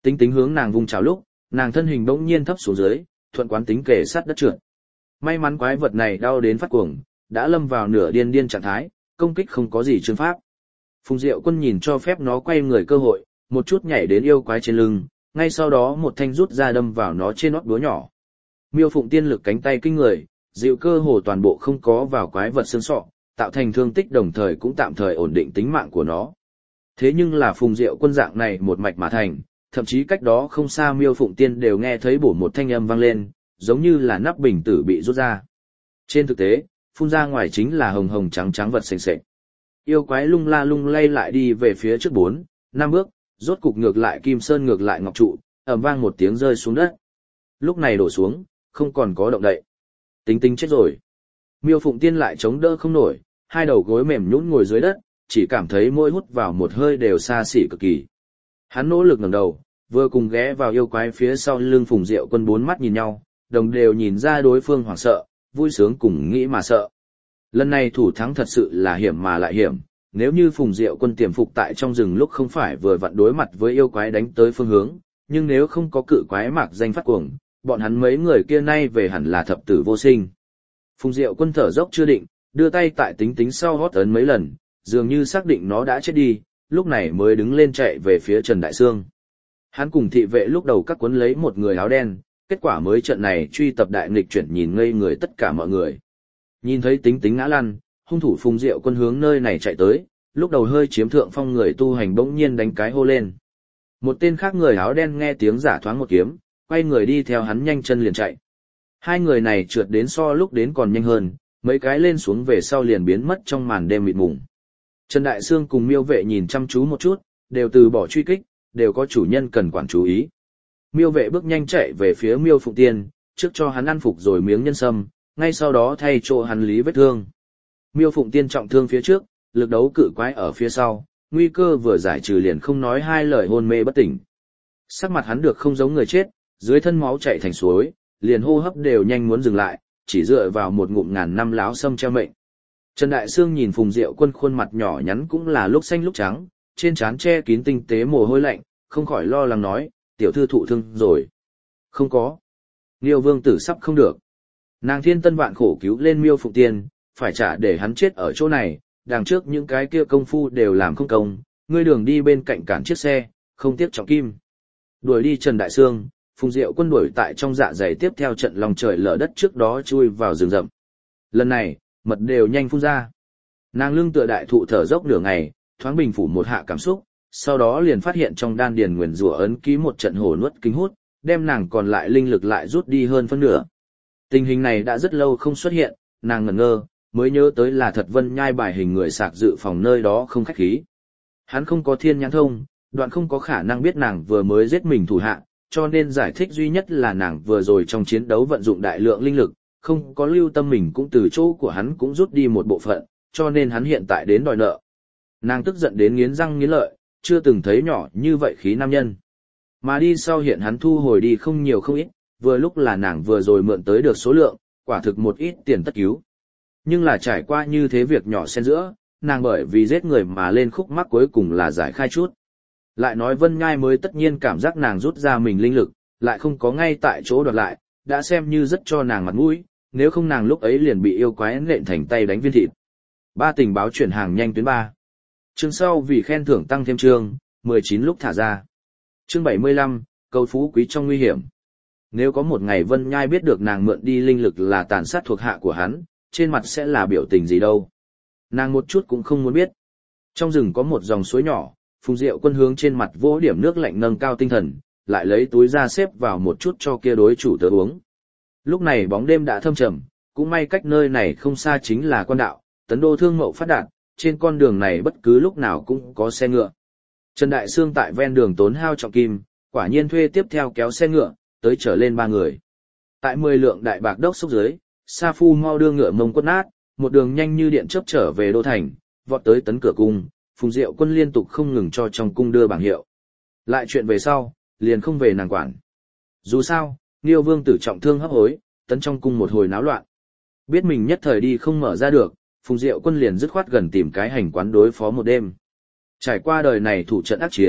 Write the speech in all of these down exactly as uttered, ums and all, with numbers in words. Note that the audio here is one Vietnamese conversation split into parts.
Tính tính hướng nàng vung chảo lúc, nàng thân hình bỗng nhiên thấp xuống dưới, thuận quán tính kề sát đất trượt. May mắn quái vật này đau đến phát cuồng, đã lâm vào nửa điên điên trạng thái, công kích không có gì chương pháp. Phùng Diệu Quân nhìn cho phép nó quay người cơ hội, một chút nhảy đến yêu quái trên lưng, ngay sau đó một thanh rút ra đâm vào nó trên nót búa nhỏ. Miêu Phụng Tiên lực cánh tay kinh người, dịu cơ hồ toàn bộ không có vào quái vật xương sọ, tạo thành thương tích đồng thời cũng tạm thời ổn định tính mạng của nó. Thế nhưng là Phùng Diệu Quân dạng này một mạch mà thành, thậm chí cách đó không xa Miêu Phụng Tiên đều nghe thấy bổ một thanh âm vang lên, giống như là nắp bình tử bị rút ra. Trên thực tế, phun ra ngoài chính là hồng hồng trắng trắng vật sền sệt. Yêu quái lung la lung lay lại đi về phía trước bốn, năm bước, rốt cục ngược lại Kim Sơn ngược lại Ngọc Trụ, ầm vang một tiếng rơi xuống đất. Lúc này đổ xuống, không còn có động đậy. Tính tính chết rồi. Miêu Phụng Tiên lại chống đỡ không nổi, hai đầu gối mềm nhũn ngồi dưới đất, chỉ cảm thấy mỗi hút vào một hơi đều xa xỉ cực kỳ. Hắn nỗ lực ngẩng đầu, vừa cùng ghé vào yêu quái phía sau lưng Phùng Diệu Quân bốn mắt nhìn nhau, đồng đều nhìn ra đối phương hoảng sợ, vui sướng cùng nghĩ mà sợ. Lần này thủ thắng thật sự là hiểm mà lại hiểm, nếu như Phùng Diệu Quân tiềm phục tại trong rừng lúc không phải vừa vặn đối mặt với yêu quái đánh tới phương hướng, nhưng nếu không có cự quái mạc danh phát cuồng, bọn hắn mấy người kia nay về hẳn là thập tử vô sinh. Phùng Diệu Quân thở dốc chưa định, đưa tay tại tính tính sau hót ấn mấy lần, dường như xác định nó đã chết đi, lúc này mới đứng lên chạy về phía Trần Đại Sương. Hắn cùng thị vệ lúc đầu các cuốn lấy một người áo đen, kết quả mới trận này truy tập đại nghịch chuyển nhìn ngây người tất cả mọi người. Nhìn thấy tính tính ngã lăn, hung thủ Phùng Diệu Quân hướng nơi này chạy tới, lúc đầu hơi chiếm thượng phong người tu hành bỗng nhiên đánh cái hô lên. Một tên khác người áo đen nghe tiếng giả thoáng một kiếm, quay người đi theo hắn nhanh chân liền chạy. Hai người này trượt đến so lúc đến còn nhanh hơn, mấy cái lên xuống về sau liền biến mất trong màn đêm mịt mùng. Trần Đại Sương cùng Miêu Vệ nhìn chăm chú một chút, đều từ bỏ truy kích, đều có chủ nhân cần quản chú ý. Miêu Vệ bước nhanh chạy về phía Miêu Phụng Tiên, trước cho hắn ăn phục rồi miếng nhân sâm, ngay sau đó thay chỗ hắn lý vết thương. Miêu Phụng Tiên trọng thương phía trước, lực đấu cự quái ở phía sau, nguy cơ vừa giải trừ liền không nói hai lời hôn mê bất tỉnh. Sắc mặt hắn được không giống người chết, dưới thân máu chảy thành suối, liền hô hấp đều nhanh muốn dừng lại, chỉ dựa vào một ngụm ngàn năm láo sâm treo mệnh. Trần Đại Sương nhìn Phùng Diệu Quân khuôn mặt nhỏ nhắn cũng là lúc xanh lúc trắng, trên trán che kín tinh tế mồ hôi lạnh, không khỏi lo lắng nói, tiểu thư thụ thương rồi. Không có. Nghiêu Vương tử sắp không được. Nàng thiên tân vạn khổ cứu lên Miêu Phụng Tiên, phải trả để hắn chết ở chỗ này, đằng trước những cái kia công phu đều làm không công, ngươi đường đi bên cạnh cản chiếc xe, không tiếc trọng kim. Đuổi đi Trần Đại Sương, Phùng Diệu Quân đuổi tại trong dạ dày tiếp theo trận lòng trời lở đất trước đó chui vào rừng rậm. Lần này, mật đều nhanh phun ra. Nàng lưng tựa đại thụ thở dốc nửa ngày, thoáng bình phủ một hạ cảm xúc, sau đó liền phát hiện trong đan điền nguyền rủa ấn ký một trận hổ nuốt kính hút, đem nàng còn lại linh lực lại rút đi hơn phân nửa. Tình hình này đã rất lâu không xuất hiện, nàng ngẩn ngơ, mới nhớ tới là thật Vân Nhai bài hình người sạc dự phòng nơi đó không khách khí. Hắn không có thiên nhãn thông, đoạn không có khả năng biết nàng vừa mới giết mình thủ hạ, cho nên giải thích duy nhất là nàng vừa rồi trong chiến đấu vận dụng đại lượng linh lực, không có lưu tâm mình cũng từ chỗ của hắn cũng rút đi một bộ phận, cho nên hắn hiện tại đến đòi nợ. Nàng tức giận đến nghiến răng nghiến lợi, chưa từng thấy nhỏ như vậy khí nam nhân. Mà đi sau hiện hắn thu hồi đi không nhiều không ít, vừa lúc là nàng vừa rồi mượn tới được số lượng, quả thực một ít tiền tất cứu. Nhưng là trải qua như thế việc nhỏ xen giữa, nàng bởi vì giết người mà lên khúc mắc cuối cùng là giải khai chút. Lại nói Vân Nhai mới tất nhiên cảm giác nàng rút ra mình linh lực, lại không có ngay tại chỗ đoạt lại, đã xem như rất cho nàng mặt mũi, nếu không nàng lúc ấy liền bị yêu quái nện thành tay đánh viên thịt. Ba tình báo chuyển hàng nhanh tuyến ba. Chương sau vì khen thưởng tăng thêm chương, mười chín lúc thả ra. Chương bảy mươi lăm, cầu phú quý trong nguy hiểm. Nếu có một ngày Vân Nhai biết được nàng mượn đi linh lực là tàn sát thuộc hạ của hắn, trên mặt sẽ là biểu tình gì đâu. Nàng một chút cũng không muốn biết. Trong rừng có một dòng suối nhỏ, Phùng Diệu Quân hướng trên mặt vỗ điểm nước lạnh nâng cao tinh thần, lại lấy túi ra xếp vào một chút cho kia đối chủ tớ uống. Lúc này bóng đêm đã thâm trầm, cũng may cách nơi này không xa chính là quan đạo, tấn đô thương mậu phát đạt, trên con đường này bất cứ lúc nào cũng có xe ngựa. Trần Đại Sương tại ven đường tốn hao trọng kim, quả nhiên thuê tiếp theo kéo xe ngựa, tới trở lên ba người. Tại mười lượng đại bạc đốc xúc dưới, Sa Phu mau đưa ngựa mông quất nát, một đường nhanh như điện chớp trở về đô thành, vọt tới tấn cửa cung, Phùng Diệu Quân liên tục không ngừng cho trong cung đưa bảng hiệu. Lại chuyện về sau, liền không về nàng quản. Dù sao, Nghiêu Vương tử trọng thương hấp hối, tấn trong cung một hồi náo loạn. Biết mình nhất thời đi không mở ra được, Phùng Diệu Quân liền dứt khoát gần tìm cái hành quán đối phó một đêm. Trải qua đời này thủ trận ác chiến,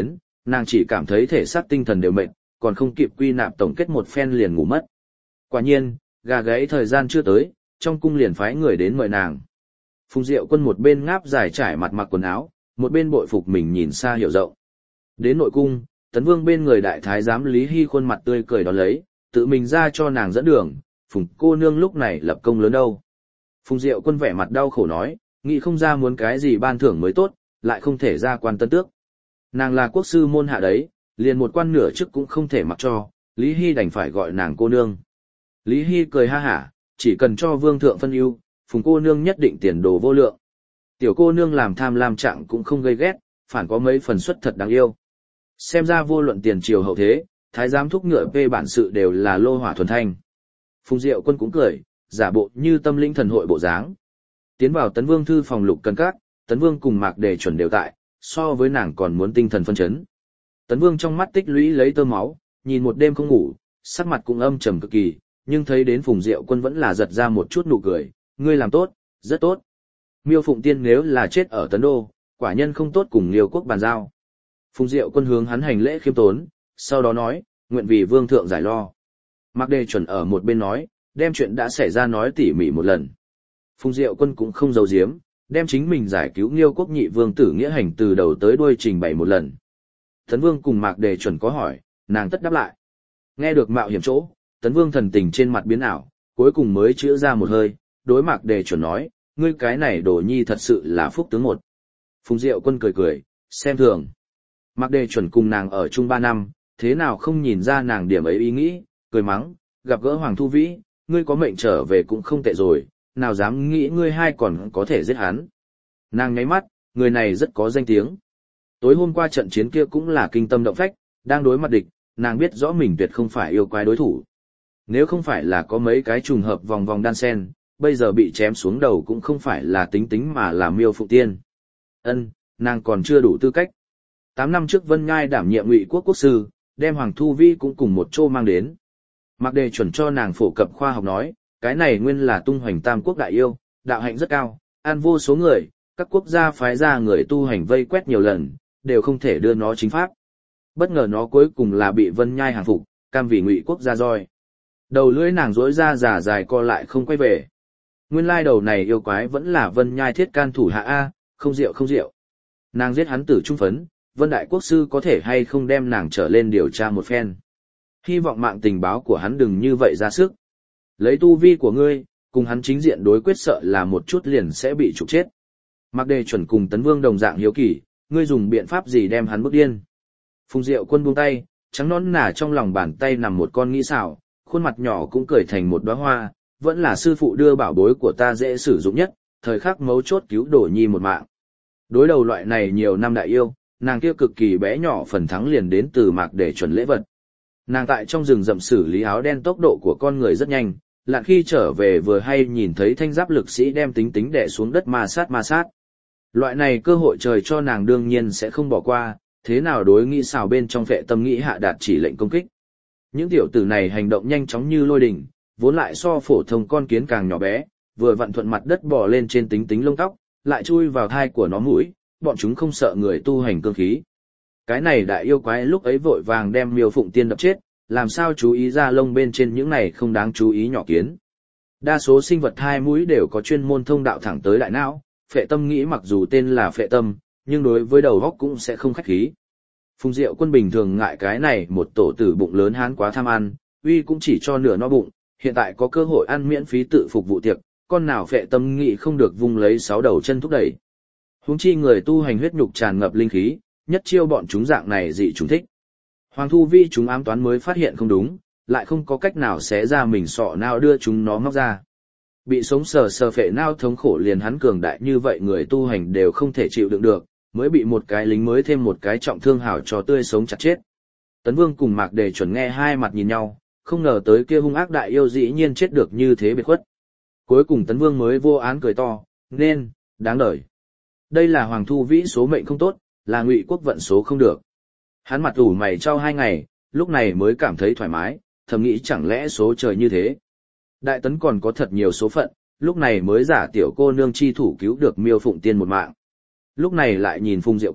nàng chỉ cảm thấy thể xác tinh thần đều mệt, còn không kịp quy nạp tổng kết một phen liền ngủ mất. Quả nhiên, gà gáy thời gian chưa tới, trong cung liền phái người đến mời nàng. Phùng Diệu Quân một bên ngáp dài trải mặt mặc quần áo, một bên bội phục mình nhìn xa hiểu rộng. Đến nội cung, Tấn Vương bên người đại thái giám Lý Hy khuôn mặt tươi cười đón lấy, tự mình ra cho nàng dẫn đường, Phùng cô nương lúc này lập công lớn đâu. Phùng Diệu Quân vẻ mặt đau khổ nói, nghĩ không ra muốn cái gì ban thưởng mới tốt, lại không thể ra quan tân tước. Nàng là quốc sư môn hạ đấy, liền một quan nửa chức cũng không thể mặc cho, Lý Hy đành phải gọi nàng cô nương. Lý Hy cười ha hả, chỉ cần cho vương thượng phân ưu, Phùng cô nương nhất định tiền đồ vô lượng. Tiểu cô nương làm tham lam trạng cũng không gây ghét, phản có mấy phần xuất thật đáng yêu. Xem ra vô luận tiền triều hậu thế, thái giám thúc ngựa về bản sự đều là lô hỏa thuần thanh. Phùng Diệu Quân cũng cười, giả bộ như tâm linh thần hội bộ dáng. Tiến vào Tấn Vương thư phòng Lục Cần Các, Tấn Vương cùng Mạc Đề chuẩn đều tại, so với nàng còn muốn tinh thần phân chấn. Tấn Vương trong mắt tích lũy lấy tơ máu, nhìn một đêm không ngủ, sắc mặt cũng âm trầm cực kỳ, nhưng thấy đến Phùng Diệu Quân vẫn là giật ra một chút nụ cười, ngươi làm tốt, rất tốt. Miêu Phụng Tiên nếu là chết ở Tấn Đô, quả nhân không tốt cùng Liêu quốc bàn giao. Phùng Diệu Quân hướng hắn hành lễ khiêm tốn, sau đó nói, nguyện vì vương thượng giải lo. Mạc Đề chuẩn ở một bên nói, đem chuyện đã xảy ra nói tỉ mỉ một lần. Phùng Diệu Quân cũng không giấu giếm, đem chính mình giải cứu Liêu quốc nhị vương tử nghĩa hành từ đầu tới đuôi trình bày một lần. Tấn Vương cùng Mạc Đề chuẩn có hỏi, nàng tất đáp lại. Nghe được mạo hiểm chỗ, Tấn Vương thần tình trên mặt biến ảo, cuối cùng mới chữa ra một hơi, đối Mạc Đề chuẩn nói, ngươi cái này đồ nhi thật sự là phúc tướng một. Phùng Diệu Quân cười cười, xem thường. Mạc Đề chuẩn cùng nàng ở chung ba năm, thế nào không nhìn ra nàng điểm ấy ý nghĩ, cười mắng, gặp gỡ Hoàng Thu Vĩ, ngươi có mệnh trở về cũng không tệ rồi, nào dám nghĩ ngươi hai còn có thể giết hắn. Nàng nháy mắt, người này rất có danh tiếng. Tối hôm qua trận chiến kia cũng là kinh tâm động phách, đang đối mặt địch, nàng biết rõ mình tuyệt không phải yêu quái đối thủ. Nếu không phải là có mấy cái trùng hợp vòng vòng đan sen, bây giờ bị chém xuống đầu cũng không phải là tính tính mà là Miêu Phụng Tiên. Ân, nàng còn chưa đủ tư cách. Tám năm trước Vân Ngai đảm nhiệm Ngụy quốc quốc sư, đem Hoàng Thu Vi cũng cùng một chỗ mang đến. Mạc Đề chuẩn cho nàng phổ cập khoa học nói, cái này nguyên là tung hoành tam quốc đại yêu, đạo hạnh rất cao, an vô số người, các quốc gia phái ra người tu hành vây quét nhiều lần, đều không thể đưa nó chính pháp. Bất ngờ nó cuối cùng là bị Vân Nhai hàng phục, cam vì Ngụy quốc gia roi. Đầu lưỡi nàng rỗi ra giả dài co lại không quay về. Nguyên lai đầu này yêu quái vẫn là Vân Nhai thiết can thủ hạ A, không rượu không rượu. Nàng giết hắn tử trung phấn, Vân Đại Quốc Sư có thể hay không đem nàng trở lên điều tra một phen. Hy vọng mạng tình báo của hắn đừng như vậy ra sức. Lấy tu vi của ngươi, cùng hắn chính diện đối quyết sợ là một chút liền sẽ bị trục chết. Mạc Đề chuẩn cùng Tấn Vương đồng dạng hiếu kỳ, ngươi dùng biện pháp gì đem hắn bức điên. Phùng Diệu Quân buông tay, trắng nõn nà trong lòng bàn tay nằm một con nghĩ xảo, khuôn mặt nhỏ cũng cười thành một đóa hoa, vẫn là sư phụ đưa bảo bối của ta dễ sử dụng nhất, thời khắc mấu chốt cứu Đổ Nhi một mạng. Đối đầu loại này nhiều năm đại yêu, nàng kia cực kỳ bé nhỏ phần thắng liền đến từ Mạc Đề chuẩn lễ vật. Nàng tại trong rừng rậm xử lý áo đen tốc độ của con người rất nhanh, lạn khi trở về vừa hay nhìn thấy thanh giáp lực sĩ đem tính tính đè xuống đất ma sát ma sát. Loại này cơ hội trời cho nàng đương nhiên sẽ không bỏ qua, thế nào đối nghĩ xào bên trong phệ tâm nghĩ hạ đạt chỉ lệnh công kích. Những tiểu tử này hành động nhanh chóng như lôi đình, vốn lại so phổ thông con kiến càng nhỏ bé, vừa vặn thuận mặt đất bò lên trên tính tính lông tóc, lại chui vào thai của nó mũi, bọn chúng không sợ người tu hành cương khí. Cái này đại yêu quái lúc ấy vội vàng đem Miêu Phụng Tiên đập chết, làm sao chú ý ra lông bên trên những này không đáng chú ý nhỏ kiến. Đa số sinh vật hai mũi đều có chuyên môn thông đạo thẳng tới đại não, phệ tâm nghĩ mặc dù tên là phệ tâm, nhưng đối với đầu óc cũng sẽ không khách khí. Phùng Diệu Quân bình thường ngại cái này một tổ tử bụng lớn hán quá tham ăn, uy cũng chỉ cho nửa no bụng, hiện tại có cơ hội ăn miễn phí tự phục vụ tiệc, con nào phệ tâm nghĩ không được vung lấy sáu đầu chân thúc đẩy. Huống chi người tu hành huyết nhục tràn ngập linh khí, nhất chiêu bọn chúng dạng này dị chúng thích. Hoàng Thu Vi chúng ám toán mới phát hiện không đúng, lại không có cách nào xé ra mình sọ nào đưa chúng nó móc ra. Bị sống sờ sờ phệ nao thống khổ liền hắn cường đại như vậy người tu hành đều không thể chịu đựng được, mới bị một cái lính mới thêm một cái trọng thương hảo cho tươi sống chặt chết. Tấn Vương cùng Mạc Đề chuẩn nghe hai mặt nhìn nhau, không ngờ tới kia hung ác đại yêu dĩ nhiên chết được như thế biệt khuất. Cuối cùng Tấn Vương mới vô án cười to, nên, đáng đời. Đây là Hoàng Thu Vĩ số mệnh không tốt, là Ngụy quốc vận số không được. Hắn mặt ủ mày trao hai ngày, lúc này mới cảm thấy thoải mái, thầm nghĩ chẳng lẽ số trời như thế. Đại Tấn còn có thật nhiều số phận, lúc này mới giả tiểu cô nương chi thủ cứu được Miêu Phụng Tiên một mạng. Lúc này lại nhìn Phùng Diệu Quân,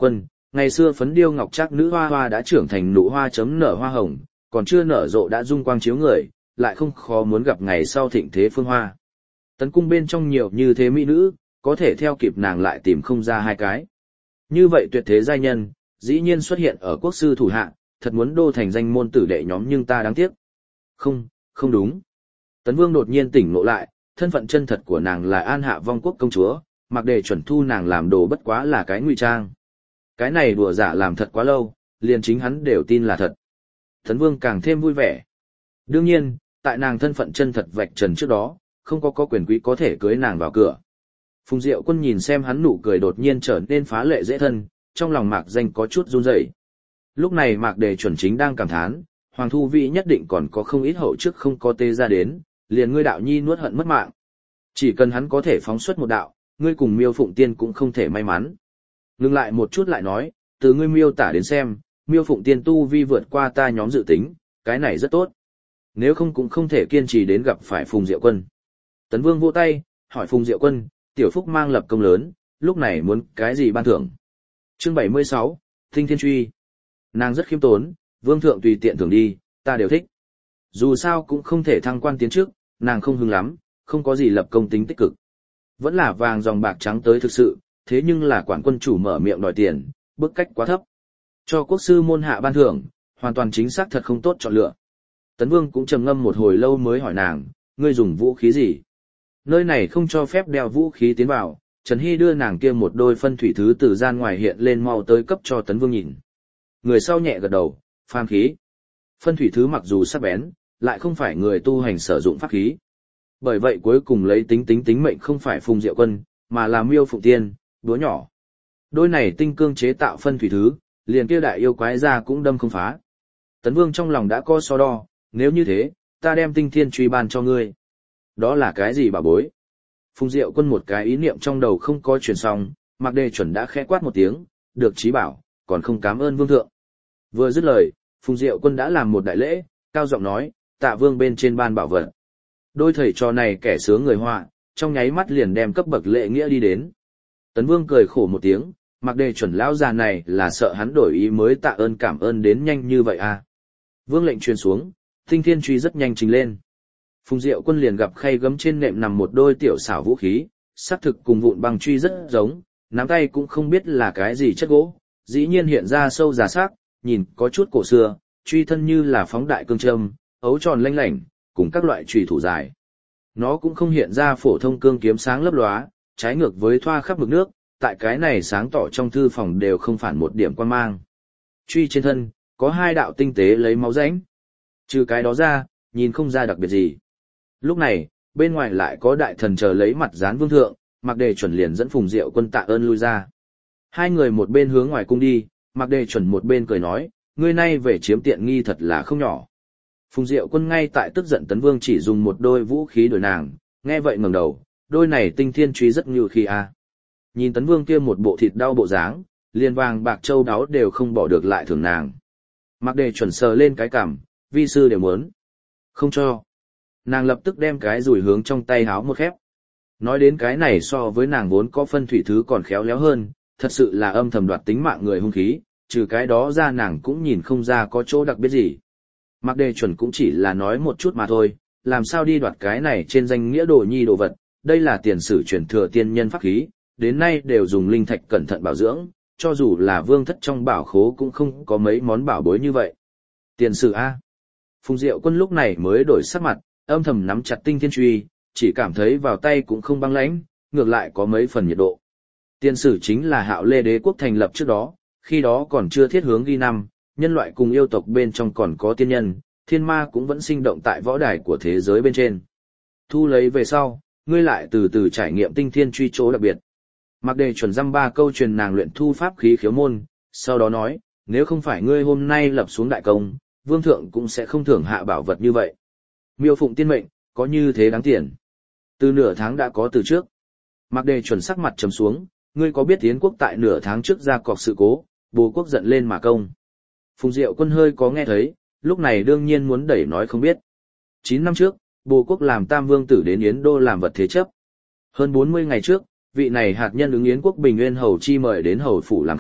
Ngày xưa phấn điêu ngọc trác nữ hoa hoa đã trưởng thành nụ hoa chấm nở hoa hồng, còn chưa nở rộ đã dung quang chiếu người, lại không khó muốn gặp ngày sau thịnh thế phương hoa. Tấn cung bên trong nhiều như thế mỹ nữ, có thể theo kịp nàng lại tìm không ra hai cái. Như vậy tuyệt thế giai nhân, dĩ nhiên xuất hiện ở quốc sư thủ hạ, thật muốn đô thành danh môn tử đệ nhóm nhưng ta đáng tiếc. Không, không đúng. Tấn Vương đột nhiên tỉnh ngộ lại, thân phận chân thật của nàng là An Hạ Vong Quốc công chúa, mặc đề chuẩn thu nàng làm đồ bất quá là cái ngụy trang. Cái này đùa giả làm thật quá lâu, liền chính hắn đều tin là thật. Tấn Vương càng thêm vui vẻ. Đương nhiên, tại nàng thân phận chân thật vạch trần trước đó, không có có quyền quý có thể cưới nàng vào cửa. Phùng Diệu Quân nhìn xem hắn nụ cười đột nhiên trở nên phá lệ dễ thân, trong lòng Mạc Danh có chút run rẩy. Lúc này Mạc Đề chuẩn chính đang cảm thán, Hoàng Thu Vĩ nhất định còn có không ít hậu trước không có tê ra đến, liền ngươi đạo nhi nuốt hận mất mạng. Chỉ cần hắn có thể phóng xuất một đạo, ngươi cùng Miêu Phụng Tiên cũng không thể may mắn. Ngừng lại một chút lại nói, từ ngươi miêu tả đến xem, Miêu Phụng Tiên tu vi vượt qua ta nhóm dự tính, cái này rất tốt. Nếu không cũng không thể kiên trì đến gặp phải Phùng Diệu Quân. Tấn Vương vỗ tay, hỏi Phùng Diệu Quân, tiểu phúc mang lập công lớn, lúc này muốn cái gì ban thưởng? Chương bảy mươi sáu, Tinh Thiên Truy. Nàng rất khiêm tốn, vương thượng tùy tiện thưởng đi, ta đều thích. Dù sao cũng không thể thăng quan tiến trước, nàng không hứng lắm, không có gì lập công tính tích cực. Vẫn là vàng dòng bạc trắng tới thực sự, thế nhưng là quản quân chủ mở miệng đòi tiền, bức cách quá thấp. Cho quốc sư môn hạ ban thưởng, hoàn toàn chính xác thật không tốt chọn lựa. Tấn Vương cũng trầm ngâm một hồi lâu mới hỏi nàng, ngươi dùng vũ khí gì? Nơi này không cho phép đeo vũ khí tiến vào, Trần Hy đưa nàng kia một đôi phân thủy thứ từ gian ngoài hiện lên mau tới cấp cho Tấn Vương nhìn. Người sau nhẹ gật đầu, phàm khí. Phân thủy thứ mặc dù sắc bén, lại không phải người tu hành sử dụng pháp khí. Bởi vậy cuối cùng lấy tính tính tính mệnh không phải Phùng Diệu Quân, mà là Miêu Phụng Tiên, đũa nhỏ. Đôi này tinh cương chế tạo phân thủy thứ, liền kia đại yêu quái ra cũng đâm không phá. Tấn Vương trong lòng đã có so đo, nếu như thế, ta đem Tinh Thiên Truy ban cho ngươi. Đó là cái gì bà bối? Phùng Diệu Quân một cái ý niệm trong đầu không có chuyển xong, Mạc Đề chuẩn đã khẽ quát một tiếng, được trí bảo, còn không cảm ơn vương thượng. Vừa dứt lời, Phùng Diệu Quân đã làm một đại lễ, cao giọng nói, tạ vương bên trên ban bảo vật. Đôi thầy trò này kẻ sướng người họa, trong nháy mắt liền đem cấp bậc lễ nghĩa đi đến. Tấn Vương cười khổ một tiếng, Mạc Đề chuẩn lão già này là sợ hắn đổi ý mới tạ ơn cảm ơn đến nhanh như vậy à. Vương lệnh truyền xuống, Tinh Thiên Truy rất nhanh trình lên. Phùng Diệu Quân liền gặp khay gấm trên nệm nằm một đôi tiểu xảo vũ khí, xác thực cùng vụn bằng truy rất giống, nắm tay cũng không biết là cái gì chất gỗ, dĩ nhiên hiện ra sâu già sắc, nhìn có chút cổ xưa, truy thân như là phóng đại cương châm, ấu tròn lanh lảnh, cùng các loại chùy thủ dài. Nó cũng không hiện ra phổ thông cương kiếm sáng lấp lóa, trái ngược với thoa khắp mực nước, tại cái này sáng tỏ trong thư phòng đều không phản một điểm quan mang. Truy trên thân, có hai đạo tinh tế lấy máu rãnh. Trừ cái đó ra, nhìn không ra đặc biệt gì. Lúc này, bên ngoài lại có đại thần chờ lấy mặt dán vương thượng, Mạc Đề chuẩn liền dẫn Phùng Diệu Quân tạ ơn lui ra. Hai người một bên hướng ngoài cung đi, Mạc Đề chuẩn một bên cười nói, ngươi nay về chiếm tiện nghi thật là không nhỏ. Phùng Diệu Quân ngay tại tức giận Tấn Vương chỉ dùng một đôi vũ khí đổi nàng, nghe vậy ngẩng đầu, đôi này Tinh Thiên Truy rất như khi a. Nhìn Tấn Vương kia một bộ thịt đau bộ dáng, liền vàng bạc châu đáo đều không bỏ được lại thưởng nàng. Mạc Đề chuẩn sờ lên cái cằm, vi sư đều muốn. Không cho. Nàng lập tức đem cái rủi hướng trong tay háo một khép. Nói đến cái này so với nàng vốn có phân thủy thứ còn khéo léo hơn, thật sự là âm thầm đoạt tính mạng người hung khí, trừ cái đó ra nàng cũng nhìn không ra có chỗ đặc biệt gì. Mạc Đề chuẩn cũng chỉ là nói một chút mà thôi, làm sao đi đoạt cái này trên danh nghĩa đồ nhi đồ vật, đây là tiền sử truyền thừa tiên nhân pháp khí, đến nay đều dùng linh thạch cẩn thận bảo dưỡng, cho dù là vương thất trong bảo khố cũng không có mấy món bảo bối như vậy. Tiền sử A. Phùng Diệu Quân lúc này mới đổi sắc mặt, âm thầm nắm chặt Tinh Thiên Truy, chỉ cảm thấy vào tay cũng không băng lãnh, ngược lại có mấy phần nhiệt độ. Tiền sử chính là Hạo Lê Đế quốc thành lập trước đó, khi đó còn chưa thiết hướng ghi năm, nhân loại cùng yêu tộc bên trong còn có tiên nhân, thiên ma cũng vẫn sinh động tại võ đài của thế giới bên trên. Thu lấy về sau, ngươi lại từ từ trải nghiệm Tinh Thiên Truy chỗ đặc biệt. Mạc Đề chuẩn dăm ba câu truyền nàng luyện thu pháp khí khiếu môn, sau đó nói, nếu không phải ngươi hôm nay lập xuống đại công, vương thượng cũng sẽ không thưởng hạ bảo vật như vậy. Miêu Phụng Tiên mệnh, có như thế đáng tiền. Từ nửa tháng đã có từ trước. Mạc Đề chuẩn sắc mặt trầm xuống, ngươi có biết Yến quốc tại nửa tháng trước ra cọc sự cố, Bồ quốc giận lên mà công. Phùng Diệu Quân hơi có nghe thấy, lúc này đương nhiên muốn đẩy nói không biết. Chín năm trước, Bồ quốc làm Tam Vương tử đến Yến đô làm vật thế chấp. Hơn bốn mươi ngày trước, vị này hạt nhân ứng Yến quốc Bình Nguyên hầu chi mời đến hầu phủ làm khách,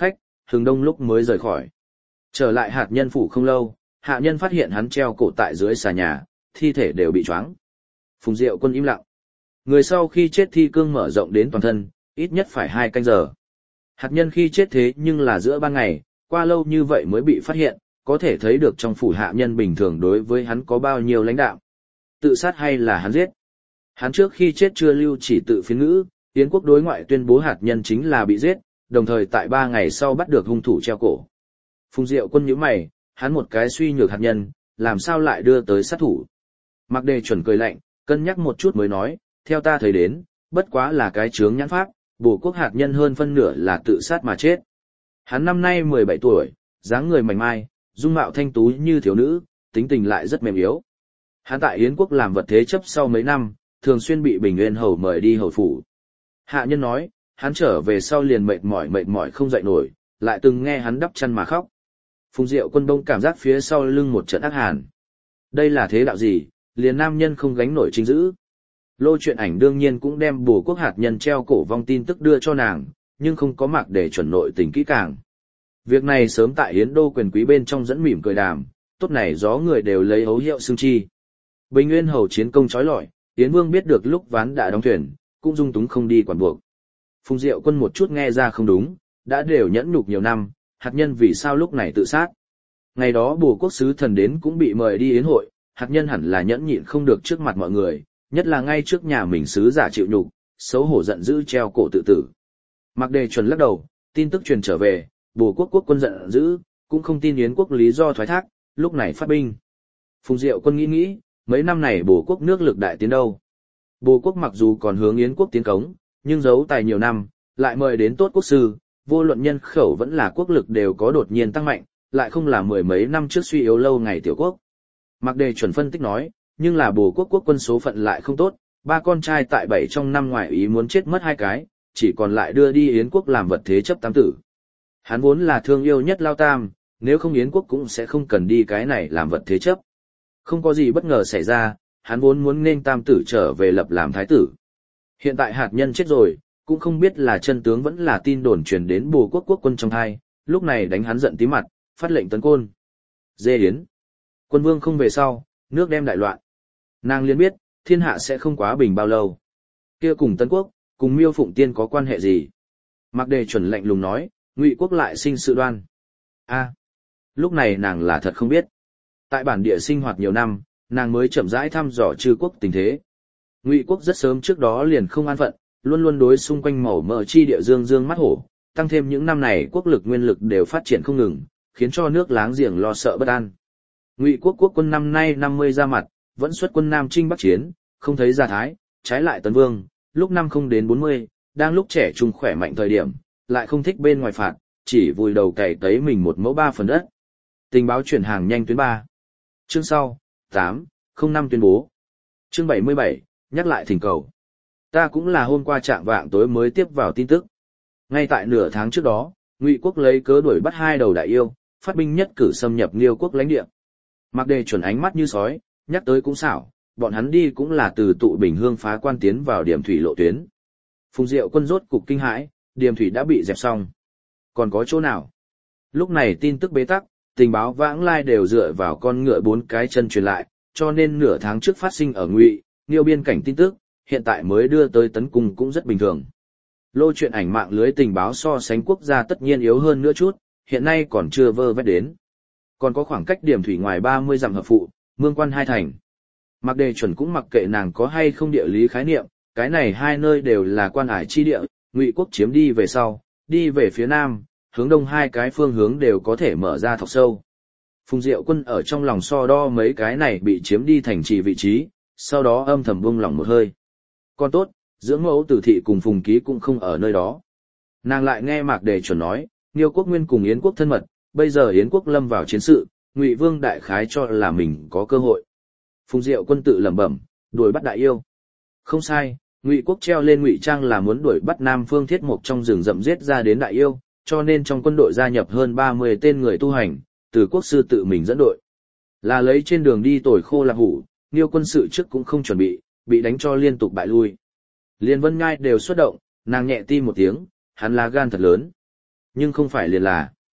hừng đông lúc mới rời khỏi. Trở lại hạt nhân phủ không lâu, hạ nhân phát hiện hắn treo cổ tại dưới xà nhà, thi thể đều bị choáng. Phùng Diệu Quân im lặng. Người sau khi chết thi cương mở rộng đến toàn thân, ít nhất phải hai canh giờ. Hạt nhân khi chết thế nhưng là giữa ban ngày, qua lâu như vậy mới bị phát hiện, có thể thấy được trong phủ hạ nhân bình thường đối với hắn có bao nhiêu lãnh đạo. Tự sát hay là hắn giết? Hắn trước khi chết chưa lưu chỉ tự phiến ngữ, Yến quốc đối ngoại tuyên bố hạt nhân chính là bị giết, đồng thời tại ba ngày sau bắt được hung thủ treo cổ. Phùng Diệu Quân nhíu mày, hắn một cái suy nhược hạt nhân, làm sao lại đưa tới sát thủ? Mạc Đề Chuẩn cười lạnh, cân nhắc một chút mới nói, theo ta thấy đến, bất quá là cái chướng nhãn pháp, bổ quốc hạt nhân hơn phân nửa là tự sát mà chết. Hắn năm nay mười bảy tuổi, dáng người mảnh mai, dung mạo thanh tú như thiếu nữ, tính tình lại rất mềm yếu. Hắn tại Yến quốc làm vật thế chấp sau mấy năm, thường xuyên bị Bình Nguyên hầu mời đi hầu phủ. Hạ nhân nói, hắn trở về sau liền mệt mỏi mệt mỏi không dậy nổi, lại từng nghe hắn đắp chăn mà khóc. Phùng Diệu Quân đông cảm giác phía sau lưng một trận ác hàn. Đây là thế đạo gì, liền nam nhân không gánh nổi chính dữ. Lô Chuyện Ảnh đương nhiên cũng đem bổ quốc hạt nhân treo cổ vong tin tức đưa cho nàng, nhưng không có Mạc Đề Chuẩn nội tình kỹ càng. Việc này sớm tại Yến đô quyền quý bên trong dẫn mỉm cười đàm, tốt này gió người đều lấy ấu hiệu xương chi. Bình Nguyên hầu chiến công chói lọi, Yến Vương biết được lúc ván đã đóng thuyền, cũng dung túng không đi quản buộc. Phùng Diệu Quân một chút nghe ra không đúng, đã đều nhẫn nhục nhiều năm, hạt nhân vì sao lúc này tự sát. Ngày đó bổ quốc sứ thần đến cũng bị mời đi yến hội, hạt nhân hẳn là nhẫn nhịn không được trước mặt mọi người, nhất là ngay trước nhà mình sứ giả chịu nhục, xấu hổ giận dữ treo cổ tự tử. Mạc Đề Chuẩn lắc đầu, tin tức truyền trở về, bổ quốc quốc quân giận dữ, cũng không tin Yến quốc lý do thoái thác, lúc này phát binh. Phùng Diệu Quân nghĩ nghĩ, mấy năm này bổ quốc nước lực đại tiến đâu. Bổ quốc mặc dù còn hướng Yến quốc tiến cống, nhưng giấu tài nhiều năm, lại mời đến tốt quốc sư, vô luận nhân khẩu vẫn là quốc lực đều có đột nhiên tăng mạnh, lại không là mười mấy năm trước suy yếu lâu ngày tiểu quốc. Mạc Đề Chuẩn phân tích nói, nhưng là bổ quốc quốc quân số phận lại không tốt, ba con trai tại bảy trong năm ngoài ý muốn chết mất hai cái, chỉ còn lại đưa đi Yến quốc làm vật thế chấp tam tử. Hắn vốn là thương yêu nhất Lao Tam, nếu không Yến quốc cũng sẽ không cần đi cái này làm vật thế chấp. Không có gì bất ngờ xảy ra, hắn vốn muốn nên tam tử trở về lập làm thái tử. Hiện tại hạt nhân chết rồi, cũng không biết là chân tướng vẫn là tin đồn truyền đến bổ quốc quốc quân trong hai, lúc này đánh hắn giận tí mặt, phát lệnh tấn côn. Dê Yến. Quân vương không về sau, nước đem đại loạn. Nàng liền biết, thiên hạ sẽ không quá bình bao lâu. Kia cùng Tân Quốc, cùng Miêu Phụng Tiên có quan hệ gì? Mạc Đề Chuẩn lạnh lùng nói, Ngụy quốc lại sinh sự đoan. A, lúc này nàng là thật không biết. Tại bản địa sinh hoạt nhiều năm, nàng mới chậm rãi thăm dò chư quốc tình thế. Ngụy quốc rất sớm trước đó liền không an phận, luôn luôn đối xung quanh màu mỡ chi địa dương dương mắt hổ, tăng thêm những năm này quốc lực nguyên lực đều phát triển không ngừng, khiến cho nước láng giềng lo sợ bất an. Ngụy quốc quốc quân năm nay năm mươi ra mặt, vẫn xuất quân Nam Trinh Bắc Chiến, không thấy gia thái, trái lại Tấn Vương, lúc năm không đến bốn mươi, đang lúc trẻ trung khỏe mạnh thời điểm, lại không thích bên ngoài phạt, chỉ vùi đầu cày tấy mình một mẫu ba phần đất. Tình báo chuyển hàng nhanh tuyến ba. Chương sau, tám, không năm tuyên bố. Chương bảy mươi bảy, nhắc lại thỉnh cầu. Ta cũng là hôm qua trạng vạng tối mới tiếp vào tin tức. Ngay tại nửa tháng trước đó, Ngụy quốc lấy cớ đuổi bắt hai đầu đại yêu, phát binh nhất cử xâm nhập Liêu quốc lãnh địa. Mạc Đề Chuẩn ánh mắt như sói, nhắc tới cũng xảo, bọn hắn đi cũng là từ tụ Bình Hương phá quan tiến vào điểm thủy lộ tuyến. Phùng Diệu Quân rốt cục kinh hãi, điểm thủy đã bị dẹp xong. Còn có chỗ nào? Lúc này tin tức bế tắc, tình báo vãng lai đều dựa vào con ngựa bốn cái chân truyền lại, cho nên nửa tháng trước phát sinh ở Ngụy, Liêu biên cảnh tin tức, hiện tại mới đưa tới Tấn Cung cũng rất bình thường. Lô Chuyện Ảnh mạng lưới tình báo so sánh quốc gia tất nhiên yếu hơn nữa chút, hiện nay còn chưa vơ vét đến. Còn có khoảng cách điểm thủy ngoài ba mươi dặm hợp phụ, mương quan hai thành. Mạc Đề Chuẩn cũng mặc kệ nàng có hay không địa lý khái niệm, cái này hai nơi đều là quan ải chi địa, Ngụy quốc chiếm đi về sau, đi về phía nam, hướng đông hai cái phương hướng đều có thể mở ra thọc sâu. Phùng Diệu Quân ở trong lòng so đo mấy cái này bị chiếm đi thành trì vị trí, sau đó âm thầm buông lòng một hơi. Còn tốt, dưỡng mẫu Tử Thị cùng Phùng Ký cũng không ở nơi đó. Nàng lại nghe Mạc Đề Chuẩn nói, Liêu quốc nguyên cùng Yến quốc thân mật, bây giờ Yến quốc lâm vào chiến sự, Ngụy Vương đại khái cho là mình có cơ hội. Phùng Diệu Quân tự lẩm bẩm, đuổi bắt đại yêu. Không sai, Ngụy quốc treo lên ngụy trang là muốn đuổi bắt Nam Phương Thiết Mộc trong rừng rậm giết ra đến đại yêu, cho nên trong quân đội gia nhập hơn ba mươi tên người tu hành, từ quốc sư tự mình dẫn đội. Là lấy trên đường đi tồi khô lạc hủ, Liêu quân sự trước cũng không chuẩn bị, bị đánh cho liên tục bại lui. Liên Vân Ngai đều xuất động, nàng nhẹ ti một tiếng, hắn là gan thật lớn. Nhưng không phải liền là.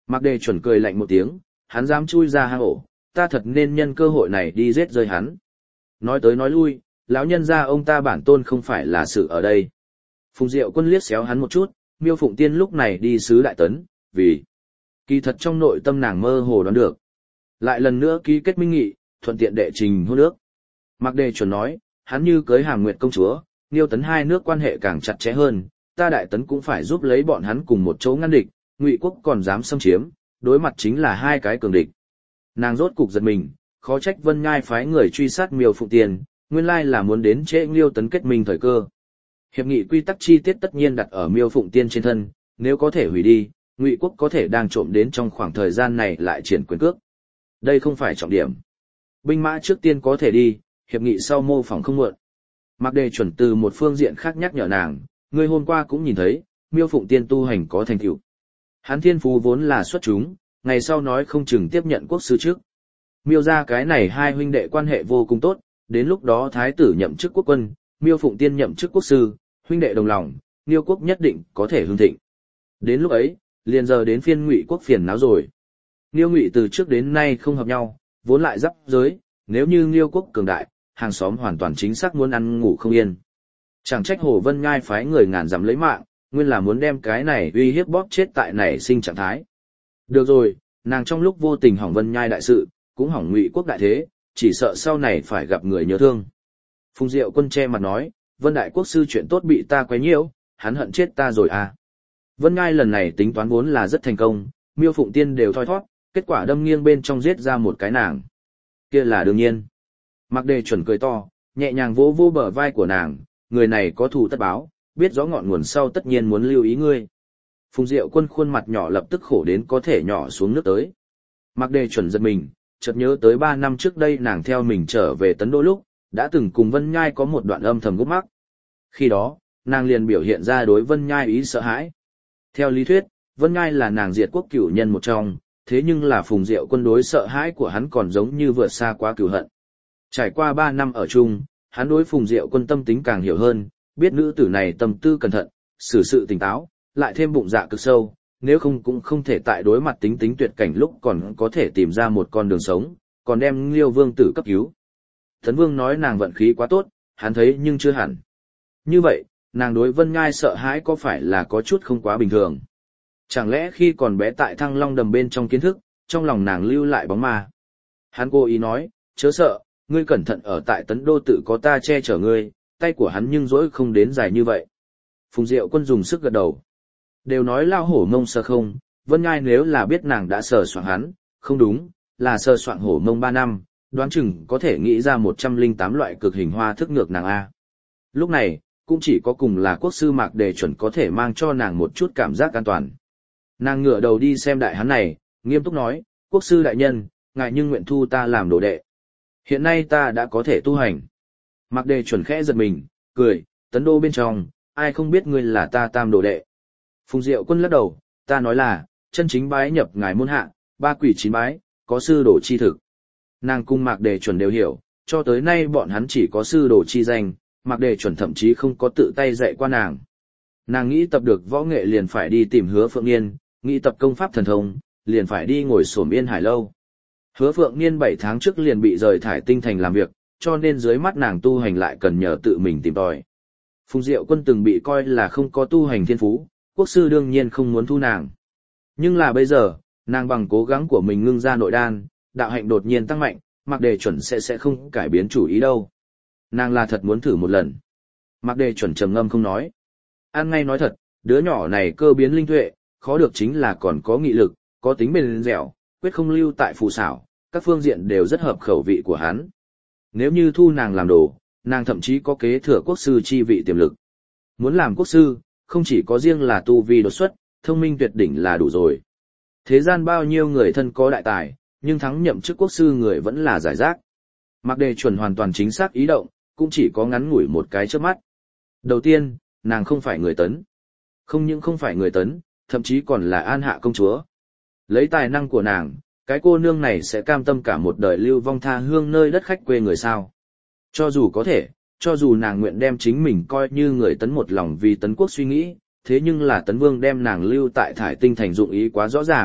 Mạc Đề chuẩn cười lạnh một tiếng, hắn dám chui ra hang ổ, ta thật nên nhân cơ hội này đi giết rơi hắn. Nói tới nói lui, lão nhân gia ông ta bản tôn không phải là sự ở đây. Phùng Diệu Quân liếc xéo hắn một chút, Miêu Phụng Tiên lúc này đi sứ Đại Tấn, vì kỳ thật trong nội tâm nàng mơ hồ đoán được. Lại lần nữa ký kết minh nghị, thuận tiện đệ trình hôn ước. Mạc Đề chuẩn nói, hắn như cưới Hàm Nguyệt công chúa, Niêu Tấn hai nước quan hệ càng chặt chẽ hơn, ta Đại Tấn cũng phải giúp lấy bọn hắn cùng một chỗ ngăn địch, Ngụy quốc còn dám xâm chiếm, đối mặt chính là hai cái cường địch. Nàng rốt cục giật mình, khó trách Vân Nhai phái người truy sát Miêu Phụng Tiên, nguyên lai là muốn đến trễ Niêu Tấn kết minh thời cơ. Hiệp nghị quy tắc chi tiết tất nhiên đặt ở Miêu Phụng Tiên trên thân, nếu có thể hủy đi, Ngụy quốc có thể đang trộm đến trong khoảng thời gian này lại triển quyền cước. Đây không phải trọng điểm. Binh mã trước tiên có thể đi, hiệp nghị sau mô phỏng không muộn. Mạc Đề chuẩn từ một phương diện khác nhắc nhở nàng, ngươi hôm qua cũng nhìn thấy, Miêu Phụng Tiên tu hành có thành tựu. Hắn thiên phú vốn là xuất chúng, ngày sau nói không chừng tiếp nhận quốc sư trước. Miêu ra cái này hai huynh đệ quan hệ vô cùng tốt, đến lúc đó thái tử nhậm chức quốc quân, Miêu Phụng Tiên nhậm chức quốc sư, huynh đệ đồng lòng, Niêu quốc nhất định có thể hưng thịnh. Đến lúc ấy, liền giờ đến phiên Ngụy quốc phiền náo rồi. Niêu Ngụy từ trước đến nay không hợp nhau, vốn lại giáp giới, nếu như Niêu quốc cường đại, hàng xóm hoàn toàn chính xác muốn ăn ngủ không yên. Chẳng trách Hồ Vân Ngai phái người ngàn dặm lấy mạng, nguyên là muốn đem cái này uy hiếp bóp chết tại nảy sinh trạng thái. Được rồi, nàng trong lúc vô tình hỏng Vân Nhai đại sự, cũng hỏng Ngụy quốc đại thế, chỉ sợ sau này phải gặp người nhớ thương. Phùng Diệu Quân che mặt nói, Vân đại quốc sư chuyện tốt bị ta quấy nhiễu, hắn hận chết ta rồi à. Vân Nhai lần này tính toán vốn là rất thành công, Miêu Phụng Tiên đều thoi thoát, kết quả đâm nghiêng bên trong giết ra một cái nàng. Kia là đương nhiên. Mạc Đề chuẩn cười to, nhẹ nhàng vỗ vỗ bờ vai của nàng, người này có thù tất báo, biết rõ ngọn nguồn sau tất nhiên muốn lưu ý ngươi. Phùng Diệu Quân khuôn mặt nhỏ lập tức khổ đến có thể nhỏ xuống nước tới. Mạc Đề chuẩn giật mình, chợt nhớ tới ba năm trước đây nàng theo mình trở về Tấn Đô lúc, đã từng cùng Vân Nhai có một đoạn âm thầm gút mắc. Khi đó, nàng liền biểu hiện ra đối Vân Nhai ý sợ hãi. Theo lý thuyết, Vân Nhai là nàng diệt quốc cửu nhân một trong, thế nhưng là Phùng Diệu Quân đối sợ hãi của hắn còn giống như vượt xa quá cửu hận. Trải qua ba năm ở chung, hắn đối Phùng Diệu Quân tâm tính càng hiểu hơn, biết nữ tử này tâm tư cẩn thận, xử sự tỉnh táo, lại thêm bụng dạ cực sâu, nếu không cũng không thể tại đối mặt tính tính tuyệt cảnh lúc còn có thể tìm ra một con đường sống, còn đem Liêu Vương tử cấp cứu. Tấn Vương nói nàng vận khí quá tốt, hắn thấy nhưng chưa hẳn. Như vậy, nàng đối Vân Nhai sợ hãi có phải là có chút không quá bình thường? Chẳng lẽ khi còn bé tại Thăng Long đầm bên trong kiến thức, trong lòng nàng lưu lại bóng ma? Hắn cố ý nói, chớ sợ, ngươi cẩn thận ở tại Tấn Đô tự có ta che chở ngươi, tay của hắn nhưng dỗi không đến dài như vậy. Phùng Diệu Quân dùng sức gật đầu. Đều nói lao hổ mông sờ không, Vân Nhai nếu là biết nàng đã sờ soạng hắn, không đúng, là sờ soạng hổ mông ba năm, đoán chừng có thể nghĩ ra một trăm linh tám loại cực hình hoa thức ngược nàng A. Lúc này, cũng chỉ có cùng là quốc sư Mạc Đề chuẩn có thể mang cho nàng một chút cảm giác an toàn. Nàng ngửa đầu đi xem đại hắn này, nghiêm túc nói, quốc sư đại nhân, ngài nhưng nguyện thu ta làm đồ đệ. Hiện nay ta đã có thể tu hành. Mạc Đề chuẩn khẽ giật mình, cười, Tấn Đô bên trong, ai không biết ngươi là ta tam đồ đệ. Phùng Diệu Quân lắc đầu, ta nói là, chân chính bái nhập ngài môn hạ, ba quỷ chín bái, có sư đồ chi thực. Nàng cung Mạc Đề chuẩn đều hiểu, cho tới nay bọn hắn chỉ có sư đồ chi danh, Mạc Đề chuẩn thậm chí không có tự tay dạy qua nàng. Nàng nghĩ tập được võ nghệ liền phải đi tìm Hứa Phượng Niên, nghĩ tập công pháp thần thông, liền phải đi ngồi xổm Yên Hải lâu. Hứa Phượng Niên bảy tháng trước liền bị rời thải tinh thành làm việc, cho nên dưới mắt nàng tu hành lại cần nhờ tự mình tìm tòi. Phùng Diệu Quân từng bị coi là không có tu hành thiên phú, quốc sư đương nhiên không muốn thu nàng. Nhưng là bây giờ, nàng bằng cố gắng của mình ngưng ra nội đan, đạo hạnh đột nhiên tăng mạnh, Mạc Đề chuẩn sẽ sẽ không cải biến chủ ý đâu. Nàng là thật muốn thử một lần. Mạc Đề chuẩn trầm ngâm không nói. An ngay nói thật, đứa nhỏ này cơ biến linh tuệ, khó được chính là còn có nghị lực, có tính bền dẻo, quyết không lưu tại phù xảo, các phương diện đều rất hợp khẩu vị của hắn. Nếu như thu nàng làm đồ, nàng thậm chí có kế thừa quốc sư chi vị tiềm lực. Muốn làm quốc sư, không chỉ có riêng là tu vi đột xuất, thông minh tuyệt đỉnh là đủ rồi. Thế gian bao nhiêu người thân có đại tài, nhưng thắng nhậm chức quốc sư người vẫn là giải rác. Mạc Đề chuẩn hoàn toàn chính xác ý động, cũng chỉ có ngắn ngủi một cái chớp mắt. Đầu tiên, nàng không phải người Tấn. Không những không phải người Tấn, thậm chí còn là An Hạ công chúa. Lấy tài năng của nàng, cái cô nương này sẽ cam tâm cả một đời lưu vong tha hương nơi đất khách quê người sao. Cho dù có thể, cho dù nàng nguyện đem chính mình coi như người Tấn một lòng vì Tấn quốc suy nghĩ, thế nhưng là Tấn Vương đem nàng lưu tại thải tinh thành dụng ý quá rõ ràng,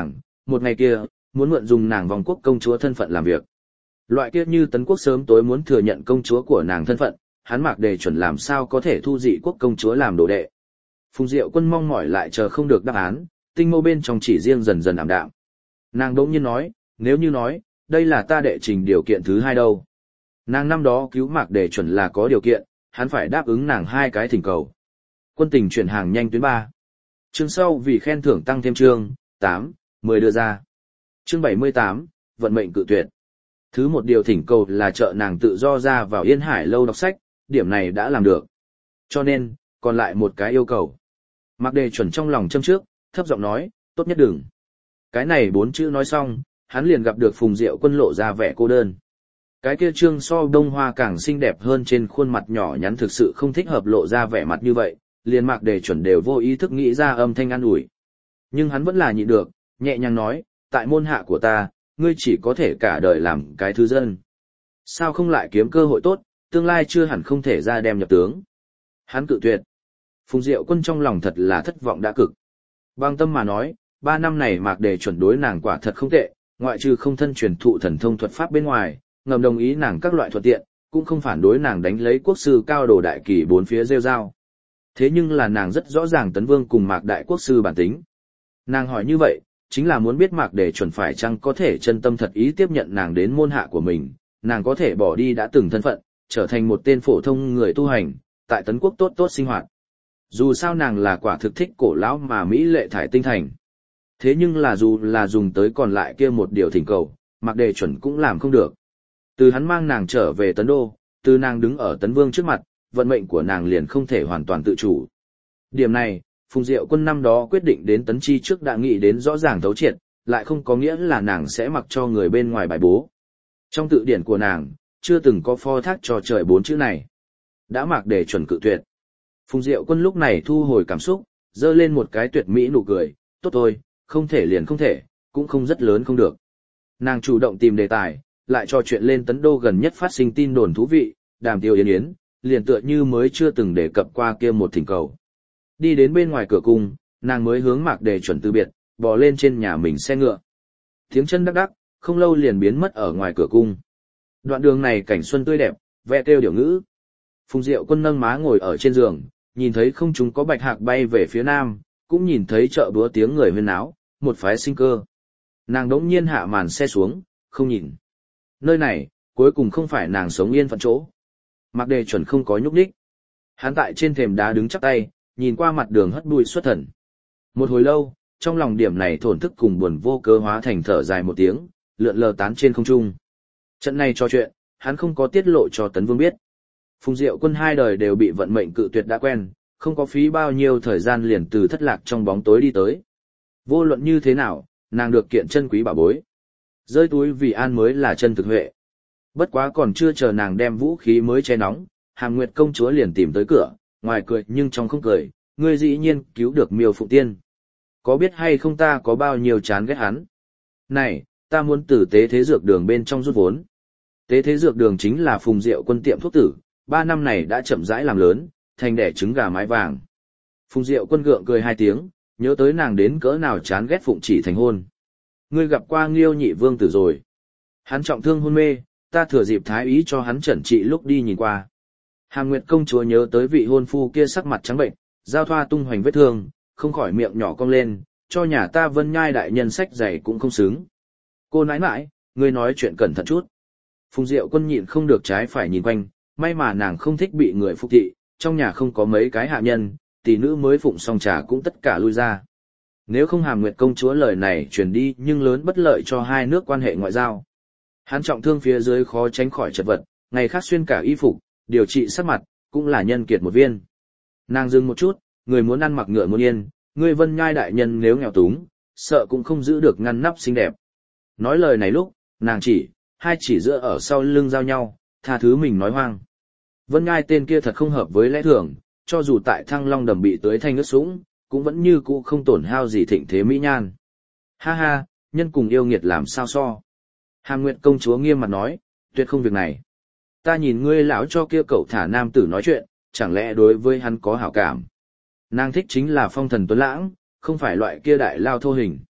một ngày kia, muốn mượn dùng nàng vòng quốc công chúa thân phận làm việc. Loại kia như Tấn Quốc sớm tối muốn thừa nhận công chúa của nàng thân phận, hắn Mạc Đề chuẩn làm sao có thể thu dị quốc công chúa làm đồ đệ. Phùng Diệu Quân mong mỏi lại chờ không được đáp án, tinh mâu bên trong chỉ riêng dần dần ảm đạm. Nàng đỗng nhiên nói, nếu như nói, đây là ta đệ trình điều kiện thứ hai đâu. Nàng năm đó cứu Mạc Đề chuẩn là có điều kiện, hắn phải đáp ứng nàng hai cái thỉnh cầu. Quân tình chuyển hàng nhanh tuyến ba. Chương sau vì khen thưởng tăng thêm chương, tám, mười đưa ra. Chương bảy mươi tám, vận mệnh cự tuyệt. Thứ một điều thỉnh cầu là trợ nàng tự do ra vào Yên Hải lâu đọc sách, điểm này đã làm được. Cho nên, còn lại một cái yêu cầu. Mạc Đề chuẩn trong lòng châm trước, thấp giọng nói, tốt nhất đừng. Cái này bốn chữ nói xong, hắn liền gặp được Phùng Diệu Quân lộ ra vẻ cô đơn. Cái kia trương so đông hoa càng xinh đẹp hơn trên khuôn mặt nhỏ nhắn thực sự không thích hợp lộ ra vẻ mặt như vậy, liền Mạc Đề chuẩn đều vô ý thức nghĩ ra âm thanh an ủi. Nhưng hắn vẫn là nhịn được, nhẹ nhàng nói, tại môn hạ của ta, ngươi chỉ có thể cả đời làm cái thứ dân. Sao không lại kiếm cơ hội tốt, tương lai chưa hẳn không thể ra đem nhập tướng. Hắn cự tuyệt. Phùng Diệu Quân trong lòng thật là thất vọng đã cực. Bằng tâm mà nói, ba năm này Mạc Đề chuẩn đối nàng quả thật không tệ, ngoại trừ không thân truyền thụ thần thông thuật pháp bên ngoài, ngầm đồng ý nàng các loại thuận tiện, cũng không phản đối nàng đánh lấy quốc sư cao đồ đại kỳ bốn phía rêu rao. Thế nhưng là nàng rất rõ ràng Tấn Vương cùng Mạc Đại Quốc sư bản tính. Nàng hỏi như vậy, chính là muốn biết Mạc Đề chuẩn phải chăng có thể chân tâm thật ý tiếp nhận nàng đến môn hạ của mình, nàng có thể bỏ đi đã từng thân phận, trở thành một tên phổ thông người tu hành, tại Tấn Quốc tốt tốt sinh hoạt. Dù sao nàng là quả thực thích cổ lão mà Mỹ lệ thải tinh thành. Thế nhưng là dù là dùng tới còn lại kia một điều thỉnh cầu, Mạc Đề chuẩn cũng làm không được. Từ hắn mang nàng trở về Tấn Đô, từ nàng đứng ở Tấn Vương trước mặt, vận mệnh của nàng liền không thể hoàn toàn tự chủ. Điểm này, Phùng Diệu Quân năm đó quyết định đến Tấn Chi trước đã nghĩ đến rõ ràng thấu triệt, lại không có nghĩa là nàng sẽ mặc cho người bên ngoài bài bố. Trong tự điển của nàng, chưa từng có phó thác cho trời bốn chữ này. Đã Mạc Đề chuẩn cự tuyệt. Phùng Diệu Quân lúc này thu hồi cảm xúc, dơ lên một cái tuyệt mỹ nụ cười, tốt thôi, không thể liền không thể, cũng không rất lớn không được. Nàng chủ động tìm đề tài, lại trò chuyện lên Tấn Đô gần nhất phát sinh tin đồn thú vị, Đàm Tiêu Yến Yến, liền tựa như mới chưa từng đề cập qua kia một thỉnh cầu. Đi đến bên ngoài cửa cung, nàng mới hướng Mạc Đề chuẩn từ biệt, bò lên trên nhà mình xe ngựa. Tiếng chân đắc đắc, không lâu liền biến mất ở ngoài cửa cung. Đoạn đường này cảnh xuân tươi đẹp, ve kêu điệu ngữ. Phùng Diệu Quân nâng má ngồi ở trên giường, nhìn thấy không trung có bạch hạc bay về phía nam, cũng nhìn thấy chợ búa tiếng người huyên náo, một phái sinh cơ. Nàng đống nhiên hạ màn xe xuống, không nhìn. Nơi này, cuối cùng không phải nàng sống yên phận chỗ. Mạc Đề chuẩn không có nhúc nhích. Hắn tại trên thềm đá đứng chắp tay, nhìn qua mặt đường hất bụi xuất thần. Một hồi lâu, trong lòng điểm này thổn thức cùng buồn vô cớ hóa thành thở dài một tiếng, lượn lờ tán trên không trung. Trận này trò chuyện, hắn không có tiết lộ cho Tấn Vương biết. Phùng Diệu Quân hai đời đều bị vận mệnh cự tuyệt đã quen, không có phí bao nhiêu thời gian liền từ thất lạc trong bóng tối đi tới. Vô luận như thế nào, nàng được kiện chân quý bảo bối. Rơi túi vì an mới là chân thực huệ. Bất quá còn chưa chờ nàng đem vũ khí mới che nóng, Hàm Nguyệt công chúa liền tìm tới cửa, ngoài cười nhưng trong không cười, ngươi dĩ nhiên cứu được Miêu Phụng Tiên. Có biết hay không ta có bao nhiêu chán ghét hắn? Này, ta muốn từ tế thế dược đường bên trong rút vốn. Tế thế dược đường chính là Phùng Diệu Quân tiệm thuốc tử, ba năm này đã chậm rãi làm lớn, thành đẻ trứng gà mái vàng. Phùng Diệu Quân gượng cười hai tiếng, nhớ tới nàng đến cỡ nào chán ghét Phụng Chỉ thành hôn. Ngươi gặp qua Nghiêu nhị vương tử rồi. Hắn trọng thương hôn mê, ta thừa dịp thái ý cho hắn chẩn trị lúc đi nhìn qua. Hàm Nguyệt công chúa nhớ tới vị hôn phu kia sắc mặt trắng bệnh, giao thoa tung hoành vết thương, không khỏi miệng nhỏ cong lên, cho nhà ta Vân Nhai đại nhân sách giày cũng không xứng. Cô nãi nãi, ngươi nói chuyện cẩn thận chút. Phùng Diệu Quân nhịn không được trái phải nhìn quanh, may mà nàng không thích bị người phục thị, trong nhà không có mấy cái hạ nhân, tỷ nữ mới phụng xong trà cũng tất cả lui ra. Nếu không Hàm Nguyệt công chúa lời này truyền đi nhưng lớn bất lợi cho hai nước quan hệ ngoại giao. Hắn trọng thương phía dưới khó tránh khỏi chật vật, ngày khác xuyên cả y phục, điều trị sắc mặt, cũng là nhân kiệt một viên. Nàng dừng một chút, người muốn ăn mặc ngựa muốn yên, người Vân Nhai đại nhân nếu nghèo túng, sợ cũng không giữ được ngăn nắp xinh đẹp. Nói lời này lúc, nàng chỉ, hai chỉ giữa ở sau lưng giao nhau, tha thứ mình nói hoang. Vân Nhai tên kia thật không hợp với lẽ thường, cho dù tại Thăng Long đầm bị tưới thanh ướt sũng, cũng vẫn như cũ không tổn hao gì thịnh thế mỹ nhan. Ha ha, nhân cùng yêu nghiệt làm sao so. Hàm Nguyệt công chúa nghiêm mặt nói, tuyệt không việc này. Ta nhìn ngươi lão cho kia cậu thả nam tử nói chuyện, chẳng lẽ đối với hắn có hảo cảm. Nàng thích chính là phong thần tuấn lãng, không phải loại kia đại lao thô hình.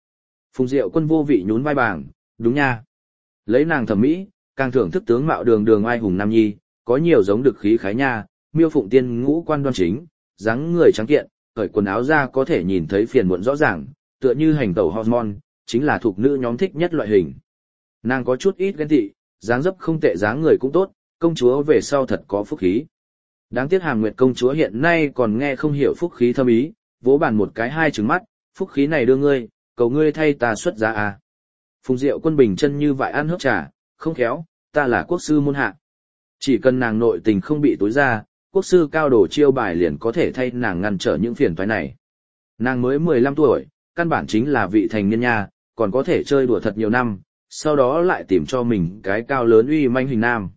Phùng Diệu Quân vô vị nhún vai bảng, đúng nha. Lấy nàng thẩm mỹ, càng thưởng thức tướng mạo đường đường ai hùng nam nhi, có nhiều giống được khí khái nha, miêu phụng tiên ngũ quan đoan chính, dáng người trắng kiện, cởi quần áo ra có thể nhìn thấy phiền muộn rõ ràng, tựa như hành tẩu hormone, chính là thuộc nữ nhóm thích nhất loại hình. Nàng có chút ít ghen tị, dáng dấp không tệ dáng người cũng tốt, công chúa về sau thật có phúc khí. Đáng tiếc Hàm Nguyệt công chúa hiện nay còn nghe không hiểu phúc khí thâm ý, vỗ bàn một cái hai trứng mắt, phúc khí này đưa ngươi, cầu ngươi thay ta xuất giá à. Phùng Diệu Quân bình chân như vại ăn hớp trà, không khéo, ta là quốc sư môn hạ. Chỉ cần nàng nội tình không bị tối ra, quốc sư cao đồ chiêu bài liền có thể thay nàng ngăn trở những phiền toái này. Nàng mới mười lăm tuổi, căn bản chính là vị thành niên nha, còn có thể chơi đùa thật nhiều năm, sau đó lại tìm cho mình cái cao lớn uy manh hình nam.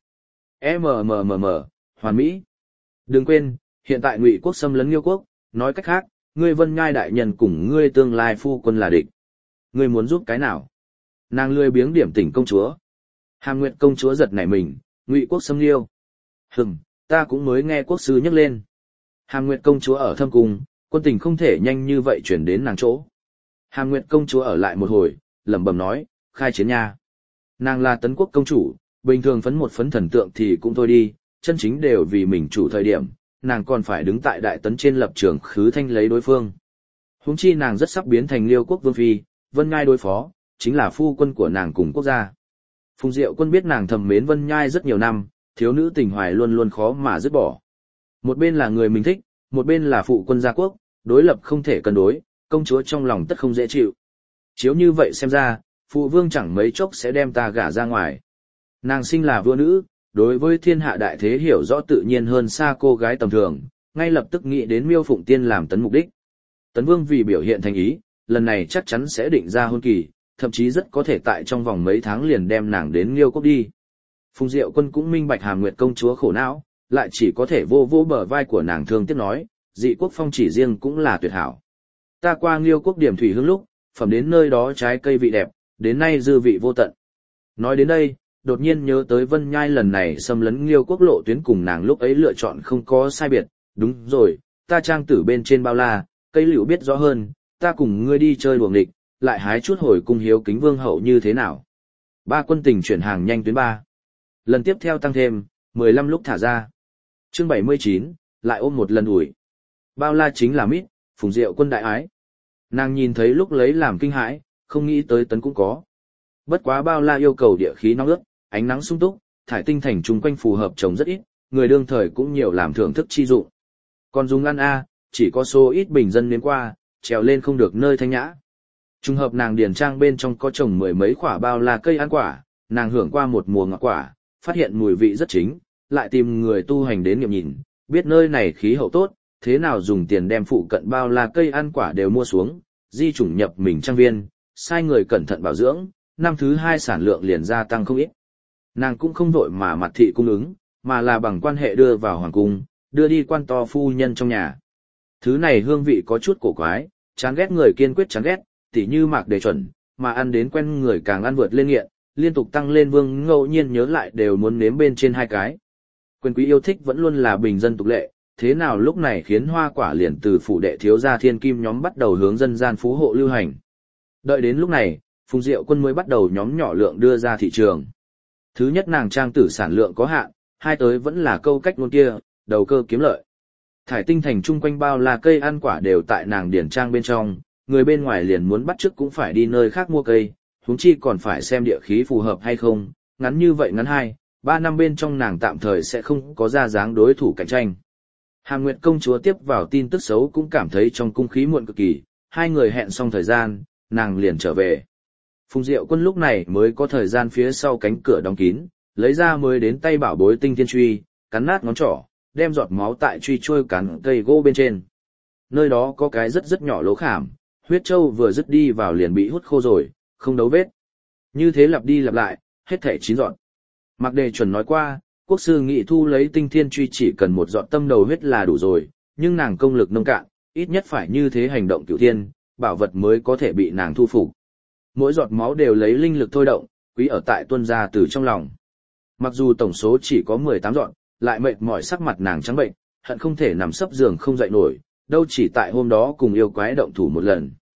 MMMM, hoàn mỹ. Đừng quên, hiện tại Ngụy quốc xâm lấn Liêu quốc, nói cách khác, ngươi Vân Nhai đại nhân cùng ngươi tương lai phu quân là địch. Ngươi muốn giúp cái nào? Nàng lười biếng điểm tỉnh công chúa. Hàm Nguyệt công chúa giật nảy mình, Ngụy quốc xâm Liêu. Hừm, ta cũng mới nghe quốc sư nhắc lên. Hàm Nguyệt công chúa ở thâm cung, quân tình không thể nhanh như vậy chuyển đến nàng chỗ. Hàm Nguyệt công chúa ở lại một hồi, lẩm bẩm nói, khai chiến nha. Nàng là Tấn quốc công chủ, bình thường phấn một phấn thần tượng thì cũng thôi đi, chân chính đều vì mình chủ thời điểm, nàng còn phải đứng tại đại tấn trên lập trường khứ thanh lấy đối phương. Huống chi nàng rất sắp biến thành Liêu quốc vương phi, Vân Nhai đối phó, chính là phu quân của nàng cùng quốc gia. Phùng Diệu Quân biết nàng thầm mến Vân Nhai rất nhiều năm, thiếu nữ tình hoài luôn luôn khó mà dứt bỏ. Một bên là người mình thích, một bên là phụ quân gia quốc, đối lập không thể cân đối, công chúa trong lòng tất không dễ chịu. Chiếu như vậy xem ra, phụ vương chẳng mấy chốc sẽ đem ta gả ra ngoài. Nàng sinh là vua nữ, đối với thiên hạ đại thế hiểu rõ tự nhiên hơn xa cô gái tầm thường, ngay lập tức nghĩ đến Miêu Phụng Tiên làm tấn mục đích. Tấn vương vì biểu hiện thành ý, lần này chắc chắn sẽ định ra hôn kỳ, thậm chí rất có thể tại trong vòng mấy tháng liền đem nàng đến Liêu quốc đi. Phùng Diệu Quân cũng minh bạch Hàm Nguyệt công chúa khổ não, lại chỉ có thể vô vô bờ vai của nàng thương tiếc nói, dị quốc phong chỉ riêng cũng là tuyệt hảo. Ta qua Liêu quốc điểm thủy hương lúc, phẩm đến nơi đó trái cây vị đẹp, đến nay dư vị vô tận. Nói đến đây, đột nhiên nhớ tới Vân Nhai lần này xâm lấn Liêu quốc lộ tuyến cùng nàng lúc ấy lựa chọn không có sai biệt, đúng rồi, ta trang tử bên trên bao la, cây liễu biết rõ hơn, ta cùng ngươi đi chơi đuồng địch, lại hái chút hồi cung hiếu kính vương hậu như thế nào. Ba quân tình chuyển hàng nhanh tuyến ba. Lần tiếp theo tăng thêm, mười lăm lúc thả ra. Chương bảy mươi chín, lại ôm một lần ủi. Bao la chính là mít, Phùng Diệu Quân đại ái. Nàng nhìn thấy lúc lấy làm kinh hãi, không nghĩ tới tấn cũng có. Bất quá bao la yêu cầu địa khí nóng ướt, ánh nắng sung túc, thải tinh thành chung quanh phù hợp trồng rất ít, người đương thời cũng nhiều làm thưởng thức chi dụng. Còn dùng ăn a, chỉ có số ít bình dân đến qua, trèo lên không được nơi thanh nhã. Trùng hợp nàng điền trang bên trong có trồng mười mấy quả bao la cây ăn quả, nàng hưởng qua một mùa ngọt quả, phát hiện mùi vị rất chính, lại tìm người tu hành đến nghiệm nhìn, biết nơi này khí hậu tốt, thế nào dùng tiền đem phụ cận bao la cây ăn quả đều mua xuống, di chủng nhập mình trang viên, sai người cẩn thận bảo dưỡng, năm thứ hai sản lượng liền gia tăng không ít. Nàng cũng không vội mà mặt thị cung ứng, mà là bằng quan hệ đưa vào hoàng cung, đưa đi quan to phu nhân trong nhà. Thứ này hương vị có chút cổ quái, chán ghét người kiên quyết chán ghét, tỉ như mạc đề chuẩn, mà ăn đến quen người càng ăn vượt lên nghiện, liên tục tăng lên vương ngẫu nhiên nhớ lại đều muốn nếm bên trên hai cái. Quyền quý yêu thích vẫn luôn là bình dân tục lệ, thế nào lúc này khiến hoa quả liền từ phủ đệ thiếu gia thiên kim nhóm bắt đầu hướng dân gian phú hộ lưu hành. Đợi đến lúc này, Phùng Diệu Quân mới bắt đầu nhóm nhỏ lượng đưa ra thị trường. Thứ nhất nàng trang tử sản lượng có hạn, hai tới vẫn là câu cách luôn kia, đầu cơ kiếm lợi. Thải tinh thành chung quanh bao là cây ăn quả đều tại nàng điển trang bên trong, người bên ngoài liền muốn bắt chước cũng phải đi nơi khác mua cây, huống chi còn phải xem địa khí phù hợp hay không, ngắn như vậy ngắn hai, ba năm bên trong nàng tạm thời sẽ không có ra dáng đối thủ cạnh tranh. Hàm Nguyệt công chúa tiếp vào tin tức xấu cũng cảm thấy trong cung khí muộn cực kỳ, hai người hẹn xong thời gian, nàng liền trở về. Phùng Diệu Quân lúc này mới có thời gian phía sau cánh cửa đóng kín, lấy ra mới đến tay bảo bối tinh thiên truy, cắn nát ngón trỏ, đem giọt máu tại truy trôi cắn cây gỗ bên trên. Nơi đó có cái rất rất nhỏ lỗ khảm, huyết châu vừa dứt đi vào liền bị hút khô rồi, không đấu vết. Như thế lặp đi lặp lại, hết thảy chín giọt. Mạc Đề chuẩn nói qua, quốc sư nghị thu lấy tinh thiên truy chỉ cần một giọt tâm đầu huyết là đủ rồi, nhưng nàng công lực nông cạn, ít nhất phải như thế hành động cửu thiên, bảo vật mới có thể bị nàng thu phục. Mỗi giọt máu đều lấy linh lực thôi động, quý ở tại tuân ra từ trong lòng. Mặc dù tổng số chỉ có mười tám giọt, lại mệt mỏi sắc mặt nàng trắng bệnh, hận không thể nằm sấp giường không dậy nổi, đâu chỉ tại hôm đó cùng yêu quái động thủ một lần.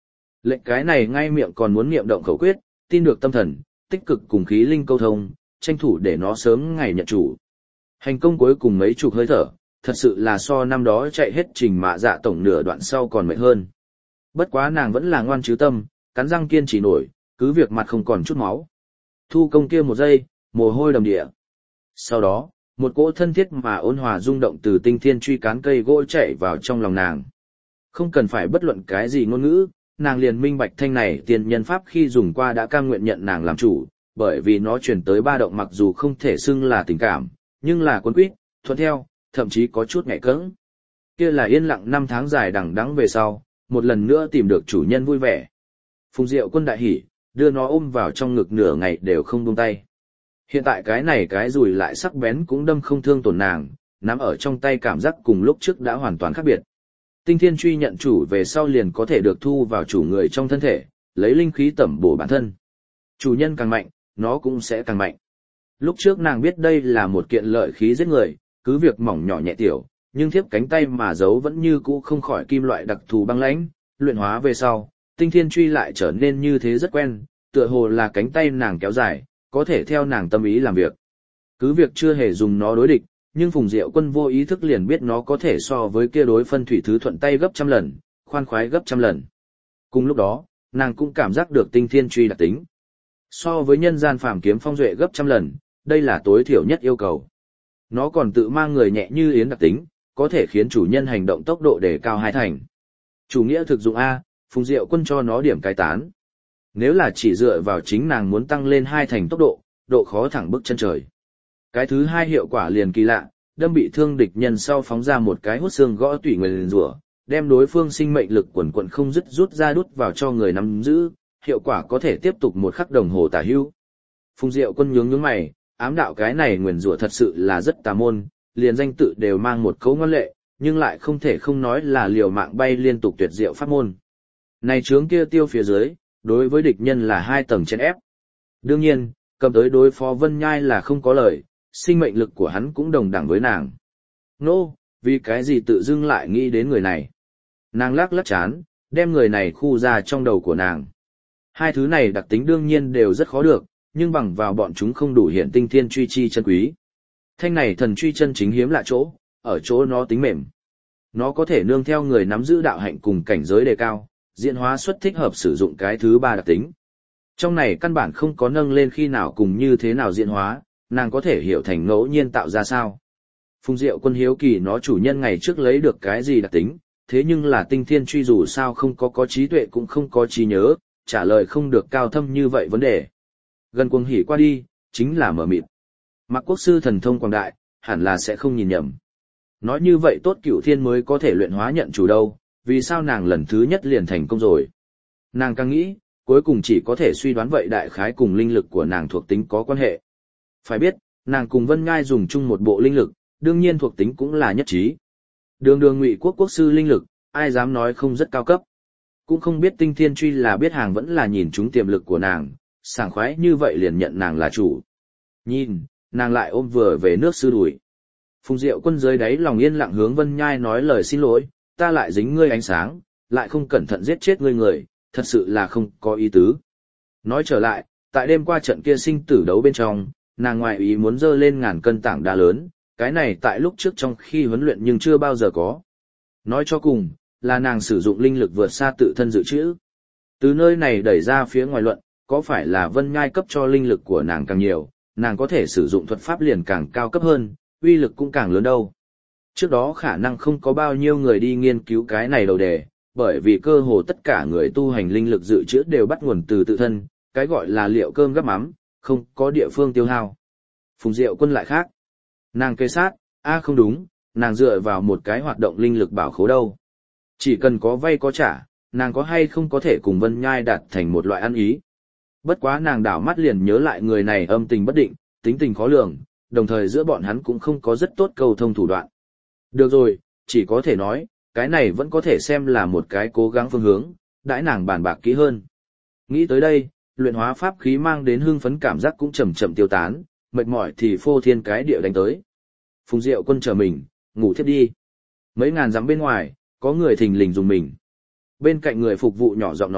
Lệnh cái này ngay miệng còn muốn niệm động khẩu quyết, tin được tâm thần, tích cực cùng khí linh câu thông, tranh thủ để nó sớm ngày nhận chủ. Hành công cuối cùng mấy chục hơi thở, thật sự là so năm đó chạy hết trình mạ dạ tổng nửa đoạn sau còn mệt hơn. Bất quá nàng vẫn là ngoan chứ tâm, cắn răng kiên trì nổi, cứ việc mặt không còn chút máu. Thu công kia một giây, mồ hôi đầm địa. Sau đó, một cỗ thân thiết mà ôn hòa rung động từ tinh thiên truy cán cây gỗ chạy vào trong lòng nàng. Không cần phải bất luận cái gì ngôn ngữ, nàng liền minh bạch thanh này tiền nhân pháp khi dùng qua đã cam nguyện nhận nàng làm chủ, bởi vì nó truyền tới ba động mặc dù không thể xưng là tình cảm, nhưng là cuốn quýt, thuận theo, thậm chí có chút nhẹ cẫng. Kia là yên lặng năm tháng dài đằng đẵng về sau, một lần nữa tìm được chủ nhân vui vẻ. Phùng Diệu Quân đại hỉ, đưa nó ôm vào trong ngực nửa ngày đều không buông tay. Hiện tại cái này cái rùi lại sắc bén cũng đâm không thương tổn nàng, nắm ở trong tay cảm giác cùng lúc trước đã hoàn toàn khác biệt. Tinh thiên truy nhận chủ về sau liền có thể được thu vào chủ người trong thân thể, lấy linh khí tẩm bổ bản thân. Chủ nhân càng mạnh, nó cũng sẽ càng mạnh. Lúc trước nàng biết đây là một kiện lợi khí giết người, cứ việc mỏng nhỏ nhẹ tiểu, nhưng thiếp cánh tay mà giấu vẫn như cũ không khỏi kim loại đặc thù băng lãnh, luyện hóa về sau, tinh thiên truy lại trở nên như thế rất quen, tựa hồ là cánh tay nàng kéo dài, có thể theo nàng tâm ý làm việc. Cứ việc chưa hề dùng nó đối địch, nhưng Phùng Diệu Quân vô ý thức liền biết nó có thể so với kia đối phân thủy thứ thuận tay gấp trăm lần, khoan khoái gấp trăm lần. Cùng lúc đó, nàng cũng cảm giác được tinh thiên truy đặc tính. So với nhân gian phàm kiếm phong duệ gấp trăm lần, đây là tối thiểu nhất yêu cầu. Nó còn tự mang người nhẹ như yến đặc tính, có thể khiến chủ nhân hành động tốc độ đề cao hai thành. Chủ nghĩa thực dụng A, Phùng Diệu Quân cho nó điểm cái tán. Nếu là chỉ dựa vào chính nàng muốn tăng lên hai thành tốc độ, độ khó thẳng bức chân trời. Cái thứ hai hiệu quả liền kỳ lạ, đâm bị thương địch nhân sau phóng ra một cái hút xương gõ tủy người liền rủa, đem đối phương sinh mệnh lực quần quần không dứt rút ra đút vào cho người nắm giữ, hiệu quả có thể tiếp tục một khắc đồng hồ tả hữu. Phùng Diệu Quân nhướng nhướng mày, ám đạo cái này nguyền rủa thật sự là rất tà môn, liền danh tự đều mang một cấu ngoan lệ, nhưng lại không thể không nói là liều mạng bay liên tục tuyệt diệu pháp môn. Này chướng kia tiêu phía dưới, đối với địch nhân là hai tầng chèn ép. Đương nhiên, cầm tới đối phó Vân Nhai là không có lời, sinh mệnh lực của hắn cũng đồng đẳng với nàng. Nô, no, vì cái gì tự dưng lại nghĩ đến người này? Nàng lắc lắc chán, đem người này khu ra trong đầu của nàng. Hai thứ này đặc tính đương nhiên đều rất khó được, nhưng bằng vào bọn chúng không đủ hiện tinh thiên truy chi chân quý. Thanh này thần truy chân chính hiếm lạ chỗ, ở chỗ nó tính mềm. Nó có thể nương theo người nắm giữ đạo hạnh cùng cảnh giới đề cao, diễn hóa xuất thích hợp sử dụng cái thứ ba đặc tính. Trong này căn bản không có nâng lên khi nào cùng như thế nào diễn hóa, nàng có thể hiểu thành ngẫu nhiên tạo ra sao. Phùng Diệu Quân hiếu kỳ nó chủ nhân ngày trước lấy được cái gì đặc tính, thế nhưng là tinh thiên truy dù sao không có có trí tuệ cũng không có trí nhớ, trả lời không được cao thâm như vậy vấn đề. Gần cuồng hỉ qua đi, chính là mở mịt. Mạc Quốc sư thần thông quảng đại, hẳn là sẽ không nhìn nhầm. Nói như vậy tốt Cửu Thiên mới có thể luyện hóa nhận chủ đâu, vì sao nàng lần thứ nhất liền thành công rồi. Nàng càng nghĩ, cuối cùng chỉ có thể suy đoán vậy đại khái cùng linh lực của nàng thuộc tính có quan hệ. Phải biết, nàng cùng Vân Ngai dùng chung một bộ linh lực, đương nhiên thuộc tính cũng là nhất trí. Đường đường Ngụy Quốc quốc sư linh lực, ai dám nói không rất cao cấp. Cũng không biết tinh thiên truy là biết hàng vẫn là nhìn trúng tiềm lực của nàng, sảng khoái như vậy liền nhận nàng là chủ. Nhìn, nàng lại ôm vừa về nước sư đùi. Phùng Diệu Quân dưới đáy lòng yên lặng hướng Vân Nhai nói lời xin lỗi, ta lại dính ngươi ánh sáng, lại không cẩn thận giết chết ngươi người, thật sự là không có ý tứ. Nói trở lại, tại đêm qua trận kia sinh tử đấu bên trong, nàng ngoại ý muốn dơ lên ngàn cân tảng đá lớn, cái này tại lúc trước trong khi huấn luyện nhưng chưa bao giờ có. Nói cho cùng, là nàng sử dụng linh lực vượt xa tự thân dự trữ. Từ nơi này đẩy ra phía ngoài luận, có phải là Vân Nhai cấp cho linh lực của nàng càng nhiều, nàng có thể sử dụng thuật pháp liền càng cao cấp hơn, uy lực cũng càng lớn đâu. Trước đó khả năng không có bao nhiêu người đi nghiên cứu cái này đầu đề, bởi vì cơ hồ tất cả người tu hành linh lực dự trữ đều bắt nguồn từ tự thân, cái gọi là liệu cơm gắp mắm, không có địa phương tiêu hao. Phùng Diệu Quân lại khác. Nàng kê sát, a không đúng, nàng dựa vào một cái hoạt động linh lực bảo khố đâu. Chỉ cần có vay có trả, nàng có hay không có thể cùng Vân Nhai đạt thành một loại ăn ý. Bất quá nàng đảo mắt liền nhớ lại người này âm tình bất định, tính tình khó lường, đồng thời giữa bọn hắn cũng không có rất tốt cầu thông thủ đoạn. Được rồi, chỉ có thể nói, cái này vẫn có thể xem là một cái cố gắng phương hướng, đãi nàng bàn bạc kỹ hơn. Nghĩ tới đây, luyện hóa pháp khí mang đến hưng phấn cảm giác cũng chậm chậm tiêu tán, mệt mỏi thì phô thiên cái địa đánh tới. Phùng Diệu Quân chờ mình, ngủ thiếp đi. Mấy ngàn dặm bên ngoài, có người thình lình dùng mình. Bên cạnh người phục vụ nhỏ giọng nói,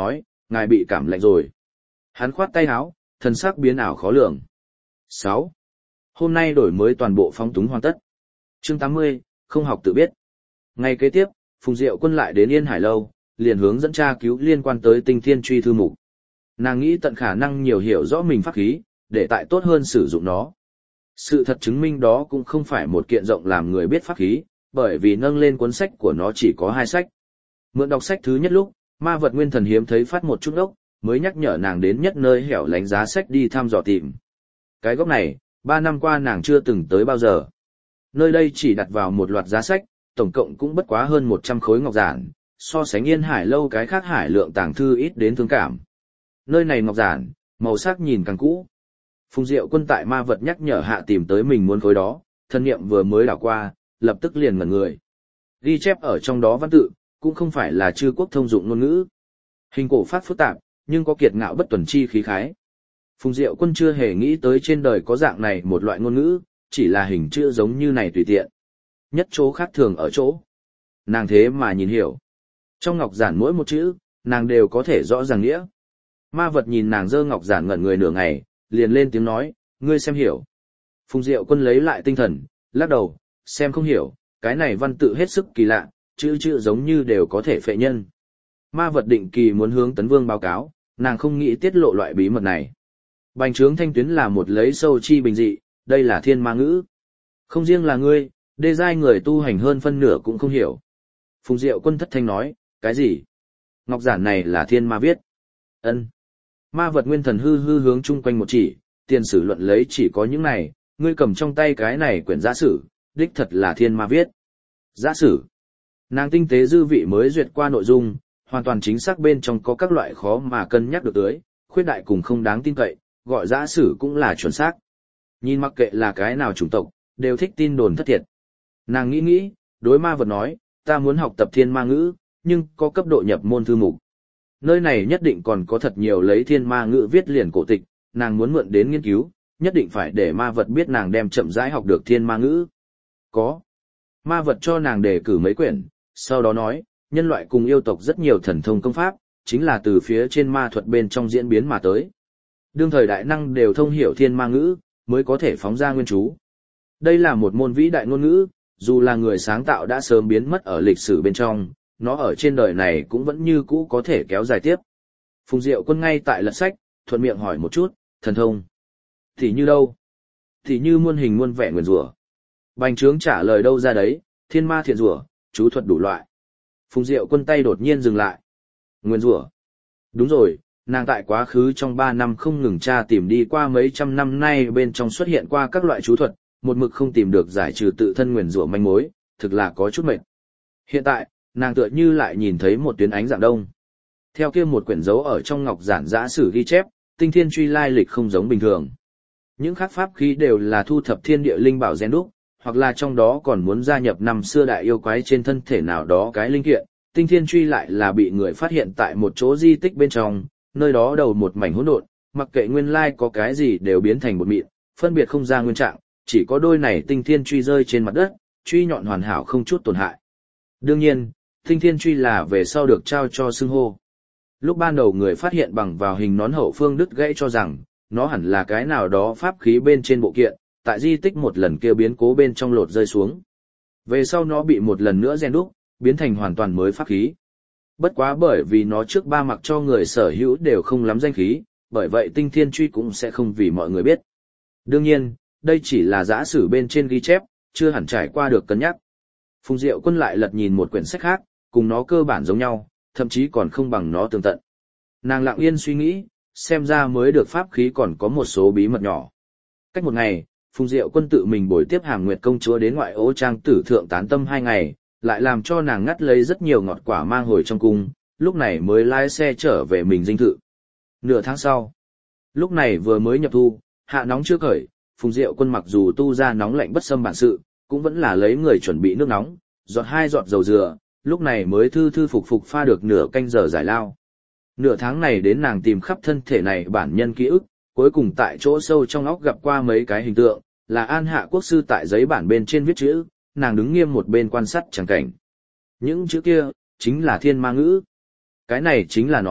ngài bị cảm lạnh rồi. Hắn khoát tay áo, thần sắc biến ảo khó lường. sáu. Hôm nay đổi mới toàn bộ phóng túng hoàn tất. Chương tám mươi, không học tự biết. Ngày kế tiếp, Phùng Diệu Quân lại đến Yên Hải Lâu, liền hướng dẫn tra cứu liên quan tới Tinh Thiên Truy thư mục. Nàng nghĩ tận khả năng nhiều hiểu rõ mình pháp khí, để tại tốt hơn sử dụng nó. Sự thật chứng minh đó cũng không phải một kiện rộng làm người biết pháp khí, bởi vì nâng lên cuốn sách của nó chỉ có hai sách. Mượn đọc sách thứ nhất lúc, ma vật nguyên thần hiếm thấy phát một chút ốc, mới nhắc nhở nàng đến nhất nơi hẻo lánh giá sách đi thăm dò tìm. Cái góc này, ba năm qua nàng chưa từng tới bao giờ. Nơi đây chỉ đặt vào một loạt giá sách, tổng cộng cũng bất quá hơn một trăm khối ngọc giản, so sánh Yên Hải Lâu cái khác hải lượng tàng thư ít đến thương cảm. Nơi này ngọc giản, màu sắc nhìn càng cũ. Phùng Diệu Quân tại ma vật nhắc nhở hạ tìm tới mình muốn khối đó, thân niệm vừa mới đảo qua, lập tức liền ngẩn người. Ghi chép ở trong đó văn tự, cũng không phải là chư quốc thông dụng ngôn ngữ. Hình cổ phát phức tạp, nhưng có kiệt ngạo bất tuần chi khí khái. Phùng Diệu Quân chưa hề nghĩ tới trên đời có dạng này một loại ngôn ngữ, chỉ là hình chữ giống như này tùy tiện. Nhất chỗ khác thường ở chỗ. Nàng thế mà nhìn hiểu. Trong ngọc giản mỗi một chữ, nàng đều có thể rõ ràng nghĩa. Ma vật nhìn nàng giơ ngọc giản ngẩn người nửa ngày, liền lên tiếng nói, ngươi xem hiểu. Phùng Diệu Quân lấy lại tinh thần, lắc đầu, xem không hiểu, cái này văn tự hết sức kỳ lạ, chữ chữ giống như đều có thể phệ nhân. Ma vật định kỳ muốn hướng Tấn Vương báo cáo, nàng không nghĩ tiết lộ loại bí mật này. Bành trướng thanh tuyến là một lấy sâu chi bình dị, đây là thiên ma ngữ. Không riêng là ngươi, đê giai người tu hành hơn phân nửa cũng không hiểu. Phùng Diệu Quân thất thanh nói, cái gì? Ngọc giản này là thiên ma viết. Ân. Ma vật nguyên thần hư hư hướng chung quanh một chỉ, tiền sử luận lấy chỉ có những này, ngươi cầm trong tay cái này quyển giả sử, đích thật là thiên ma viết. Giả sử. Nàng tinh tế dư vị mới duyệt qua nội dung, hoàn toàn chính xác bên trong có các loại khó mà cân nhắc được tới, khuyết đại cùng không đáng tin cậy, gọi giả sử cũng là chuẩn xác. Nhìn mặc kệ là cái nào chủng tộc, đều thích tin đồn thất thiệt. Nàng nghĩ nghĩ, đối ma vật nói, ta muốn học tập thiên ma ngữ, nhưng có cấp độ nhập môn thư mục. Nơi này nhất định còn có thật nhiều lấy thiên ma ngữ viết liền cổ tịch, nàng muốn mượn đến nghiên cứu, nhất định phải để ma vật biết nàng đem chậm rãi học được thiên ma ngữ. Có. Ma vật cho nàng đề cử mấy quyển, sau đó nói, nhân loại cùng yêu tộc rất nhiều thần thông công pháp, chính là từ phía trên ma thuật bên trong diễn biến mà tới. Đương thời đại năng đều thông hiểu thiên ma ngữ, mới có thể phóng ra nguyên chú. Đây là một môn vĩ đại ngôn ngữ, dù là người sáng tạo đã sớm biến mất ở lịch sử bên trong, nó ở trên đời này cũng vẫn như cũ có thể kéo dài tiếp. Phùng Diệu Quân ngay tại lật sách, thuận miệng hỏi một chút, thần thông. Thì như đâu? Thì như muôn hình muôn vẻ nguyền rủa. Bành trướng trả lời đâu ra đấy, thiên ma thiện rủa, chú thuật đủ loại. Phùng Diệu Quân tay đột nhiên dừng lại. Nguyền rủa. Đúng rồi, nàng tại quá khứ trong ba năm không ngừng tra tìm đi qua mấy trăm năm nay bên trong xuất hiện qua các loại chú thuật, một mực không tìm được giải trừ tự thân nguyền rủa manh mối, thực là có chút mệt. Hiện tại, nàng tựa như lại nhìn thấy một tuyến ánh dạng đông. Theo kia một quyển dấu ở trong ngọc giản giã sử ghi chép, Tinh Thiên Truy lai lịch không giống bình thường. Những khác pháp khí đều là thu thập thiên địa linh bảo gen đúc, hoặc là trong đó còn muốn gia nhập năm xưa đại yêu quái trên thân thể nào đó cái linh kiện. Tinh Thiên Truy lại là bị người phát hiện tại một chỗ di tích bên trong, nơi đó đầu một mảnh hỗn độn, mặc kệ nguyên lai có cái gì đều biến thành một mịn, phân biệt không ra nguyên trạng, chỉ có đôi này Tinh Thiên Truy rơi trên mặt đất, truy nhọn hoàn hảo không chút tổn hại. Đương nhiên, Tinh Thiên Truy là về sau được trao cho xưng hô. Lúc ban đầu người phát hiện bằng vào hình nón hậu phương đứt gãy cho rằng, nó hẳn là cái nào đó pháp khí bên trên bộ kiện, tại di tích một lần kia biến cố bên trong lột rơi xuống. Về sau nó bị một lần nữa rèn đúc, biến thành hoàn toàn mới pháp khí. Bất quá bởi vì nó trước ba mặc cho người sở hữu đều không lắm danh khí, bởi vậy Tinh Thiên Truy cũng sẽ không vì mọi người biết. Đương nhiên, đây chỉ là giả sử bên trên ghi chép, chưa hẳn trải qua được cân nhắc. Phùng Diệu Quân lại lật nhìn một quyển sách khác, cùng nó cơ bản giống nhau, thậm chí còn không bằng nó tường tận. Nàng lặng yên suy nghĩ, xem ra mới được pháp khí còn có một số bí mật nhỏ. Cách một ngày, Phùng Diệu Quân tự mình bồi tiếp Hàm Nguyệt công chúa đến ngoại ô trang tử thượng tán tâm hai ngày, lại làm cho nàng ngắt lấy rất nhiều ngọt quả mang hồi trong cung, lúc này mới lái xe trở về mình dinh thự. Nửa tháng sau, lúc này vừa mới nhập thu, hạ nóng chưa khởi, Phùng Diệu Quân mặc dù tu ra nóng lạnh bất xâm bản sự, cũng vẫn là lấy người chuẩn bị nước nóng, giọt hai giọt dầu dừa, lúc này mới thư thư phục phục pha được nửa canh giờ giải lao. Nửa tháng này đến nàng tìm khắp thân thể này bản nhân ký ức, cuối cùng tại chỗ sâu trong óc gặp qua mấy cái hình tượng, là An Hạ quốc sư tại giấy bản bên trên viết chữ, nàng đứng nghiêm một bên quan sát chẳng cảnh. Những chữ kia, chính là thiên ma ngữ. Cái này chính là nói,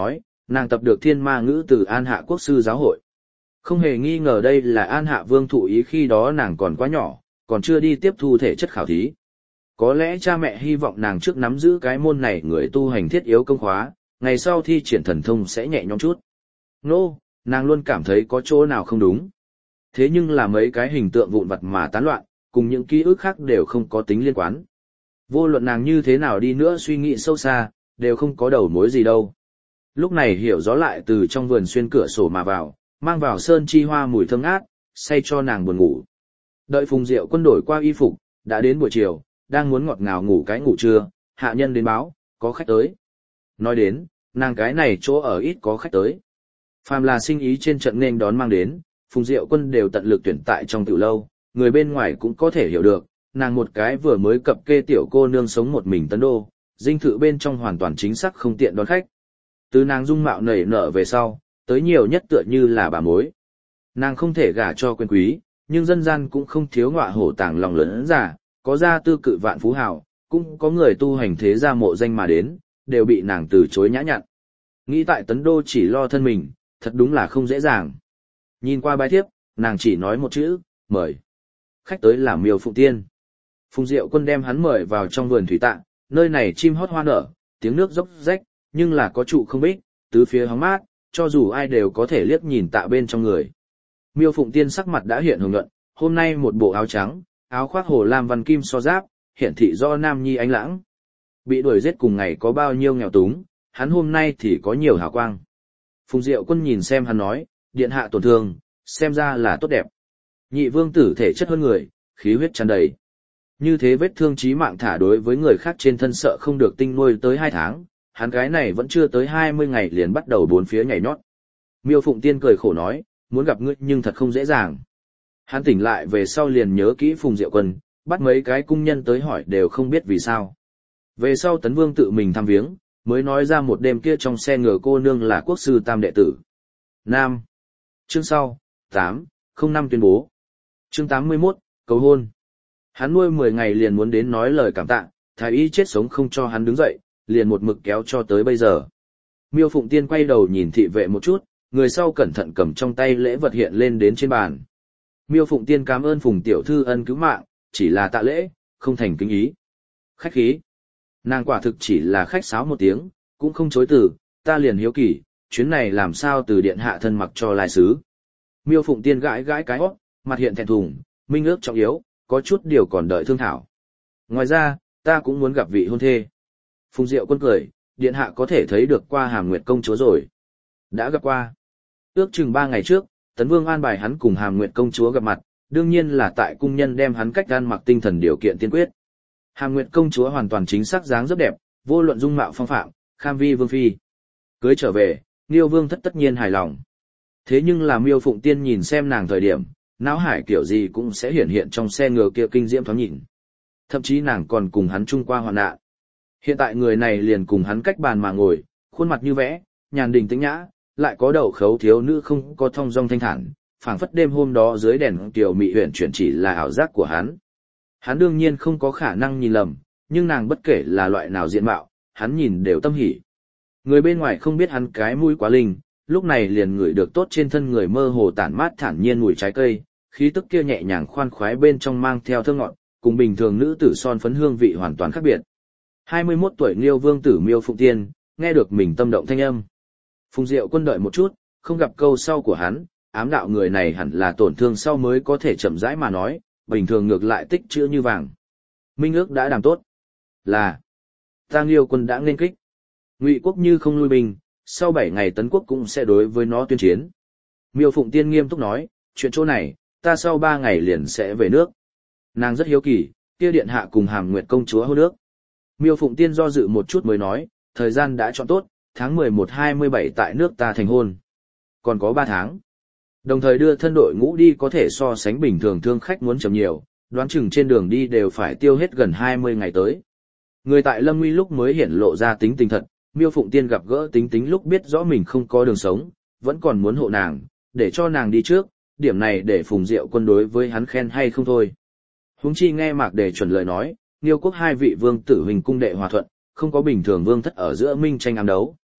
Nàng tập được thiên ma ngữ từ An Hạ quốc sư giáo hội. Không hề nghi ngờ đây là An Hạ vương thụ ý khi đó nàng còn quá nhỏ, còn chưa đi tiếp thu thể chất khảo thí. Có lẽ cha mẹ hy vọng nàng trước nắm giữ cái môn này người tu hành thiết yếu công khóa, ngày sau thi triển thần thông sẽ nhẹ nhõm chút. Nô, no, nàng luôn cảm thấy có chỗ nào không đúng. Thế nhưng là mấy cái hình tượng vụn vặt mà tán loạn, cùng những ký ức khác đều không có tính liên quan. Vô luận nàng như thế nào đi nữa suy nghĩ sâu xa, đều không có đầu mối gì đâu. Lúc này hiểu gió lại từ trong vườn xuyên cửa sổ mà vào, mang vào sơn chi hoa mùi thơm ngát, say cho nàng buồn ngủ. Đợi Phùng Diệu Quân đổi qua y phục, đã đến buổi chiều, đang muốn ngọt ngào ngủ cái ngủ trưa, hạ nhân đến báo, có khách tới. Nói đến, nàng cái này chỗ ở ít có khách tới. Phàm là sinh ý trên trận nên đón mang đến, Phùng Diệu Quân đều tận lực tuyển tại trong tiểu lâu, người bên ngoài cũng có thể hiểu được, nàng một cái vừa mới cập kê tiểu cô nương sống một mình tấn đô, dinh thự bên trong hoàn toàn chính xác không tiện đón khách. Từ nàng dung mạo nảy nở về sau, tới nhiều nhất tựa như là bà mối. Nàng không thể gả cho quyền quý, nhưng dân gian cũng không thiếu ngọa hổ tàng lòng lớn giả, có gia tư cự vạn phú hào, cũng có người tu hành thế gia mộ danh mà đến, đều bị nàng từ chối nhã nhặn. Nghĩ tại tấn đô chỉ lo thân mình, thật đúng là không dễ dàng. Nhìn qua bài thiếp, nàng chỉ nói một chữ, mời. Khách tới là Miêu Phụng Tiên. Phùng Diệu Quân đem hắn mời vào trong vườn thủy tạ, nơi này chim hót hoa nở, tiếng nước dốc rách, nhưng là có trụ không bích, tứ phía hóng mát, cho dù ai đều có thể liếc nhìn tạ bên trong người. Miêu Phụng Tiên sắc mặt đã hiện hồng nhuận, hôm nay một bộ áo trắng, áo khoác hồ lam văn kim so giáp, hiện thị do nam nhi ánh lãng. Bị đuổi giết cùng ngày có bao nhiêu nghèo túng, hắn hôm nay thì có nhiều hào quang. Phùng Diệu Quân nhìn xem hắn nói, điện hạ tổn thương, xem ra là tốt đẹp. Nhị vương tử thể chất hơn người, khí huyết tràn đầy. Như thế vết thương chí mạng thả đối với người khác trên thân sợ không được tinh nuôi tới hai tháng, hắn cái này vẫn chưa tới hai mươi ngày liền bắt đầu bốn phía nhảy nhót. Miêu Phụng Tiên cười khổ nói, muốn gặp ngươi nhưng thật không dễ dàng. Hắn tỉnh lại về sau liền nhớ kỹ Phùng Diệu Quân, bắt mấy cái cung nhân tới hỏi đều không biết vì sao. Về sau Tấn Vương tự mình thăm viếng, mới nói ra một đêm kia trong xe ngựa cô nương là quốc sư tam đệ tử. Nam. Chương sau, tám, không năm tuyên bố. Chương tám mươi mốt, cầu hôn. Hắn nuôi mười ngày liền muốn đến nói lời cảm tạ, thái y chết sống không cho hắn đứng dậy, liền một mực kéo cho tới bây giờ. Miêu Phụng Tiên quay đầu nhìn thị vệ một chút, người sau cẩn thận cầm trong tay lễ vật hiện lên đến trên bàn. Miêu Phụng Tiên cảm ơn Phùng tiểu thư ân cứu mạng, chỉ là tạ lễ, không thành kính ý. Khách khí. Nàng quả thực chỉ là khách sáo một tiếng, cũng không chối từ, ta liền hiếu kỳ, chuyến này làm sao từ điện hạ thân mặc cho lai sứ. Miêu Phụng Tiên gãi gãi cái hót, mặt hiện thẹn thùng, minh ước trọng yếu, có chút điều còn đợi thương thảo. Ngoài ra, ta cũng muốn gặp vị hôn thê. Phùng Diệu Quân cười, điện hạ có thể thấy được qua Hàm Nguyệt công chúa rồi. Đã gặp qua. Ước chừng ba ngày trước, Tấn Vương an bài hắn cùng Hàm Nguyệt công chúa gặp mặt, đương nhiên là tại cung nhân đem hắn cách gan mặc tinh thần điều kiện tiên quyết. Hàm Nguyệt công chúa hoàn toàn chính xác dáng rất đẹp, vô luận dung mạo phong phạm, kham vi vương phi. Cưới trở về, Nghiêu Vương thất tất nhiên hài lòng. Thế nhưng là Miêu Phụng Tiên nhìn xem nàng thời điểm, não hải kiểu gì cũng sẽ hiển hiện trong xe ngựa kia kinh diễm thoáng nhìn. Thậm chí nàng còn cùng hắn chung qua hoạn nạn. Hiện tại người này liền cùng hắn cách bàn mà ngồi, khuôn mặt như vẽ, nhàn đình tĩnh nhã, lại có đầu khấu thiếu nữ không có thong dong thanh thản, phảng phất đêm hôm đó dưới đèn tiểu mị huyền chuyển chỉ là ảo giác của hắn. Hắn đương nhiên không có khả năng nhìn lầm, nhưng nàng bất kể là loại nào diện mạo, hắn nhìn đều tâm hỉ. Người bên ngoài không biết hắn cái mũi quá linh, lúc này liền ngửi được tốt trên thân người mơ hồ tản mát thản nhiên mùi trái cây, khí tức kia nhẹ nhàng khoan khoái bên trong mang theo thơ ngọt, cùng bình thường nữ tử son phấn hương vị hoàn toàn khác biệt. hai mươi mốt tuổi Nghiêu Vương tử Miêu Phụng Tiên, nghe được mình tâm động thanh âm. Phùng Diệu Quân đợi một chút, không gặp câu sau của hắn, ám đạo người này hẳn là tổn thương sau mới có thể chậm rãi mà nói, bình thường ngược lại tích chữ như vàng. Minh ước đã đàm tốt. Là, ta Nghiêu quân đã nên kích. Ngụy quốc như không lui binh, sau bảy ngày Tấn quốc cũng sẽ đối với nó tuyên chiến. Miêu Phụng Tiên nghiêm túc nói, chuyện chỗ này, ta sau ba ngày liền sẽ về nước. Nàng rất hiếu kỳ, kia điện hạ cùng Hàm Nguyệt công chúa hôn nước. Miêu Phụng Tiên do dự một chút mới nói, thời gian đã chọn tốt, tháng mười một hai mươi bảy tại nước ta thành hôn. Còn có ba tháng. Đồng thời đưa thân đội ngũ đi có thể so sánh bình thường thương khách muốn chậm nhiều, đoán chừng trên đường đi đều phải tiêu hết gần hai mươi ngày tới. Người tại Lâm Nguy lúc mới hiển lộ ra tính tình thật, Miêu Phụng Tiên gặp gỡ tính tính lúc biết rõ mình không có đường sống, vẫn còn muốn hộ nàng, để cho nàng đi trước, điểm này để Phùng Diệu Quân đối với hắn khen hay không thôi. Huống chi nghe Mạc Đề chuẩn lời nói, Nghiêu quốc hai vị vương tử huỳnh cung đệ hòa thuận, không có bình thường vương thất ở giữa minh tranh ám đấu,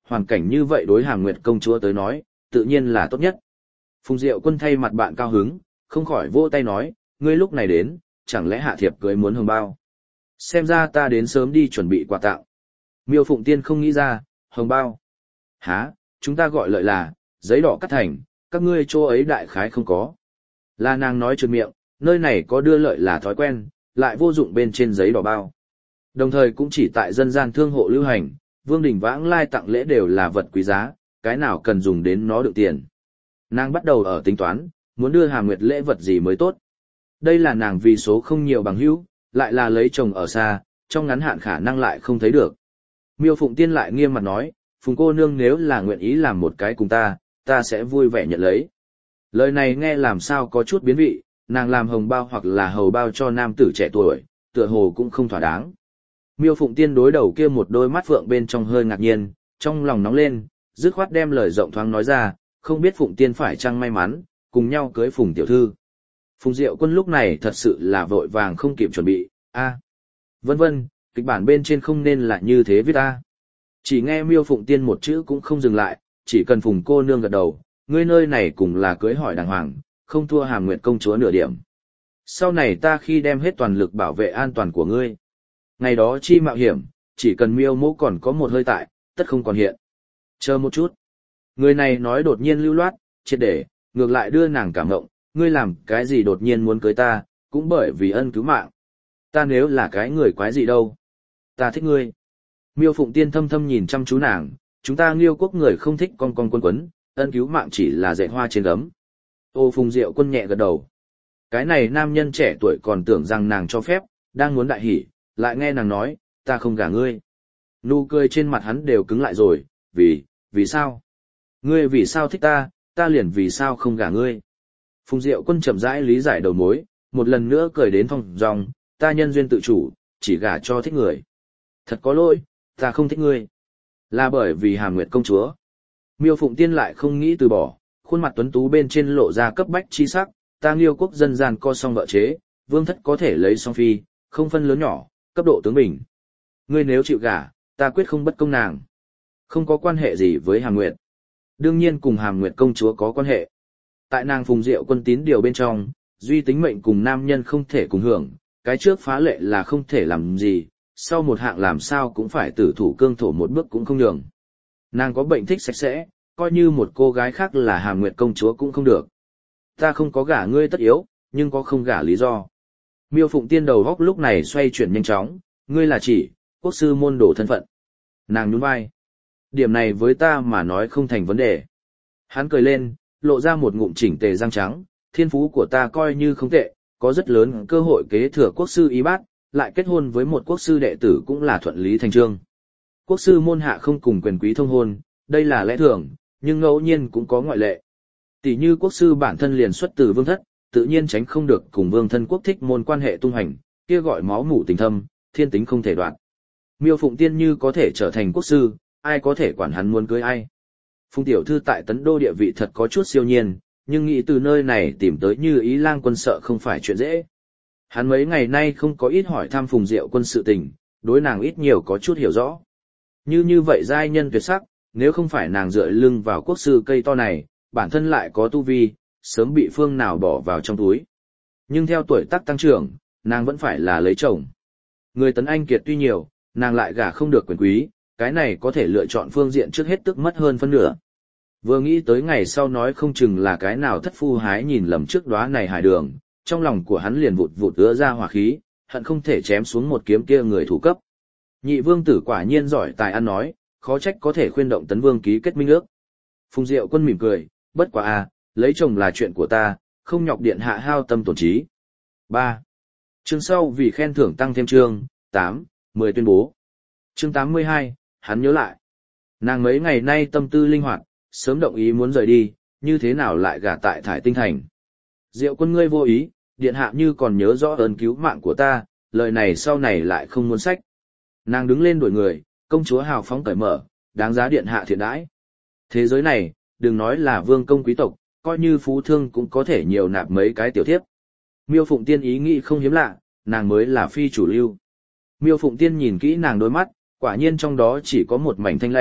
hoàn cảnh như vậy đối Hàm Nguyệt công chúa tới nói, tự nhiên là tốt nhất. Phùng Diệu Quân thay mặt bạn cao hứng, không khỏi vỗ tay nói, ngươi lúc này đến, chẳng lẽ hạ thiệp cưới muốn hồng bao. Xem ra ta đến sớm đi chuẩn bị quà tặng. Miêu Phụng Tiên không nghĩ ra, hồng bao. Hả, chúng ta gọi lợi là, giấy đỏ cắt thành, các ngươi chỗ ấy đại khái không có. Là nàng nói trượt miệng, nơi này có đưa lợi là thói quen, lại vô dụng bên trên giấy đỏ bao. Đồng thời cũng chỉ tại dân gian thương hộ lưu hành, Vương Đình vãng lai tặng lễ đều là vật quý giá, cái nào cần dùng đến nó được tiền. Nàng bắt đầu ở tính toán, muốn đưa Hàm Nguyệt lễ vật gì mới tốt. Đây là nàng vì số không nhiều bằng hữu, lại là lấy chồng ở xa, trong ngắn hạn khả năng lại không thấy được. Miêu Phụng Tiên lại nghiêm mặt nói, Phùng cô nương nếu là nguyện ý làm một cái cùng ta, ta sẽ vui vẻ nhận lấy. Lời này nghe làm sao có chút biến vị, nàng làm hồng bao hoặc là hầu bao cho nam tử trẻ tuổi, tựa hồ cũng không thỏa đáng. Miêu Phụng Tiên đối đầu kia một đôi mắt phượng bên trong hơi ngạc nhiên, trong lòng nóng lên, dứt khoát đem lời rộng thoáng nói ra, không biết Phụng Tiên phải chăng may mắn, cùng nhau cưới Phùng tiểu thư. Phùng Diệu Quân lúc này thật sự là vội vàng không kịp chuẩn bị, a, vân vân, kịch bản bên trên không nên là như thế viết a. Chỉ nghe Miêu Phụng Tiên một chữ cũng không dừng lại, chỉ cần Phùng cô nương gật đầu, ngươi nơi này cùng là cưới hỏi đàng hoàng, không thua Hàm Nguyệt công chúa nửa điểm. Sau này ta khi đem hết toàn lực bảo vệ an toàn của ngươi. Ngày đó chi mạo hiểm, chỉ cần Miêu mỗ còn có một hơi tại, tất không còn hiện. Chờ một chút. Người này nói đột nhiên lưu loát, triệt để, ngược lại đưa nàng cảm ngộng, ngươi làm cái gì đột nhiên muốn cưới ta, cũng bởi vì ân cứu mạng. Ta nếu là cái người quái gì đâu. Ta thích ngươi. Miêu Phụng Tiên thâm thâm nhìn chăm chú nàng, chúng ta Nghiêu quốc người không thích con con quân quấn, ân cứu mạng chỉ là dạy hoa trên gấm. Ô Phùng Diệu Quân nhẹ gật đầu. Cái này nam nhân trẻ tuổi còn tưởng rằng nàng cho phép, đang muốn đại hỉ, lại nghe nàng nói, ta không gả ngươi. Nụ cười trên mặt hắn đều cứng lại rồi, vì, vì sao? Ngươi vì sao thích ta, ta liền vì sao không gả ngươi? Phùng Diệu Quân chậm rãi lý giải đầu mối, một lần nữa cười đến thong dong, ta nhân duyên tự chủ, chỉ gả cho thích người. Thật có lỗi, ta không thích ngươi. Là bởi vì Hàm Nguyệt công chúa. Miêu Phụng Tiên lại không nghĩ từ bỏ, khuôn mặt tuấn tú bên trên lộ ra cấp bách chi sắc, ta Nghiêu quốc dân gian co song vợ chế, vương thất có thể lấy song phi, không phân lớn nhỏ, cấp độ tướng bình. Ngươi nếu chịu gả, ta quyết không bất công nàng. Không có quan hệ gì với Hàm Nguyệt. Đương nhiên cùng Hàm Nguyệt công chúa có quan hệ. Tại nàng Phùng Diệu Quân tín điều bên trong, duy tính mệnh cùng nam nhân không thể cùng hưởng, cái trước phá lệ là không thể làm gì, sau một hạng làm sao cũng phải tử thủ cương thổ một bước cũng không nhường. Nàng có bệnh thích sạch sẽ, coi như một cô gái khác là Hàm Nguyệt công chúa cũng không được. Ta không có gả ngươi tất yếu, nhưng có không gả lý do. Miêu Phụng Tiên đầu góc lúc này xoay chuyển nhanh chóng, ngươi là chỉ, quốc sư môn đồ thân phận. Nàng nhún vai. Điểm này với ta mà nói không thành vấn đề. Hắn cười lên, lộ ra một ngụm chỉnh tề răng trắng, thiên phú của ta coi như không tệ, có rất lớn cơ hội kế thừa quốc sư y bát, lại kết hôn với một quốc sư đệ tử cũng là thuận lý thành trương. Quốc sư môn hạ không cùng quyền quý thông hôn, đây là lẽ thường, nhưng ngẫu nhiên cũng có ngoại lệ. Tỷ như quốc sư bản thân liền xuất từ vương thất, tự nhiên tránh không được cùng vương thân quốc thích môn quan hệ tung hành, kia gọi máu mủ tình thâm, thiên tính không thể đoạn. Miêu Phụng Tiên như có thể trở thành quốc sư, ai có thể quản hắn muốn cưới ai. Phùng tiểu thư tại Tấn Đô địa vị thật có chút siêu nhiên, nhưng nghĩ từ nơi này tìm tới Như Ý Lang Quân sợ không phải chuyện dễ. Hắn mấy ngày nay không có ít hỏi thăm Phùng Diệu Quân sự tình, đối nàng ít nhiều có chút hiểu rõ. Như như vậy giai nhân tuyệt sắc, nếu không phải nàng dựa lưng vào quốc sư cây to này, bản thân lại có tu vi, sớm bị phương nào bỏ vào trong túi. Nhưng theo tuổi tác tăng trưởng, nàng vẫn phải là lấy chồng. Người Tấn Anh kiệt tuy nhiều, nàng lại gả không được quyền quý, cái này có thể lựa chọn phương diện trước hết tức mất hơn phân nửa. Vừa nghĩ tới ngày sau nói không chừng là cái nào thất phu hái nhìn lầm trước đóa này hải đường, trong lòng của hắn liền vụt vụt ứa ra hỏa khí, hận không thể chém xuống một kiếm kia người thủ cấp. Nhị vương tử quả nhiên giỏi tài ăn nói, khó trách có thể khuyên động Tấn Vương ký kết minh ước. Phùng Diệu Quân mỉm cười, bất quá à, lấy chồng là chuyện của ta, không nhọc điện hạ hao tâm tổn trí. ba. Chương sau vì khen thưởng tăng thêm chương, tám, mười tuyên bố. Chương tám mươi hai, hắn nhớ lại. Nàng mấy ngày nay tâm tư linh hoạt, sớm động ý muốn rời đi, như thế nào lại gả tại Thải Tinh Thành. Diệu Quân ngươi vô ý, điện hạ như còn nhớ rõ ơn cứu mạng của ta, lời này sau này lại không muốn sách. Nàng đứng lên đuổi người, công chúa hào phóng cởi mở, đáng giá điện hạ thiện đãi. Thế giới này, đừng nói là vương công quý tộc, coi như phú thương cũng có thể nhiều nạp mấy cái tiểu thiếp. Miêu Phụng Tiên ý nghĩ không hiếm lạ, nàng mới là phi chủ lưu. Miêu Phụng Tiên nhìn kỹ nàng đôi mắt, quả nhiên trong đó chỉ có một mảnh thanh lãnh,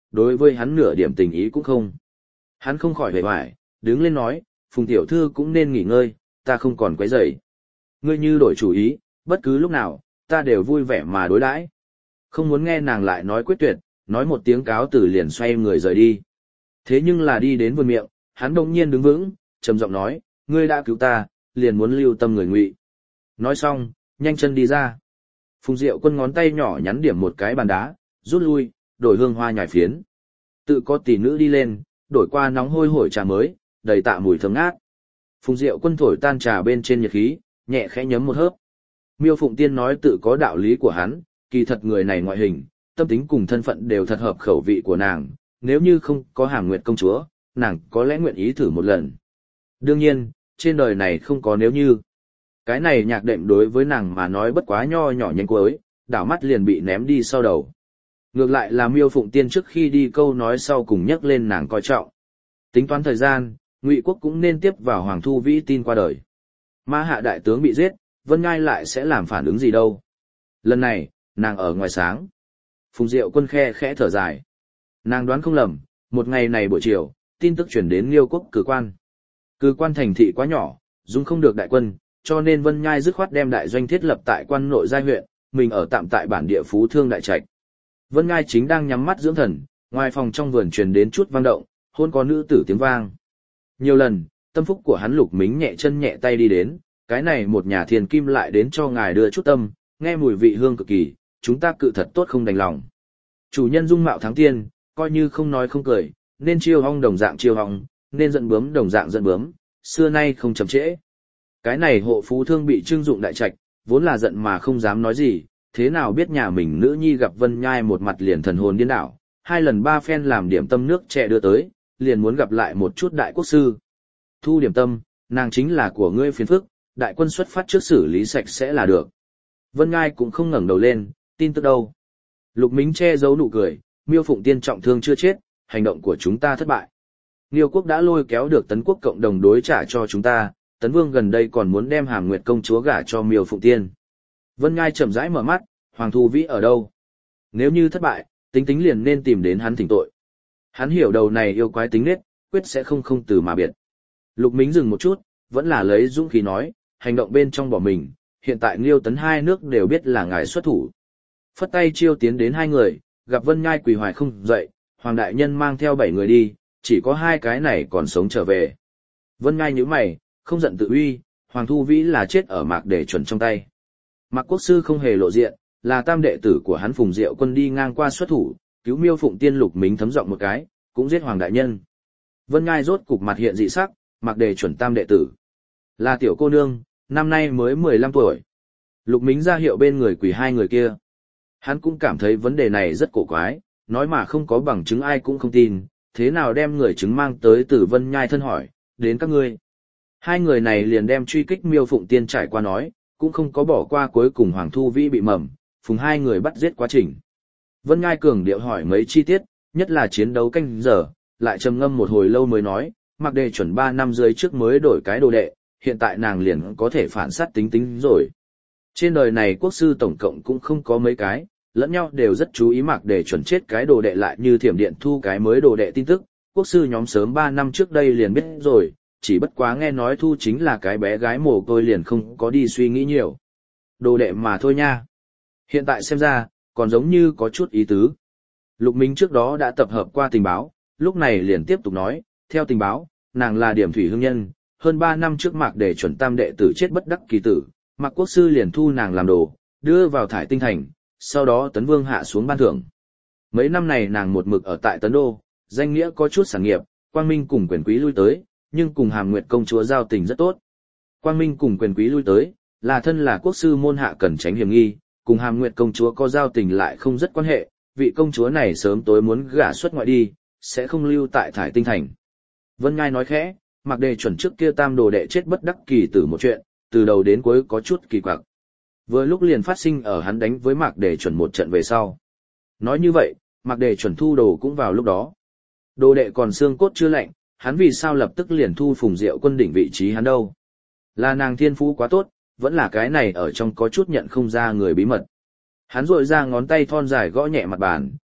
đối với hắn nửa điểm tình ý cũng không. Hắn không khỏi vẻ vải, đứng lên nói, Phùng tiểu thư cũng nên nghỉ ngơi, ta không còn quấy rầy. Ngươi như đổi chủ ý, bất cứ lúc nào, ta đều vui vẻ mà đối đãi. Không muốn nghe nàng lại nói quyết tuyệt, nói một tiếng cáo từ liền xoay người rời đi. Thế nhưng là đi đến vườn miệng, hắn đột nhiên đứng vững, trầm giọng nói, ngươi đã cứu ta, liền muốn lưu tâm người ngụy. Nói xong, nhanh chân đi ra. Phùng Diệu Quân ngón tay nhỏ nhắn điểm một cái bàn đá, rút lui, đổi hương hoa nhài phiến. Tự có tỷ nữ đi lên, đổi qua nóng hôi hổi trà mới, đầy tạ mùi thơm ngát. Phùng Diệu Quân thổi tan trà bên trên nhiệt khí, nhẹ khẽ nhấm một hớp. Miêu Phụng Tiên nói tự có đạo lý của hắn, kỳ thật người này ngoại hình, tâm tính cùng thân phận đều thật hợp khẩu vị của nàng, nếu như không có Hàm Nguyệt công chúa, nàng có lẽ nguyện ý thử một lần. Đương nhiên, trên đời này không có nếu như. Cái này nhạc đệm đối với nàng mà nói bất quá nho nhỏ nhanh cuối, đảo mắt liền bị ném đi sau đầu. Ngược lại là Miêu Phụng Tiên trước khi đi câu nói sau cùng nhắc lên nàng coi trọng. Tính toán thời gian, Ngụy Quốc cũng nên tiếp vào Hoàng Thu Vĩ tin qua đời. Ma Hạ đại tướng bị giết, Vân Ngai lại sẽ làm phản ứng gì đâu. Lần này, nàng ở ngoài sáng. Phùng Diệu Quân khe khẽ thở dài. Nàng đoán không lầm, một ngày này buổi chiều, tin tức chuyển đến Liêu Quốc cử quan. Cử quan thành thị quá nhỏ, dung không được đại quân, cho nên Vân Nhai dứt khoát đem đại doanh thiết lập tại quan nội giai huyện, mình ở tạm tại bản địa Phú Thương đại trạch. Vân Nhai chính đang nhắm mắt dưỡng thần, ngoài phòng trong vườn truyền đến chút vang động, hôn có nữ tử tiếng vang. Nhiều lần, tâm phúc của hắn Lục Mính nhẹ chân nhẹ tay đi đến, cái này một nhà thiền kim lại đến cho ngài đưa chút tâm, nghe mùi vị hương cực kỳ, chúng ta cự thật tốt không đành lòng. Chủ nhân dung mạo thắng tiên, coi như không nói không cười, nên chiêu hong đồng dạng chiêu hong, nên giận bướm đồng dạng giận bướm, xưa nay không chậm trễ. Cái này hộ Phú Thương bị trưng dụng đại trạch, vốn là giận mà không dám nói gì, thế nào biết nhà mình nữ nhi gặp Vân Nhai một mặt liền thần hồn điên đảo, hai lần ba phen làm điểm tâm nước trẻ đưa tới, liền muốn gặp lại một chút đại quốc sư. Thu điểm tâm, nàng chính là của ngươi phiền phức, đại quân xuất phát trước xử lý sạch sẽ là được. Vân Nhai cũng không ngẩng đầu lên, tin tức đâu. Lục Mính che giấu nụ cười, Miêu Phụng Tiên trọng thương chưa chết, hành động của chúng ta thất bại. Liêu Quốc đã lôi kéo được Tấn Quốc cộng đồng đối trả cho chúng ta, Tấn Vương gần đây còn muốn đem Hàm Nguyệt công chúa gả cho Miêu Phụng Tiên. Vân Nhai chậm rãi mở mắt, Hoàng Thu Vĩ ở đâu? Nếu như thất bại, tính tính liền nên tìm đến hắn thỉnh tội. Hắn hiểu đầu này yêu quái tính nết, quyết sẽ không không từ mà biệt. Lục Mính dừng một chút, vẫn là lấy dũng khí nói, hành động bên trong bỏ mình, hiện tại Liêu Tấn hai nước đều biết là ngài xuất thủ. Phất tay chiêu tiến đến hai người, gặp Vân Nhai quỳ hoài không dậy, Hoàng đại nhân mang theo bảy người đi, chỉ có hai cái này còn sống trở về. Vân Nhai nhíu mày, không giận tự uy, Hoàng Thu Vĩ là chết ở Mạc Đề Chuẩn trong tay. Mạc Quốc sư không hề lộ diện, là tam đệ tử của hắn Phùng Diệu Quân đi ngang qua xuất thủ, cứu Miêu Phụng Tiên. Lục Mính thấm giọng một cái, cũng giết Hoàng đại nhân. Vân Nhai rốt cục mặt hiện dị sắc, Mạc Đề Chuẩn tam đệ tử. Là tiểu cô nương, năm nay mới mười lăm tuổi. Lục Mính ra hiệu bên người quỳ hai người kia. Hắn cũng cảm thấy vấn đề này rất cổ quái, nói mà không có bằng chứng ai cũng không tin, thế nào đem người chứng mang tới từ Vân Nhai thân hỏi, đến các ngươi. Hai người này liền đem truy kích Miêu Phụng Tiên trải qua nói, cũng không có bỏ qua cuối cùng Hoàng Thu Vĩ bị mầm, Phùng hai người bắt giết quá trình. Vân Nhai cường điệu hỏi mấy chi tiết, nhất là chiến đấu canh giờ, lại trầm ngâm một hồi lâu mới nói, Mạc Đề Chuẩn ba năm dưới trước mới đổi cái đồ đệ, hiện tại nàng liền có thể phản sát tính tính rồi. Trên đời này quốc sư tổng cộng cũng không có mấy cái, lẫn nhau đều rất chú ý Mạc Đề Chuẩn chết cái đồ đệ lại như thiểm điện thu cái mới đồ đệ tin tức, quốc sư nhóm sớm ba năm trước đây liền biết rồi, chỉ bất quá nghe nói thu chính là cái bé gái mồ côi liền không có đi suy nghĩ nhiều. Đồ đệ mà thôi nha. Hiện tại xem ra, còn giống như có chút ý tứ. Lục Mính trước đó đã tập hợp qua tình báo, lúc này liền tiếp tục nói, theo tình báo, nàng là điểm thủy hương nhân, hơn ba năm trước Mạc Đề Chuẩn tam đệ tử chết bất đắc kỳ tử, Mạc Quốc sư liền thu nàng làm đồ, đưa vào Thải Tinh Thành, sau đó Tấn Vương hạ xuống ban thưởng. Mấy năm này nàng một mực ở tại Tấn Đô, danh nghĩa có chút sản nghiệp, quang minh cùng quyền quý lui tới, nhưng cùng Hàm Nguyệt công chúa giao tình rất tốt. Quang minh cùng quyền quý lui tới, là thân là quốc sư môn hạ cần tránh hiểm nghi, cùng Hàm Nguyệt công chúa có giao tình lại không rất quan hệ, vị công chúa này sớm tối muốn gả xuất ngoại đi, sẽ không lưu tại Thải Tinh Thành. Vân Ngai nói khẽ, Mạc Đề Chuẩn trước kia tam đồ đệ chết bất đắc kỳ tử một chuyện, từ đầu đến cuối có chút kỳ quặc. Vừa lúc liền phát sinh ở hắn đánh với Mạc Đề Chuẩn một trận về sau. Nói như vậy, Mạc Đề Chuẩn thu đồ cũng vào lúc đó. Đồ đệ còn xương cốt chưa lạnh, hắn vì sao lập tức liền thu Phùng Diệu Quân đỉnh vị trí hắn đâu? Là nàng thiên phú quá tốt, vẫn là cái này ở trong có chút nhận không ra người bí mật. Hắn rội ra ngón tay thon dài gõ nhẹ mặt bàn,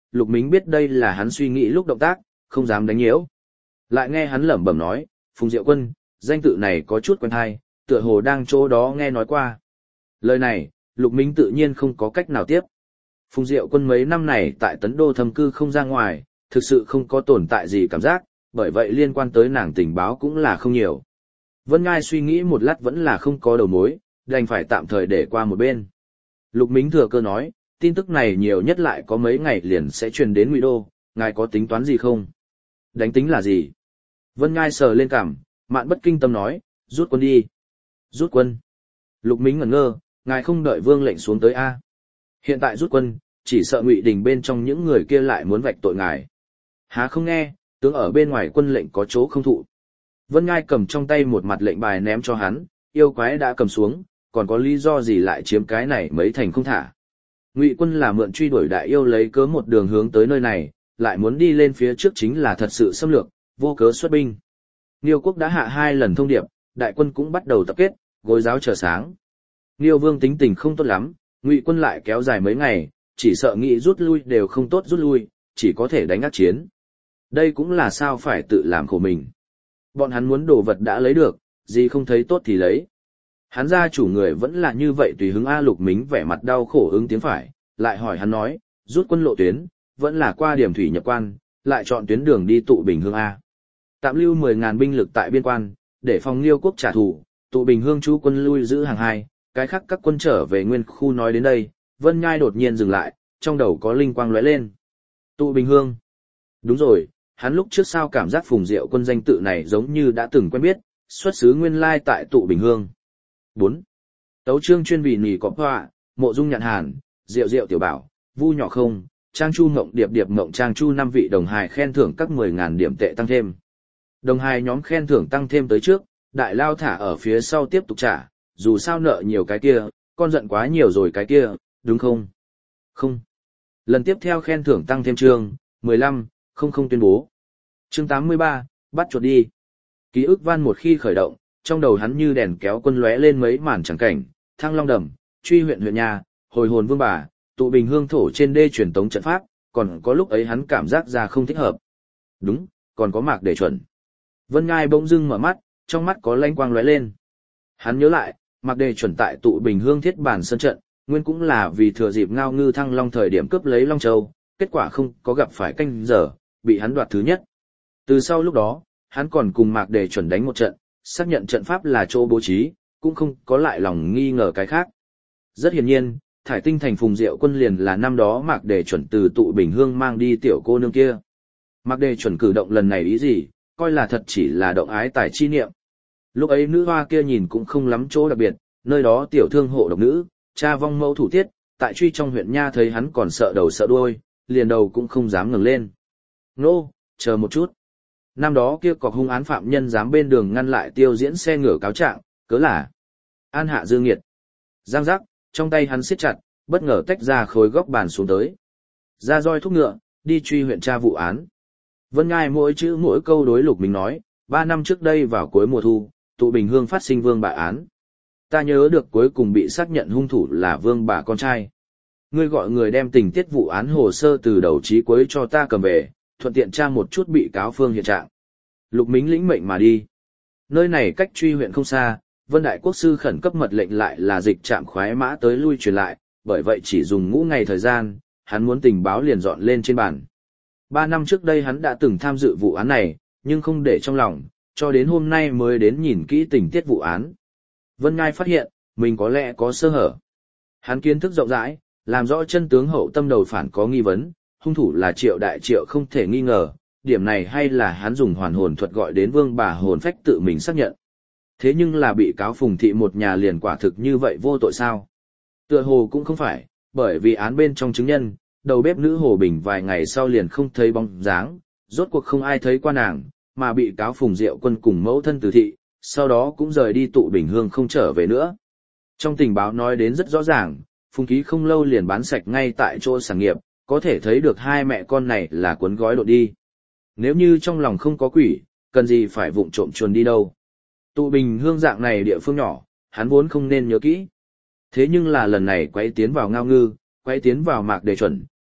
Lục Mính biết đây là hắn suy nghĩ lúc động tác, không dám đánh nhiễu. Lại nghe hắn lẩm bẩm nói, Phùng Diệu Quân, danh tự này có chút quen hay, tựa hồ đang chỗ đó nghe nói qua. Lời này, Lục Mính tự nhiên không có cách nào tiếp. Phùng Diệu Quân mấy năm này tại Tấn Đô thâm cư không ra ngoài, thực sự không có tồn tại gì cảm giác, bởi vậy liên quan tới nàng tình báo cũng là không nhiều. Vân Ngai suy nghĩ một lát vẫn là không có đầu mối, đành phải tạm thời để qua một bên. Lục Mính thừa cơ nói, tin tức này nhiều nhất lại có mấy ngày liền sẽ truyền đến Ngụy Đô, ngài có tính toán gì không? Đánh tính là gì? Vân Ngai sờ lên cằm, Mạn Bất Kinh Tâm nói, rút quân đi. Rút quân? Lục Mính ngẩn ngơ, ngài không đợi vương lệnh xuống tới a? Hiện tại rút quân, chỉ sợ Ngụy Đình bên trong những người kia lại muốn vạch tội ngài. Há không nghe, tướng ở bên ngoài quân lệnh có chỗ không thụ. Vân Ngai cầm trong tay một mặt lệnh bài ném cho hắn, yêu quái đã cầm xuống, còn có lý do gì lại chiếm cái này mấy thành không thả. Ngụy quân là mượn truy đuổi đại yêu lấy cớ một đường hướng tới nơi này, lại muốn đi lên phía trước chính là thật sự xâm lược, vô cớ xuất binh. Niêu quốc đã hạ hai lần thông điệp, đại quân cũng bắt đầu tập kết, gối giáo chờ sáng. Niêu vương tính tình không tốt lắm, Ngụy quân lại kéo dài mấy ngày, chỉ sợ nghĩ rút lui đều không tốt rút lui, chỉ có thể đánh ác chiến. Đây cũng là sao phải tự làm khổ mình. Bọn hắn muốn đồ vật đã lấy được, gì không thấy tốt thì lấy. Hắn gia chủ người vẫn là như vậy tùy hứng. A Lục Mính vẻ mặt đau khổ ứng tiếng phải, lại hỏi hắn nói, rút quân lộ tuyến, vẫn là qua điểm thủy nhập quan, lại chọn tuyến đường đi tụ Bình Hương A. Tạm lưu mười ngàn binh lực tại biên quan, để phòng Liêu quốc trả thù, tụ Bình Hương chú quân lui giữ hàng hai, cái khác các quân trở về nguyên khu. Nói đến đây, Vân Nhai đột nhiên dừng lại, trong đầu có linh quang lóe lên. Tụ Bình Hương. Đúng rồi, hắn lúc trước sao cảm giác Phùng Diệu Quân danh tự này giống như đã từng quen biết, xuất xứ nguyên lai tại tụ Bình Hương. bốn. Tấu chương chuyên vì nỉ cọp họa, Mộ Dung Nhạn Hàn, Diệu Diệu Tiểu Bảo, Vu Nhỏ Không, Trang Chu Mộng Điệp Điệp Mộng Trang Chu năm vị đồng hài khen thưởng các mười ngàn điểm tệ tăng thêm. Đồng hài nhóm khen thưởng tăng thêm tới trước, đại lao thả ở phía sau tiếp tục trả, dù sao nợ nhiều cái kia, con giận quá nhiều rồi cái kia, đúng không? Không. Lần tiếp theo khen thưởng tăng thêm chương, mười lăm, không không tuyên bố. Chương tám mươi ba, bắt chuột đi. Ký ức van một khi khởi động, trong đầu hắn như đèn kéo quân lóe lên mấy màn trắng cảnh, Thăng Long Đầm, truy huyện huyện nhà, hồi hồn vương bà, tụ Bình Hương thổ trên đê truyền tống trận pháp, còn có lúc ấy hắn cảm giác ra không thích hợp. Đúng, còn có Mạc Đề Chuẩn. Vân Ngai bỗng dưng mở mắt, trong mắt có lanh quang lóe lên. Hắn nhớ lại, Mạc Đề Chuẩn tại tụ Bình Hương thiết bản sân trận, nguyên cũng là vì thừa dịp Ngao Ngư Thăng Long thời điểm cướp lấy Long Châu, kết quả không có gặp phải canh giờ, bị hắn đoạt thứ nhất. Từ sau lúc đó, hắn còn cùng Mạc Đề Chuẩn đánh một trận, xác nhận trận pháp là chỗ bố trí, cũng không có lại lòng nghi ngờ cái khác. Rất hiển nhiên, Thải Tinh thành Phùng Diệu Quân liền là năm đó Mạc Đề Chuẩn từ tụ Bình Hương mang đi tiểu cô nương kia. Mạc Đề Chuẩn cử động lần này ý gì, coi là thật chỉ là động ái tài chi niệm. Lúc ấy nữ hoa kia nhìn cũng không lắm chỗ đặc biệt, nơi đó tiểu thương hộ độc nữ, cha vong mẫu thủ tiết, tại truy trong huyện nha thấy hắn còn sợ đầu sợ đuôi, liền đầu cũng không dám ngẩng lên. Nô, chờ một chút. Năm đó kia cọc hung án phạm nhân dám bên đường ngăn lại tiêu diễn xe ngựa cáo trạng, cớ là An Hạ Dương Nghiệt. Giang giác, trong tay hắn siết chặt, bất ngờ tách ra khối góc bàn xuống tới. Ra roi thúc ngựa, đi truy huyện tra vụ án. Vân Ngai mỗi chữ mỗi câu đối Lục Mính nói, ba năm trước đây vào cuối mùa thu, tụ Bình Hương phát sinh vương bà án. Ta nhớ được cuối cùng bị xác nhận hung thủ là vương bà con trai. Ngươi gọi người đem tình tiết vụ án hồ sơ từ đầu chí cuối cho ta cầm về, thuận tiện tra một chút bị cáo phương hiện trạng. Lục Mính lĩnh mệnh mà đi. Nơi này cách truy huyện không xa, Vân Đại Quốc sư khẩn cấp mật lệnh lại là dịch trạm khoái mã tới lui truyền lại, bởi vậy chỉ dùng ngũ ngày thời gian, hắn muốn tình báo liền dọn lên trên bàn. Ba năm trước đây hắn đã từng tham dự vụ án này, nhưng không để trong lòng, cho đến hôm nay mới đến nhìn kỹ tình tiết vụ án. Vân Ngai phát hiện, mình có lẽ có sơ hở. Hắn kiến thức rộng rãi, làm rõ chân tướng hậu tâm đầu phản có nghi vấn, hung thủ là Triệu Đại Triệu không thể nghi ngờ, điểm này hay là hắn dùng hoàn hồn thuật gọi đến vương bà hồn phách tự mình xác nhận. Thế nhưng là bị cáo Phùng Thị một nhà liền quả thực như vậy vô tội sao? Tựa hồ cũng không phải, bởi vì án bên trong chứng nhân, đầu bếp nữ Hồ Bình vài ngày sau liền không thấy bóng dáng, rốt cuộc không ai thấy qua nàng, mà bị cáo Phùng Diệu Quân cùng mẫu thân Từ Thị, sau đó cũng rời đi tụ Bình Hương không trở về nữa. Trong tình báo nói đến rất rõ ràng, Phùng Ký không lâu liền bán sạch ngay tại chỗ sản nghiệp, có thể thấy được hai mẹ con này là cuốn gói lộ đi. Nếu như trong lòng không có quỷ, cần gì phải vụng trộm chuồn đi đâu. Tụ Bình Hương dạng này địa phương nhỏ, hắn vốn không nên nhớ kỹ. Thế nhưng là lần này quay tiến vào Ngao Ngư, quay tiến vào Mạc Đề Chuẩn,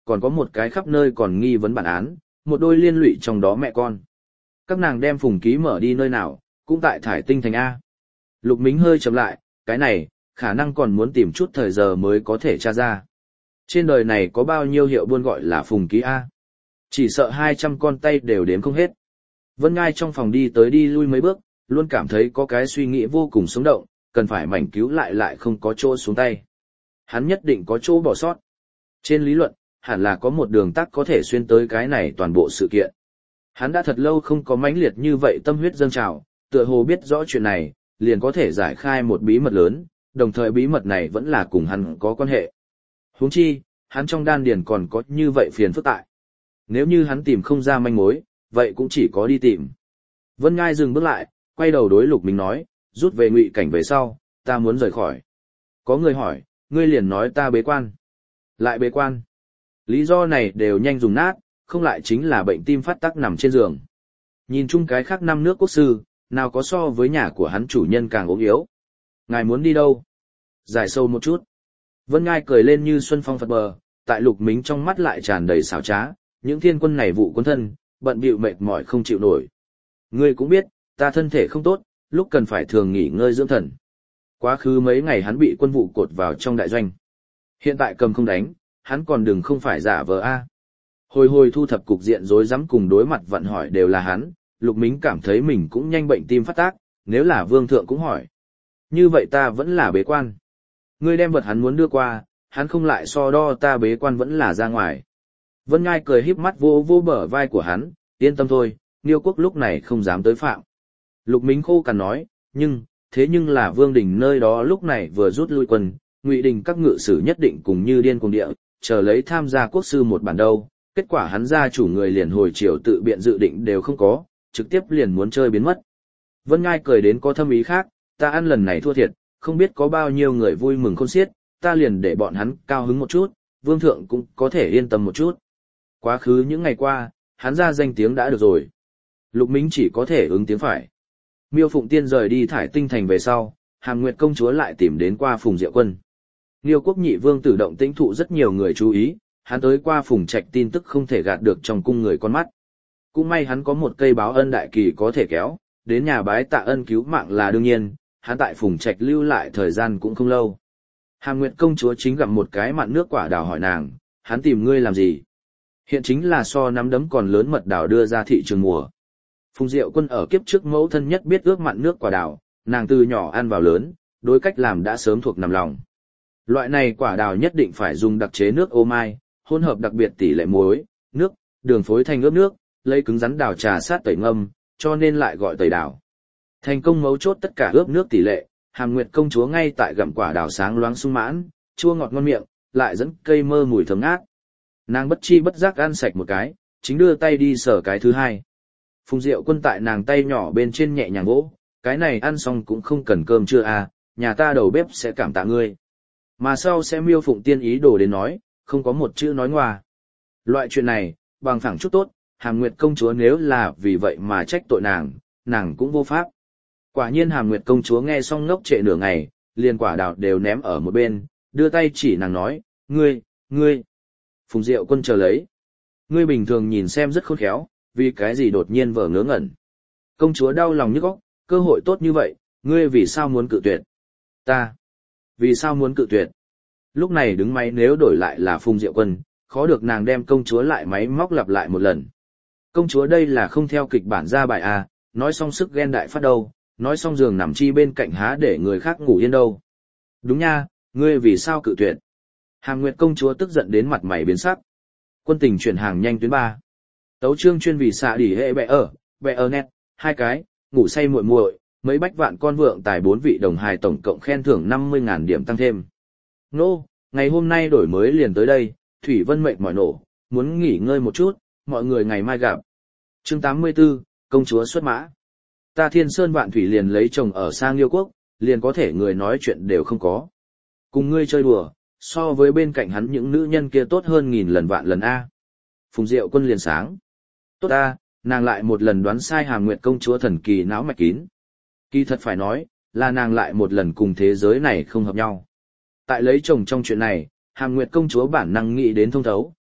còn có một cái khắp nơi còn nghi vấn bản án, một đôi liên lụy trong đó mẹ con. Các nàng đem Phùng Ký mở đi nơi nào, cũng tại Thải Tinh Thành A. Lục Mính hơi chậm lại, cái này, khả năng còn muốn tìm chút thời giờ mới có thể tra ra. Trên đời này có bao nhiêu hiệu buôn gọi là Phùng Ký A? Chỉ sợ hai trăm con tay đều đếm không hết. Vân Ngai trong phòng đi tới đi lui mấy bước, luôn cảm thấy có cái suy nghĩ vô cùng sống động, cần phải mảnh cứu lại lại không có chỗ xuống tay. Hắn nhất định có chỗ bỏ sót. Trên lý luận, hẳn là có một đường tắc có thể xuyên tới cái này toàn bộ sự kiện. Hắn đã thật lâu không có mãnh liệt như vậy tâm huyết dâng trào, tựa hồ biết rõ chuyện này, liền có thể giải khai một bí mật lớn, đồng thời bí mật này vẫn là cùng hắn có quan hệ. Huống chi, hắn trong đan điền còn có như vậy phiền phức tại. Nếu như hắn tìm không ra manh mối, vậy cũng chỉ có đi tìm. Vân Ngai dừng bước lại, quay đầu đối Lục Minh nói, rút về Ngụy Cảnh về sau, ta muốn rời khỏi. Có người hỏi, ngươi liền nói ta bế quan. Lại bế quan. Lý do này đều nhanh dùng nát, không lại chính là bệnh tim phát tác nằm trên giường. Nhìn chung cái khác năm nước quốc sư, nào có so với nhà của hắn chủ nhân càng ốm yếu. Ngài muốn đi đâu? Giải sâu một chút. Vân Ngai cười lên như xuân phong phật bờ, tại Lục Mính trong mắt lại tràn đầy xảo trá, những thiên quân này vụ quân thân, bận bịu mệt mỏi không chịu nổi. Ngươi cũng biết, ta thân thể không tốt, lúc cần phải thường nghỉ ngơi dưỡng thần. Quá khứ mấy ngày hắn bị quân vụ cột vào trong đại doanh. Hiện tại cầm không đánh, hắn còn đừng không phải giả vờ a. Hồi hồi thu thập cục diện rối rắm cùng đối mặt vận hỏi đều là hắn, Lục Mính cảm thấy mình cũng nhanh bệnh tim phát tác, nếu là vương thượng cũng hỏi. Như vậy ta vẫn là bế quan. Ngươi đem vật hắn muốn đưa qua, hắn không lại so đo ta bế quan vẫn là ra ngoài. Vân Ngai cười híp mắt vô vô bờ vai của hắn, yên tâm thôi, Niêu quốc lúc này không dám tới phạm. Lục Mính khô cằn nói, nhưng, thế nhưng là Vương Đình nơi đó lúc này vừa rút lui quân, Ngụy Đình các ngự sử nhất định cùng như điên cuồng địa, chờ lấy tham gia quốc sư một bản đâu, kết quả hắn gia chủ người liền hồi chiều tự biện dự định đều không có, trực tiếp liền muốn chơi biến mất. Vân Ngai cười đến có thâm ý khác, ta ăn lần này thua thiệt, không biết có bao nhiêu người vui mừng khôn xiết, ta liền để bọn hắn cao hứng một chút, vương thượng cũng có thể yên tâm một chút. Quá khứ những ngày qua, hắn ra danh tiếng đã được rồi. Lục Mính chỉ có thể ứng tiếng phải. Miêu Phụng Tiên rời đi Thải Tinh Thành về sau, Hàm Nguyệt công chúa lại tìm đến qua Phùng Diệu Quân. Liêu quốc nhị vương tử động tĩnh thụ rất nhiều người chú ý, hắn tới qua Phùng Trạch tin tức không thể gạt được trong cung người con mắt. Cũng may hắn có một cây báo ân đại kỳ có thể kéo, đến nhà bái tạ ân cứu mạng là đương nhiên, hắn tại Phùng Trạch lưu lại thời gian cũng không lâu. Hàm Nguyệt công chúa chính gặm một cái mặn nước quả đào hỏi nàng, hắn tìm ngươi làm gì? Hiện chính là so nắm đấm còn lớn mật đào đưa ra thị trường mùa. Phùng Diệu Quân ở kiếp trước mẫu thân nhất biết ước mặn nước quả đào, nàng từ nhỏ ăn vào lớn, đối cách làm đã sớm thuộc nằm lòng. Loại này quả đào nhất định phải dùng đặc chế nước ô mai, hỗn hợp đặc biệt tỷ lệ muối, nước, đường phối thành ướp nước, lấy cứng rắn đào trà sát tẩy ngâm, cho nên lại gọi tẩy đào. Thành công mấu chốt tất cả ướp nước tỷ lệ, Hàm Nguyệt công chúa ngay tại gặm quả đào sáng loáng sung mãn, chua ngọt ngon miệng, lại dẫn cây mơ mùi thơm ngát. Nàng bất chi bất giác ăn sạch một cái, chính đưa tay đi sờ cái thứ hai. Phùng Diệu Quân tại nàng tay nhỏ bên trên nhẹ nhàng vỗ, cái này ăn xong cũng không cần cơm chưa à, nhà ta đầu bếp sẽ cảm tạ ngươi. Mà sau sẽ Miêu Phụng Tiên ý đồ đến nói, không có một chữ nói ngoa. Loại chuyện này, bằng phẳng chút tốt, Hàm Nguyệt công chúa nếu là vì vậy mà trách tội nàng, nàng cũng vô pháp. Quả nhiên Hàm Nguyệt công chúa nghe xong ngốc trệ nửa ngày, liền quả đào đều ném ở một bên, đưa tay chỉ nàng nói, ngươi, ngươi. Phùng Diệu Quân chờ lấy. Ngươi bình thường nhìn xem rất khôn khéo, vì cái gì đột nhiên vờ ngớ ngẩn. Công chúa đau lòng nhức óc, cơ hội tốt như vậy, ngươi vì sao muốn cự tuyệt? Ta, vì sao muốn cự tuyệt? Lúc này đứng máy nếu đổi lại là Phùng Diệu Quân, khó được nàng đem công chúa lại máy móc lặp lại một lần. Công chúa đây là không theo kịch bản ra bài à, nói xong sức ghen đại phát đâu, nói xong giường nằm chi bên cạnh há để người khác ngủ yên đâu. Đúng nha, ngươi vì sao cự tuyệt? Hàm Nguyệt công chúa tức giận đến mặt mày biến sắc. Quân tình chuyển hàng nhanh tuyến ba. Tấu chương chuyên vì xạ đỉ hệ bẹ ở, bẹ ở net, hai cái, ngủ say muội muội, mấy bách vạn con vượng tài bốn vị đồng hài tổng cộng khen thưởng năm mươi nghìn điểm tăng thêm. Nô, ngày hôm nay đổi mới liền tới đây, Thủy Vân mệt mỏi nổ, muốn nghỉ ngơi một chút, mọi người ngày mai gặp. Chương tám mươi tư, công chúa xuất mã. Ta Thiên Sơn Vạn Thủy liền lấy chồng ở sang Liêu quốc, liền có thể người nói chuyện đều không có. Cùng ngươi chơi đùa, so với bên cạnh hắn những nữ nhân kia tốt hơn nghìn lần vạn lần A. Phùng Diệu Quân liền sáng. Tốt A, nàng lại một lần đoán sai Hàm Nguyệt công chúa thần kỳ não mạch kín. Kỳ thật phải nói, là nàng lại một lần cùng thế giới này không hợp nhau. Tại lấy chồng trong chuyện này, Hàm Nguyệt công chúa bản năng nghĩ đến thông thấu,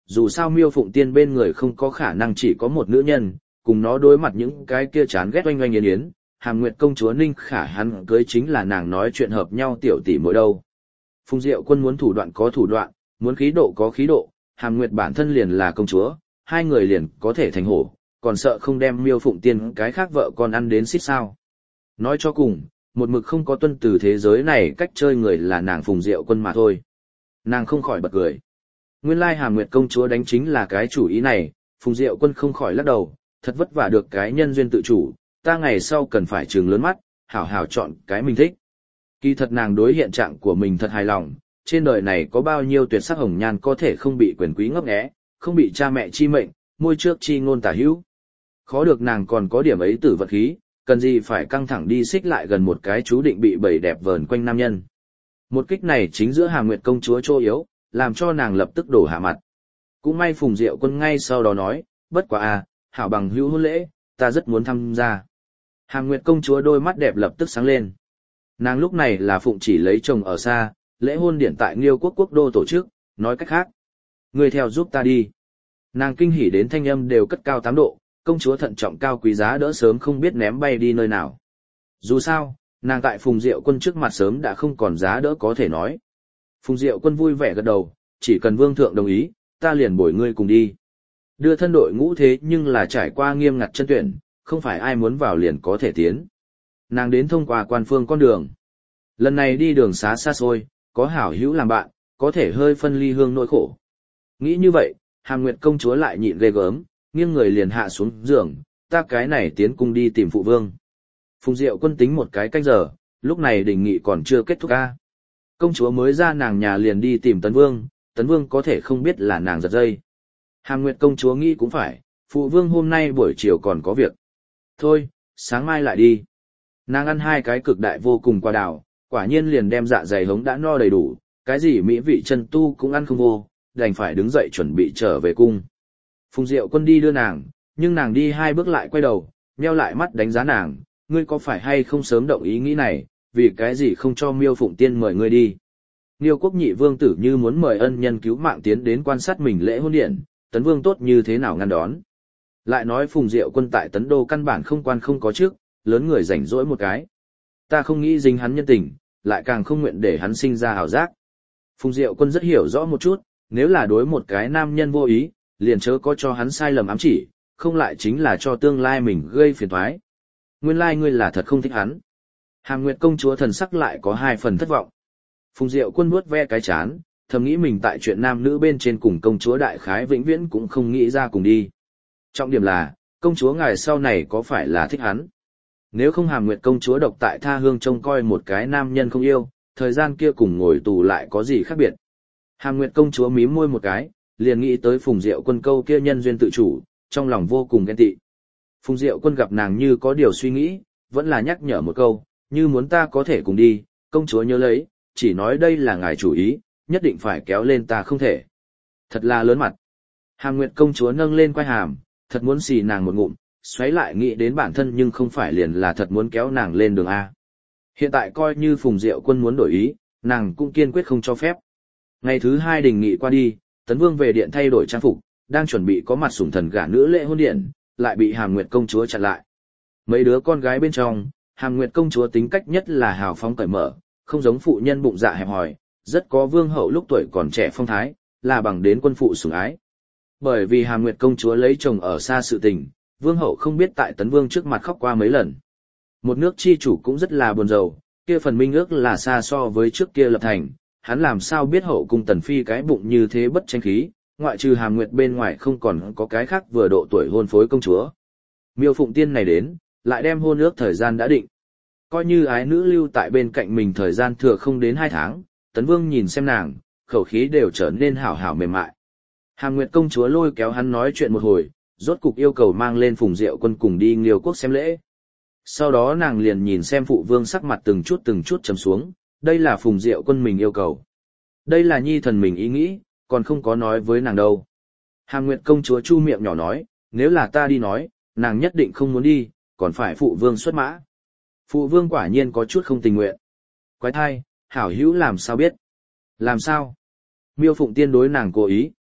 dù sao Miêu Phụng Tiên bên người không có khả năng chỉ có một nữ nhân, cùng nó đối mặt những cái kia chán ghét oanh oanh yến yến, Hàm Nguyệt công chúa Ninh Khả hắn cưới chính là nàng nói chuyện hợp nhau tiểu tỷ mỗi đâu. Phùng Diệu Quân muốn thủ đoạn có thủ đoạn, muốn khí độ có khí độ, Hàm Nguyệt bản thân liền là công chúa, hai người liền có thể thành hổ, còn sợ không đem Miêu Phụng Tiên cái khác vợ con ăn đến xít sao. Nói cho cùng, một mực không có tuân từ thế giới này cách chơi người là nàng Phùng Diệu Quân mà thôi. Nàng không khỏi bật cười. Nguyên lai Hàm Nguyệt công chúa đánh chính là cái chủ ý này, Phùng Diệu Quân không khỏi lắc đầu, thật vất vả được cái nhân duyên tự chủ, ta ngày sau cần phải trừng lớn mắt, hảo hảo chọn cái mình thích. Kỳ thật nàng đối hiện trạng của mình thật hài lòng, trên đời này có bao nhiêu tuyệt sắc hồng nhan có thể không bị quyền quý ngấp nghé, không bị cha mẹ chi mệnh, môi trước chi ngôn tả hữu. Khó được nàng còn có điểm ấy tử vật khí, cần gì phải căng thẳng đi xích lại gần một cái chú định bị bầy đẹp vờn quanh nam nhân. Một kích này chính giữa Hàm Nguyệt công chúa chỗ yếu, làm cho nàng lập tức đổ hạ mặt. Cũng may Phùng Diệu Quân ngay sau đó nói, bất quá à, hảo bằng hữu hôn lễ, ta rất muốn tham gia. Hàm Nguyệt công chúa đôi mắt đẹp lập tức sáng lên. Nàng lúc này là phụng chỉ lấy chồng ở xa, lễ hôn điển tại Nghiêu quốc quốc đô tổ chức, nói cách khác. Ngươi theo giúp ta đi. Nàng kinh hỉ đến thanh âm đều cất cao tám độ, công chúa thận trọng cao quý giá đỡ sớm không biết ném bay đi nơi nào. Dù sao, nàng tại Phùng Diệu Quân trước mặt sớm đã không còn giá đỡ có thể nói. Phùng Diệu Quân vui vẻ gật đầu, chỉ cần vương thượng đồng ý, ta liền bồi ngươi cùng đi. Đưa thân đội ngũ thế nhưng là trải qua nghiêm ngặt chân tuyển, không phải ai muốn vào liền có thể tiến. Nàng đến thông qua quan phương con đường. Lần này đi đường xá xa xôi, có hảo hữu làm bạn, có thể hơi phân ly hương nỗi khổ. Nghĩ như vậy, Hàm Nguyệt công chúa lại nhịn ghê gớm, nghiêng người liền hạ xuống giường, ta cái này tiến cung đi tìm phụ vương. Phùng Diệu Quân tính một cái canh giờ, lúc này đình nghị còn chưa kết thúc ca. Công chúa mới ra nàng nhà liền đi tìm Tấn Vương, Tấn Vương có thể không biết là nàng giật dây. Hàm Nguyệt công chúa nghĩ cũng phải, phụ vương hôm nay buổi chiều còn có việc. Thôi, sáng mai lại đi. Nàng ăn hai cái cực đại vô cùng quả đào, quả nhiên liền đem dạ dày hống đã no đầy đủ, cái gì mỹ vị chân tu cũng ăn không vô, đành phải đứng dậy chuẩn bị trở về cung. Phùng Diệu Quân đi đưa nàng, nhưng nàng đi hai bước lại quay đầu, nheo lại mắt đánh giá nàng, ngươi có phải hay không sớm động ý nghĩ này, vì cái gì không cho Miêu Phụng Tiên mời ngươi đi. Nghiêu quốc nhị vương tử như muốn mời ân nhân cứu mạng tiến đến quan sát mình lễ hôn điện, Tấn Vương tốt như thế nào ngăn đón. Lại nói Phùng Diệu Quân tại Tấn Đô căn bản không quan không có trước, lớn người rảnh rỗi một cái. Ta không nghĩ dính hắn nhân tình, lại càng không nguyện để hắn sinh ra hào giác. Phùng Diệu Quân rất hiểu rõ một chút, nếu là đối một cái nam nhân vô ý, liền chớ có cho hắn sai lầm ám chỉ, không lại chính là cho tương lai mình gây phiền toái. Nguyên lai ngươi là thật không thích hắn. Hàm Nguyệt công chúa thần sắc lại có hai phần thất vọng. Phùng Diệu Quân vuốt ve cái chán, thầm nghĩ mình tại chuyện nam nữ bên trên cùng công chúa đại khái vĩnh viễn cũng không nghĩ ra cùng đi. Trọng điểm là, công chúa ngài sau này có phải là thích hắn? Nếu không Hàm Nguyệt công chúa độc tại tha hương trông coi một cái nam nhân không yêu, thời gian kia cùng ngồi tù lại có gì khác biệt? Hàm Nguyệt công chúa mím môi một cái, liền nghĩ tới Phùng Diệu Quân câu kia nhân duyên tự chủ, trong lòng vô cùng ghen tị. Phùng Diệu Quân gặp nàng như có điều suy nghĩ, vẫn là nhắc nhở một câu, như muốn ta có thể cùng đi, công chúa nhớ lấy, chỉ nói đây là ngài chủ ý, nhất định phải kéo lên ta không thể. Thật là lớn mặt. Hàm Nguyệt công chúa nâng lên quai hàm, thật muốn xì nàng một ngụm, xoáy lại nghĩ đến bản thân nhưng không phải liền là thật muốn kéo nàng lên đường A. Hiện tại coi như Phùng Diệu Quân muốn đổi ý, nàng cũng kiên quyết không cho phép. Ngày thứ hai đình nghị qua đi, Tấn Vương về điện thay đổi trang phục, đang chuẩn bị có mặt sủng thần gả nữ lễ hôn điện, lại bị Hàm Nguyệt công chúa chặn lại. Mấy đứa con gái bên trong, Hàm Nguyệt công chúa tính cách nhất là hào phóng cởi mở, không giống phụ nhân bụng dạ hẹp hòi, rất có vương hậu lúc tuổi còn trẻ phong thái, là bằng đến quân phụ sủng ái. Bởi vì Hàm Nguyệt công chúa lấy chồng ở xa sự tình, vương hậu không biết tại Tấn Vương trước mặt khóc qua mấy lần. Một nước chi chủ cũng rất là buồn rầu, kia phần minh ước là xa so với trước kia lập thành, hắn làm sao biết hậu cung Tần Phi cái bụng như thế bất tranh khí, ngoại trừ Hàm Nguyệt bên ngoài không còn có cái khác vừa độ tuổi hôn phối công chúa. Miêu Phụng Tiên này đến, lại đem hôn ước thời gian đã định. Coi như ái nữ lưu tại bên cạnh mình thời gian thừa không đến hai tháng, Tấn Vương nhìn xem nàng, khẩu khí đều trở nên hảo hảo mềm mại. Hàm Nguyệt công chúa lôi kéo hắn nói chuyện một hồi, rốt cục yêu cầu mang lên Phùng Diệu Quân cùng đi Nghiêu quốc xem lễ. Sau đó nàng liền nhìn xem phụ vương sắc mặt từng chút từng chút trầm xuống, đây là Phùng Diệu Quân mình yêu cầu. Đây là nhi thần mình ý nghĩ, còn không có nói với nàng đâu. Hàm Nguyệt công chúa chu miệng nhỏ nói, nếu là ta đi nói, nàng nhất định không muốn đi, còn phải phụ vương xuất mã. Phụ vương quả nhiên có chút không tình nguyện. Quái thai, hảo hữu làm sao biết? Làm sao? Miêu Phụng Tiên đối nàng cố ý,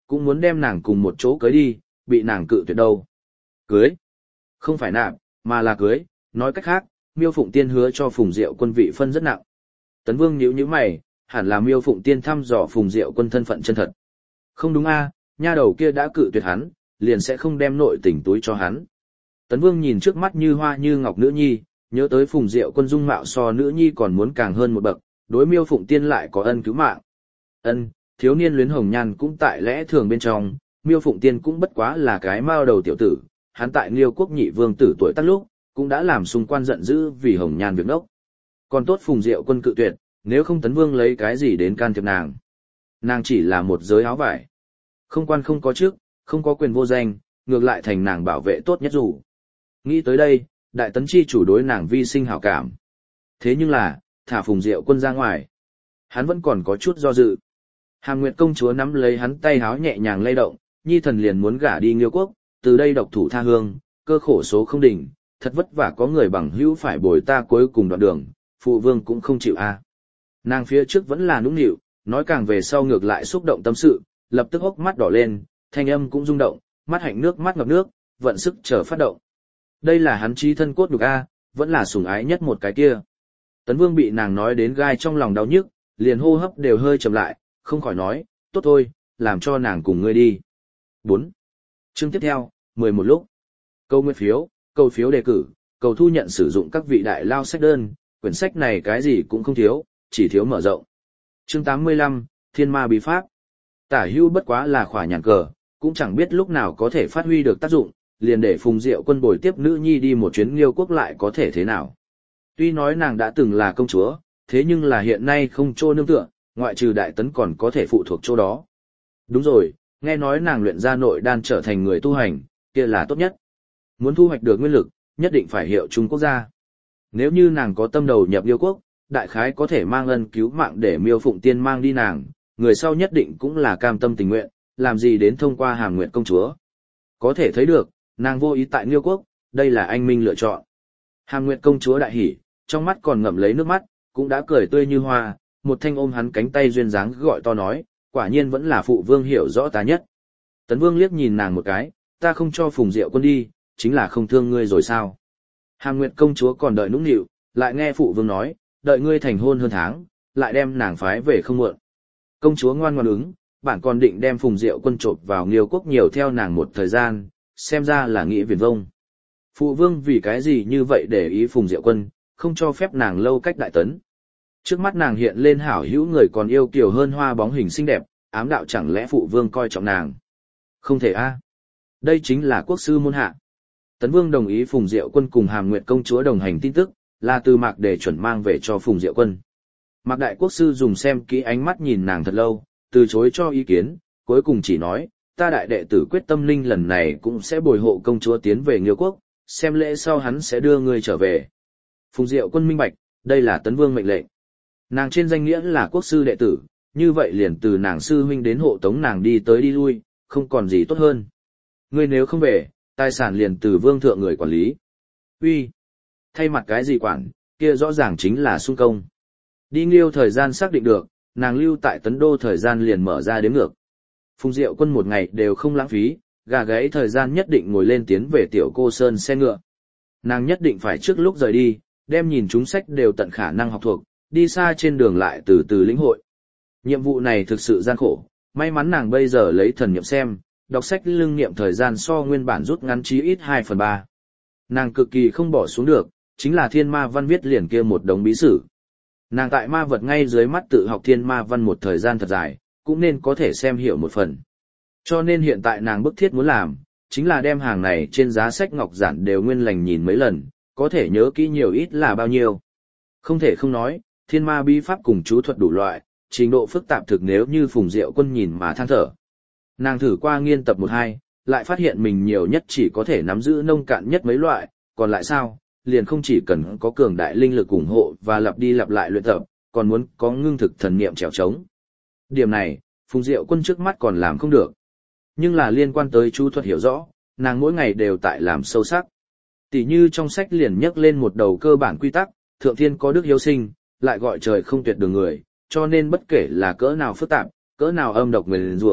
cũng muốn đem nàng cùng một chỗ cưới đi, bị nàng cự tuyệt đâu. Cưới? Không phải nạp, mà là cưới, nói cách khác, Miêu Phụng Tiên hứa cho Phùng Diệu Quân vị phân rất nặng. Tấn Vương nhíu nhíu mày, hẳn là Miêu Phụng Tiên thăm dò Phùng Diệu Quân thân phận chân thật. Không đúng a, nha đầu kia đã cự tuyệt hắn, liền sẽ không đem nội tình túi cho hắn. Tấn Vương nhìn trước mắt như hoa như ngọc nữ nhi, nhớ tới Phùng Diệu Quân dung mạo so nữ nhi còn muốn càng hơn một bậc, đối Miêu Phụng Tiên lại có ân cứu mạng. Ân, thiếu niên luyến hồng nhan cũng tại lẽ thường bên trong, Miêu Phụng Tiên cũng bất quá là cái mao đầu tiểu tử, hắn tại Liêu quốc nhị vương tử tuổi tác lúc, cũng đã làm xung quan giận dữ vì hồng nhan việc đốc. Còn tốt Phùng Diệu Quân cự tuyệt, nếu không Tấn Vương lấy cái gì đến can thiệp nàng. Nàng chỉ là một giới áo vải. Không quan không có chức, không có quyền vô danh, ngược lại thành nàng bảo vệ tốt nhất dù. Nghĩ tới đây, Đại Tấn chi chủ đối nàng vi sinh hảo cảm. Thế nhưng là, thả Phùng Diệu Quân ra ngoài. Hắn vẫn còn có chút do dự. Hàm Nguyệt công chúa nắm lấy hắn tay háo nhẹ nhàng lay động, nhi thần liền muốn gả đi Nghiêu quốc, từ đây độc thủ tha hương, cơ khổ số không đỉnh, thật vất vả có người bằng hữu phải bồi ta cuối cùng đoạn đường, phụ vương cũng không chịu a. Nàng phía trước vẫn là nũng nịu, nói càng về sau ngược lại xúc động tâm sự, lập tức hốc mắt đỏ lên, thanh âm cũng rung động, mắt hạnh nước mắt ngập nước, vận sức chờ phát động. Đây là hắn chí thân cốt nhục a, vẫn là sủng ái nhất một cái kia. Tấn Vương bị nàng nói đến gai trong lòng đau nhức, liền hô hấp đều hơi chậm lại, không khỏi nói, tốt thôi, làm cho nàng cùng ngươi đi. bốn. Chương tiếp theo, mười một lúc. Câu nguyên phiếu, câu phiếu đề cử, cầu thu nhận sử dụng các vị đại lao sách đơn, quyển sách này cái gì cũng không thiếu, chỉ thiếu mở rộng. Chương tám mươi lăm, Thiên Ma Bí Pháp. Tả Hưu bất quá là khỏa nhàn cờ, cũng chẳng biết lúc nào có thể phát huy được tác dụng, liền để Phùng Diệu Quân bồi tiếp nữ nhi đi một chuyến Liêu quốc lại có thể thế nào. Tuy nói nàng đã từng là công chúa, thế nhưng là hiện nay không chỗ nương tựa, ngoại trừ Đại Tấn còn có thể phụ thuộc chỗ đó. Đúng rồi, nghe nói nàng luyện ra nội đan trở thành người tu hành, kia là tốt nhất. Muốn thu hoạch được nguyên lực, nhất định phải hiệu Trung Quốc gia. Nếu như nàng có tâm đầu nhập Liêu quốc, đại khái có thể mang ân cứu mạng để Miêu Phụng Tiên mang đi nàng, người sau nhất định cũng là cam tâm tình nguyện, làm gì đến thông qua Hàm Nguyệt công chúa. Có thể thấy được, nàng vô ý tại Liêu quốc, đây là anh minh lựa chọn. Hàm Nguyệt công chúa đại hỉ, trong mắt còn ngậm lấy nước mắt, cũng đã cười tươi như hoa, một thanh ôm hắn cánh tay duyên dáng gọi to nói, quả nhiên vẫn là phụ vương hiểu rõ ta nhất. Tấn Vương liếc nhìn nàng một cái, ta không cho Phùng Diệu Quân đi, chính là không thương ngươi rồi sao. Hàm Nguyệt công chúa còn đợi nũng nịu, lại nghe phụ vương nói, đợi ngươi thành hôn hơn tháng, lại đem nàng phái về không muộn. Công chúa ngoan ngoãn ứng, bản còn định đem Phùng Diệu Quân trộn vào Liêu quốc nhiều theo nàng một thời gian, xem ra là nghĩ viển vông. Phụ vương vì cái gì như vậy để ý Phùng Diệu Quân, không cho phép nàng lâu cách Đại Tấn. Trước mắt nàng hiện lên hảo hữu người còn yêu kiều hơn hoa bóng hình xinh đẹp, ám đạo chẳng lẽ phụ vương coi trọng nàng. Không thể a, đây chính là quốc sư môn hạ. Tấn Vương đồng ý Phùng Diệu Quân cùng Hàm Nguyệt công chúa đồng hành tin tức, là từ Mạc Đề chuẩn mang về cho Phùng Diệu Quân. Mạc Đại quốc sư dùng xem kỹ ánh mắt nhìn nàng thật lâu, từ chối cho ý kiến, cuối cùng chỉ nói, ta đại đệ tử quyết tâm linh lần này cũng sẽ bồi hộ công chúa tiến về Nghiêu quốc, xem lễ sau hắn sẽ đưa ngươi trở về. Phùng Diệu Quân minh bạch, đây là Tấn Vương mệnh lệnh. Nàng trên danh nghĩa là quốc sư đệ tử, như vậy liền từ nàng sư huynh đến hộ tống nàng đi tới đi lui, không còn gì tốt hơn. Ngươi nếu không về, tài sản liền từ vương thượng người quản lý. Uy, thay mặt cái gì quản, kia rõ ràng chính là xung công. Đi Nghiêu thời gian xác định được, nàng lưu tại Tấn Đô thời gian liền mở ra đếm ngược. Phùng Diệu Quân một ngày đều không lãng phí, gà gáy thời gian nhất định ngồi lên tiến về Tiểu Cô Sơn xe ngựa. Nàng nhất định phải trước lúc rời đi, đem nhìn chúng sách đều tận khả năng học thuộc, đi xa trên đường lại từ từ lĩnh hội. Nhiệm vụ này thực sự gian khổ, may mắn nàng bây giờ lấy thần niệm xem, đọc sách lưng niệm thời gian so nguyên bản rút ngắn chí ít hai phần ba. Nàng cực kỳ không bỏ xuống được, chính là thiên ma văn viết liền kia một đống bí sử. Nàng tại ma vật ngay dưới mắt tự học thiên ma văn một thời gian thật dài, cũng nên có thể xem hiểu một phần. Cho nên hiện tại nàng bức thiết muốn làm, chính là đem hàng này trên giá sách ngọc giản đều nguyên lành nhìn mấy lần, có thể nhớ kỹ nhiều ít là bao nhiêu. Không thể không nói, thiên ma bí pháp cùng chú thuật đủ loại, trình độ phức tạp thực nếu như Phùng Diệu Quân nhìn mà than thở. Nàng thử qua nghiên tập một hai, lại phát hiện mình nhiều nhất chỉ có thể nắm giữ nông cạn nhất mấy loại, còn lại sao, liền không chỉ cần có cường đại linh lực ủng hộ và lặp đi lặp lại luyện tập, còn muốn có ngưng thực thần niệm trèo trống. Điểm này, Phùng Diệu Quân trước mắt còn làm không được. Nhưng là liên quan tới chú thuật hiểu rõ, nàng mỗi ngày đều tại làm sâu sắc. Tỷ như trong sách liền nhắc lên một đầu cơ bản quy tắc, thượng thiên có đức hiếu sinh, lại gọi trời không tuyệt đường người, cho nên bất kể là cỡ nào phức tạp, cỡ nào âm độc nguyền rủa,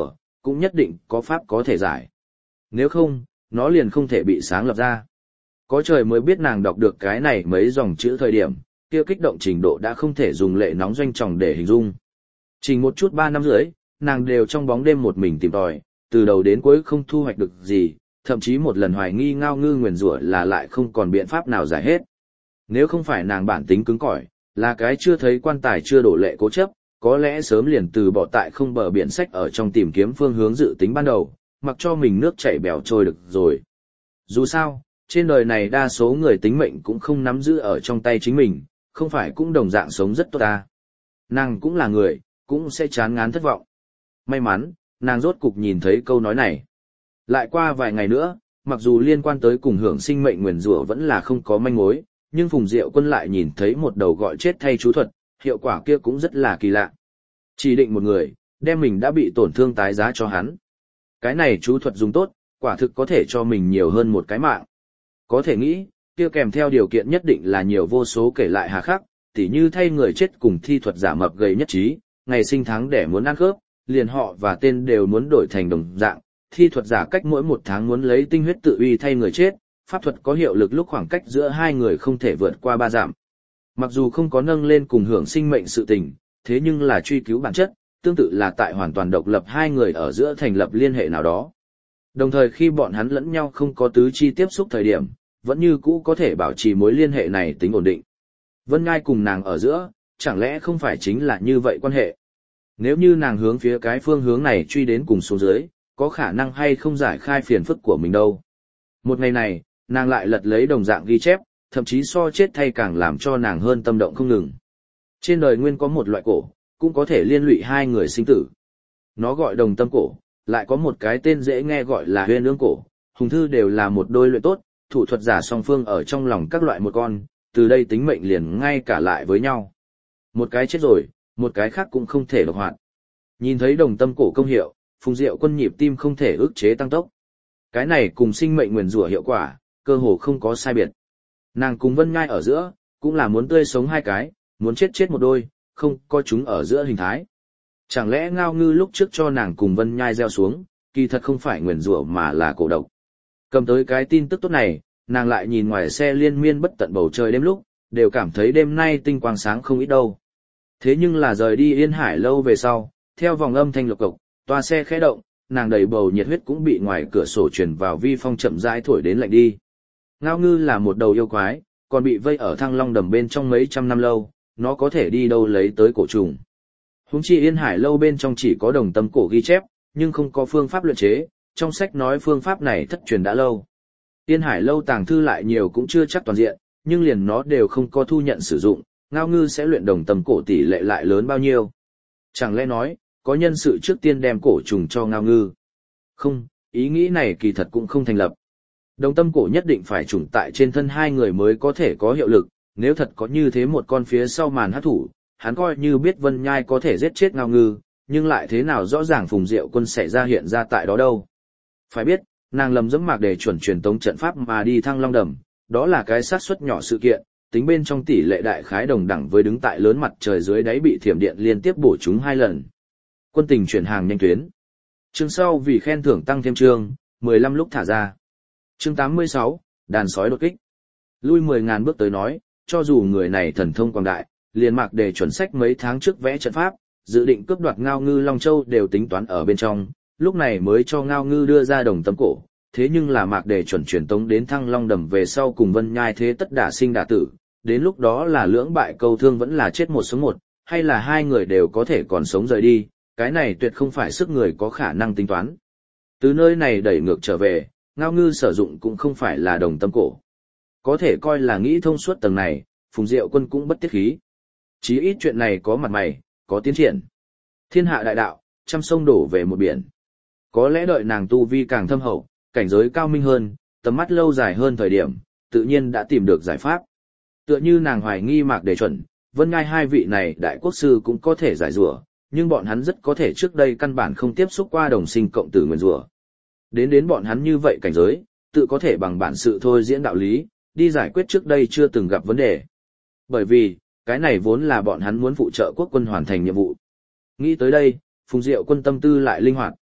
cũng nhất định có pháp có thể giải. Nếu không, nó liền không thể bị sáng lập ra. Có trời mới biết nàng đọc được cái này mấy dòng chữ thời điểm, kia kích động trình độ đã không thể dùng lệ nóng doanh tròng để hình dung. Chỉ một chút ba năm rưỡi, nàng đều trong bóng đêm một mình tìm tòi, từ đầu đến cuối không thu hoạch được gì, thậm chí một lần hoài nghi Ngao Ngư nguyền rủa là lại không còn biện pháp nào giải hết. Nếu không phải nàng bản tính cứng cỏi, là cái chưa thấy quan tài chưa đổ lệ cố chấp, có lẽ sớm liền từ bỏ tại không bờ biển sách ở trong tìm kiếm phương hướng dự tính ban đầu, mặc cho mình nước chảy bèo trôi được rồi. Dù sao, trên đời này đa số người tính mệnh cũng không nắm giữ ở trong tay chính mình, không phải cũng đồng dạng sống rất tốt ta. Nàng cũng là người, cũng sẽ chán ngán thất vọng. May mắn, nàng rốt cục nhìn thấy câu nói này. Lại qua vài ngày nữa, mặc dù liên quan tới cùng hưởng sinh mệnh nguyền rủa vẫn là không có manh mối, nhưng Phùng Diệu Quân lại nhìn thấy một đầu gọi chết thay chú thuật, hiệu quả kia cũng rất là kỳ lạ. Chỉ định một người, đem mình đã bị tổn thương tái giá cho hắn. Cái này chú thuật dùng tốt, quả thực có thể cho mình nhiều hơn một cái mạng. Có thể nghĩ, kia kèm theo điều kiện nhất định là nhiều vô số kể lại hà khắc, tỉ như thay người chết cùng thi thuật giả mập gầy nhất trí, ngày sinh tháng đẻ muốn ăn khớp, liền họ và tên đều muốn đổi thành đồng dạng, thi thuật giả cách mỗi một tháng muốn lấy tinh huyết tự uy thay người chết, pháp thuật có hiệu lực lúc khoảng cách giữa hai người không thể vượt qua ba dặm. Mặc dù không có nâng lên cùng hưởng sinh mệnh sự tình, thế nhưng là truy cứu bản chất, tương tự là tại hoàn toàn độc lập hai người ở giữa thành lập liên hệ nào đó. Đồng thời khi bọn hắn lẫn nhau không có tứ chi tiếp xúc thời điểm, vẫn như cũ có thể bảo trì mối liên hệ này tính ổn định. Vân Ngai cùng nàng ở giữa, chẳng lẽ không phải chính là như vậy quan hệ? Nếu như nàng hướng phía cái phương hướng này truy đến cùng xuống dưới, có khả năng hay không giải khai phiền phức của mình đâu. Một ngày này, nàng lại lật lấy đồng dạng ghi chép, thậm chí so chết thay càng làm cho nàng hơn tâm động không ngừng. Trên đời nguyên có một loại cổ, cũng có thể liên lụy hai người sinh tử. Nó gọi đồng tâm cổ, lại có một cái tên dễ nghe gọi là huyên ương cổ. Hùng thư đều là một đôi luyện tốt, thủ thuật giả song phương ở trong lòng các loại một con, từ đây tính mệnh liền ngay cả lại với nhau. Một cái chết rồi, một cái khác cũng không thể độc hoạt. Nhìn thấy đồng tâm cổ công hiệu, Phùng Diệu Quân nhịp tim không thể ức chế tăng tốc. Cái này cùng sinh mệnh nguyền rủa hiệu quả, cơ hồ không có sai biệt. Nàng cùng Vân Ngai ở giữa, cũng là muốn tươi sống hai cái, muốn chết chết một đôi, không có chúng ở giữa hình thái. Chẳng lẽ Ngao Ngư lúc trước cho nàng cùng Vân Nhai gieo xuống, kỳ thật không phải nguyền rủa mà là cổ độc. Cầm tới cái tin tức tốt này, nàng lại nhìn ngoài xe liên miên bất tận bầu trời đêm lúc, đều cảm thấy đêm nay tinh quang sáng không ít đâu. Thế nhưng là rời đi Yên Hải lâu về sau, theo vòng âm thanh lộc cộc, toa xe khẽ động, nàng đầy bầu nhiệt huyết cũng bị ngoài cửa sổ truyền vào vi phong chậm rãi thổi đến lạnh đi. Ngao Ngư là một đầu yêu quái, còn bị vây ở Thăng Long đầm bên trong mấy trăm năm lâu, nó có thể đi đâu lấy tới cổ trùng. Huống chi Yên Hải lâu bên trong chỉ có đồng tâm cổ ghi chép, nhưng không có phương pháp luyện chế, trong sách nói phương pháp này thất truyền đã lâu. Yên Hải lâu tàng thư lại nhiều cũng chưa chắc toàn diện, nhưng liền nó đều không có thu nhận sử dụng, Ngao Ngư sẽ luyện đồng tâm cổ tỷ lệ lại lớn bao nhiêu. Chẳng lẽ nói, có nhân sự trước tiên đem cổ trùng cho Ngao Ngư? Không, ý nghĩ này kỳ thật cũng không thành lập. Đồng tâm cổ nhất định phải trùng tại trên thân hai người mới có thể có hiệu lực, nếu thật có như thế một con phía sau màn hát thủ, hắn coi như biết Vân Nhai có thể giết chết Ngao Ngư, nhưng lại thế nào rõ ràng Phùng Diệu Quân sẽ ra hiện ra tại đó đâu. Phải biết, nàng lầm dẫm mạc để chuẩn truyền tống trận pháp mà đi Thăng Long đầm, đó là cái xác suất nhỏ sự kiện, tính bên trong tỷ lệ đại khái đồng đẳng với đứng tại lớn mặt trời dưới đáy bị thiểm điện liên tiếp bổ trúng hai lần. Quân tình chuyển hàng nhanh tuyến. Chương sau vì khen thưởng tăng thêm chương, mười lăm lúc thả ra. Chương tám mươi sáu, đàn sói đột kích. Lui mười ngàn bước tới nói, cho dù người này thần thông quảng đại, liền mạc để chuẩn sách mấy tháng trước vẽ trận pháp, dự định cướp đoạt Ngao Ngư Long Châu đều tính toán ở bên trong, lúc này mới cho Ngao Ngư đưa ra đồng tâm cổ, thế nhưng là mạc để chuẩn truyền tống đến Thăng Long đầm về sau cùng Vân Nhai thế tất đả sinh đả tử, đến lúc đó là lưỡng bại câu thương vẫn là chết một sống một, hay là hai người đều có thể còn sống rời đi, cái này tuyệt không phải sức người có khả năng tính toán. Từ nơi này đẩy ngược trở về, Ngao Ngư sử dụng cũng không phải là đồng tâm cổ. Có thể coi là nghĩ thông suốt tầng này, Phùng Diệu Quân cũng bất tiết khí. Chí ít chuyện này có mặt mày, có tiến triển. Thiên hạ đại đạo, trăm sông đổ về một biển. Có lẽ đợi nàng tu vi càng thâm hậu, cảnh giới cao minh hơn, tầm mắt lâu dài hơn thời điểm, tự nhiên đã tìm được giải pháp. Tựa như nàng hoài nghi Mạc Đề Chuẩn, Vân Ngai hai vị này đại quốc sư cũng có thể giải rủa, nhưng bọn hắn rất có thể trước đây căn bản không tiếp xúc qua đồng sinh cộng tử nguyên rủa. Đến đến bọn hắn như vậy cảnh giới, tự có thể bằng bản sự thôi diễn đạo lý, đi giải quyết trước đây chưa từng gặp vấn đề. Bởi vì, cái này vốn là bọn hắn muốn phụ trợ quốc quân hoàn thành nhiệm vụ. Nghĩ tới đây, Phùng Diệu Quân tâm tư lại linh hoạt.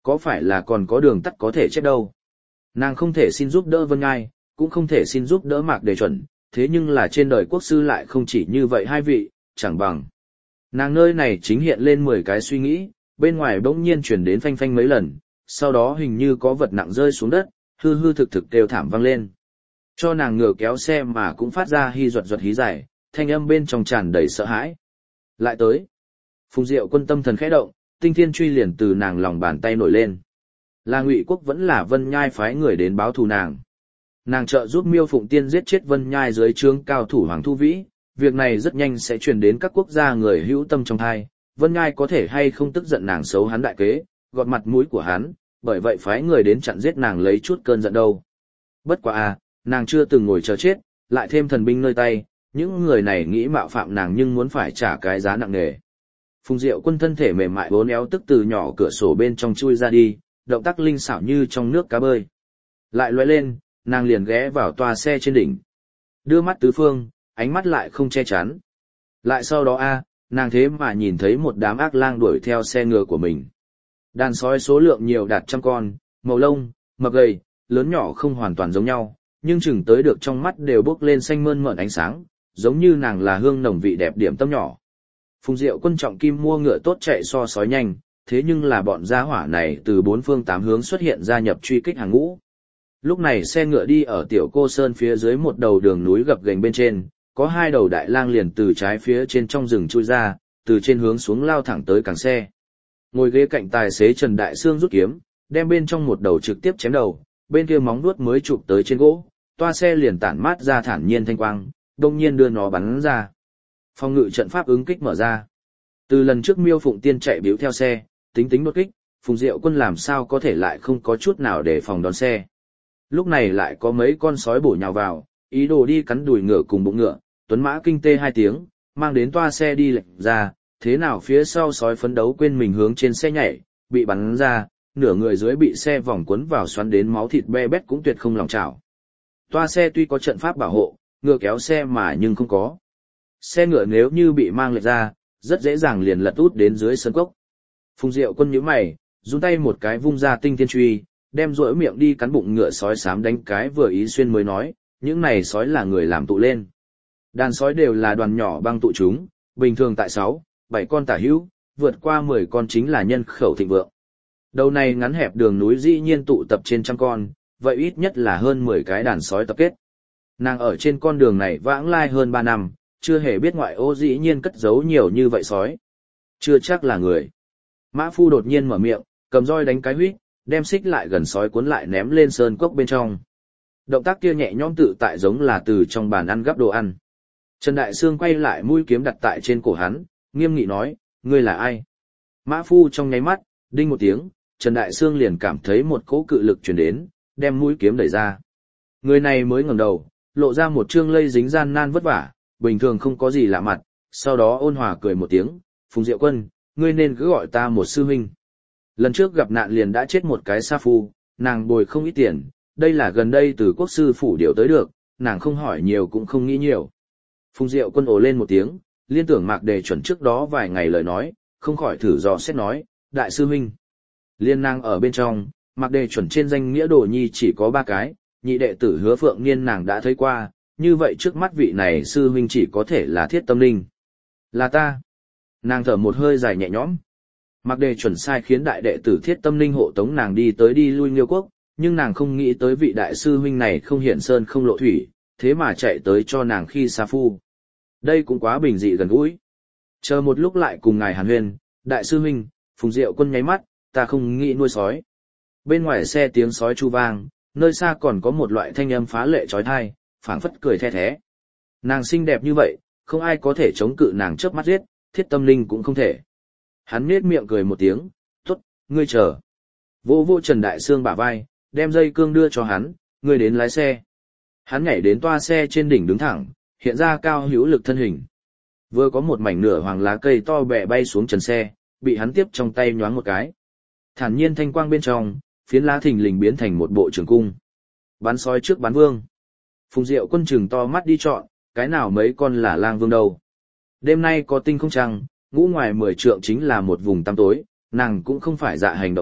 có phải là còn có đường tắt có thể chết đâu. Nàng không thể xin giúp đỡ Vân Ngai, cũng không thể xin giúp đỡ Mạc Đề Chuẩn, thế nhưng là trên đời quốc sư lại không chỉ như vậy hai vị, chẳng bằng. Nàng nơi này chính hiện lên mười cái suy nghĩ, bên ngoài bỗng nhiên chuyển đến phanh phanh mấy lần, sau đó hình như có vật nặng rơi xuống đất, hư hư thực thực đều thảm vang lên. Cho nàng ngựa kéo xe mà cũng phát ra hy ruột ruột hí dài, thanh âm bên trong tràn đầy sợ hãi. Lại tới. Phùng Diệu Quân tâm thần khẽ động, tinh thiên truy liền từ nàng lòng bàn tay nổi lên. Là Ngụy Quốc vẫn là Vân Nhai phái người đến báo thù nàng. Nàng trợ giúp Miêu Phụng Tiên giết chết Vân Nhai dưới trướng cao thủ Hoàng Thu Vĩ, việc này rất nhanh sẽ truyền đến các quốc gia người hữu tâm trong thai. Vân Nhai có thể hay không tức giận nàng xấu hắn đại kế, gọt mặt mũi của hắn, bởi vậy phái người đến chặn giết nàng lấy chút cơn giận đâu. Bất quá à, nàng chưa từng ngồi chờ chết, lại thêm thần binh nơi tay, những người này nghĩ mạo phạm nàng nhưng muốn phải trả cái giá nặng nề. Phùng Diệu Quân thân thể mềm mại bốn éo tức từ nhỏ cửa sổ bên trong chui ra đi, động tác linh xảo như trong nước cá bơi. Lại lóe lên, nàng liền ghé vào toa xe trên đỉnh. Đưa mắt tứ phương, ánh mắt lại không che chắn. Lại sau đó a, nàng thế mà nhìn thấy một đám ác lang đuổi theo xe ngựa của mình. Đàn sói số lượng nhiều đạt trăm con, màu lông, mập gầy, lớn nhỏ không hoàn toàn giống nhau, nhưng chừng tới được trong mắt đều bốc lên xanh mơn mởn ánh sáng, giống như nàng là hương nồng vị đẹp điểm tâm nhỏ. Phùng Diệu Quân trọng kim mua ngựa tốt chạy so sói nhanh, thế nhưng là bọn gia hỏa này từ bốn phương tám hướng xuất hiện gia nhập truy kích hàng ngũ. Lúc này xe ngựa đi ở Tiểu Cô Sơn phía dưới một đầu đường núi gập ghềnh bên trên, có hai đầu đại lang liền từ trái phía trên trong rừng chui ra, từ trên hướng xuống lao thẳng tới càng xe. Ngồi ghế cạnh tài xế Trần Đại Sương rút kiếm, đem bên trong một đầu trực tiếp chém đầu, bên kia móng vuốt mới chụp tới trên gỗ, toa xe liền tản mát ra thản nhiên thanh quang, đông nhiên đưa nó bắn ra. Phòng ngự trận pháp ứng kích mở ra. Từ lần trước Miêu Phụng Tiên chạy biểu theo xe, tính tính đột kích, Phùng Diệu Quân làm sao có thể lại không có chút nào để phòng đón xe. Lúc này lại có mấy con sói bổ nhào vào, ý đồ đi cắn đùi ngựa cùng bụng ngựa, tuấn mã kinh tê hai tiếng, mang đến toa xe đi lệch ra, thế nào phía sau sói phấn đấu quên mình hướng trên xe nhảy, bị bắn ra, nửa người dưới bị xe vòng cuốn vào xoắn đến máu thịt be bét cũng tuyệt không lòng chảo. Toa xe tuy có trận pháp bảo hộ, ngựa kéo xe mà nhưng không có. Xe ngựa nếu như bị mang lệch ra, rất dễ dàng liền lật út đến dưới sân cốc. Phùng Diệu Quân nhíu mày, run tay một cái vung ra tinh thiên truy, đem rỗi miệng đi cắn bụng ngựa sói xám đánh cái vừa ý xuyên mới nói, những này sói là người làm tụ lên. Đàn sói đều là đoàn nhỏ băng tụ chúng, bình thường tại sáu, bảy con tả hữu, vượt qua mười con chính là nhân khẩu thịnh vượng. Đầu này ngắn hẹp đường núi dĩ nhiên tụ tập trên trăm con, vậy ít nhất là hơn mười cái đàn sói tập kết. Nàng ở trên con đường này vãng lai hơn ba năm, chưa hề biết ngoại ô dĩ nhiên cất giấu nhiều như vậy sói. Chưa chắc là người. Mã Phu đột nhiên mở miệng, cầm roi đánh cái huýt, đem xích lại gần sói cuốn lại ném lên sơn cốc bên trong. Động tác kia nhẹ nhõm tự tại giống là từ trong bàn ăn gắp đồ ăn. Trần Đại Sương quay lại mũi kiếm đặt tại trên cổ hắn, nghiêm nghị nói, ngươi là ai? Mã Phu trong nháy mắt, đinh một tiếng, Trần Đại Sương liền cảm thấy một cỗ cự lực truyền đến, đem mũi kiếm đẩy ra. Người này mới ngẩng đầu, lộ ra một trương lây dính gian nan vất vả, bình thường không có gì lạ mặt, sau đó ôn hòa cười một tiếng, Phùng Diệu Quân, ngươi nên cứ gọi ta một sư huynh. Lần trước gặp nạn liền đã chết một cái sa phu, nàng bồi không ít tiền, đây là gần đây từ quốc sư phủ điều tới được, nàng không hỏi nhiều cũng không nghĩ nhiều. Phùng Diệu Quân ồ lên một tiếng, liên tưởng Mạc Đề Chuẩn trước đó vài ngày lời nói, không khỏi thử dò xét nói, đại sư huynh. Liên nàng ở bên trong, Mạc Đề Chuẩn trên danh nghĩa đồ nhi chỉ có ba cái, nhị đệ tử Hứa Phượng Niên nàng đã thấy qua, như vậy trước mắt vị này sư huynh chỉ có thể là Thiết Tâm Linh. Là ta. Nàng thở một hơi dài nhẹ nhõm. Mạc Đề Chuẩn sai khiến đại đệ tử Thiết Tâm Linh hộ tống nàng đi tới đi lui Liêu Quốc, nhưng nàng không nghĩ tới vị đại sư huynh này không hiện sơn không lộ thủy, thế mà chạy tới cho nàng khi sa phu. Đây cũng quá bình dị gần gũi. Chờ một lúc lại cùng ngài hàn huyên, đại sư huynh, Phùng Diệu Quân nháy mắt, ta không nghĩ nuôi sói. Bên ngoài xe tiếng sói chu vang, nơi xa còn có một loại thanh âm phá lệ trói thai, phảng phất cười the thế. Nàng xinh đẹp như vậy, không ai có thể chống cự nàng chớp mắt giết, Thiết Tâm Linh cũng không thể. Hắn nhếch miệng cười một tiếng, tốt, ngươi chờ. Vô vô Trần Đại Sương bả vai, đem dây cương đưa cho hắn, ngươi đến lái xe. Hắn nhảy đến toa xe trên đỉnh đứng thẳng, hiện ra cao hữu lực thân hình. Vừa có một mảnh nửa hoàng lá cây to bẹ bay xuống trần xe, bị hắn tiếp trong tay nhoáng một cái. Thản nhiên thanh quang bên trong, phiến lá thình lình biến thành một bộ trường cung. Bắn sói trước bắn vương. Phùng Diệu Quân chừng to mắt đi chọn, cái nào mấy con là lang vương đâu. Đêm nay có tinh không trăng, ngũ ngoài mười trượng chính là một vùng tăm tối, nàng cũng không phải dạ hành động vật,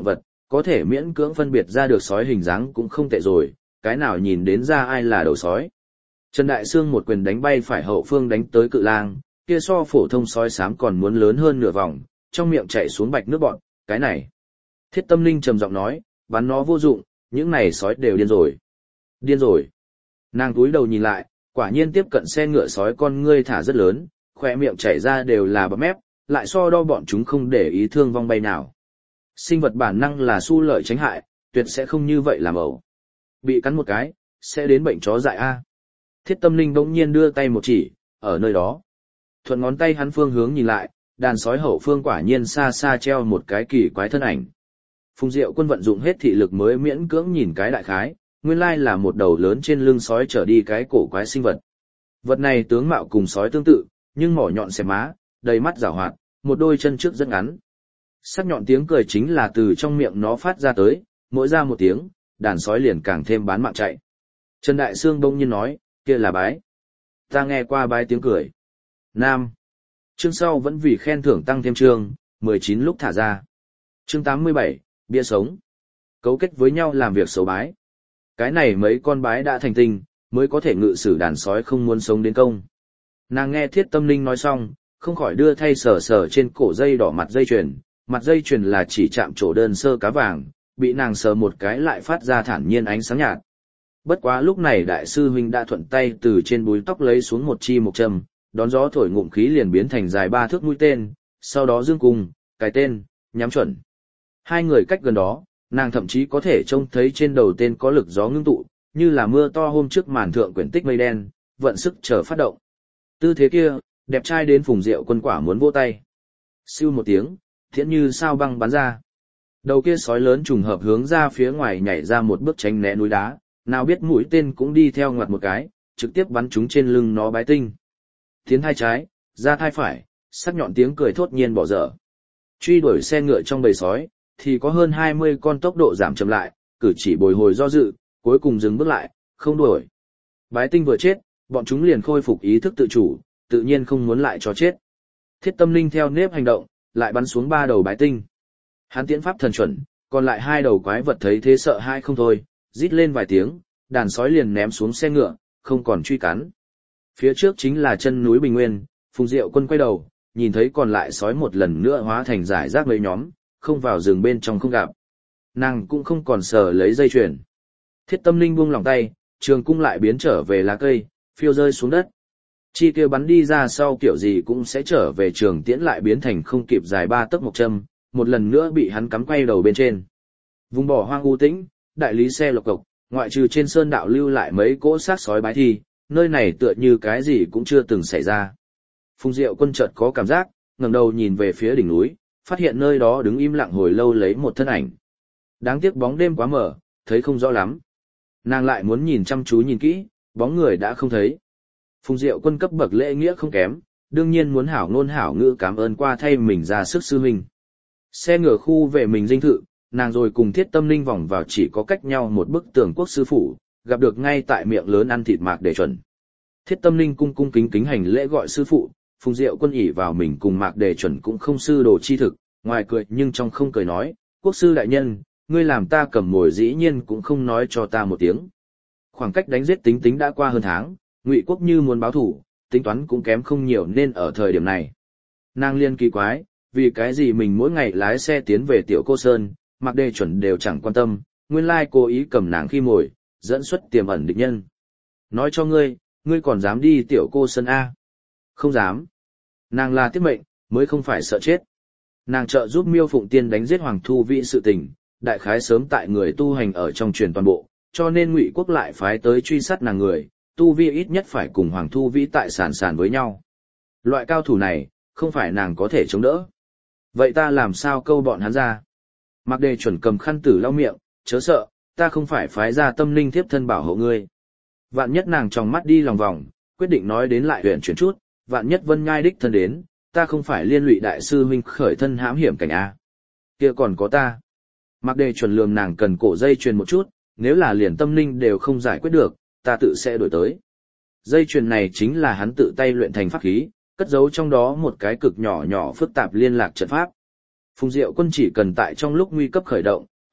có thể miễn cưỡng phân biệt ra được sói hình dáng cũng không tệ rồi, cái nào nhìn đến ra ai là đầu sói. Trần Đại Sương một quyền đánh bay phải hậu phương đánh tới cự lang, kia so phổ thông sói xám còn muốn lớn hơn nửa vòng, trong miệng chảy xuống bạch nước bọt, cái này. Thiết Tâm Linh trầm giọng nói, bắn nó vô dụng, những này sói đều điên rồi. Điên rồi. Nàng túi đầu nhìn lại, quả nhiên tiếp cận xe ngựa sói con ngươi thả rất lớn, khỏe miệng chảy ra đều là bắp mép, lại so đo bọn chúng không để ý thương vong bay nào. Sinh vật bản năng là su lợi tránh hại, tuyệt sẽ không như vậy làm ẩu. Bị cắn một cái, sẽ đến bệnh chó dại a. Thiết Tâm Linh bỗng nhiên đưa tay một chỉ, ở nơi đó. Thuận ngón tay hắn phương hướng nhìn lại, đàn sói hậu phương quả nhiên xa xa treo một cái kỳ quái thân ảnh. Phùng Diệu Quân vận dụng hết thị lực mới miễn cưỡng nhìn cái đại khái, nguyên lai là một đầu lớn trên lưng sói trở đi cái cổ quái sinh vật. Vật này tướng mạo cùng sói tương tự, nhưng mỏ nhọn xẻ má, đầy mắt giảo hoạt, một đôi chân trước rất ngắn. Sắc nhọn tiếng cười chính là từ trong miệng nó phát ra tới, mỗi ra một tiếng, đàn sói liền càng thêm bán mạng chạy. Trần Đại Sương bỗng nhiên nói, kia là bái. Ta nghe qua bái tiếng cười. Nam. Chương sau vẫn vì khen thưởng tăng thêm chương, mười chín lúc thả ra. Chương tám mươi bảy, bia sống. Cấu kết với nhau làm việc xấu bái. Cái này mấy con bái đã thành tinh, mới có thể ngự sử đàn sói không muốn sống đến công. Nàng nghe Thiết Tâm Linh nói xong, không khỏi đưa thay sờ sờ trên cổ dây đỏ mặt dây chuyền, mặt dây chuyền là chỉ chạm chỗ đơn sơ cá vàng, bị nàng sờ một cái lại phát ra thản nhiên ánh sáng nhạt. Bất quá lúc này đại sư huynh đã thuận tay từ trên búi tóc lấy xuống một chi mộc châm, đón gió thổi ngụm khí liền biến thành dài ba thước mũi tên, sau đó dương cung, cái tên, nhắm chuẩn. Hai người cách gần đó, nàng thậm chí có thể trông thấy trên đầu tên có lực gió ngưng tụ, như là mưa to hôm trước màn thượng quyển tích mây đen, vận sức chờ phát động. Tư thế kia, đẹp trai đến Phùng Diệu Quân quả muốn vỗ tay. Siêu một tiếng, thiện như sao băng bắn ra. Đầu kia sói lớn trùng hợp hướng ra phía ngoài nhảy ra một bước tránh né núi đá, nào biết mũi tên cũng đi theo ngoặt một cái, trực tiếp bắn trúng trên lưng nó bái tinh. Tiến thai trái, ra thai phải, sắc nhọn tiếng cười thốt nhiên bỏ dở. Truy đuổi xe ngựa trong bầy sói, thì có hơn hai mươi con tốc độ giảm chậm lại, cử chỉ bồi hồi do dự, cuối cùng dừng bước lại, không đuổi. Bái tinh vừa chết, bọn chúng liền khôi phục ý thức tự chủ, tự nhiên không muốn lại cho chết. Thiết Tâm Linh theo nếp hành động, lại bắn xuống ba đầu bái tinh. Hắn tiễn pháp thần chuẩn, còn lại hai đầu quái vật thấy thế sợ hai không thôi, rít lên vài tiếng, đàn sói liền ném xuống xe ngựa, không còn truy cắn. Phía trước chính là chân núi Bình Nguyên, Phùng Diệu Quân quay đầu, nhìn thấy còn lại sói một lần nữa hóa thành giải rác mấy nhóm, không vào rừng bên trong không gặp. Nàng cũng không còn sờ lấy dây chuyền. Thiết Tâm Linh buông lòng tay, trường cung lại biến trở về lá cây, phiêu rơi xuống đất. Chi kia bắn đi ra sau kiểu gì cũng sẽ trở về trường tiễn lại biến thành không kịp dài ba tấc một châm, một lần nữa bị hắn cắm quay đầu bên trên. Vùng bỏ hoang u tĩnh, đại lý xe lộc cộc, ngoại trừ trên sơn đạo lưu lại mấy cỗ xác sói bái thi, nơi này tựa như cái gì cũng chưa từng xảy ra. Phùng Diệu Quân chợt có cảm giác, ngẩng đầu nhìn về phía đỉnh núi, phát hiện nơi đó đứng im lặng hồi lâu lấy một thân ảnh. Đáng tiếc bóng đêm quá mờ, thấy không rõ lắm. Nàng lại muốn nhìn chăm chú nhìn kỹ, bóng người đã không thấy. Phùng Diệu Quân cấp bậc lễ nghĩa không kém, đương nhiên muốn hảo ngôn hảo ngữ cảm ơn qua thay mình ra sức sư huynh. Xe ngựa khu về mình dinh thự, nàng rồi cùng Thiết Tâm Linh vòng vào chỉ có cách nhau một bức tường quốc sư phủ, gặp được ngay tại miệng lớn ăn thịt Mạc Đề Chuẩn. Thiết Tâm Linh cung cung kính kính hành lễ gọi sư phụ, Phùng Diệu Quân ỷ vào mình cùng Mạc Đề Chuẩn cũng không sư đồ chi thực, ngoài cười nhưng trong không cười nói, quốc sư đại nhân, ngươi làm ta cầm mồi dĩ nhiên cũng không nói cho ta một tiếng. Khoảng cách đánh giết tính tính đã qua hơn tháng, Ngụy quốc như muốn báo thủ, tính toán cũng kém không nhiều nên ở thời điểm này. Nàng liên kỳ quái, vì cái gì mình mỗi ngày lái xe tiến về Tiểu Cô Sơn, Mạc Đề Chuẩn đều chẳng quan tâm, nguyên lai cố ý cầm nàng khi mồi, dẫn xuất tiềm ẩn địch nhân. Nói cho ngươi, ngươi còn dám đi Tiểu Cô Sơn A? Không dám. Nàng là tiết mệnh, mới không phải sợ chết. Nàng trợ giúp Miêu Phụng Tiên đánh giết Hoàng Thu Vĩ sự tình, đại khái sớm tại người tu hành ở trong truyền toàn bộ, cho nên Ngụy quốc lại phái tới truy sát nàng người, tu vi ít nhất phải cùng Hoàng Thu Vĩ tại sàn sàn với nhau. Loại cao thủ này, không phải nàng có thể chống đỡ. Vậy ta làm sao câu bọn hắn ra? Mạc Đề Chuẩn cầm khăn tử lau miệng, chớ sợ, ta không phải phái ra tâm linh thiếp thân bảo hộ ngươi. Vạn nhất nàng tròng mắt đi lòng vòng, quyết định nói đến lại huyện chuyển chút, vạn nhất Vân Ngai đích thân đến, ta không phải liên lụy đại sư huynh khởi thân hãm hiểm cảnh A. Kia còn có ta. Mạc Đề Chuẩn lườm nàng cần cổ dây chuyền một chút, nếu là liền tâm linh đều không giải quyết được, ta tự sẽ đổi tới. Dây chuyền này chính là hắn tự tay luyện thành pháp khí, cất giấu trong đó một cái cực nhỏ nhỏ phức tạp liên lạc trận pháp. Phùng Diệu Quân chỉ cần tại trong lúc nguy cấp khởi động,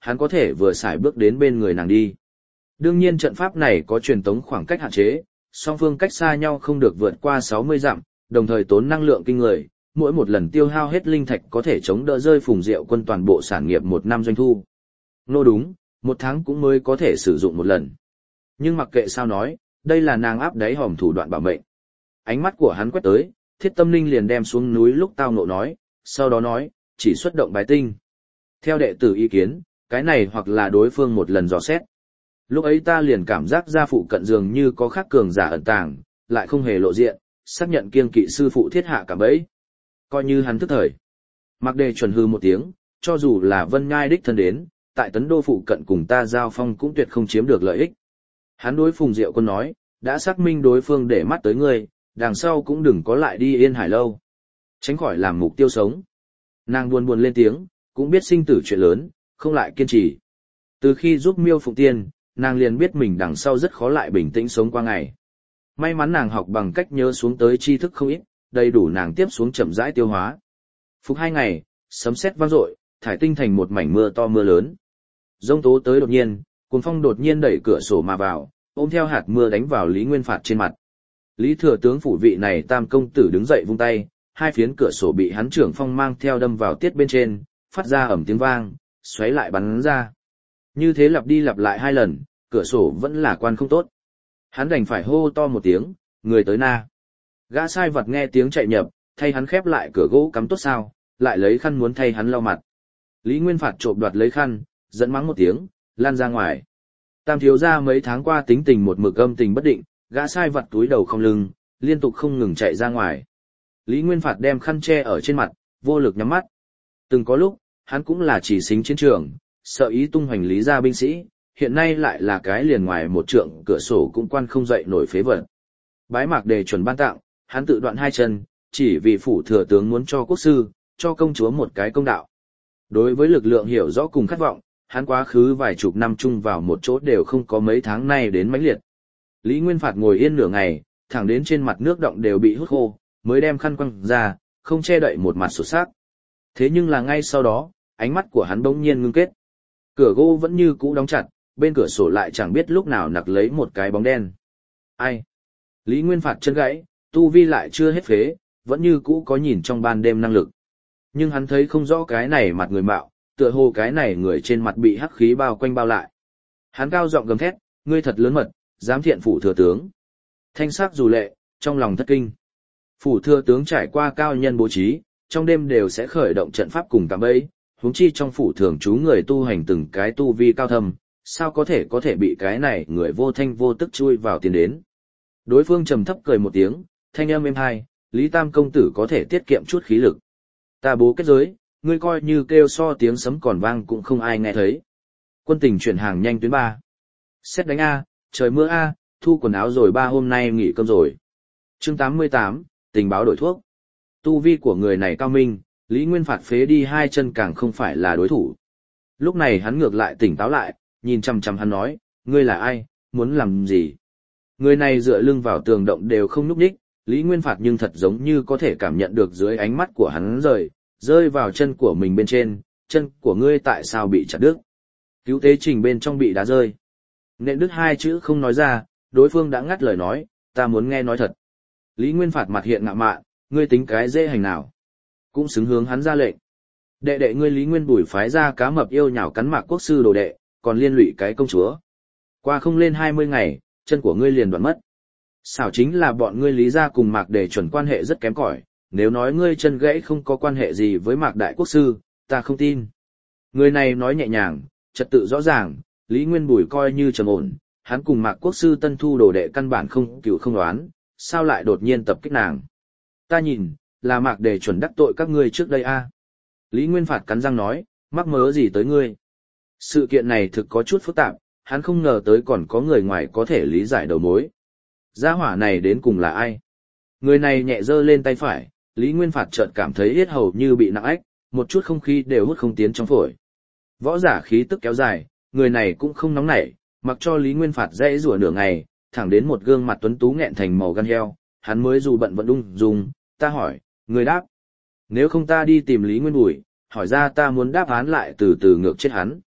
hắn có thể vừa xài bước đến bên người nàng đi. Đương nhiên trận pháp này có truyền tống khoảng cách hạn chế, song phương cách xa nhau không được vượt qua sáu mươi dặm, đồng thời tốn năng lượng kinh người, mỗi một lần tiêu hao hết linh thạch có thể chống đỡ rơi Phùng Diệu Quân toàn bộ sản nghiệp một năm doanh thu. Nô đúng, một tháng cũng mới có thể sử dụng một lần. Nhưng mặc kệ sao nói, đây là nàng áp đáy hòm thủ đoạn bảo mệnh. Ánh mắt của hắn quét tới, Thiết Tâm Linh liền đem xuống núi lúc tao ngộ nói, sau đó nói, chỉ xuất động bái tinh. Theo đệ tử ý kiến, cái này hoặc là đối phương một lần dò xét. Lúc ấy ta liền cảm giác gia phụ cận dường như có khác cường giả ẩn tàng, lại không hề lộ diện, xác nhận kiêng kỵ sư phụ thiết hạ cả bẫy. Coi như hắn thức thời. Mặc Đề chuẩn hư một tiếng, cho dù là Vân Nhai đích thân đến, tại Tấn Đô phụ cận cùng ta giao phong cũng tuyệt không chiếm được lợi ích. Hắn đối Phùng Diệu Quân nói, đã xác minh đối phương để mắt tới ngươi, đằng sau cũng đừng có lại đi Yên Hải lâu. Tránh khỏi làm mục tiêu sống. Nàng buồn buồn lên tiếng, cũng biết sinh tử chuyện lớn, không lại kiên trì. Từ khi giúp Miêu Phụng Tiên, nàng liền biết mình đằng sau rất khó lại bình tĩnh sống qua ngày. May mắn nàng học bằng cách nhớ xuống tới tri thức không ít, đầy đủ nàng tiếp xuống chậm rãi tiêu hóa. Phục hai ngày, sấm sét vang dội, thải tinh thành một mảnh mưa to mưa lớn. Giông tố tới đột nhiên, cuồng phong đột nhiên đẩy cửa sổ mà vào, ôm theo hạt mưa đánh vào Lý Nguyên Phạt trên mặt. Lý thừa tướng phủ vị này tam công tử đứng dậy vung tay, hai phiến cửa sổ bị hắn trưởng phong mang theo đâm vào tiết bên trên, phát ra ầm tiếng vang, xoáy lại bắn ra. Như thế lặp đi lặp lại hai lần, cửa sổ vẫn là quan không tốt. Hắn đành phải hô to một tiếng, người tới na. Gã sai vật nghe tiếng chạy nhập, thay hắn khép lại cửa gỗ cắm tốt sao, lại lấy khăn muốn thay hắn lau mặt. Lý Nguyên Phạt trộm đoạt lấy khăn, dẫn mắng một tiếng, lan ra ngoài. Tam thiếu gia mấy tháng qua tính tình một mực âm tình bất định, gã sai vật túi đầu không lưng, liên tục không ngừng chạy ra ngoài. Lý Nguyên Phạt đem khăn che ở trên mặt, vô lực nhắm mắt. Từng có lúc, hắn cũng là chỉ xính chiến trường, sợ ý tung hoành Lý gia binh sĩ, hiện nay lại là cái liền ngoài một trượng cửa sổ cũng quan không dậy nổi phế vật. Bái Mạc Đề chuẩn ban tặng, hắn tự đoạn hai chân, chỉ vì phủ thừa tướng muốn cho quốc sư, cho công chúa một cái công đạo. Đối với lực lượng hiểu rõ cùng khát vọng, hắn quá khứ vài chục năm chung vào một chỗ đều không có mấy tháng nay đến mãnh liệt. Lý Nguyên Phạt ngồi yên nửa ngày, thẳng đến trên mặt nước động đều bị hút khô, mới đem khăn quăng ra, không che đậy một mặt sụt xác. Thế nhưng là ngay sau đó, ánh mắt của hắn bỗng nhiên ngưng kết. Cửa gỗ vẫn như cũ đóng chặt, bên cửa sổ lại chẳng biết lúc nào nặc lấy một cái bóng đen. Ai? Lý Nguyên Phạt chân gãy, tu vi lại chưa hết phế, vẫn như cũ có nhìn trong ban đêm năng lực. Nhưng hắn thấy không rõ cái này mặt người mạo, tựa hồ cái này người trên mặt bị hắc khí bao quanh bao lại. Hắn cao giọng gầm thét, ngươi thật lớn mật, dám thiện phủ thừa tướng. Thanh sắc dù lệ, trong lòng thất kinh. Phủ thừa tướng trải qua cao nhân bố trí, trong đêm đều sẽ khởi động trận pháp cùng cạm bẫy, huống chi trong phủ thường trú người tu hành từng cái tu vi cao thâm, sao có thể có thể bị cái này người vô thanh vô tức chui vào tiền đến. Đối phương trầm thấp cười một tiếng, thanh âm êm hai, Lý Tam công tử có thể tiết kiệm chút khí lực. Ta bố kết giới, ngươi coi như kêu so tiếng sấm còn vang cũng không ai nghe thấy. Quân tình chuyển hàng nhanh tuyến ba. Xét đánh A, trời mưa A, thu quần áo rồi ba hôm nay nghỉ cơm rồi. Chương tám mươi tám, tình báo đổi thuốc. Tu vi của người này cao minh, Lý Nguyên Phạt phế đi hai chân càng không phải là đối thủ. Lúc này hắn ngược lại tỉnh táo lại, nhìn chằm chằm hắn nói, ngươi là ai, muốn làm gì? Người này dựa lưng vào tường động đều không nhúc nhích, Lý Nguyên Phạt nhưng thật giống như có thể cảm nhận được dưới ánh mắt của hắn rời, rơi vào chân của mình bên trên, chân của ngươi tại sao bị chặt đứt? Cứu tế trình bên trong bị đá rơi. Nện đứt hai chữ không nói ra, đối phương đã ngắt lời nói, ta muốn nghe nói thật. Lý Nguyên Phạt mặt hiện ngạo mạn, ngươi tính cái dễ hành nào? Cũng xứng hướng hắn ra lệnh. Đệ đệ ngươi Lý Nguyên Bùi phái ra cá mập yêu nhào cắn Mạc quốc sư đồ đệ, còn liên lụy cái công chúa. Qua không lên hai mươi ngày, chân của ngươi liền đoạn mất. Xảo chính là bọn ngươi Lý gia cùng Mạc Đề chuẩn quan hệ rất kém cỏi, nếu nói ngươi chân gãy không có quan hệ gì với Mạc đại quốc sư, ta không tin. Người này nói nhẹ nhàng, trật tự rõ ràng, Lý Nguyên Bùi coi như trầm ổn, hắn cùng Mạc quốc sư tân thu đồ đệ căn bản không cựu không đoán, sao lại đột nhiên tập kích nàng. Ta nhìn, là Mạc Đề chuẩn đắc tội các ngươi trước đây a. Lý Nguyên Phạt cắn răng nói, mắc mớ gì tới ngươi. Sự kiện này thực có chút phức tạp, hắn không ngờ tới còn có người ngoài có thể lý giải đầu mối. Gia hỏa này đến cùng là ai? Người này nhẹ giơ lên tay phải, Lý Nguyên Phạt chợt cảm thấy yết hầu như bị nặng ách, một chút không khí đều hút không tiến trong phổi. Võ giả khí tức kéo dài, người này cũng không nóng nảy, mặc cho Lý Nguyên Phạt dãy rủa nửa ngày, thẳng đến một gương mặt tuấn tú nghẹn thành màu gan heo, hắn mới dù bận vẫn ung dung, ta hỏi, người đáp. Nếu không ta đi tìm Lý Nguyên Bùi, hỏi ra ta muốn đáp án lại từ từ ngược chết hắn.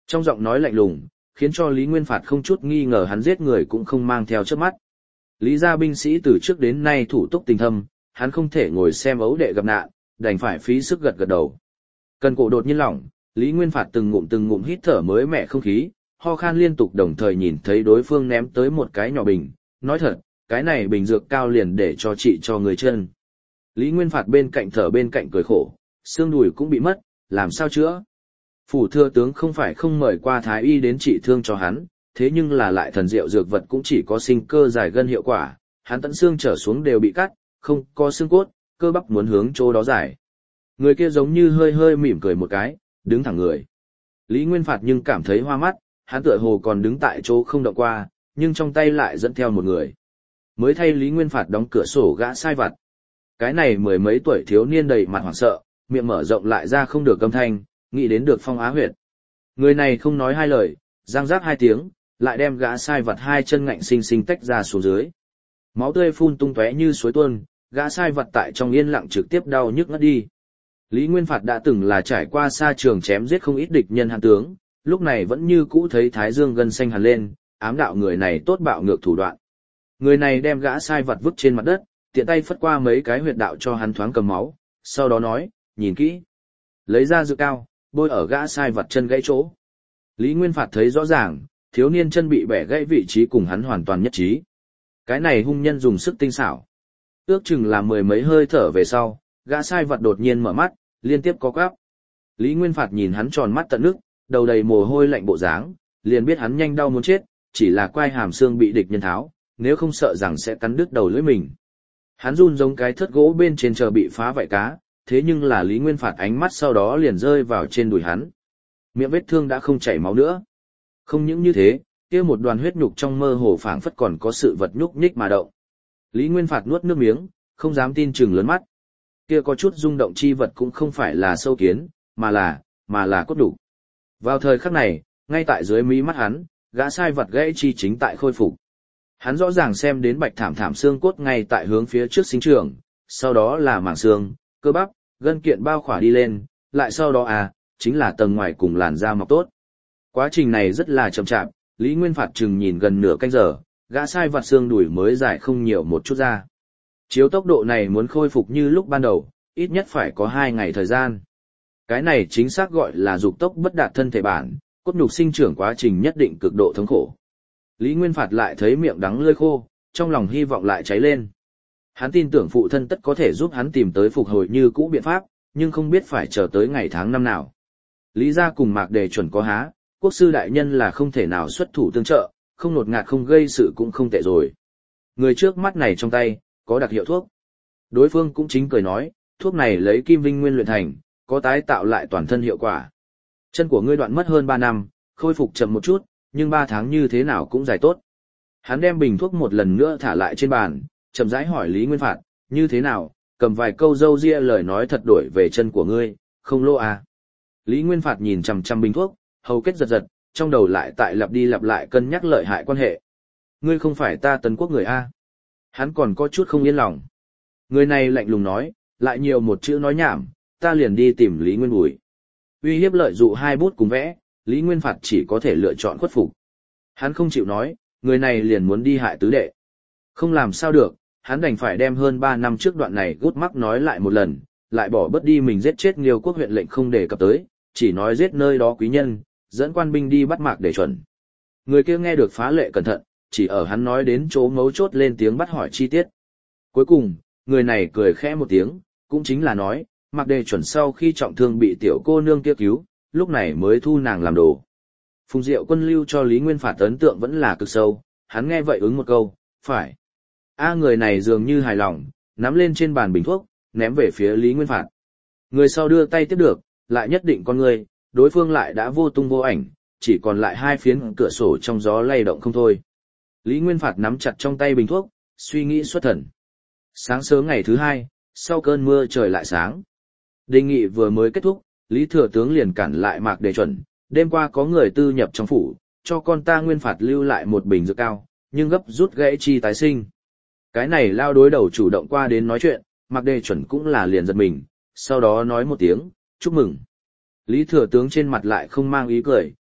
Trong giọng nói lạnh lùng, khiến cho Lý Nguyên Phạt không chút nghi ngờ hắn giết người cũng không mang theo chớp mắt. Lý gia binh sĩ từ trước đến nay thủ túc tình thâm, hắn không thể ngồi xem ấu đệ gặp nạn, đành phải phí sức gật gật đầu. Cần cổ đột nhiên lỏng, Lý Nguyên Phạt từng ngụm từng ngụm hít thở mới mẻ không khí, ho khan liên tục đồng thời nhìn thấy đối phương ném tới một cái nhỏ bình, nói thật, cái này bình dược cao liền để cho chị cho người chân. Lý Nguyên Phạt bên cạnh thở bên cạnh cười khổ, xương đùi cũng bị mất, làm sao chữa? Phủ thừa tướng không phải không mời qua thái y đến trị thương cho hắn, thế nhưng là lại thần diệu dược vật cũng chỉ có sinh cơ giải gân hiệu quả, hắn tận xương trở xuống đều bị cắt, không có xương cốt, cơ bắp muốn hướng chỗ đó giải. Người kia giống như hơi hơi mỉm cười một cái, đứng thẳng người. Lý Nguyên Phạt nhưng cảm thấy hoa mắt, hắn tựa hồ còn đứng tại chỗ không động qua, nhưng trong tay lại dẫn theo một người. Mới thay Lý Nguyên Phạt đóng cửa sổ gã sai vặt. Cái này mười mấy tuổi thiếu niên đầy mặt hoảng sợ, miệng mở rộng lại ra không được âm thanh, nghĩ đến được Phong Á Huyệt. Người này không nói hai lời, giang giác hai tiếng, lại đem gã sai vặt hai chân ngạnh xinh xinh tách ra xuống dưới. Máu tươi phun tung tóe như suối tuôn, gã sai vặt tại trong yên lặng trực tiếp đau nhức ngất đi. Lý Nguyên Phạt đã từng là trải qua xa trường chém giết không ít địch nhân hạng tướng, lúc này vẫn như cũ thấy thái dương gân xanh hẳn lên, ám đạo người này tốt bạo ngược thủ đoạn. Người này đem gã sai vặt vứt trên mặt đất, tiện tay phất qua mấy cái huyệt đạo cho hắn thoáng cầm máu, sau đó nói, nhìn kỹ. Lấy ra dược cao, bôi ở gã sai vặt chân gãy chỗ. Lý Nguyên Phạt thấy rõ ràng, thiếu niên chân bị bẻ gãy vị trí cùng hắn hoàn toàn nhất trí. Cái này hung nhân dùng sức tinh xảo. Ước chừng là mười mấy hơi thở về sau, gã sai vặt đột nhiên mở mắt, liên tiếp có quắp. Lý Nguyên Phạt nhìn hắn tròn mắt tận nước, đầu đầy mồ hôi lạnh bộ dáng, liền biết hắn nhanh đau muốn chết, chỉ là quai hàm xương bị địch nhân tháo, nếu không sợ rằng sẽ cắn đứt đầu lưỡi mình. Hắn run giống cái thớt gỗ bên trên chờ bị phá vảy cá, thế nhưng là Lý Nguyên Phạt ánh mắt sau đó liền rơi vào trên đùi hắn. Miệng vết thương đã không chảy máu nữa. Không những như thế, kia một đoàn huyết nhục trong mơ hồ phảng phất còn có sự vật nhúc nhích mà động. Lý Nguyên Phạt nuốt nước miếng, không dám tin chừng lớn mắt. Kia có chút rung động chi vật cũng không phải là sâu kiến, mà là, mà là cốt đủ. Vào thời khắc này, ngay tại dưới mí mắt hắn, gã sai vật gãy chi chính tại khôi phục. Hắn rõ ràng xem đến bạch thảm thảm xương cốt ngay tại hướng phía trước sinh trưởng, sau đó là mảng xương, cơ bắp, gân kiện bao khỏa đi lên, lại sau đó à, chính là tầng ngoài cùng làn da mọc tốt. Quá trình này rất là chậm chạp, Lý Nguyên Phạt chừng nhìn gần nửa canh giờ, gã sai vặt xương đùi mới dài không nhiều một chút ra. Chiếu tốc độ này muốn khôi phục như lúc ban đầu, ít nhất phải có hai ngày thời gian. Cái này chính xác gọi là dục tốc bất đạt thân thể bản, cốt nhục sinh trưởng quá trình nhất định cực độ thống khổ. Lý Nguyên Phạt lại thấy miệng đắng lưỡi khô, trong lòng hy vọng lại cháy lên. Hắn tin tưởng phụ thân tất có thể giúp hắn tìm tới phục hồi như cũ biện pháp, nhưng không biết phải chờ tới ngày tháng năm nào. Lý gia cùng Mạc Đề chuẩn có há, quốc sư đại nhân là không thể nào xuất thủ tương trợ, không nột ngạt không gây sự cũng không tệ rồi. Người trước mắt này trong tay, có đặc hiệu thuốc. Đối phương cũng chính cười nói, thuốc này lấy kim vinh nguyên luyện thành, có tái tạo lại toàn thân hiệu quả. Chân của ngươi đoạn mất hơn ba năm, khôi phục chậm một chút, nhưng ba tháng như thế nào cũng dài tốt. Hắn đem bình thuốc một lần nữa thả lại trên bàn, chậm rãi hỏi Lý Nguyên Phạt, như thế nào, cầm vài câu dâu ria lời nói thật đổi về chân của ngươi, không lỗ à. Lý Nguyên Phạt nhìn chằm chằm bình thuốc, hầu kết giật giật, trong đầu lại tại lặp đi lặp lại cân nhắc lợi hại quan hệ. Ngươi không phải ta Tấn Quốc người a? Hắn còn có chút không yên lòng. Người này lạnh lùng nói, lại nhiều một chữ nói nhảm, ta liền đi tìm Lý Nguyên Bùi. Uy hiếp lợi dụ hai bút cùng vẽ, Lý Nguyên Phạt chỉ có thể lựa chọn khuất phục. Hắn không chịu nói, người này liền muốn đi hại tứ đệ. Không làm sao được, hắn đành phải đem hơn ba năm trước đoạn này gút mắc nói lại một lần, lại bỏ bớt đi mình giết chết Nghiêu quốc huyện lệnh không đề cập tới, chỉ nói giết nơi đó quý nhân, dẫn quan binh đi bắt Mạc Đề chuẩn. Người kia nghe được phá lệ cẩn thận, chỉ ở hắn nói đến chỗ mấu chốt lên tiếng bắt hỏi chi tiết. Cuối cùng, người này cười khẽ một tiếng, cũng chính là nói, Mạc Đề chuẩn sau khi trọng thương bị tiểu cô nương kia cứu, lúc này mới thu nàng làm đồ. Phùng Diệu Quân lưu cho Lý Nguyên Phạt ấn tượng vẫn là cực sâu, hắn nghe vậy ứng một câu, phải. A người này dường như hài lòng, nắm lên trên bàn bình thuốc, ném về phía Lý Nguyên Phạt. Người sau đưa tay tiếp được, lại nhất định con người, đối phương lại đã vô tung vô ảnh, chỉ còn lại hai phiến cửa sổ trong gió lay động không thôi. Lý Nguyên Phạt nắm chặt trong tay bình thuốc, suy nghĩ xuất thần. Sáng sớm ngày thứ hai, sau cơn mưa trời lại sáng. Đề nghị vừa mới kết thúc, Lý Thừa Tướng liền cản lại Mạc Đề chuẩn, đêm qua có người tư nhập trong phủ, cho con ta Nguyên Phạt lưu lại một bình dược cao, nhưng gấp rút gãy chi tái sinh. Cái này lao đối đầu chủ động qua đến nói chuyện, Mạc Đề chuẩn cũng là liền giật mình, sau đó nói một tiếng, chúc mừng. Lý Thừa Tướng trên mặt lại không mang ý cười,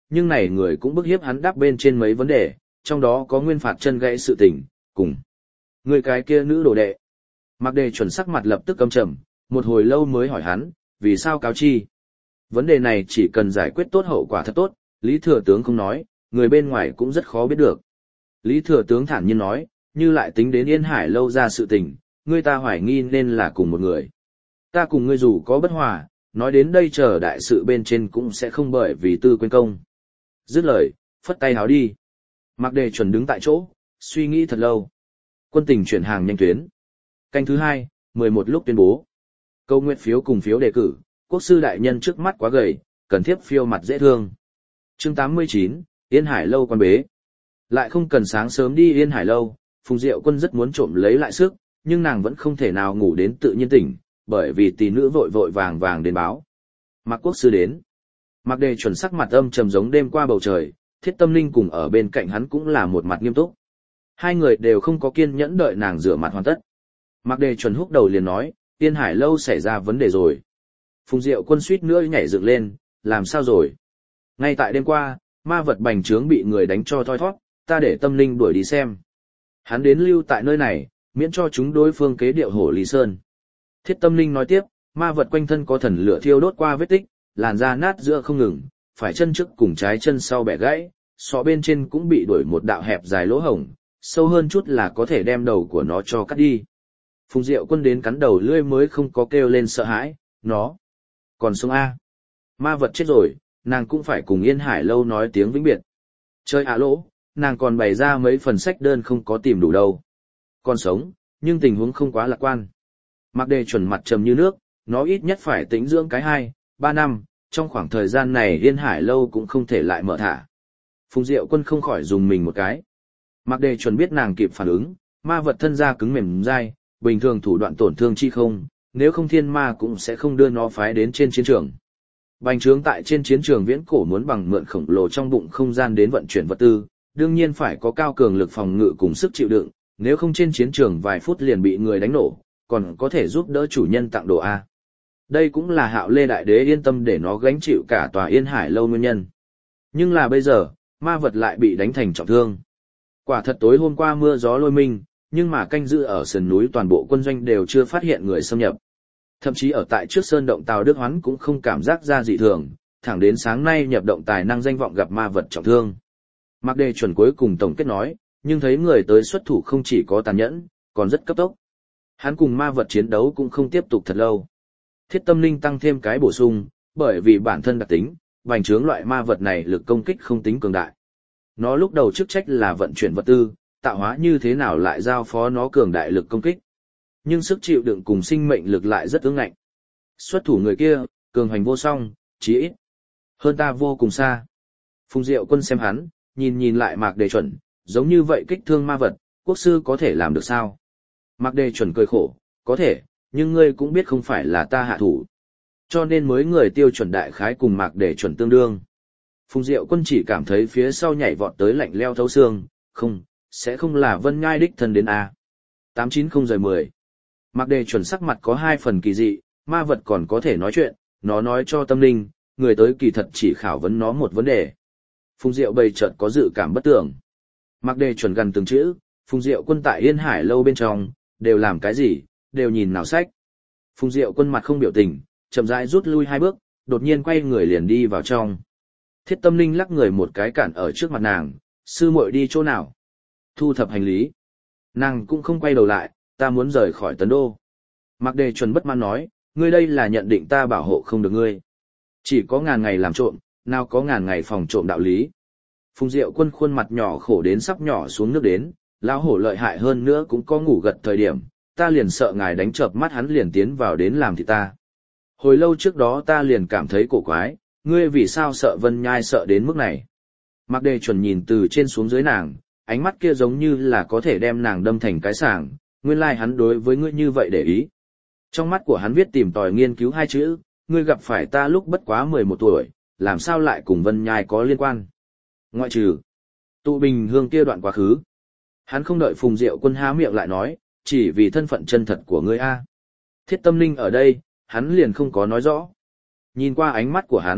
nhưng này người cũng bức hiếp hắn đáp bên trên mấy vấn đề, trong đó có nguyên phạt chân gãy sự tình, cùng người cái kia nữ đồ đệ. Mạc Đề chuẩn sắc mặt lập tức căm trầm, một hồi lâu mới hỏi hắn, vì sao cáo chi? Vấn đề này chỉ cần giải quyết tốt hậu quả thật tốt, Lý Thừa Tướng không nói, người bên ngoài cũng rất khó biết được. Lý Thừa Tướng thản nhiên nói, như lại tính đến Yên Hải lâu ra sự tình, ngươi ta hoài nghi nên là cùng một người. Ta cùng ngươi dù có bất hòa, nói đến đây chờ đại sự bên trên cũng sẽ không bởi vì tư quên công. Dứt lời, phất tay háo đi. Mạc Đề chuẩn đứng tại chỗ, suy nghĩ thật lâu. Quân tình chuyển hàng nhanh tuyến. Canh thứ hai, mười một lúc tuyên bố. Câu nguyện phiếu cùng phiếu đề cử, quốc sư đại nhân trước mắt quá gầy, cần thiếp phiêu mặt dễ thương. Chương tám mươi chín, Yên Hải lâu quan bế. Lại không cần sáng sớm đi Yên Hải lâu, Phùng Diệu Quân rất muốn trộm lấy lại sức, nhưng nàng vẫn không thể nào ngủ đến tự nhiên tỉnh, bởi vì tỷ nữ vội vội vàng vàng đến báo. Mạc quốc sư đến. Mạc Đề chuẩn sắc mặt âm trầm giống đêm qua bầu trời, Thiết Tâm Linh cùng ở bên cạnh hắn cũng là một mặt nghiêm túc. Hai người đều không có kiên nhẫn đợi nàng rửa mặt hoàn tất. Mạc Đề chuẩn húc đầu liền nói, Yên Hải lâu xảy ra vấn đề rồi. Phùng Diệu Quân suýt nữa nhảy dựng lên, làm sao rồi? Ngay tại đêm qua, ma vật bành trướng bị người đánh cho thoi thoát, ta để Tâm Linh đuổi đi xem. Hắn đến lưu tại nơi này, miễn cho chúng đối phương kế điệu hổ Lý Sơn. Thiết Tâm Linh nói tiếp, ma vật quanh thân có thần lửa thiêu đốt qua vết tích, làn da nát giữa không ngừng, phải chân trước cùng trái chân sau bẻ gãy, sọ bên trên cũng bị đuổi một đạo hẹp dài lỗ hổng, sâu hơn chút là có thể đem đầu của nó cho cắt đi. Phùng Diệu Quân đến cắn đầu lưỡi mới không có kêu lên sợ hãi, nó còn sống A. Ma vật chết rồi, nàng cũng phải cùng Yên Hải lâu nói tiếng vĩnh biệt. Chơi ạ lỗ, nàng còn bày ra mấy phần sách đơn không có tìm đủ đâu. Còn sống, nhưng tình huống không quá lạc quan. Mạc Đề chuẩn mặt trầm như nước, nó ít nhất phải tĩnh dưỡng cái hai, ba năm, trong khoảng thời gian này Yên Hải lâu cũng không thể lại mở thả. Phùng Diệu Quân không khỏi dùng mình một cái. Mạc Đề chuẩn biết nàng kịp phản ứng, ma vật thân da cứng mềm dai, bình thường thủ đoạn tổn thương chi không, nếu không thiên ma cũng sẽ không đưa nó phái đến trên chiến trường. Bành trướng tại trên chiến trường viễn cổ muốn bằng mượn khổng lồ trong bụng không gian đến vận chuyển vật tư, đương nhiên phải có cao cường lực phòng ngự cùng sức chịu đựng, nếu không trên chiến trường vài phút liền bị người đánh nổ, còn có thể giúp đỡ chủ nhân tặng đồ A. Đây cũng là Hạo Lê Đại Đế yên tâm để nó gánh chịu cả tòa Yên Hải lâu nguyên nhân. Nhưng là bây giờ, ma vật lại bị đánh thành trọng thương. Quả thật tối hôm qua mưa gió lôi minh, nhưng mà canh giữ ở sườn núi toàn bộ quân doanh đều chưa phát hiện người xâm nhập. Thậm chí ở tại trước sơn động Tào Đức Hoán cũng không cảm giác ra dị thường, thẳng đến sáng nay nhập động tài năng danh vọng gặp ma vật trọng thương. Mạc Đề chuẩn cuối cùng tổng kết nói, nhưng thấy người tới xuất thủ không chỉ có tàn nhẫn, còn rất cấp tốc. Hắn cùng ma vật chiến đấu cũng không tiếp tục thật lâu. Thiết Tâm Linh tăng thêm cái bổ sung, bởi vì bản thân đặc tính, bành trướng loại ma vật này lực công kích không tính cường đại. Nó lúc đầu chức trách là vận chuyển vật tư, tạo hóa như thế nào lại giao phó nó cường đại lực công kích. Nhưng sức chịu đựng cùng sinh mệnh lực lại rất ương ngạnh. Xuất thủ người kia, cường hành vô song, chí ít hơn ta vô cùng xa. Phùng Diệu Quân xem hắn, nhìn nhìn lại Mạc Đề chuẩn, giống như vậy kích thương ma vật, quốc sư có thể làm được sao? Mạc Đề chuẩn cười khổ, có thể, nhưng ngươi cũng biết không phải là ta hạ thủ. Cho nên mới người tiêu chuẩn đại khái cùng Mạc Đề chuẩn tương đương. Phùng Diệu Quân chỉ cảm thấy phía sau nhảy vọt tới lạnh leo thấu xương, không, sẽ không là Vân Nhai đích thân đến A. tám chín không rời mười. Mạc Đề chuẩn sắc mặt có hai phần kỳ dị, ma vật còn có thể nói chuyện, nó nói cho Tâm Linh, người tới kỳ thật chỉ khảo vấn nó một vấn đề. Phùng Diệu bày chợt có dự cảm bất tưởng. Mạc Đề chuẩn gần từng chữ, Phùng Diệu Quân tại Yên Hải lâu bên trong, đều làm cái gì, đều nhìn nào sách. Phùng Diệu Quân mặt không biểu tình, chậm rãi rút lui hai bước, đột nhiên quay người liền đi vào trong. Thiết Tâm Linh lắc người một cái cản ở trước mặt nàng, sư muội đi chỗ nào? Thu thập hành lý. Nàng cũng không quay đầu lại, ta muốn rời khỏi Tấn Đô. Mạc Đề chuẩn bất mãn nói, ngươi đây là nhận định ta bảo hộ không được ngươi. Chỉ có ngàn ngày làm trộm, nào có ngàn ngày phòng trộm đạo lý. Phùng Diệu Quân khuôn mặt nhỏ khổ đến sắp nhỏ xuống nước đến, lão hổ lợi hại hơn nữa cũng có ngủ gật thời điểm, ta liền sợ ngài đánh chợp mắt hắn liền tiến vào đến làm thì ta. Hồi lâu trước đó ta liền cảm thấy cổ quái, ngươi vì sao sợ Vân Nhai sợ đến mức này. Mạc Đề chuẩn nhìn từ trên xuống dưới nàng, ánh mắt kia giống như là có thể đem nàng đâm thành cái sàng, nguyên lai like hắn đối với ngươi như vậy để ý. Trong mắt của hắn viết tìm tòi nghiên cứu hai chữ, ngươi gặp phải ta lúc bất quá mười một tuổi, làm sao lại cùng Vân Nhai có liên quan. Ngoại trừ tụ bình hương kia đoạn quá khứ. Hắn không đợi Phùng Diệu Quân há miệng lại nói, chỉ vì thân phận chân thật của ngươi a. Thiết Tâm Linh ở đây, hắn liền không có nói rõ. Nhìn qua ánh mắt của hắn,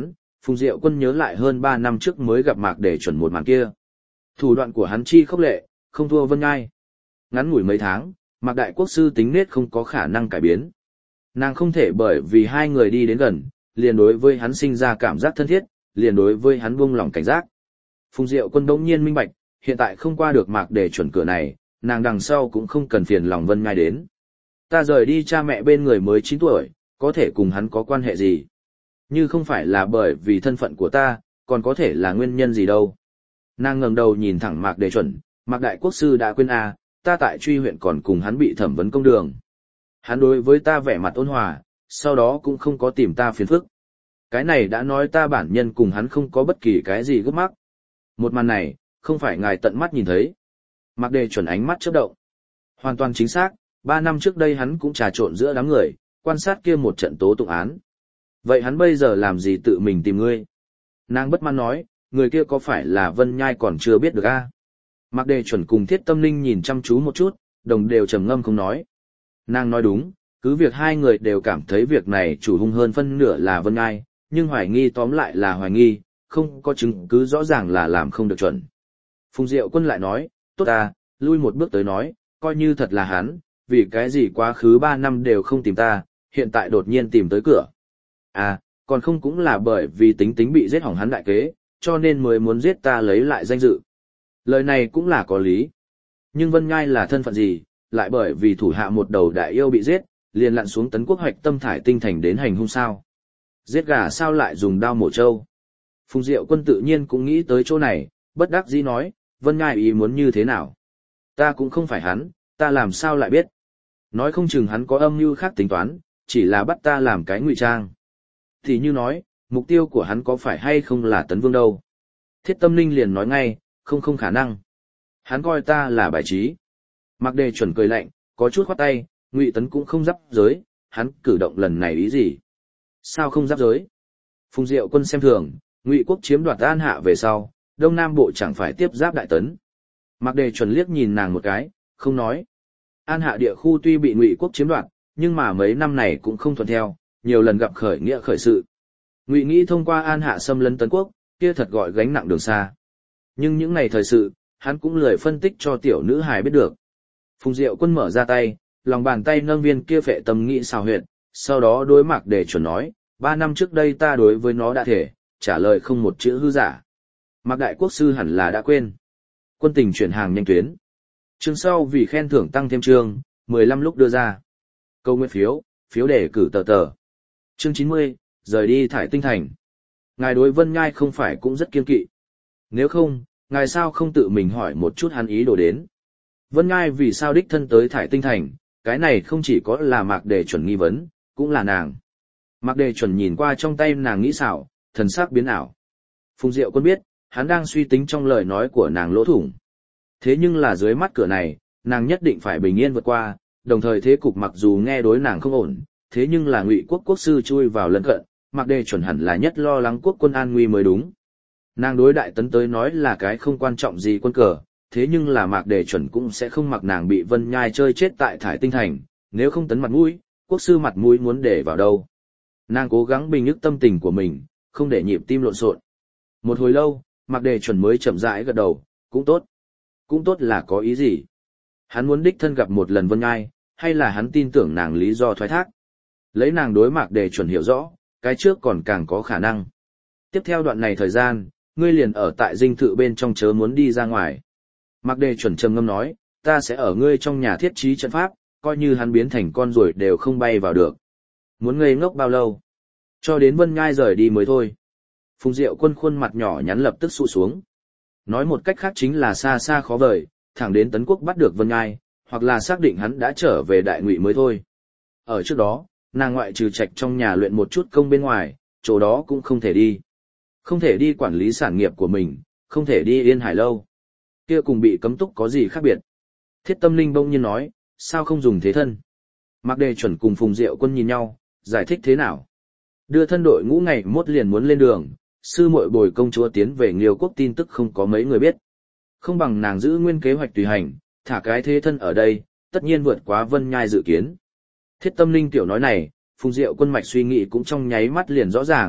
Phùng Diệu Quân nhớ lại hơn ba năm trước mới gặp Mạc Đề Chuẩn một màn kia. Thủ đoạn của hắn chi khốc lệ, không thua Vân Ngai. Ngắn ngủi mấy tháng, Mạc Đại Quốc sư tính nết không có khả năng cải biến. Nàng không thể bởi vì hai người đi đến gần, liền đối với hắn sinh ra cảm giác thân thiết, liền đối với hắn buông lòng cảnh giác. Phùng Diệu Quân đống nhiên minh bạch, hiện tại không qua được Mạc Đề Chuẩn cửa này, nàng đằng sau cũng không cần phiền lòng Vân Ngai đến. Ta rời đi cha mẹ bên người mới chín tuổi, có thể cùng hắn có quan hệ gì? Như không phải là bởi vì thân phận của ta, còn có thể là nguyên nhân gì đâu. Nàng ngẩng đầu nhìn thẳng Mạc Đề Chuẩn, Mạc Đại Quốc sư đã quên à, ta tại Truy huyện còn cùng hắn bị thẩm vấn công đường. Hắn đối với ta vẻ mặt ôn hòa, sau đó cũng không có tìm ta phiền phức. Cái này đã nói ta bản nhân cùng hắn không có bất kỳ cái gì gấp mắc. Một màn này, không phải ngài tận mắt nhìn thấy. Mạc Đề Chuẩn ánh mắt chớp động. Hoàn toàn chính xác, ba năm trước đây hắn cũng trà trộn giữa đám người, quan sát kia một trận tố tụng án. Vậy hắn bây giờ làm gì tự mình tìm ngươi? Nàng bất mãn nói, người kia có phải là Vân Nhai còn chưa biết được a? À? Mạc Đề Chuẩn cùng Thiết Tâm Linh nhìn chăm chú một chút, đồng đều trầm ngâm không nói. Nàng nói đúng, cứ việc hai người đều cảm thấy việc này chủ hung hơn phân nửa là Vân Nhai, nhưng hoài nghi tóm lại là hoài nghi, không có chứng cứ rõ ràng là làm không được chuẩn. Phùng Diệu Quân lại nói, tốt à, lui một bước tới nói, coi như thật là hắn, vì cái gì quá khứ ba năm đều không tìm ta, hiện tại đột nhiên tìm tới cửa. À, còn không cũng là bởi vì tính tính bị giết hỏng hắn đại kế, cho nên mới muốn giết ta lấy lại danh dự. Lời này cũng là có lý. Nhưng Vân Nhai là thân phận gì, lại bởi vì thủ hạ một đầu đại yêu bị giết, liền lặn xuống Tấn Quốc Hoạch Tâm Thải Tinh Thành đến hành hung sao. Giết gà sao lại dùng đao mổ trâu. Phùng Diệu Quân tự nhiên cũng nghĩ tới chỗ này, bất đắc dĩ nói, Vân Nhai ý muốn như thế nào. Ta cũng không phải hắn, ta làm sao lại biết. Nói không chừng hắn có âm mưu khác tính toán, chỉ là bắt ta làm cái ngụy trang. Thì như nói, mục tiêu của hắn có phải hay không là Tấn Vương đâu. Thiết Tâm Linh liền nói ngay, không không khả năng. Hắn coi ta là bài trí. Mạc Đề Chuẩn cười lạnh, có chút khoát tay, Ngụy Tấn cũng không giáp giới, hắn cử động lần này ý gì? Sao không giáp giới? Phùng Diệu Quân xem thường, Ngụy quốc chiếm đoạt An Hạ về sau, Đông Nam Bộ chẳng phải tiếp giáp Đại Tấn. Mạc Đề Chuẩn liếc nhìn nàng một cái, không nói. An Hạ địa khu tuy bị Ngụy quốc chiếm đoạt, nhưng mà mấy năm này cũng không thuận theo, nhiều lần gặp khởi nghĩa khởi sự. Ngụy nghĩ thông qua An Hạ xâm lấn Tấn Quốc, kia thật gọi gánh nặng đường xa. Nhưng những ngày thời sự, hắn cũng lười phân tích cho tiểu nữ hài biết được. Phùng Diệu Quân mở ra tay, lòng bàn tay nâng viên kia phệ tâm nghĩ xào huyệt, sau đó đối Mạc Đề Chuẩn nói, ba năm trước đây ta đối với nó đã thể, trả lời không một chữ hư giả. Mạc Đại Quốc sư hẳn là đã quên. Quân tình chuyển hàng nhanh tuyến. Chương sau vì khen thưởng tăng thêm chương, mười lăm lúc đưa ra. Câu nguyên phiếu, phiếu để cử tờ tờ. Chương chín mươi, rời đi Thải Tinh Thành. Ngài đối Vân Nhai không phải cũng rất kiên kỵ. Nếu không, ngài sao không tự mình hỏi một chút hắn ý đồ đến. Vân Nhai vì sao đích thân tới Thải Tinh Thành, cái này không chỉ có là Mạc Đề Chuẩn nghi vấn, cũng là nàng. Mạc Đề Chuẩn nhìn qua trong tay nàng nghĩ xảo, thần sắc biến ảo. Phùng Diệu Quân biết, hắn đang suy tính trong lời nói của nàng lỗ thủng. Thế nhưng là dưới mắt cửa này, nàng nhất định phải bình yên vượt qua, đồng thời thế cục mặc dù nghe đối nàng không ổn, thế nhưng là Ngụy quốc quốc sư chui vào lân cận, Mạc Đề Chuẩn hẳn là nhất lo lắng quốc quân an nguy mới đúng. Nàng đối Đại Tấn tới nói là cái không quan trọng gì quân cờ, thế nhưng là Mạc Đề Chuẩn cũng sẽ không mặc nàng bị Vân Nhai chơi chết tại Thải Tinh Thành, nếu không Tấn mặt mũi, quốc sư mặt mũi muốn để vào đâu. Nàng cố gắng bình ức tâm tình của mình, không để nhịp tim lộn xộn. Một hồi lâu, Mạc Đề Chuẩn mới chậm rãi gật đầu, cũng tốt. Cũng tốt là có ý gì? Hắn muốn đích thân gặp một lần Vân Nhai, hay là hắn tin tưởng nàng lý do thoái thác? Lấy nàng đối Mạc Đề Chuẩn hiểu rõ, cái trước còn càng có khả năng. Tiếp theo đoạn này thời gian, ngươi liền ở tại dinh thự bên trong chớ muốn đi ra ngoài. Mạc Đề Chuẩn trầm ngâm nói, ta sẽ ở ngươi trong nhà thiết trí trận pháp, coi như hắn biến thành con ruồi đều không bay vào được. Muốn ngây ngốc bao lâu? Cho đến Vân Nhai rời đi mới thôi. Phùng Diệu Quân khuôn mặt nhỏ nhắn lập tức sụ xuống. Nói một cách khác chính là xa xa khó vời, thẳng đến Tấn Quốc bắt được Vân Nhai, hoặc là xác định hắn đã trở về Đại Ngụy mới thôi. Ở trước đó, nàng ngoại trừ trạch trong nhà luyện một chút công bên ngoài, chỗ đó cũng không thể đi. Không thể đi quản lý sản nghiệp của mình, không thể đi Yên Hải Lâu. Kia cùng bị cấm túc có gì khác biệt? Thiết Tâm Linh bỗng nhiên nói, sao không dùng thế thân? Mạc Đề Chuẩn cùng Phùng Diệu Quân nhìn nhau, giải thích thế nào? Đưa thân đội ngũ ngày mốt liền muốn lên đường, sư muội bồi công chúa tiến về Nghiêu quốc tin tức không có mấy người biết. Không bằng nàng giữ nguyên kế hoạch tùy hành, thả cái thế thân ở đây, tất nhiên vượt quá Vân Nhai dự kiến. Thiết Tâm Linh tiểu nói này, Phùng Diệu Quân mạch suy nghĩ cũng trong nháy mắt liền rõ ràng,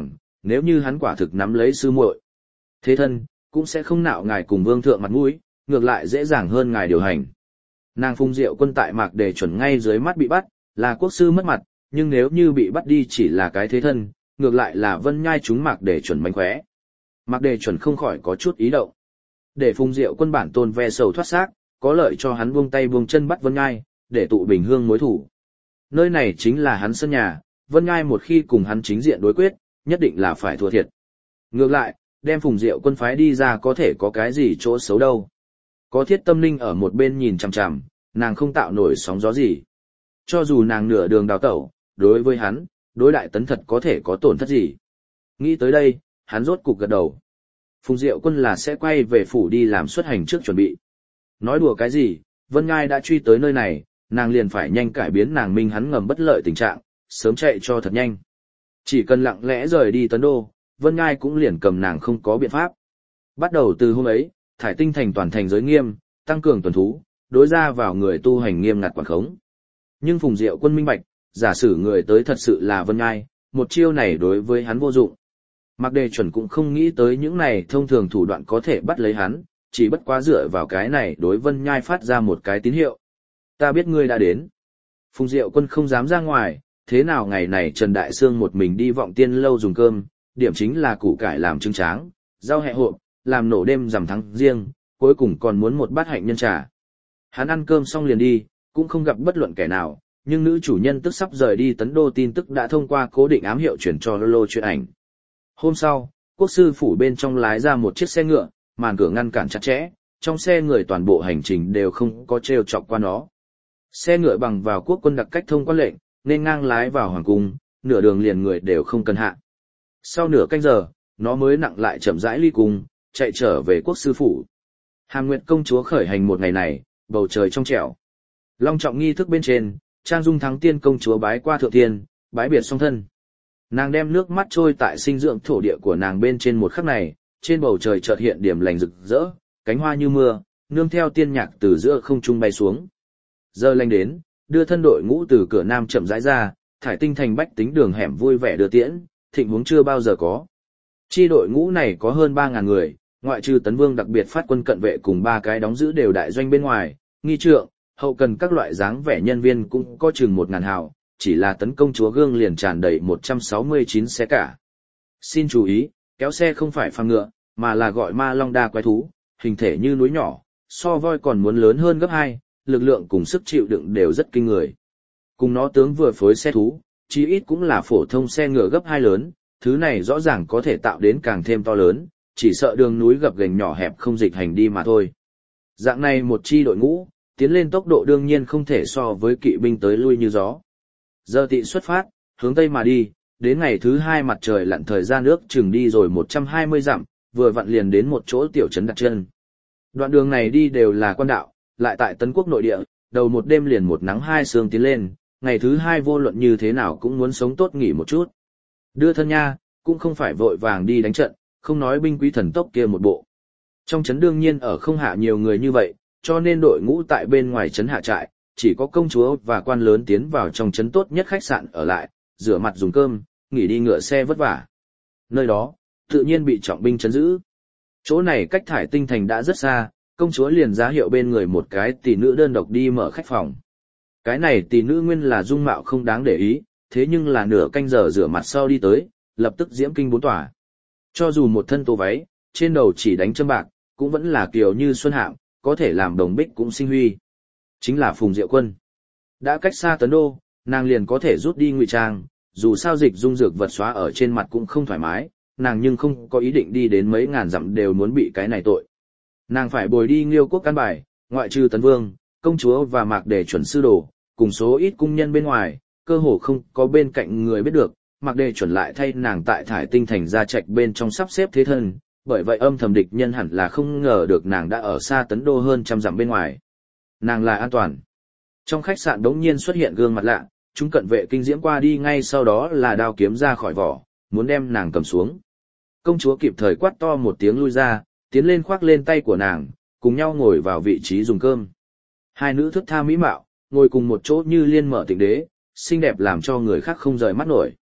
nếu như hắn quả thực nắm lấy sư muội, thế thân, cũng sẽ không nạo ngài cùng vương thượng mặt mũi, ngược lại dễ dàng hơn ngài điều hành. Nàng Phùng Diệu Quân tại Mạc Đề Chuẩn ngay dưới mắt bị bắt, là quốc sư mất mặt, nhưng nếu như bị bắt đi chỉ là cái thế thân, ngược lại là Vân Nhai chúng Mạc Đề Chuẩn mánh khóe. Mạc Đề Chuẩn không khỏi có chút ý động. Để Phùng Diệu Quân bản tôn ve sầu thoát xác, có lợi cho hắn buông tay buông chân bắt Vân Nhai, để tụ bình hương mối thủ. Nơi này chính là hắn sân nhà, Vân Nhai một khi cùng hắn chính diện đối quyết, nhất định là phải thua thiệt. Ngược lại, đem Phùng Diệu Quân phái đi ra có thể có cái gì chỗ xấu đâu. Có Thiết Tâm Linh ở một bên nhìn chằm chằm, nàng không tạo nổi sóng gió gì. Cho dù nàng nửa đường đào tẩu, đối với hắn, đối đại tấn thật có thể có tổn thất gì. Nghĩ tới đây, hắn rốt cục gật đầu. Phùng Diệu Quân là sẽ quay về phủ đi làm xuất hành trước chuẩn bị. Nói đùa cái gì, Vân Ngai đã truy tới nơi này, nàng liền phải nhanh cải biến nàng minh hắn ngầm bất lợi tình trạng, sớm chạy cho thật nhanh. Chỉ cần lặng lẽ rời đi Tấn Đô, Vân Ngai cũng liền cầm nàng không có biện pháp. Bắt đầu từ hôm ấy, Thải Tinh thành toàn thành giới nghiêm, tăng cường tuần thú, đối ra vào người tu hành nghiêm ngặt quản khống. Nhưng Phùng Diệu Quân minh bạch, giả sử người tới thật sự là Vân Ngai, một chiêu này đối với hắn vô dụng. Mạc Đề Chuẩn cũng không nghĩ tới những này thông thường thủ đoạn có thể bắt lấy hắn, chỉ bất quá dựa vào cái này đối Vân Nhai phát ra một cái tín hiệu. Ta biết ngươi đã đến. Phùng Diệu Quân không dám ra ngoài, thế nào ngày này Trần Đại Sương một mình đi Vọng Tiên lâu dùng cơm, điểm chính là củ cải làm trứng tráng, rau hẹ hộp, làm nổ đêm rằm tháng riêng, cuối cùng còn muốn một bát hạnh nhân trà. Hắn ăn cơm xong liền đi, cũng không gặp bất luận kẻ nào, nhưng nữ chủ nhân tức sắp rời đi Tấn Đô tin tức đã thông qua cố định ám hiệu chuyển cho Lô chuyện ảnh. Hôm sau, quốc sư phủ bên trong lái ra một chiếc xe ngựa, màn cửa ngăn cản chặt chẽ, trong xe người toàn bộ hành trình đều không có trêu chọc qua nó. Xe ngựa bằng vào quốc quân đặc cách thông quan lệnh, nên ngang lái vào hoàng cung, nửa đường liền người đều không cần hạ. Sau nửa canh giờ, nó mới nặng lại chậm rãi ly cung, chạy trở về quốc sư phủ. Hàm Nguyệt công chúa khởi hành một ngày này, bầu trời trong trẻo. Long trọng nghi thức bên trên, Trang Dung Thắng Tiên công chúa bái qua thượng tiên, bái biệt song thân. Nàng đem nước mắt trôi tại sinh dưỡng thổ địa của nàng bên trên một khắc này, trên bầu trời chợt hiện điểm lành rực rỡ, cánh hoa như mưa, nương theo tiên nhạc từ giữa không trung bay xuống. Giờ lành đến, đưa thân đội ngũ từ cửa nam chậm rãi ra, Thải Tinh thành bách tính đường hẻm vui vẻ đưa tiễn, thịnh huống chưa bao giờ có. Chi đội ngũ này có hơn ba ngàn người, ngoại trừ Tấn Vương đặc biệt phát quân cận vệ cùng ba cái đóng giữ đều đại doanh bên ngoài, nghi trượng, hậu cần các loại dáng vẻ nhân viên cũng có chừng một ngàn hào, chỉ là Tấn công chúa gương liền tràn đầy một trăm sáu mươi chín xe cả. Xin chú ý, kéo xe không phải phàm ngựa, mà là gọi ma long đa quái thú, hình thể như núi nhỏ, so voi còn muốn lớn hơn gấp hai, lực lượng cùng sức chịu đựng đều rất kinh người. Cùng nó tướng vừa phối xe thú, chí ít cũng là phổ thông xe ngựa gấp hai lớn, thứ này rõ ràng có thể tạo đến càng thêm to lớn, chỉ sợ đường núi gập ghềnh nhỏ hẹp không dịch hành đi mà thôi. Dạng này một chi đội ngũ, tiến lên tốc độ đương nhiên không thể so với kỵ binh tới lui như gió. Giờ tị xuất phát, hướng tây mà đi, đến ngày thứ hai mặt trời lặn thời gian nước chừng đi rồi một trăm hai mươi dặm, vừa vặn liền đến một chỗ tiểu trấn đặt chân. Đoạn đường này đi đều là quan đạo, lại tại Tấn Quốc nội địa, đầu một đêm liền một nắng hai sương tiến lên, ngày thứ hai vô luận như thế nào cũng muốn sống tốt nghỉ một chút. Đưa thân nha, cũng không phải vội vàng đi đánh trận, không nói binh quý thần tốc kia một bộ. Trong trấn đương nhiên ở không hạ nhiều người như vậy, cho nên đội ngũ tại bên ngoài trấn hạ trại, chỉ có công chúa và quan lớn tiến vào trong trấn tốt nhất khách sạn ở lại, rửa mặt dùng cơm, nghỉ đi ngựa xe vất vả. Nơi đó, tự nhiên bị trọng binh trấn giữ. Chỗ này cách Thải Tinh thành đã rất xa, công chúa liền giá hiệu bên người một cái tỷ nữ đơn độc đi mở khách phòng. Cái này tỷ nữ nguyên là dung mạo không đáng để ý, thế nhưng là nửa canh giờ rửa mặt sau đi tới, lập tức diễm kinh bốn tỏa. Cho dù một thân tô váy, trên đầu chỉ đánh châm bạc, cũng vẫn là kiều như xuân hạm, có thể làm đồng bích cũng sinh huy. Chính là Phùng Diệu Quân. Đã cách xa Tấn Đô, nàng liền có thể rút đi ngụy trang, dù sao dịch dung dược vật xóa ở trên mặt cũng không thoải mái, nàng nhưng không có ý định đi đến mấy ngàn dặm đều muốn bị cái này tội. Nàng phải bồi đi Nghiêu quốc căn bài, ngoại trừ Tấn Vương, công chúa và Mạc Đề Chuẩn sư đồ, cùng số ít cung nhân bên ngoài, cơ hồ không có bên cạnh người biết được, Mạc Đề Chuẩn lại thay nàng tại Thải Tinh thành ra trạch bên trong sắp xếp thế thân, bởi vậy âm thầm địch nhân hẳn là không ngờ được nàng đã ở xa Tấn Đô hơn trăm dặm bên ngoài. Nàng là an toàn. Trong khách sạn đống nhiên xuất hiện gương mặt lạ, chúng cận vệ kinh diễm qua đi ngay sau đó là đao kiếm ra khỏi vỏ, muốn đem nàng cầm xuống. Công chúa kịp thời quát to một tiếng lui ra, tiến lên khoác lên tay của nàng, cùng nhau ngồi vào vị trí dùng cơm. Hai nữ thức tha mỹ mạo, ngồi cùng một chỗ như liên mở tịnh đế, xinh đẹp làm cho người khác không rời mắt nổi.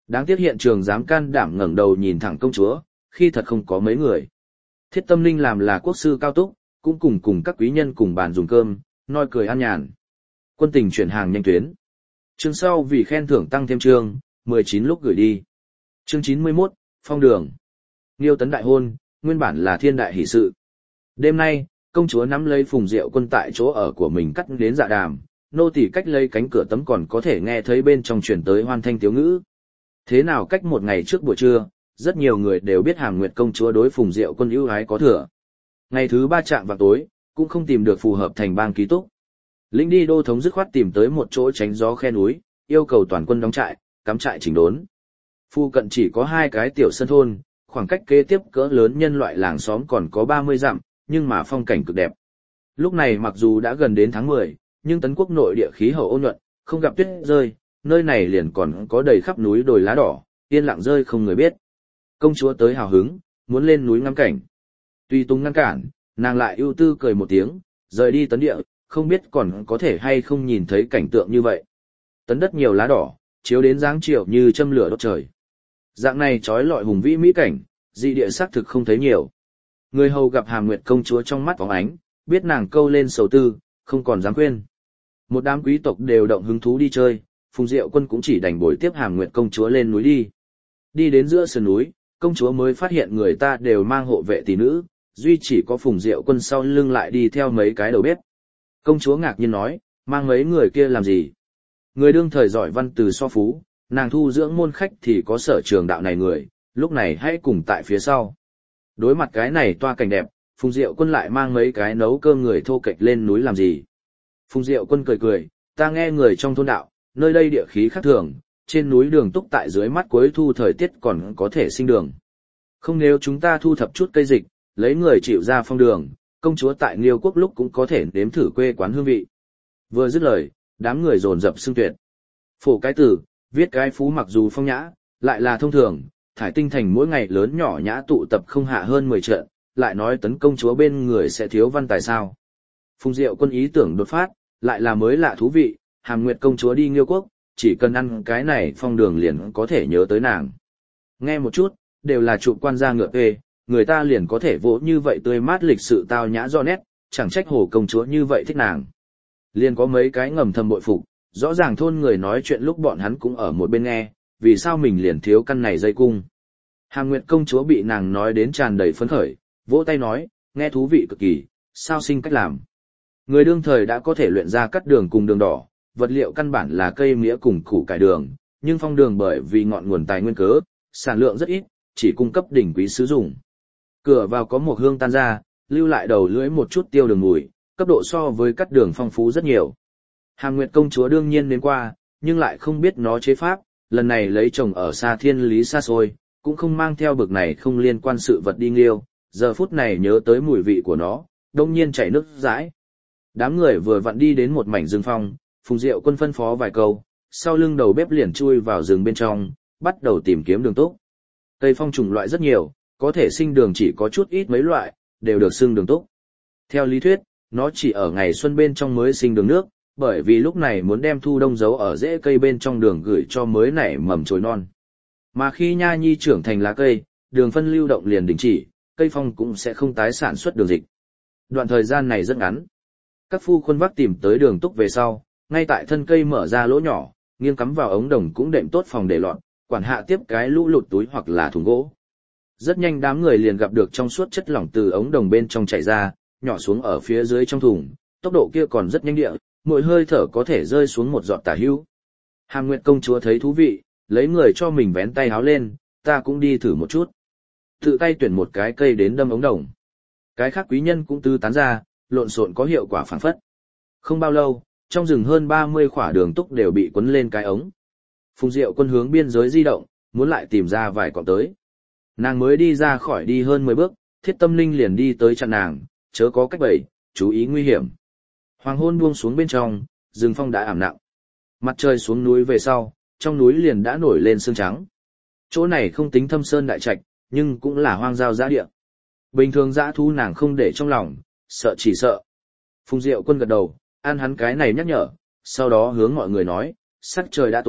Đáng tiếc hiện trường dám can đảm ngẩng đầu nhìn thẳng công chúa, khi thật không có mấy người. Thiết Tâm Linh làm là quốc sư cao túc, cũng cùng cùng các quý nhân cùng bàn dùng cơm, nói cười an nhàn. Quân tình chuyển hàng nhanh tuyến. Chương sau vì khen thưởng tăng thêm chương, mười chín lúc gửi đi. Chương chín mươi mốt, phong đường. Nghiêu tấn đại hôn, nguyên bản là thiên đại hỷ sự. Đêm nay, công chúa nắm lấy Phùng Diệu Quân tại chỗ ở của mình cắt đến dạ đàm, nô tỳ cách lấy cánh cửa tấm còn có thể nghe thấy bên trong truyền tới hoan thanh tiếu ngữ. Thế nào cách một ngày trước buổi trưa, rất nhiều người đều biết Hàm Nguyệt công chúa đối Phùng Diệu Quân ưu ái có thừa. Ngày thứ ba chạm vào tối, cũng không tìm được phù hợp thành bang ký túc. Lĩnh đi đô thống dứt khoát tìm tới một chỗ tránh gió khe núi, yêu cầu toàn quân đóng trại, cắm trại chỉnh đốn. Phu cận chỉ có hai cái tiểu sân thôn, khoảng cách kế tiếp cỡ lớn nhân loại làng xóm còn có ba mươi dặm, nhưng mà phong cảnh cực đẹp. Lúc này mặc dù đã gần đến tháng mười, nhưng Tấn quốc nội địa khí hậu ôn nhuận, không gặp tuyết rơi, nơi này liền còn có đầy khắp núi đồi lá đỏ, yên lặng rơi không người biết. Công chúa tới hào hứng, muốn lên núi ngắm cảnh. Tuy Tùng ngăn cản, nàng lại ưu tư cười một tiếng, rời đi Tấn địa, không biết còn có thể hay không nhìn thấy cảnh tượng như vậy. Tấn đất nhiều lá đỏ, chiếu đến dáng chiều như châm lửa đốt trời. Dạng này trói lọi hùng vĩ mỹ cảnh, dị địa xác thực không thấy nhiều. Người hầu gặp Hàm Nguyệt công chúa trong mắt phóng ánh, biết nàng câu lên sầu tư, không còn dám khuyên. Một đám quý tộc đều động hứng thú đi chơi, Phùng Diệu Quân cũng chỉ đành bồi tiếp Hàm Nguyệt công chúa lên núi đi. Đi đến giữa sườn núi, công chúa mới phát hiện người ta đều mang hộ vệ tỷ nữ, duy chỉ có Phùng Diệu Quân sau lưng lại đi theo mấy cái đầu bếp. Công chúa ngạc nhiên nói, mang mấy người kia làm gì? Người đương thời giỏi văn từ so phú, nàng thu dưỡng môn khách thì có sở trường đạo này người, lúc này hãy cùng tại phía sau. Đối mặt cái này toa cảnh đẹp, Phùng Diệu Quân lại mang mấy cái nấu cơm người thô kệch lên núi làm gì? Phùng Diệu Quân cười cười, ta nghe người trong thôn đạo, nơi đây địa khí khác thường, trên núi đường túc tại dưới mắt cuối thu thời tiết còn có thể sinh đường. Không nếu chúng ta thu thập chút cây dịch, lấy người chịu ra phong đường, công chúa tại Nghiêu quốc lúc cũng có thể nếm thử quê quán hương vị. Vừa dứt lời, đám người dồn dập xưng tuyệt. Phổ cái tử, viết cái phú mặc dù phong nhã, lại là thông thường, thải tinh thành mỗi ngày lớn nhỏ nhã tụ tập không hạ hơn mười trận, lại nói tấn công chúa bên người sẽ thiếu văn tài sao. Phùng Diệu Quân ý tưởng đột phát, lại là mới lạ thú vị, Hàm Nguyệt công chúa đi Nghiêu quốc, chỉ cần ăn cái này phong đường liền có thể nhớ tới nàng. Nghe một chút, đều là trụ quan gia ngựa ê, người ta liền có thể vỗ như vậy tươi mát lịch sự tao nhã do nét, chẳng trách hồ công chúa như vậy thích nàng. Liền có mấy cái ngầm thầm bội phục, rõ ràng thôn người nói chuyện lúc bọn hắn cũng ở một bên nghe, vì sao mình liền thiếu căn này dây cung. Hàm Nguyệt công chúa bị nàng nói đến tràn đầy phấn khởi, vỗ tay nói, nghe thú vị cực kỳ, sao sinh cách làm. Người đương thời đã có thể luyện ra cắt đường cùng đường đỏ, vật liệu căn bản là cây mía cùng củ cải đường, nhưng phong đường bởi vì ngọn nguồn tài nguyên cớ, sản lượng rất ít, chỉ cung cấp đỉnh quý sử dụng. Cửa vào có một hương tan ra, lưu lại đầu lưỡi một chút tiêu đường mùi, cấp độ so với cắt đường phong phú rất nhiều. Hàm Nguyệt công chúa đương nhiên đến qua, nhưng lại không biết nó chế pháp, lần này lấy chồng ở xa thiên lý xa xôi, cũng không mang theo bực này không liên quan sự vật đi Nghiêu, giờ phút này nhớ tới mùi vị của nó, đông nhiên chảy nước dãi. Đám người vừa vặn đi đến một mảnh rừng phong, Phùng Diệu Quân phân phó vài câu, sau lưng đầu bếp liền chui vào rừng bên trong, bắt đầu tìm kiếm đường túc. Cây phong trùng loại rất nhiều, có thể sinh đường chỉ có chút ít mấy loại, đều được xưng đường túc. Theo lý thuyết, nó chỉ ở ngày xuân bên trong mới sinh đường nước, bởi vì lúc này muốn đem thu đông giấu ở rễ cây bên trong đường gửi cho mới nảy mầm chồi non. Mà khi nha nhi trưởng thành lá cây, đường phân lưu động liền đình chỉ, cây phong cũng sẽ không tái sản xuất đường dịch. Đoạn thời gian này rất ngắn. Các phu khuân vác tìm tới đường túc về sau, ngay tại thân cây mở ra lỗ nhỏ, nghiêng cắm vào ống đồng cũng đệm tốt phòng để lọt, quản hạ tiếp cái lũ lụt túi hoặc là thùng gỗ. Rất nhanh đám người liền gặp được trong suốt chất lỏng từ ống đồng bên trong chảy ra, nhỏ xuống ở phía dưới trong thùng, tốc độ kia còn rất nhanh địa, mỗi hơi thở có thể rơi xuống một giọt tả hữu. Hàm Nguyệt công chúa thấy thú vị, lấy người cho mình vén tay háo lên, ta cũng đi thử một chút. Tự tay tuyển một cái cây đến đâm ống đồng. Cái khác quý nhân cũng tư tán ra, lộn xộn có hiệu quả phản phất. Không bao lâu, trong rừng hơn ba mươi khỏa đường túc đều bị quấn lên cái ống. Phùng Diệu Quân hướng biên giới di động, muốn lại tìm ra vài cọng tới. Nàng mới đi ra khỏi đi hơn mười bước, Thiết Tâm Linh liền đi tới chặn nàng, chớ có cách bẫy, chú ý nguy hiểm. Hoàng hôn buông xuống bên trong, rừng phong đã ảm nặng. Mặt trời xuống núi về sau, trong núi liền đã nổi lên sương trắng. Chỗ này không tính thâm sơn đại trạch, nhưng cũng là hoang giao dã địa. Bình thường dã thú nàng không để trong lòng, sợ chỉ sợ. Phùng Diệu Quân gật đầu, ăn hắn cái này nhắc nhở, sau đó hướng mọi người nói, sắc trời đã tối,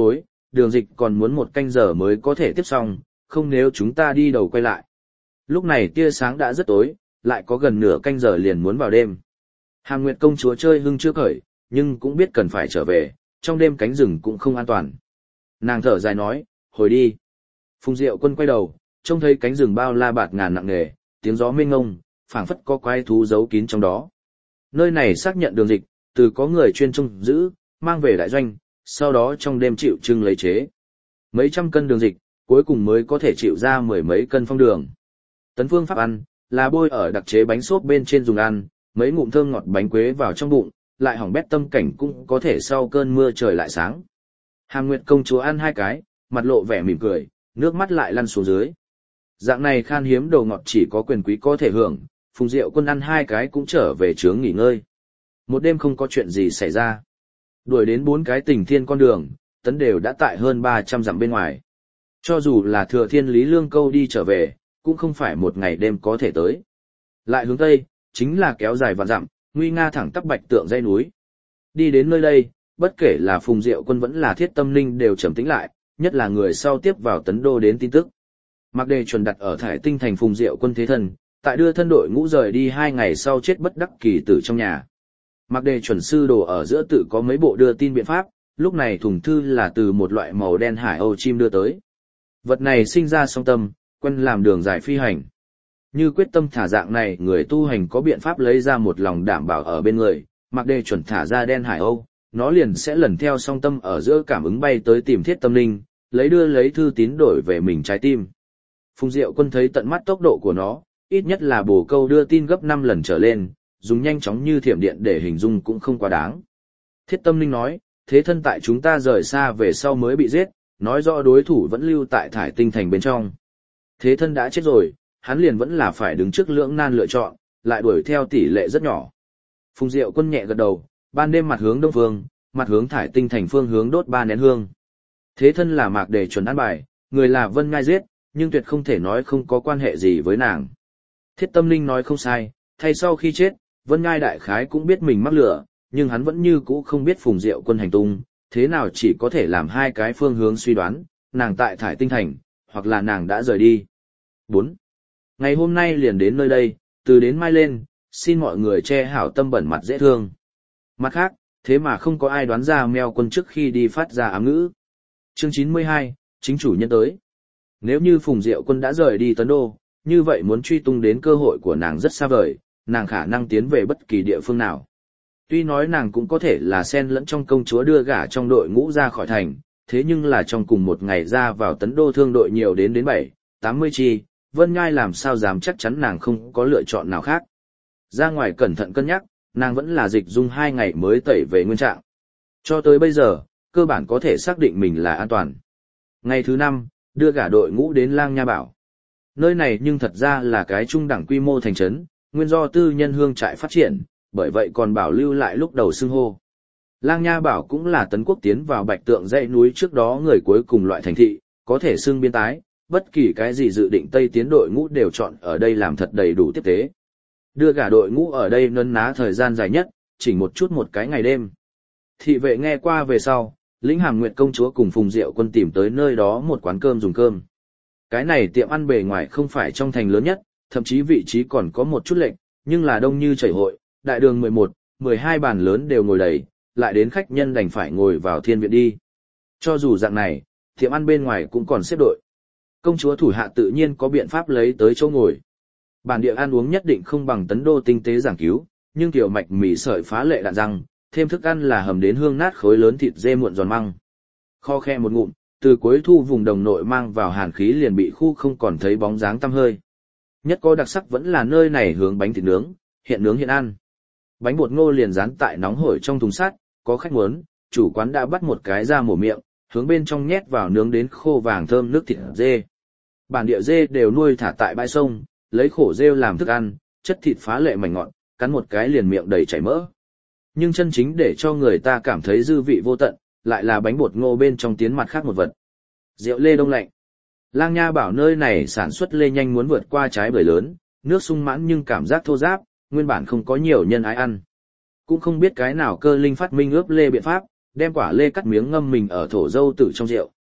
đường dịch còn muốn một canh giờ mới có thể tiếp xong, không nếu chúng ta đi đầu quay lại. Lúc này tia sáng đã rất tối, lại có gần nửa canh giờ liền muốn vào đêm. Hàm Nguyệt công chúa chơi hưng chưa khởi, nhưng cũng biết cần phải trở về, trong đêm cánh rừng cũng không an toàn. Nàng thở dài nói, hồi đi. Phùng Diệu Quân quay đầu, trông thấy cánh rừng bao la bạt ngàn nặng nề, tiếng gió mênh ngông, phảng phất có quái thú giấu kín trong đó. Nơi này xác nhận đường dịch, từ có người chuyên trông giữ, mang về đại doanh, sau đó trong đêm chịu trưng lấy chế. Mấy trăm cân đường dịch, cuối cùng mới có thể chịu ra mười mấy cân phong đường. Tấn phương pháp ăn, là bôi ở đặc chế bánh xốp bên trên dùng ăn, mấy ngụm thơm ngọt bánh quế vào trong bụng, lại hỏng bét tâm cảnh cũng có thể sau cơn mưa trời lại sáng. Hàm Nguyệt công chúa ăn hai cái, mặt lộ vẻ mỉm cười, nước mắt lại lăn xuống dưới. Dạng này khan hiếm đồ ngọt chỉ có quyền quý có thể hưởng, Phùng Diệu Quân ăn hai cái cũng trở về trướng nghỉ ngơi. Một đêm không có chuyện gì xảy ra. Đuổi đến bốn cái tỉnh thiên con đường, Tấn đều đã tại hơn ba trăm dặm bên ngoài. Cho dù là thừa thiên Lý Lương Câu đi trở về, cũng không phải một ngày đêm có thể tới. Lại hướng tây, chính là kéo dài vạn dặm, nguy nga thẳng tắp bạch tượng dãy núi. Đi đến nơi đây, bất kể là Phùng Diệu Quân vẫn là Thiết Tâm Linh đều trầm tĩnh lại, nhất là người sau tiếp vào Tấn Đô đến tin tức. Mạc Đề chuẩn đặt ở Thải Tinh thành Phùng Diệu Quân thế thân, tại đưa thân đội ngũ rời đi hai ngày sau chết bất đắc kỳ tử trong nhà. Mạc Đề chuẩn sư đồ ở giữa tự có mấy bộ đưa tin biện pháp, lúc này thùng thư là từ một loại màu đen hải âu chim đưa tới. Vật này sinh ra song tâm, quen làm đường dài phi hành. Như quyết tâm thả dạng này, người tu hành có biện pháp lấy ra một lòng đảm bảo ở bên người, Mạc Đề chuẩn thả ra đen hải âu, nó liền sẽ lần theo song tâm ở giữa cảm ứng bay tới tìm Thiết Tâm Linh, lấy đưa lấy thư tín đổi về mình trái tim. Phùng Diệu Quân thấy tận mắt tốc độ của nó, ít nhất là bồ câu đưa tin gấp năm lần trở lên, dùng nhanh chóng như thiểm điện để hình dung cũng không quá đáng. Thiết Tâm Linh nói, thế thân tại chúng ta rời xa về sau mới bị giết, nói rõ đối thủ vẫn lưu tại Thải Tinh thành bên trong. Thế thân đã chết rồi, hắn liền vẫn là phải đứng trước lưỡng nan lựa chọn, lại đuổi theo tỷ lệ rất nhỏ. Phùng Diệu Quân nhẹ gật đầu, ban đêm mặt hướng đông phương, mặt hướng Thải Tinh thành phương hướng đốt ba nén hương. Thế thân là Mạc Đề chuẩn an bài, người là Vân Ngai giết, nhưng tuyệt không thể nói không có quan hệ gì với nàng. Thiết Tâm Linh nói không sai, thay sau khi chết, Vân Ngai đại khái cũng biết mình mắc lửa, nhưng hắn vẫn như cũ không biết Phùng Diệu Quân hành tung, thế nào chỉ có thể làm hai cái phương hướng suy đoán, nàng tại Thải Tinh thành, hoặc là nàng đã rời đi. bốn. Ngày hôm nay liền đến nơi đây, từ đến mai lên, xin mọi người che hảo tâm bẩn mặt dễ thương. Mặt khác, thế mà không có ai đoán ra Meo Quân trước khi đi phát ra ám ngữ. Chương chín mươi hai, chính chủ nhân tới. Nếu như Phùng Diệu Quân đã rời đi Tấn Đô, như vậy muốn truy tung đến cơ hội của nàng rất xa vời, nàng khả năng tiến về bất kỳ địa phương nào. Tuy nói nàng cũng có thể là xen lẫn trong công chúa đưa gả trong đội ngũ ra khỏi thành, thế nhưng là trong cùng một ngày ra vào Tấn Đô thương đội nhiều đến đến bảy, tám mươi chi, Vân Ngai làm sao dám chắc chắn nàng không có lựa chọn nào khác. Ra ngoài cẩn thận cân nhắc, nàng vẫn là dịch dung hai ngày mới tẩy về nguyên trạng. Cho tới bây giờ, cơ bản có thể xác định mình là an toàn. Ngày thứ năm, đưa gả đội ngũ đến Lang Nha Bảo. Nơi này nhưng thật ra là cái trung đẳng quy mô thành trấn, nguyên do tư nhân hương trại phát triển, bởi vậy còn bảo lưu lại lúc đầu xưng hô. Lang Nha Bảo cũng là Tấn Quốc tiến vào Bạch Tượng dãy núi trước đó người cuối cùng loại thành thị, có thể xưng biên tái, bất kỳ cái gì dự định Tây tiến đội ngũ đều chọn ở đây làm thật đầy đủ tiếp tế. Đưa gả đội ngũ ở đây nấn ná thời gian dài nhất, chỉ một chút một cái ngày đêm. Thị vệ nghe qua về sau, lĩnh Hàm Nguyệt công chúa cùng Phùng Diệu Quân tìm tới nơi đó một quán cơm dùng cơm. Cái này tiệm ăn bề ngoài không phải trong thành lớn nhất, thậm chí vị trí còn có một chút lệch, nhưng là đông như chảy hội, đại đường mười một, mười hai bàn lớn đều ngồi đầy, lại đến khách nhân đành phải ngồi vào thiên viện đi. Cho dù dạng này, tiệm ăn bên ngoài cũng còn xếp đội. Công chúa thủ hạ tự nhiên có biện pháp lấy tới chỗ ngồi. Bản địa ăn uống nhất định không bằng Tấn Đô tinh tế giảng cứu, nhưng tiểu mạch mì sợi phá lệ đạn răng, thêm thức ăn là hầm đến hương nát khối lớn thịt dê muộn giòn măng. Kho khe một ngụm, từ cuối thu vùng đồng nội mang vào hàn khí liền bị khu không còn thấy bóng dáng tăm hơi. Nhất có đặc sắc vẫn là nơi này hướng bánh thịt nướng, hiện nướng hiện ăn. Bánh bột ngô liền dán tại nóng hổi trong thùng sắt, có khách muốn, chủ quán đã bắt một cái ra mổ miệng, hướng bên trong nhét vào nướng đến khô vàng thơm nước thịt dê. Bản địa dê đều nuôi thả tại bãi sông, lấy khổ rêu làm thức ăn, chất thịt phá lệ mảnh ngọt, cắn một cái liền miệng đầy chảy mỡ. Nhưng chân chính để cho người ta cảm thấy dư vị vô tận, lại là bánh bột ngô bên trong tiến mặt khác một vật. Rượu lê đông lạnh. Lang Nha Bảo nơi này sản xuất lê nhanh muốn vượt qua trái bưởi lớn, nước sung mãn nhưng cảm giác thô ráp, nguyên bản không có nhiều nhân ái ăn. Cũng không biết cái nào cơ linh phát minh ướp lê biện pháp, đem quả lê cắt miếng ngâm mình ở thổ dâu tử trong rượu,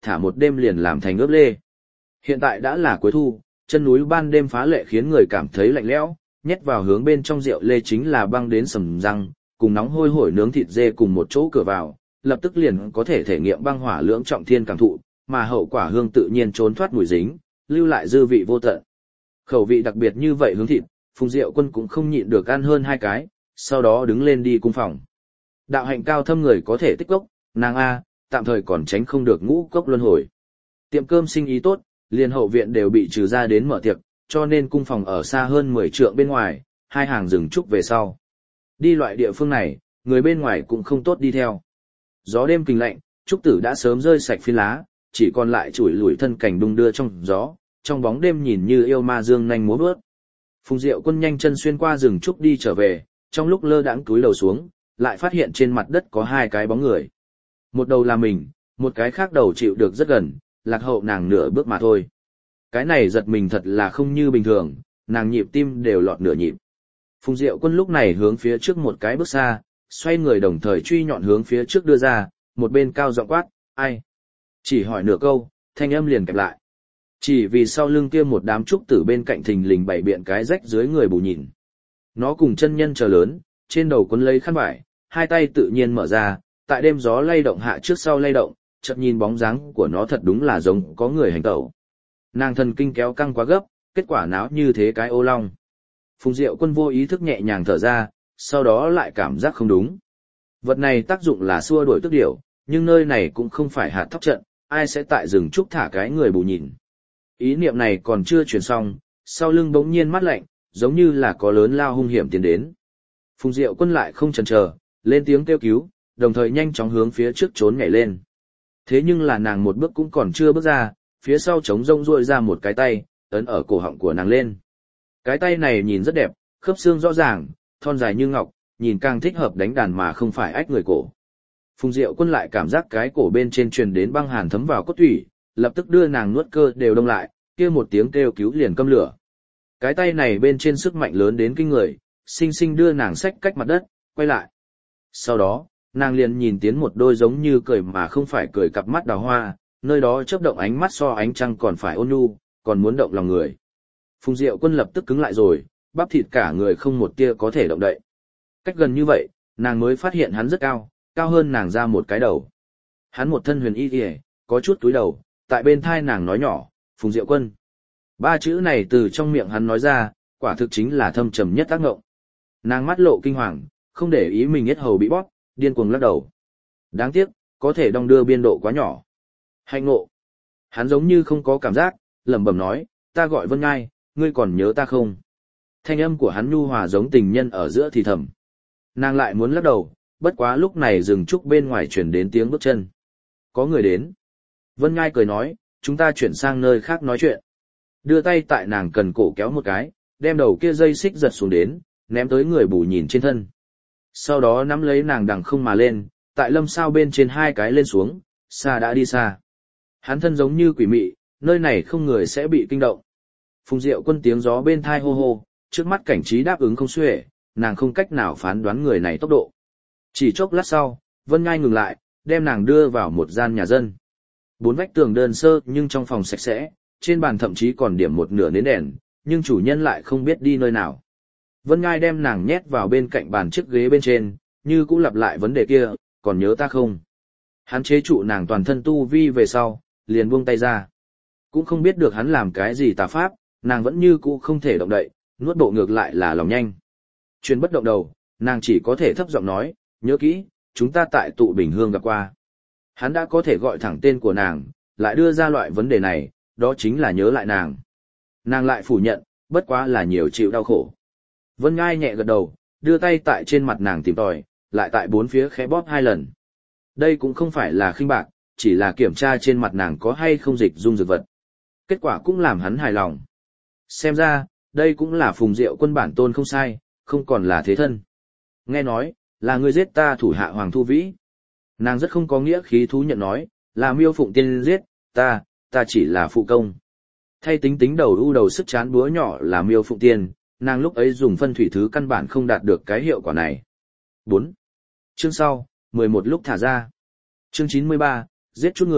thả một đêm liền làm thành ướp lê. Hiện tại đã là cuối thu, chân núi ban đêm phá lệ khiến người cảm thấy lạnh lẽo, nhét vào hướng bên trong rượu lê chính là băng đến sầm răng, cùng nóng hôi hổi nướng thịt dê cùng một chỗ cửa vào, lập tức liền có thể thể nghiệm băng hỏa lưỡng trọng thiên cảm thụ, mà hậu quả hương tự nhiên trốn thoát mùi dính, lưu lại dư vị vô tận. Khẩu vị đặc biệt như vậy hướng thịt, Phùng Diệu Quân cũng không nhịn được ăn hơn hai cái, sau đó đứng lên đi cung phòng. Đạo hạnh cao thâm người có thể tích cốc, nàng A, tạm thời còn tránh không được ngũ cốc luân hồi. Tiệm cơm sinh ý tốt, liền hậu viện đều bị trừ ra đến mở tiệc, cho nên cung phòng ở xa hơn mười trượng bên ngoài, hai hàng rừng trúc về sau. Đi loại địa phương này, người bên ngoài cũng không tốt đi theo. Gió đêm kinh lạnh, trúc tử đã sớm rơi sạch phiến lá, chỉ còn lại chủi lủi thân cảnh đung đưa trong gió, trong bóng đêm nhìn như yêu ma dương nhanh múa vớt. Phùng Diệu Quân nhanh chân xuyên qua rừng trúc đi trở về, trong lúc lơ đãng cúi đầu xuống, lại phát hiện trên mặt đất có hai cái bóng người. Một đầu là mình, một cái khác đầu chịu được rất gần, lạc hậu nàng nửa bước mà thôi. Cái này giật mình thật là không như bình thường, nàng nhịp tim đều lọt nửa nhịp. Phùng Diệu Quân lúc này hướng phía trước một cái bước xa, xoay người đồng thời truy nhọn hướng phía trước đưa ra, một bên cao giọng quát, ai? Chỉ hỏi nửa câu, thanh âm liền kẹp lại. Chỉ vì sau lưng kia một đám trúc tử bên cạnh thình lình bày biện cái rách dưới người bù nhìn. Nó cùng chân nhân chờ lớn, trên đầu quấn lấy khăn vải, hai tay tự nhiên mở ra, tại đêm gió lay động hạ trước sau lay động, chợt nhìn bóng dáng của nó thật đúng là giống có người hành tẩu. Nàng thần kinh kéo căng quá gấp, kết quả náo như thế cái ô long. Phùng Diệu Quân vô ý thức nhẹ nhàng thở ra, sau đó lại cảm giác không đúng. Vật này tác dụng là xua đuổi tức điểu, nhưng nơi này cũng không phải hạt thóc trận, ai sẽ tại rừng trúc thả cái người bù nhìn. Ý niệm này còn chưa truyền xong, sau lưng bỗng nhiên mát lạnh, giống như là có lớn lao hung hiểm tiến đến. Phùng Diệu Quân lại không chần chờ, lên tiếng kêu cứu, đồng thời nhanh chóng hướng phía trước trốn nhảy lên. Thế nhưng là nàng một bước cũng còn chưa bước ra, phía sau trống rông ruôi ra một cái tay, ấn ở cổ họng của nàng lên. Cái tay này nhìn rất đẹp, khớp xương rõ ràng, thon dài như ngọc, nhìn càng thích hợp đánh đàn mà không phải ách người cổ. Phùng Diệu Quân lại cảm giác cái cổ bên trên truyền đến băng hàn thấm vào cốt thủy, lập tức đưa nàng nuốt cơ đều đông lại, kia một tiếng kêu cứu liền câm lửa. Cái tay này bên trên sức mạnh lớn đến kinh người, sinh sinh đưa nàng xách cách mặt đất, quay lại. Sau đó, nàng liền nhìn tiến một đôi giống như cười mà không phải cười cặp mắt đào hoa, nơi đó chớp động ánh mắt so ánh trăng còn phải ôn nhu, còn muốn động lòng người. Phùng Diệu Quân lập tức cứng lại rồi, bắp thịt cả người không một tia có thể động đậy. Cách gần như vậy, nàng mới phát hiện hắn rất cao, cao hơn nàng ra một cái đầu. Hắn một thân huyền y kìa, có chút túi đầu, tại bên thai nàng nói nhỏ, Phùng Diệu Quân. Ba chữ này từ trong miệng hắn nói ra, quả thực chính là thâm trầm nhất tác ngộng. Nàng mắt lộ kinh hoàng, không để ý mình yết hầu bị bóp, điên cuồng lắc đầu. Đáng tiếc, có thể đong đưa biên độ quá nhỏ. Hạnh ngộ. Hắn giống như không có cảm giác, lẩm bẩm nói, ta gọi Vân Ngai, ngươi còn nhớ ta không? Thanh âm của hắn nhu hòa giống tình nhân ở giữa thì thầm. Nàng lại muốn lắc đầu, bất quá lúc này rừng trúc bên ngoài chuyển đến tiếng bước chân. Có người đến. Vân Ngai cười nói, chúng ta chuyển sang nơi khác nói chuyện. Đưa tay tại nàng cần cổ kéo một cái, đem đầu kia dây xích giật xuống đến, ném tới người bù nhìn trên thân. Sau đó nắm lấy nàng đằng không mà lên, tại lâm sao bên trên hai cái lên xuống, xa đã đi xa. Hắn thân giống như quỷ mị, nơi này không người sẽ bị kinh động. Phùng Diệu Quân tiếng gió bên thai hô hô, trước mắt cảnh trí đáp ứng không xuể, nàng không cách nào phán đoán người này tốc độ. Chỉ chốc lát sau, Vân Ngai ngừng lại, đem nàng đưa vào một gian nhà dân. Bốn vách tường đơn sơ nhưng trong phòng sạch sẽ, trên bàn thậm chí còn điểm một nửa nến đèn, nhưng chủ nhân lại không biết đi nơi nào. Vân Ngai đem nàng nhét vào bên cạnh bàn chiếc ghế bên trên, như cũng lặp lại vấn đề kia, còn nhớ ta không? Hắn chế trụ nàng toàn thân tu vi về sau, liền buông tay ra. Cũng không biết được hắn làm cái gì tà pháp, nàng vẫn như cũ không thể động đậy, nuốt bộ ngược lại là lòng nhanh. Chuyên bất động đầu, nàng chỉ có thể thấp giọng nói, nhớ kỹ, chúng ta tại tụ Bình Hương gặp qua. Hắn đã có thể gọi thẳng tên của nàng, lại đưa ra loại vấn đề này, đó chính là nhớ lại nàng. Nàng lại phủ nhận, bất quá là nhiều chịu đau khổ. Vân Ngai nhẹ gật đầu, đưa tay tại trên mặt nàng tìm tòi, lại tại bốn phía khẽ bóp hai lần. Đây cũng không phải là khinh bạc, chỉ là kiểm tra trên mặt nàng có hay không dịch dung dược vật. Kết quả cũng làm hắn hài lòng. Xem ra, đây cũng là Phùng Diệu Quân bản tôn không sai, không còn là thế thân. Nghe nói, là ngươi giết ta thủ hạ Hoàng Thu Vĩ. Nàng rất không có nghĩa khí thú nhận nói, là Miêu Phụng Tiên giết, ta, ta chỉ là phụ công. Thay tính tính đầu u đầu sức chán búa nhỏ là Miêu Phụng Tiên, nàng lúc ấy dùng phân thủy thứ căn bản không đạt được cái hiệu quả này. bốn. Chương sau, mười một lúc thả ra. Chương chín mươi ba, giết chút người,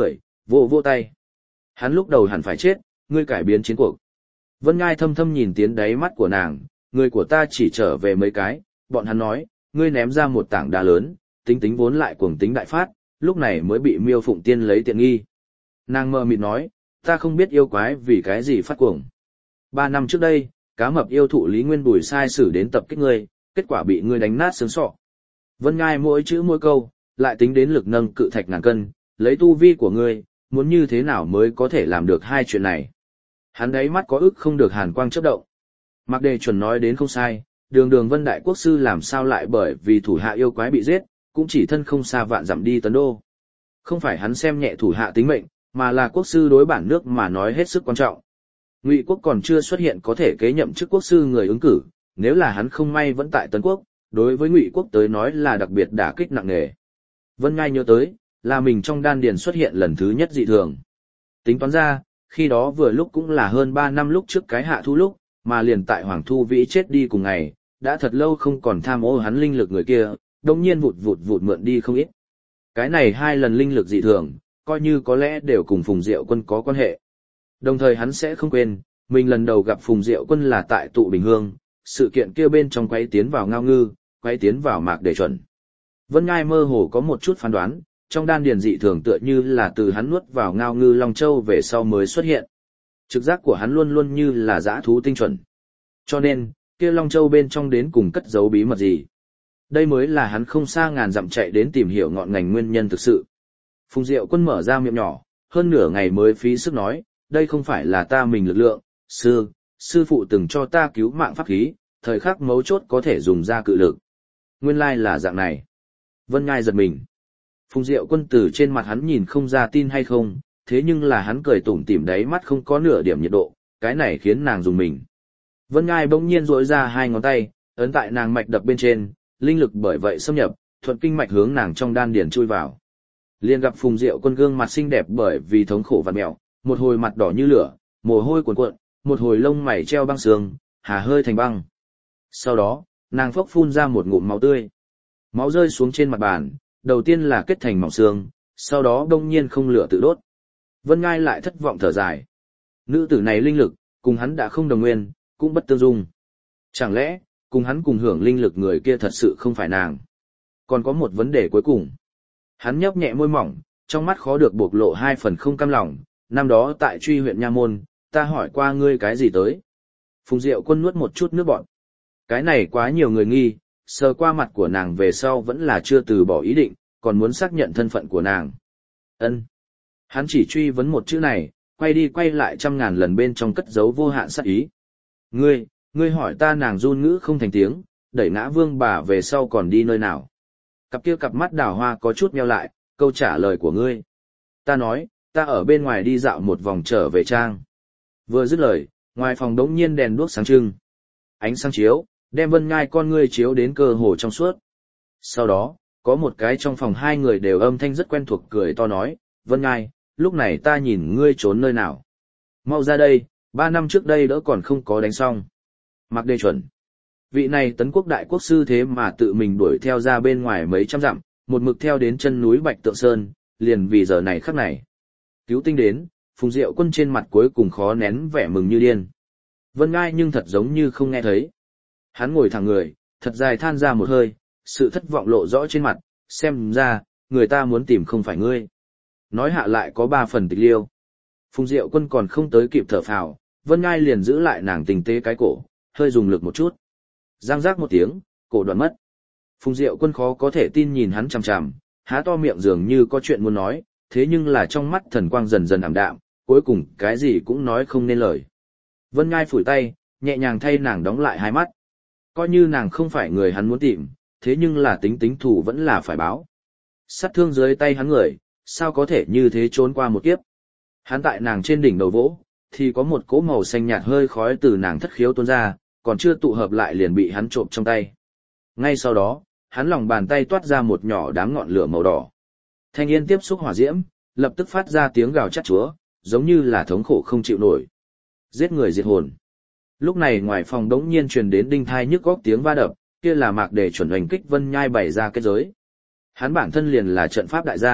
vỗ vỗ tay. Hắn lúc đầu hẳn phải chết, ngươi cải biến chiến cuộc. Vân Ngai thâm thâm nhìn tiến đáy mắt của nàng, người của ta chỉ trở về mấy cái, bọn hắn nói, ngươi ném ra một tảng đá lớn, tính tính vốn lại cuồng tính đại phát, lúc này mới bị Miêu Phụng Tiên lấy tiện nghi. Nàng mơ mịt nói, ta không biết yêu quái vì cái gì phát cuồng. Ba năm trước đây, cá mập yêu thụ Lý Nguyên Bùi sai sử đến tập kích ngươi, kết quả bị ngươi đánh nát xương sọ. Vân Ngai mỗi chữ mỗi câu, lại tính đến lực nâng cự thạch ngàn cân, lấy tu vi của ngươi, muốn như thế nào mới có thể làm được hai chuyện này. Hắn đáy mắt có ức không được hàn quang chớp động. Mạc Đề Chuẩn nói đến không sai, đường đường Vân Đại Quốc Sư làm sao lại bởi vì thủ hạ yêu quái bị giết, cũng chỉ thân không xa vạn dặm đi Tấn Đô. Không phải hắn xem nhẹ thủ hạ tính mệnh, mà là quốc sư đối bản nước mà nói hết sức quan trọng. Ngụy quốc còn chưa xuất hiện có thể kế nhậm chức quốc sư người ứng cử, nếu là hắn không may vẫn tại Tấn Quốc, đối với Ngụy quốc tới nói là đặc biệt đả kích nặng nề. Vân Ngai nhớ tới, là mình trong đan điền xuất hiện lần thứ nhất dị thường. Tính toán ra, khi đó vừa lúc cũng là hơn ba năm lúc trước cái hạ thu lúc, mà liền tại Hoàng Thu Vĩ chết đi cùng ngày, đã thật lâu không còn tham ô hắn linh lực người kia, đồng nhiên vụt vụt vụt mượn đi không ít. Cái này hai lần linh lực dị thường, coi như có lẽ đều cùng Phùng Diệu Quân có quan hệ. Đồng thời hắn sẽ không quên, mình lần đầu gặp Phùng Diệu Quân là tại tụ Bình Hương, sự kiện kia bên trong quay tiến vào Ngao Ngư, quay tiến vào Mạc Đề Chuẩn. Vân Ngai mơ hồ có một chút phán đoán, trong đan điền dị thường tựa như là từ hắn nuốt vào Ngao Ngư Long Châu về sau mới xuất hiện. Trực giác của hắn luôn luôn như là dã thú tinh chuẩn. Cho nên, kia Long Châu bên trong đến cùng cất giấu bí mật gì. Đây mới là hắn không xa ngàn dặm chạy đến tìm hiểu ngọn ngành nguyên nhân thực sự. Phùng Diệu Quân mở ra miệng nhỏ, hơn nửa ngày mới phí sức nói, đây không phải là ta mình lực lượng, sư, sư phụ từng cho ta cứu mạng pháp khí, thời khắc mấu chốt có thể dùng ra cự lực. Nguyên lai là dạng này. Vân Ngai giật mình. Phùng Diệu Quân từ trên mặt hắn nhìn không ra tin hay không, thế nhưng là hắn cười tủm tỉm đáy mắt không có nửa điểm nhiệt độ, cái này khiến nàng dùng mình. Vân Ngai bỗng nhiên duỗi ra hai ngón tay, ấn tại nàng mạch đập bên trên, linh lực bởi vậy xâm nhập, thuận kinh mạch hướng nàng trong đan điền chui vào. Liền gặp Phùng Diệu Quân gương mặt xinh đẹp bởi vì thống khổ vặn mèo, một hồi mặt đỏ như lửa, mồ hôi cuồn cuộn, một hồi lông mày treo băng sương, hà hơi thành băng. Sau đó, nàng phốc phun ra một ngụm máu tươi. Máu rơi xuống trên mặt bàn, đầu tiên là kết thành mỏng xương, sau đó đông nhiên không lửa tự đốt. Vân Ngai lại thất vọng thở dài. Nữ tử này linh lực, cùng hắn đã không đồng nguyên, cũng bất tương dung. Chẳng lẽ, cùng hắn cùng hưởng linh lực người kia thật sự không phải nàng? Còn có một vấn đề cuối cùng. Hắn nhấp nhẹ môi mỏng, trong mắt khó được bộc lộ hai phần không cam lòng, năm đó tại Truy huyện Nha Môn, ta hỏi qua ngươi cái gì tới? Phùng Diệu Quân nuốt một chút nước bọt. Cái này quá nhiều người nghi, sờ qua mặt của nàng về sau vẫn là chưa từ bỏ ý định, còn muốn xác nhận thân phận của nàng. Ân. Hắn chỉ truy vấn một chữ này, quay đi quay lại trăm ngàn lần bên trong cất giấu vô hạn sát ý. Ngươi, ngươi hỏi ta, nàng run ngữ không thành tiếng, đẩy ngã vương bà về sau còn đi nơi nào? Cặp kia cặp mắt đào hoa có chút nheo lại, câu trả lời của ngươi. Ta nói, ta ở bên ngoài đi dạo một vòng trở về trang. Vừa dứt lời, ngoài phòng đống nhiên đèn đuốc sáng trưng. Ánh sáng chiếu, đem Vân Ngai con ngươi chiếu đến cơ hồ trong suốt. Sau đó, có một cái trong phòng hai người đều âm thanh rất quen thuộc cười to nói, Vân Ngai, lúc này ta nhìn ngươi trốn nơi nào. Mau ra đây, ba năm trước đây đỡ còn không có đánh xong. Mạc Đề Chuẩn. Vị này Tấn Quốc đại quốc sư thế mà tự mình đuổi theo ra bên ngoài mấy trăm dặm, một mực theo đến chân núi Bạch Tượng Sơn, liền vì giờ này khắc này. Cứu tinh đến, Phùng Diệu Quân trên mặt cuối cùng khó nén vẻ mừng như điên. Vân Ngai nhưng thật giống như không nghe thấy. Hắn ngồi thẳng người, thật dài than ra một hơi, sự thất vọng lộ rõ trên mặt, xem ra, người ta muốn tìm không phải ngươi. Nói hạ lại có ba phần tịch liêu. Phùng Diệu Quân còn không tới kịp thở phào, Vân Ngai liền giữ lại nàng tình tế cái cổ, hơi dùng lực một chút. Giang giác một tiếng, cổ đoạn mất. Phùng Diệu Quân khó có thể tin nhìn hắn chằm chằm, há to miệng dường như có chuyện muốn nói, thế nhưng là trong mắt thần quang dần dần ảm đạm, cuối cùng cái gì cũng nói không nên lời. Vân Ngai phủi tay, nhẹ nhàng thay nàng đóng lại hai mắt. Coi như nàng không phải người hắn muốn tìm, thế nhưng là tính tính thủ vẫn là phải báo. Sát thương dưới tay hắn người, sao có thể như thế trốn qua một kiếp. Hắn tại nàng trên đỉnh đầu vỗ, thì có một cỗ màu xanh nhạt hơi khói từ nàng thất khiếu tuôn ra, còn chưa tụ hợp lại liền bị hắn trộm trong tay. Ngay sau đó, hắn lòng bàn tay toát ra một nhỏ đám ngọn lửa màu đỏ. Thanh yên tiếp xúc hỏa diễm, lập tức phát ra tiếng gào chát chúa, giống như là thống khổ không chịu nổi. Giết người diệt hồn. Lúc này ngoài phòng đống nhiên truyền đến đinh thai nhức góc tiếng va đập, kia là Mạc Đề Chuẩn hành kích Vân Nhai bày ra kết giới. Hắn bản thân liền là trận pháp đại gia,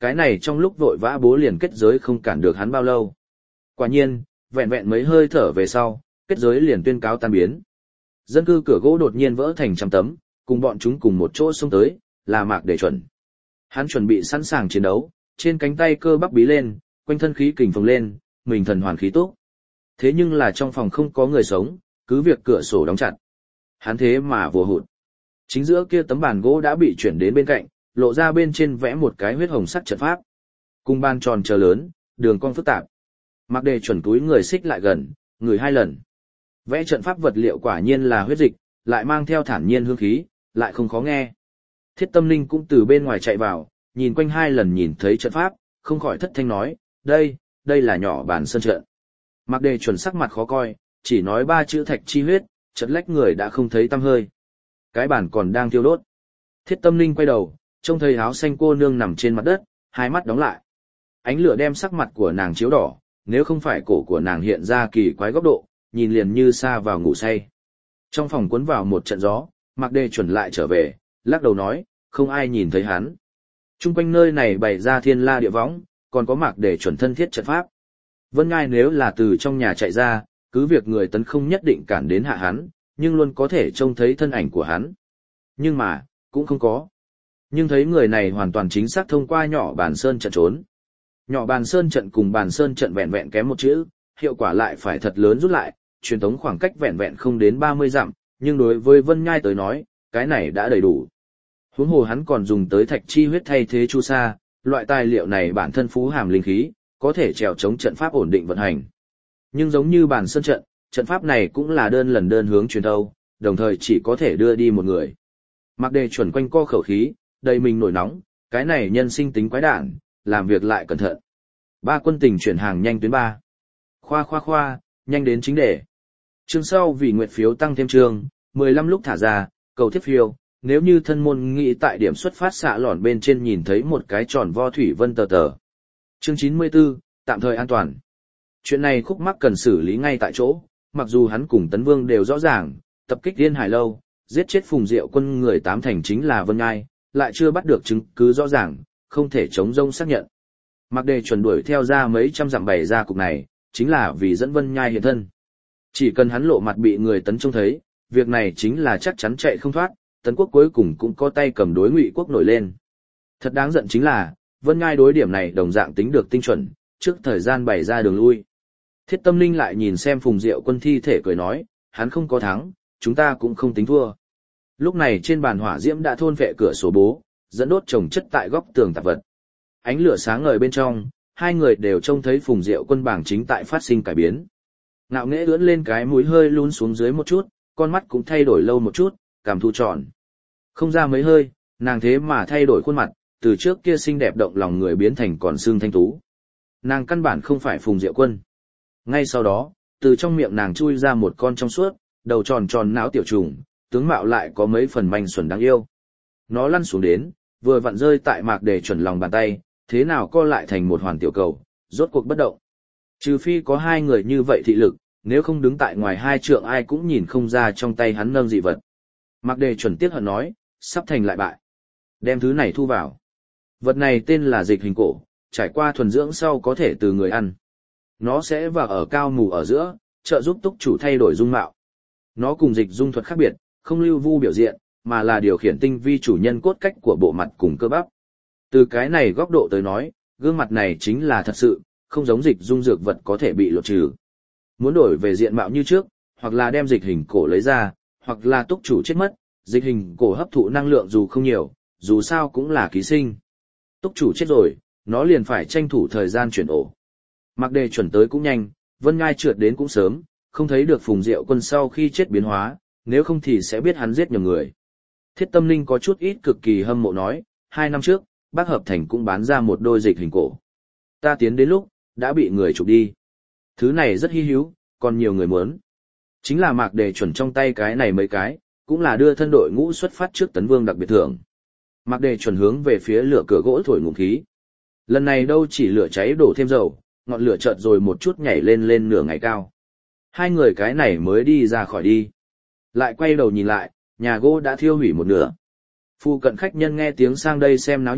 cái này trong lúc vội vã bố liền kết giới không cản được hắn bao lâu. Quả nhiên, vẹn vẹn mấy hơi thở về sau, kết giới liền tuyên cáo tan biến. Dân cư cửa gỗ đột nhiên vỡ thành trăm tấm, cùng bọn chúng cùng một chỗ xông tới, là Mạc Đề Chuẩn. Hắn chuẩn bị sẵn sàng chiến đấu, trên cánh tay cơ bắp bí lên, quanh thân khí kình phồng lên, mình thần hoàn khí tốt. Thế nhưng là trong phòng không có người sống, cứ việc cửa sổ đóng chặt. Hắn thế mà vừa hụt. Chính giữa kia tấm bàn gỗ đã bị chuyển đến bên cạnh, lộ ra bên trên vẽ một cái huyết hồng sắc trận pháp. Cùng bàn tròn chờ lớn, đường cong phức tạp. Mạc Đề Chuẩn túi người xích lại gần, người hai lần. Vẽ trận pháp vật liệu quả nhiên là huyết dịch, lại mang theo thản nhiên hương khí, lại không khó nghe. Thiết Tâm Linh cũng từ bên ngoài chạy vào, nhìn quanh hai lần nhìn thấy trận pháp, không khỏi thất thanh nói, đây, đây là nhỏ bàn sơn trận. Mạc Đề Chuẩn sắc mặt khó coi, chỉ nói ba chữ thạch chi huyết, chợt lách người đã không thấy tăm hơi. Cái bàn còn đang thiêu đốt. Thiết Tâm Linh quay đầu, trông thấy áo xanh cô nương nằm trên mặt đất, hai mắt đóng lại. Ánh lửa đem sắc mặt của nàng chiếu đỏ, nếu không phải cổ của nàng hiện ra kỳ quái góc độ, nhìn liền như sa vào ngủ say. Trong phòng cuốn vào một trận gió, Mạc Đề Chuẩn lại trở về, lắc đầu nói, không ai nhìn thấy hắn. Trung quanh nơi này bày ra thiên la địa võng, còn có Mạc Đề Chuẩn thân thiết trận pháp. Vân Ngai nếu là từ trong nhà chạy ra, cứ việc người tấn không nhất định cản đến hạ hắn, nhưng luôn có thể trông thấy thân ảnh của hắn. Nhưng mà, cũng không có. Nhưng thấy người này hoàn toàn chính xác thông qua nhỏ bàn sơn trận trốn. Nhỏ bàn sơn trận cùng bàn sơn trận vẹn vẹn kém một chữ, hiệu quả lại phải thật lớn rút lại, truyền tống khoảng cách vẹn vẹn không đến ba mươi dặm, nhưng đối với Vân Nhai tới nói, cái này đã đầy đủ. Huống hồ hắn còn dùng tới thạch chi huyết thay thế chu sa, loại tài liệu này bản thân phú hàm linh khí, có thể trèo chống trận pháp ổn định vận hành. Nhưng giống như bàn sơn trận, trận pháp này cũng là đơn lần đơn hướng truyền thâu, đồng thời chỉ có thể đưa đi một người. Mạc Đề Chuẩn quanh co khẩu khí, đầy mình nổi nóng, cái này nhân sinh tính quái đản, làm việc lại cẩn thận. Ba quân tình chuyển hàng nhanh tuyến ba. Khoa khoa khoa, nhanh đến chính đề. Chương sau vì nguyệt phiếu tăng thêm chương, mười lăm lúc thả ra, cầu thiết phiếu, nếu như thân môn nghĩ tại điểm xuất phát xạ lòn bên trên nhìn thấy một cái tròn vo thủy vân tờ tờ. Chương chín mươi tư, tạm thời an toàn. Chuyện này khúc mắc cần xử lý ngay tại chỗ, mặc dù hắn cùng Tấn Vương đều rõ ràng, tập kích Thiên Hải Lâu, giết chết Phùng Diệu Quân người tám thành chính là Vân Ngai, lại chưa bắt được chứng cứ rõ ràng, không thể chống rông xác nhận. Mạc Đề Chuẩn đuổi theo ra mấy trăm dặm bày ra cục này, chính là vì dẫn Vân Nhai hiện thân. Chỉ cần hắn lộ mặt bị người Tấn trông thấy, việc này chính là chắc chắn chạy không thoát, Tấn quốc cuối cùng cũng có tay cầm đối Ngụy quốc nổi lên. Thật đáng giận chính là, Vân Nhai đối điểm này đồng dạng tính được tinh chuẩn, trước thời gian bày ra đường lui. Thiết Tâm Linh lại nhìn xem Phùng Diệu Quân thi thể cười nói, hắn không có thắng, chúng ta cũng không tính thua. Lúc này trên bàn hỏa diễm đã thôn vệ cửa sổ bố, dẫn đốt trồng chất tại góc tường tạp vật. Ánh lửa sáng ngời bên trong, hai người đều trông thấy Phùng Diệu Quân bảng chính tại phát sinh cải biến. Ngạo nghễ ưỡn lên cái mũi hơi lún xuống dưới một chút, con mắt cũng thay đổi lâu một chút, cảm thu tròn. Không ra mấy hơi, nàng thế mà thay đổi khuôn mặt, từ trước kia xinh đẹp động lòng người biến thành còn xương thanh tú. Nàng căn bản không phải Phùng Diệu Quân. Ngay sau đó, từ trong miệng nàng chui ra một con trong suốt, đầu tròn tròn não tiểu trùng, tướng mạo lại có mấy phần manh xuẩn đáng yêu. Nó lăn xuống đến, vừa vặn rơi tại Mạc Đề Chuẩn lòng bàn tay, thế nào co lại thành một hoàn tiểu cầu, rốt cuộc bất động. Trừ phi có hai người như vậy thị lực, nếu không đứng tại ngoài hai trượng ai cũng nhìn không ra trong tay hắn nâng dị vật. Mạc Đề Chuẩn tiếc hận nói, sắp thành lại bại. Đem thứ này thu vào. Vật này tên là dịch hình cổ, trải qua thuần dưỡng sau có thể từ người ăn. Nó sẽ vào ở cao mù ở giữa, trợ giúp túc chủ thay đổi dung mạo. Nó cùng dịch dung thuật khác biệt, không lưu vu biểu diện, mà là điều khiển tinh vi chủ nhân cốt cách của bộ mặt cùng cơ bắp. Từ cái này góc độ tới nói, gương mặt này chính là thật sự, không giống dịch dung dược vật có thể bị lột trừ. Muốn đổi về diện mạo như trước, hoặc là đem dịch hình cổ lấy ra, hoặc là túc chủ chết mất, dịch hình cổ hấp thụ năng lượng dù không nhiều, dù sao cũng là ký sinh. Túc chủ chết rồi, nó liền phải tranh thủ thời gian chuyển ổ. Mạc Đề Chuẩn tới cũng nhanh, Vân Ngai trượt đến cũng sớm, không thấy được Phùng Diệu Quân sau khi chết biến hóa, nếu không thì sẽ biết hắn giết nhầm người. Thiết Tâm Linh có chút ít cực kỳ hâm mộ nói, hai năm trước, Bác Hợp Thành cũng bán ra một đôi dịch hình cổ. Ta tiến đến lúc, đã bị người chụp đi. Thứ này rất hi hữu, còn nhiều người muốn. Chính là Mạc Đề Chuẩn trong tay cái này mấy cái, cũng là đưa thân đội ngũ xuất phát trước Tấn Vương đặc biệt thưởng. Mạc Đề Chuẩn hướng về phía lửa cửa gỗ thổi ngụm khí. Lần này đâu chỉ lửa cháy đổ thêm dầu, ngọn lửa chợt rồi một chút nhảy lên lên nửa ngày cao. Hai người cái này mới đi ra khỏi đi. Lại quay đầu nhìn lại, nhà gỗ đã thiêu hủy một nửa. Phu cận khách nhân nghe tiếng sang đây xem náo nhiệt,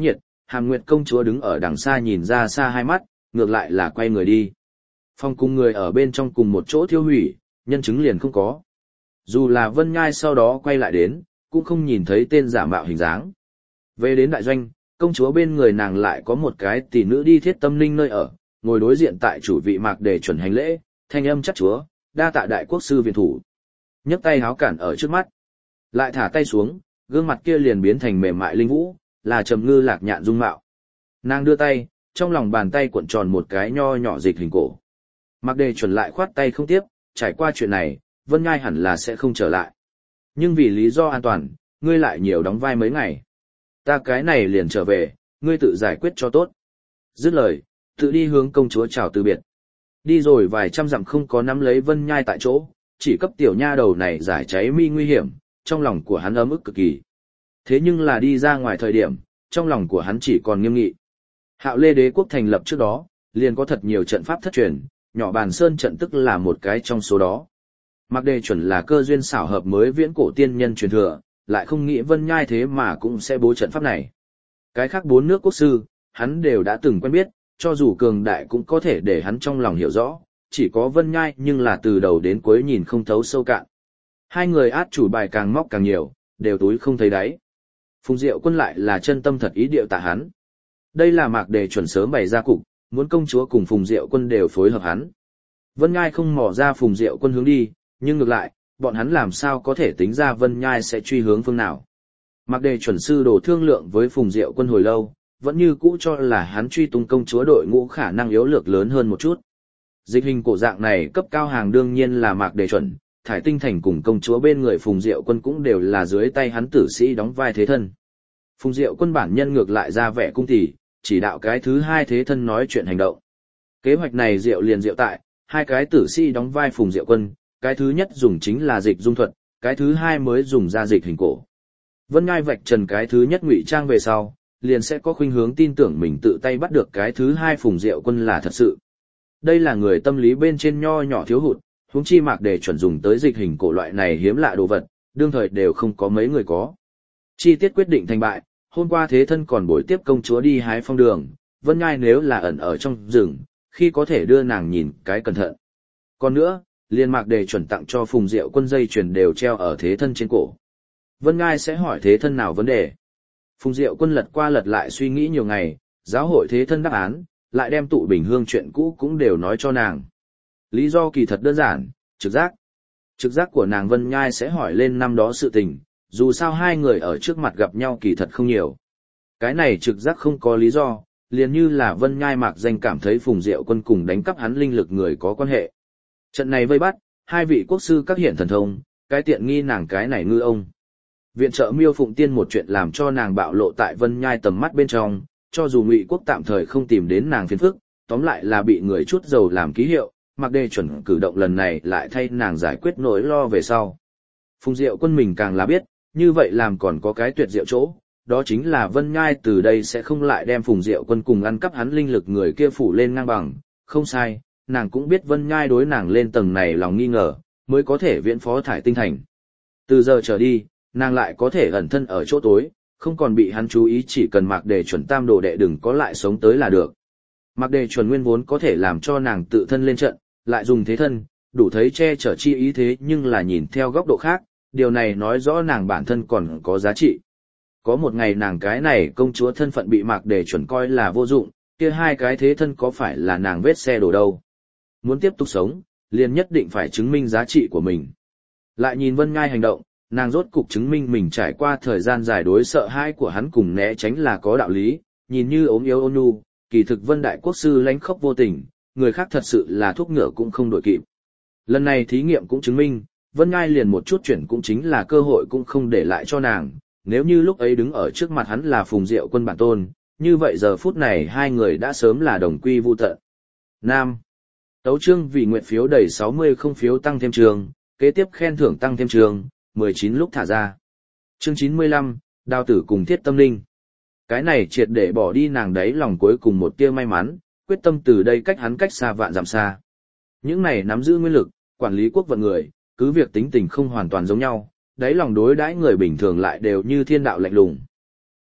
Hàm Nguyệt công chúa đứng ở đằng xa nhìn ra xa hai mắt, ngược lại là quay người đi. Phòng cùng người ở bên trong cùng một chỗ thiêu hủy, nhân chứng liền không có. Dù là Vân Nhai sau đó quay lại đến, cũng không nhìn thấy tên giả mạo hình dáng. Về đến đại doanh, công chúa bên người nàng lại có một cái tỷ nữ đi Thiết Tâm Ninh nơi ở, ngồi đối diện tại chủ vị Mạc Đề chuẩn hành lễ, thanh âm chắc chúa, đa tạ đại quốc sư viện thủ. Nhấc tay háo cản ở trước mắt, lại thả tay xuống, gương mặt kia liền biến thành mềm mại linh vũ, là trầm ngư lạc nhạn dung mạo. Nàng đưa tay, trong lòng bàn tay cuộn tròn một cái nho nhỏ dịch hình cổ. Mạc Đề chuẩn lại khoát tay không tiếp, trải qua chuyện này, Vân Nhai hẳn là sẽ không trở lại. Nhưng vì lý do an toàn, ngươi lại nhiều đóng vai mấy ngày. Ta cái này liền trở về, ngươi tự giải quyết cho tốt. Dứt lời, tự đi hướng công chúa chào từ biệt. Đi rồi vài trăm dặm không có nắm lấy Vân Nhai tại chỗ, chỉ cấp tiểu nha đầu này giải cháy mi nguy hiểm, trong lòng của hắn ấm ức cực kỳ. Thế nhưng là đi ra ngoài thời điểm, trong lòng của hắn chỉ còn nghiêm nghị. Hạo Lê đế quốc thành lập trước đó, liền có thật nhiều trận pháp thất truyền, nhỏ bàn sơn trận tức là một cái trong số đó. Mạc Đề chuẩn là cơ duyên xảo hợp mới viễn cổ tiên nhân truyền thừa, lại không nghĩ Vân Nhai thế mà cũng sẽ bố trận pháp này. Cái khác bốn nước quốc sư, hắn đều đã từng quen biết, cho dù cường đại cũng có thể để hắn trong lòng hiểu rõ, chỉ có Vân Nhai nhưng là từ đầu đến cuối nhìn không thấu sâu cạn. Hai người át chủ bài càng móc càng nhiều, đều túi không thấy đáy. Phùng Diệu Quân lại là chân tâm thật ý điệu tạ hắn. Đây là Mạc Đề chuẩn sớm bày ra cục, muốn công chúa cùng Phùng Diệu Quân đều phối hợp hắn. Vân Nhai không mò ra Phùng Diệu Quân hướng đi, nhưng ngược lại, bọn hắn làm sao có thể tính ra Vân Nhai sẽ truy hướng phương nào. Mạc Đề chuẩn sư đồ thương lượng với Phùng Diệu Quân hồi lâu, vẫn như cũ cho là hắn truy tung công chúa đội ngũ khả năng yếu lược lớn hơn một chút. Dịch hình cổ dạng này cấp cao hàng đương nhiên là Mạc Đề chuẩn, Thải Tinh Thành cùng công chúa bên người Phùng Diệu Quân cũng đều là dưới tay hắn tử sĩ đóng vai thế thân. Phùng Diệu Quân bản nhân ngược lại ra vẻ cung tỷ, chỉ đạo cái thứ hai thế thân nói chuyện hành động. Kế hoạch này diệu liền diệu tại, hai cái tử sĩ đóng vai Phùng Diệu Quân, cái thứ nhất dùng chính là dịch dung thuật, cái thứ hai mới dùng ra dịch hình cổ. Vân Ngai vạch trần cái thứ nhất ngụy trang về sau, liền sẽ có khuynh hướng tin tưởng mình tự tay bắt được cái thứ hai Phùng Diệu Quân là thật sự. Đây là người tâm lý bên trên nho nhỏ thiếu hụt, huống chi Mạc Đề chuẩn dùng tới dịch hình cổ loại này hiếm lạ đồ vật, đương thời đều không có mấy người có. Chi tiết quyết định thành bại, hôm qua thế thân còn buổi tiếp công chúa đi hái phong đường, Vân Ngai nếu là ẩn ở trong rừng, khi có thể đưa nàng nhìn cái cẩn thận. Còn nữa, liên Mạc Đề chuẩn tặng cho Phùng Diệu Quân dây chuyền đều treo ở thế thân trên cổ. Vân Ngai sẽ hỏi thế thân nào vấn đề. Phùng Diệu Quân lật qua lật lại suy nghĩ nhiều ngày, giáo hội thế thân đáp án, lại đem tụ bình hương chuyện cũ cũng đều nói cho nàng. Lý do kỳ thật đơn giản, trực giác. Trực giác của nàng Vân Nhai sẽ hỏi lên năm đó sự tình, dù sao hai người ở trước mặt gặp nhau kỳ thật không nhiều. Cái này trực giác không có lý do, liền như là Vân Nhai mạc danh cảm thấy Phùng Diệu Quân cùng đánh cắp hắn linh lực người có quan hệ. Trận này vây bắt, hai vị quốc sư các hiện thần thông, cái tiện nghi nàng cái này ngư ông. Viện trợ Miêu Phụng Tiên một chuyện làm cho nàng bạo lộ tại Vân Nhai tầm mắt bên trong, cho dù Ngụy quốc tạm thời không tìm đến nàng phiền phức, tóm lại là bị người chút dầu làm ký hiệu, Mạc Đề chuẩn cử động lần này lại thay nàng giải quyết nỗi lo về sau. Phùng Diệu Quân mình càng là biết, như vậy làm còn có cái tuyệt diệu chỗ, đó chính là Vân Nhai từ đây sẽ không lại đem Phùng Diệu Quân cùng ăn cắp hắn linh lực người kia phủ lên ngang bằng, không sai, nàng cũng biết Vân Nhai đối nàng lên tầng này lòng nghi ngờ, mới có thể viễn phó Thải Tinh Thành. Từ giờ trở đi, nàng lại có thể ẩn thân ở chỗ tối, không còn bị hắn chú ý, chỉ cần Mạc Đề chuẩn tam đồ đệ đừng có lại sống tới là được. Mạc Đề chuẩn nguyên vốn có thể làm cho nàng tự thân lên trận, lại dùng thế thân, đủ thấy che chở chi ý, thế nhưng là nhìn theo góc độ khác, điều này nói rõ nàng bản thân còn có giá trị. Có một ngày nàng cái này công chúa thân phận bị Mạc Đề chuẩn coi là vô dụng, kia hai cái thế thân có phải là nàng vết xe đổ đâu. Muốn tiếp tục sống, liền nhất định phải chứng minh giá trị của mình. Lại nhìn Vân Ngai hành động, nàng rốt cục chứng minh mình trải qua thời gian dài đối sợ hãi của hắn cùng né tránh là có đạo lý, nhìn như ốm yếu ôn nhu, kỳ thực Vân Đại Quốc sư lánh khóc vô tình, người khác thật sự là thuốc ngựa cũng không đổi kịp. Lần này thí nghiệm cũng chứng minh, Vân Ngai liền một chút chuyển cũng chính là cơ hội cũng không để lại cho nàng, nếu như lúc ấy đứng ở trước mặt hắn là Phùng Diệu Quân bản tôn, như vậy giờ phút này hai người đã sớm là đồng quy vu tận. Nam. Tấu chương vì nguyện phiếu đầy sáu mươi không phiếu tăng thêm trường, kế tiếp khen thưởng tăng thêm trường, mười chín lúc thả ra. Chương chín mươi lăm, Đao tử cùng Thiết Tâm Linh. Cái này triệt để bỏ đi nàng đấy lòng cuối cùng một tia may mắn, quyết tâm từ đây cách hắn cách xa vạn dặm xa. Những này nắm giữ nguyên lực, quản lý quốc vận người, cứ việc tính tình không hoàn toàn giống nhau, đấy lòng đối đãi người bình thường lại đều như thiên đạo lạnh lùng.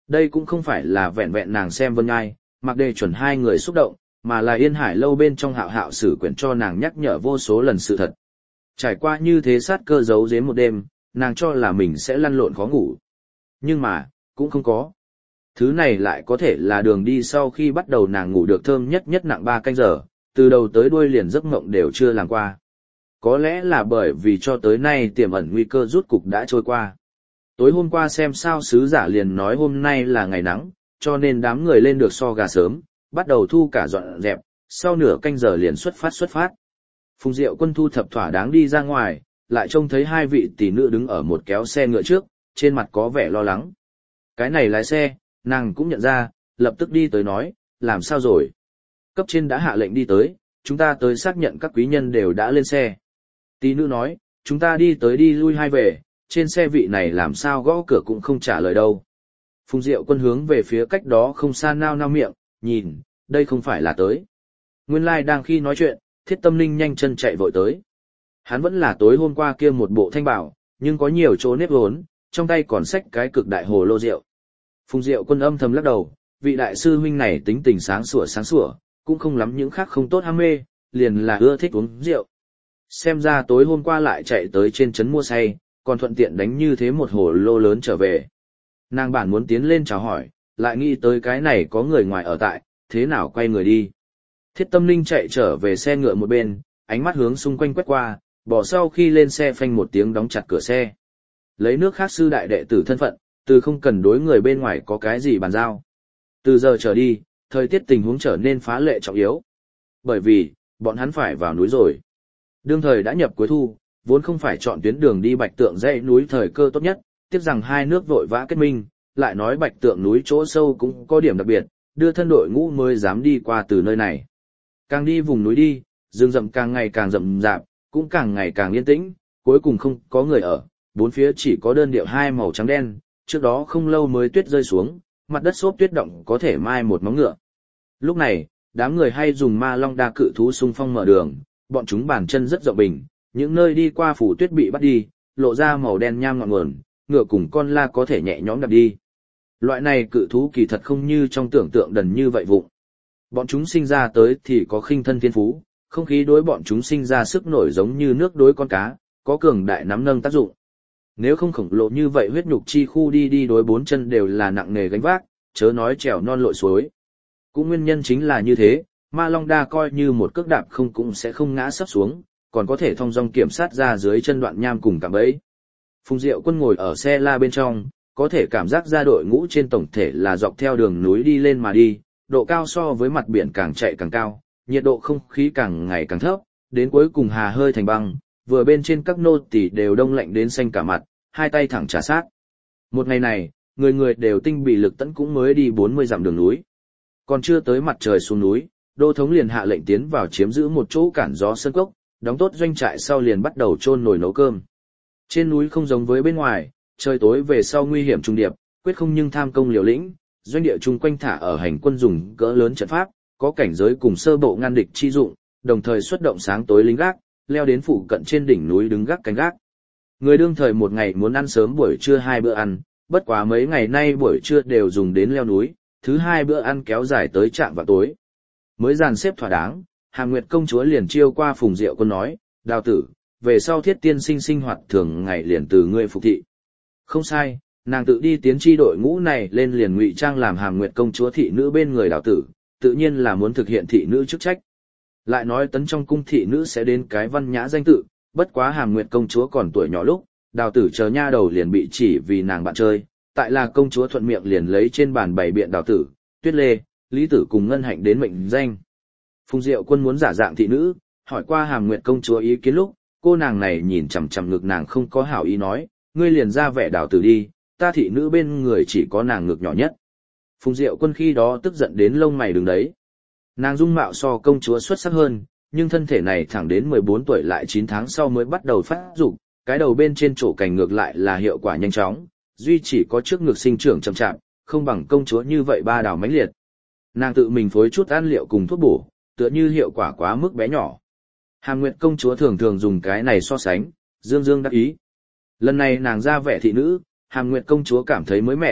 Đây cũng không phải là vẹn vẹn nàng xem Vân Ngai, Mạc Đề Chuẩn hai người xúc động, mà là Yên Hải lâu bên trong Hạo Hạo sử quyển cho nàng nhắc nhở vô số lần sự thật. Trải qua như thế sát cơ giấu giếm một đêm, nàng cho là mình sẽ lăn lộn khó ngủ. Nhưng mà, cũng không có. Thứ này lại có thể là đường đi sau khi bắt đầu nàng ngủ được thơm nhất nhất nặng ba canh giờ, từ đầu tới đuôi liền giấc mộng đều chưa làm qua. Có lẽ là bởi vì cho tới nay tiềm ẩn nguy cơ rút cục đã trôi qua. Tối hôm qua xem sao sứ giả liền nói hôm nay là ngày nắng, cho nên đám người lên được so gà sớm, bắt đầu thu cả dọn dẹp, sau nửa canh giờ liền xuất phát xuất phát. Phùng Diệu Quân thu thập thỏa đáng đi ra ngoài, lại trông thấy hai vị tỷ nữ đứng ở một kéo xe ngựa trước, trên mặt có vẻ lo lắng. Cái này lái xe, nàng cũng nhận ra, lập tức đi tới nói, làm sao rồi? Cấp trên đã hạ lệnh đi tới, chúng ta tới xác nhận các quý nhân đều đã lên xe. Tỷ nữ nói, chúng ta đi tới đi lui hai về, trên xe vị này làm sao gõ cửa cũng không trả lời đâu. Phùng Diệu Quân hướng về phía cách đó không xa nao nao miệng, nhìn, đây không phải là tới. Nguyên lai like đang khi nói chuyện, Thiết Tâm Linh nhanh chân chạy vội tới. Hắn vẫn là tối hôm qua kia một bộ thanh bảo, nhưng có nhiều chỗ nếp vốn, trong tay còn xách cái cực đại hồ lô rượu. Phùng Diệu Quân âm thầm lắc đầu, vị đại sư huynh này tính tình sáng sủa sáng sủa, cũng không lắm những khác không tốt ham mê, liền là ưa thích uống rượu. Xem ra tối hôm qua lại chạy tới trên trấn mua say, còn thuận tiện đánh như thế một hồ lô lớn trở về. Nàng bản muốn tiến lên chào hỏi, lại nghĩ tới cái này có người ngoài ở tại, thế nào quay người đi. Thiết Tâm Linh chạy trở về xe ngựa một bên, ánh mắt hướng xung quanh quét qua, bỏ sau khi lên xe phanh một tiếng đóng chặt cửa xe. Lấy nước khác sư đại đệ tử thân phận, từ không cần đối người bên ngoài có cái gì bàn giao. Từ giờ trở đi, thời tiết tình huống trở nên phá lệ trọng yếu. Bởi vì, bọn hắn phải vào núi rồi. Đương thời đã nhập cuối thu, vốn không phải chọn tuyến đường đi Bạch Tượng dãy núi thời cơ tốt nhất, tiếc rằng hai nước vội vã kết minh, lại nói Bạch Tượng núi chỗ sâu cũng có điểm đặc biệt, đưa thân đội ngũ mới dám đi qua từ nơi này. Càng đi vùng núi đi, rừng rậm càng ngày càng rậm rạp, cũng càng ngày càng yên tĩnh, cuối cùng không có người ở, bốn phía chỉ có đơn điệu hai màu trắng đen, trước đó không lâu mới tuyết rơi xuống, mặt đất xốp tuyết động có thể mai một móng ngựa. Lúc này, đám người hay dùng ma long đa cự thú xung phong mở đường, bọn chúng bàn chân rất rộng bình, những nơi đi qua phủ tuyết bị bắt đi, lộ ra màu đen nham ngọn nguồn, ngựa cùng con la có thể nhẹ nhõm đạp đi. Loại này cự thú kỳ thật không như trong tưởng tượng đần như vậy vụng. Bọn chúng sinh ra tới thì có khinh thân thiên phú, không khí đối bọn chúng sinh ra sức nổi giống như nước đối con cá, có cường đại nắm nâng tác dụng. Nếu không khổng lồ như vậy huyết nhục chi khu đi đi đối bốn chân đều là nặng nề gánh vác, chớ nói trèo non lội suối. Cũng nguyên nhân chính là như thế, ma long đa coi như một cước đạp không cũng sẽ không ngã sấp xuống, còn có thể thong dong kiểm sát ra dưới chân đoạn nham cùng cạm bẫy. Phùng Diệu Quân ngồi ở xe la bên trong, có thể cảm giác ra đội ngũ trên tổng thể là dọc theo đường núi đi lên mà đi, độ cao so với mặt biển càng chạy càng cao, nhiệt độ không khí càng ngày càng thấp, đến cuối cùng hà hơi thành băng, vừa bên trên các nô tỳ đều đông lạnh đến xanh cả mặt, hai tay thẳng trà sát. Một ngày này, người người đều tinh bị lực tấn cũng mới đi bốn mươi dặm đường núi. Còn chưa tới mặt trời xuống núi, Đô thống liền hạ lệnh tiến vào chiếm giữ một chỗ cản gió sơn cốc, đóng tốt doanh trại sau liền bắt đầu chôn nồi nấu cơm. Trên núi không giống với bên ngoài, trời tối về sau nguy hiểm trung điệp, quyết không nhưng tham công liều lĩnh, doanh địa chung quanh thả ở hành quân dùng cỡ lớn trận pháp, có cảnh giới cùng sơ bộ ngăn địch chi dụng, đồng thời xuất động sáng tối lính gác, leo đến phụ cận trên đỉnh núi đứng gác canh gác. Người đương thời một ngày muốn ăn sớm buổi trưa hai bữa ăn, bất quá mấy ngày nay buổi trưa đều dùng đến leo núi, thứ hai bữa ăn kéo dài tới trạm vào tối. Mới dàn xếp thỏa đáng, Hàm Nguyệt công chúa liền chiêu qua Phùng Diệu Quân nói, Đào tử, về sau Thiết tiên sinh sinh hoạt thường ngày liền từ ngươi phục thị. Không sai, nàng tự đi tiến chi đội ngũ này lên liền ngụy trang làm Hàm Nguyệt công chúa thị nữ bên người Đào tử, tự nhiên là muốn thực hiện thị nữ chức trách. Lại nói tấn trong cung thị nữ sẽ đến cái văn nhã danh tự, bất quá Hàm Nguyệt công chúa còn tuổi nhỏ lúc, Đào tử chờ nha đầu liền bị chỉ vì nàng bạn chơi, tại là công chúa thuận miệng liền lấy trên bàn bày biện Đào tử, Tuyết Lê, Lý Tử cùng Ngân Hạnh đến mệnh danh. Phùng Diệu Quân muốn giả dạng thị nữ, hỏi qua Hàm Nguyệt công chúa ý kiến lúc, cô nàng này nhìn chằm chằm ngực nàng không có hảo ý nói, ngươi liền ra vẻ Đào tử đi, ta thị nữ bên người chỉ có nàng ngực nhỏ nhất. Phùng Diệu Quân khi đó tức giận đến lông mày đứng đấy. Nàng dung mạo so công chúa xuất sắc hơn, nhưng thân thể này thẳng đến mười bốn tuổi lại chín tháng sau mới bắt đầu phát dục, cái đầu bên trên chỗ cành ngược lại là hiệu quả nhanh chóng, duy chỉ có trước ngực sinh trưởng chậm chạp, không bằng công chúa như vậy ba đào mãnh liệt. Nàng tự mình phối chút ăn liệu cùng thuốc bổ, tựa như hiệu quả quá mức bé nhỏ. Hàm Nguyệt công chúa thường thường dùng cái này so sánh, dương dương đắc ý. Lần này nàng ra vẻ thị nữ, Hàm Nguyệt công chúa cảm thấy mới mẻ,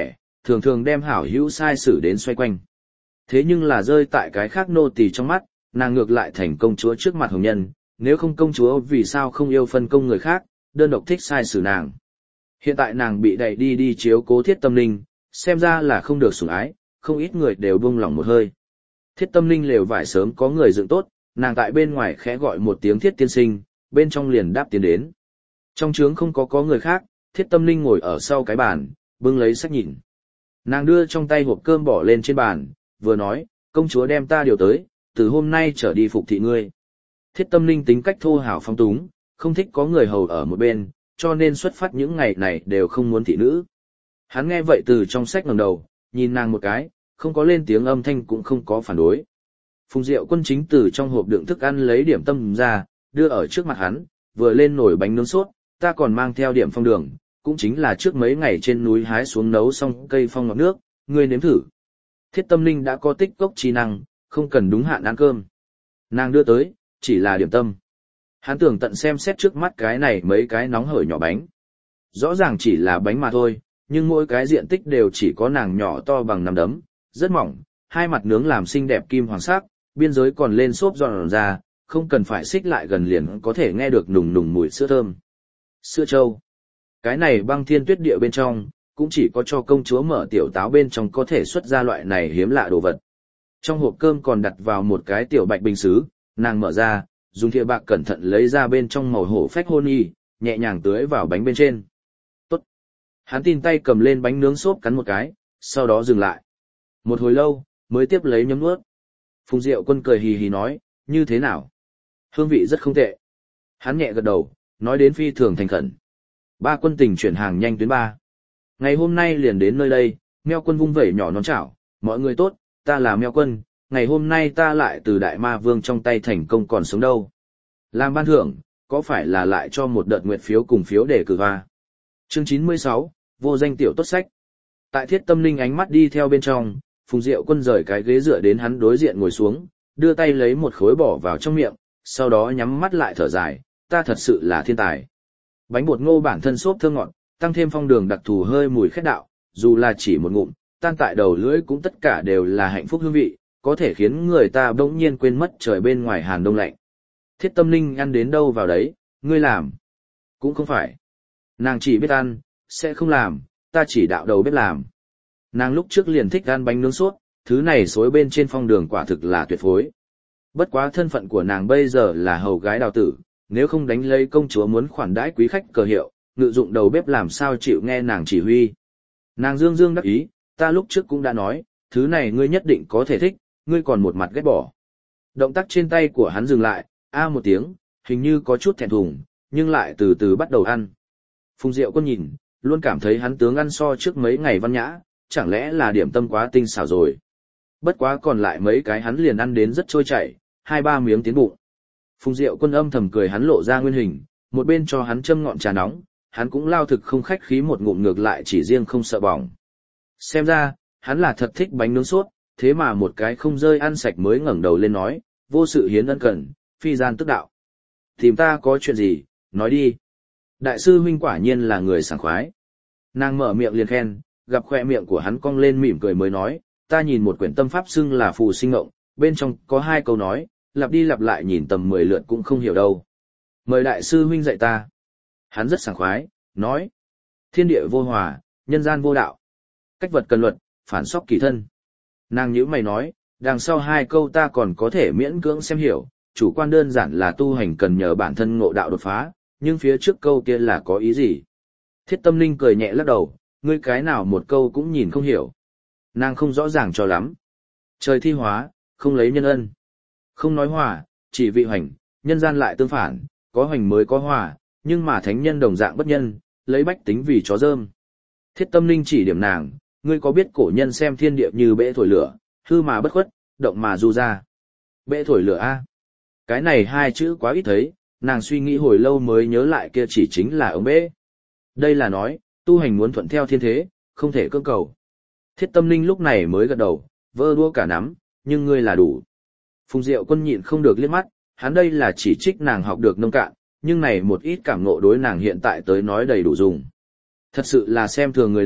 thường thường đem hảo hữu sai sử đến xoay quanh. Thế nhưng là rơi tại cái khác nô tỳ trong mắt, nàng ngược lại thành công chúa trước mặt hồng nhân, nếu không công chúa vì sao không yêu phân công người khác, đơn độc thích sai sử nàng. Hiện tại nàng bị đẩy đi đi chiếu cố Thiết Tâm Linh, xem ra là không được sủng ái, không ít người đều buông lỏng một hơi. Thiết Tâm Linh lều vải sớm có người dựng tốt, nàng tại bên ngoài khẽ gọi một tiếng Thiết tiên sinh, bên trong liền đáp tiến đến. Trong trướng không có có người khác, Thiết Tâm Linh ngồi ở sau cái bàn, bưng lấy sách nhìn. Nàng đưa trong tay hộp cơm bỏ lên trên bàn, vừa nói, công chúa đem ta điều tới, từ hôm nay trở đi phục thị ngươi. Thiết Tâm Linh tính cách thô hào phong túng, không thích có người hầu ở một bên, cho nên xuất phát những ngày này đều không muốn thị nữ. Hắn nghe vậy từ trong sách ngẩng đầu, nhìn nàng một cái, không có lên tiếng âm thanh cũng không có phản đối. Phùng Diệu Quân chính từ trong hộp đựng thức ăn lấy điểm tâm ra, đưa ở trước mặt hắn, vừa lên nồi bánh nướng sốt, ta còn mang theo điểm phong đường, cũng chính là trước mấy ngày trên núi hái xuống nấu xong cây phong ngọt nước, ngươi nếm thử. Thiết Tâm Linh đã có tích cốc trí năng, không cần đúng hạn ăn cơm. Nàng đưa tới, chỉ là điểm tâm. Hắn tưởng tận xem xét trước mắt cái này mấy cái nóng hởi nhỏ bánh. Rõ ràng chỉ là bánh mà thôi, nhưng mỗi cái diện tích đều chỉ có nàng nhỏ to bằng nắm đấm, rất mỏng, hai mặt nướng làm xinh đẹp kim hoàng sắc, biên giới còn lên xốp giòn ra, không cần phải xích lại gần liền có thể nghe được nùng nùng mùi sữa thơm. Sữa trâu. Cái này băng thiên tuyết địa bên trong, cũng chỉ có cho công chúa mở tiểu táo bên trong có thể xuất ra loại này hiếm lạ đồ vật. Trong hộp cơm còn đặt vào một cái tiểu bạch bình sứ, nàng mở ra, dùng thìa bạc cẩn thận lấy ra bên trong màu hổ phách hôn y, nhẹ nhàng tưới vào bánh bên trên. Tốt. Hắn tin tay cầm lên bánh nướng xốp cắn một cái, sau đó dừng lại. Một hồi lâu, mới tiếp lấy nhấm nuốt. Phùng Diệu Quân cười hì hì nói, như thế nào? Hương vị rất không tệ. Hắn nhẹ gật đầu, nói đến phi thường thành khẩn. Ba quân tình chuyển hàng nhanh tuyến ba. Ngày hôm nay liền đến nơi đây, Meo Quân vung vẩy nhỏ nón chảo, mọi người tốt, ta là Meo Quân, ngày hôm nay ta lại từ Đại Ma Vương trong tay thành công còn sống đâu. Làm ban thưởng, có phải là lại cho một đợt nguyện phiếu cùng phiếu để cử va. Chương chín mươi sáu, vô danh tiểu tốt sách. Tại Thiết Tâm Linh ánh mắt đi theo bên trong, Phùng Diệu Quân rời cái ghế dựa đến hắn đối diện ngồi xuống, đưa tay lấy một khối bỏ vào trong miệng, sau đó nhắm mắt lại thở dài, ta thật sự là thiên tài. Bánh bột ngô bản thân xốp thơm ngọt, tăng thêm phong đường đặc thù hơi mùi khét đạo, dù là chỉ một ngụm, tan tại đầu lưỡi cũng tất cả đều là hạnh phúc hương vị, có thể khiến người ta bỗng nhiên quên mất trời bên ngoài hàn đông lạnh. Thiết Tâm Linh ăn đến đâu vào đấy, ngươi làm. Cũng không phải. Nàng chỉ biết ăn, sẽ không làm, ta chỉ đạo đầu bếp làm. Nàng lúc trước liền thích ăn bánh nướng sốt, thứ này xối bên trên phong đường quả thực là tuyệt phối. Bất quá thân phận của nàng bây giờ là hầu gái đào tử, nếu không đánh lấy công chúa muốn khoản đãi quý khách cờ hiệu, ngự dụng đầu bếp làm sao chịu nghe nàng chỉ huy. Nàng dương dương đắc ý, ta lúc trước cũng đã nói, thứ này ngươi nhất định có thể thích, ngươi còn một mặt ghét bỏ. Động tác trên tay của hắn dừng lại, a một tiếng, hình như có chút thẹn thùng, nhưng lại từ từ bắt đầu ăn. Phùng Diệu Quân nhìn, luôn cảm thấy hắn tướng ăn so trước mấy ngày văn nhã, chẳng lẽ là điểm tâm quá tinh xảo rồi. Bất quá còn lại mấy cái hắn liền ăn đến rất trôi chảy, hai ba miếng tiến bụng. Phùng Diệu Quân âm thầm cười hắn lộ ra nguyên hình, một bên cho hắn châm ngọn trà nóng, hắn cũng lao thực không khách khí một ngụm ngược lại chỉ riêng không sợ bỏng. Xem ra, hắn là thật thích bánh nướng sốt, thế mà một cái không rơi ăn sạch mới ngẩng đầu lên nói, vô sự hiến ân cần, phi gian tức đạo. Tìm ta có chuyện gì, nói đi. Đại sư huynh quả nhiên là người sảng khoái. Nàng mở miệng liền khen, gặp khoe miệng của hắn cong lên mỉm cười mới nói, ta nhìn một quyển tâm pháp xưng là phù sinh ngộng, bên trong có hai câu nói, lặp đi lặp lại nhìn tầm mười lượt cũng không hiểu đâu. Mời đại sư huynh dạy ta. Hắn rất sảng khoái, nói, thiên địa vô hòa, nhân gian vô đạo. Cách vật cần luật, phản sóc kỳ thân. Nàng nhíu mày nói, đằng sau hai câu ta còn có thể miễn cưỡng xem hiểu, chủ quan đơn giản là tu hành cần nhờ bản thân ngộ đạo đột phá, nhưng phía trước câu kia là có ý gì? Thiết Tâm Linh cười nhẹ lắc đầu, ngươi cái nào một câu cũng nhìn không hiểu. Nàng không rõ ràng cho lắm. Trời thi hóa, không lấy nhân ân. Không nói hòa, chỉ vị hoành, nhân gian lại tương phản, có hoành mới có hòa, nhưng mà thánh nhân đồng dạng bất nhân, lấy bách tính vì chó rơm. Thiết Tâm Linh chỉ điểm nàng, ngươi có biết cổ nhân xem thiên địa như bệ thổi lửa, hư mà bất khuất, động mà du ra. Bệ thổi lửa a. Cái này hai chữ quá ít thấy, nàng suy nghĩ hồi lâu mới nhớ lại kia chỉ chính là ống bệ. Đây là nói, tu hành muốn thuận theo thiên thế, không thể cưỡng cầu. Thiết Tâm Linh lúc này mới gật đầu, vơ đua cả nắm, nhưng ngươi là đủ. Phùng Diệu Quân nhịn không được liếc mắt, hắn đây là chỉ trích nàng học được nông cạn, nhưng này một ít cảm ngộ đối nàng hiện tại tới nói đầy đủ dùng. Thật sự là xem thường người đâu,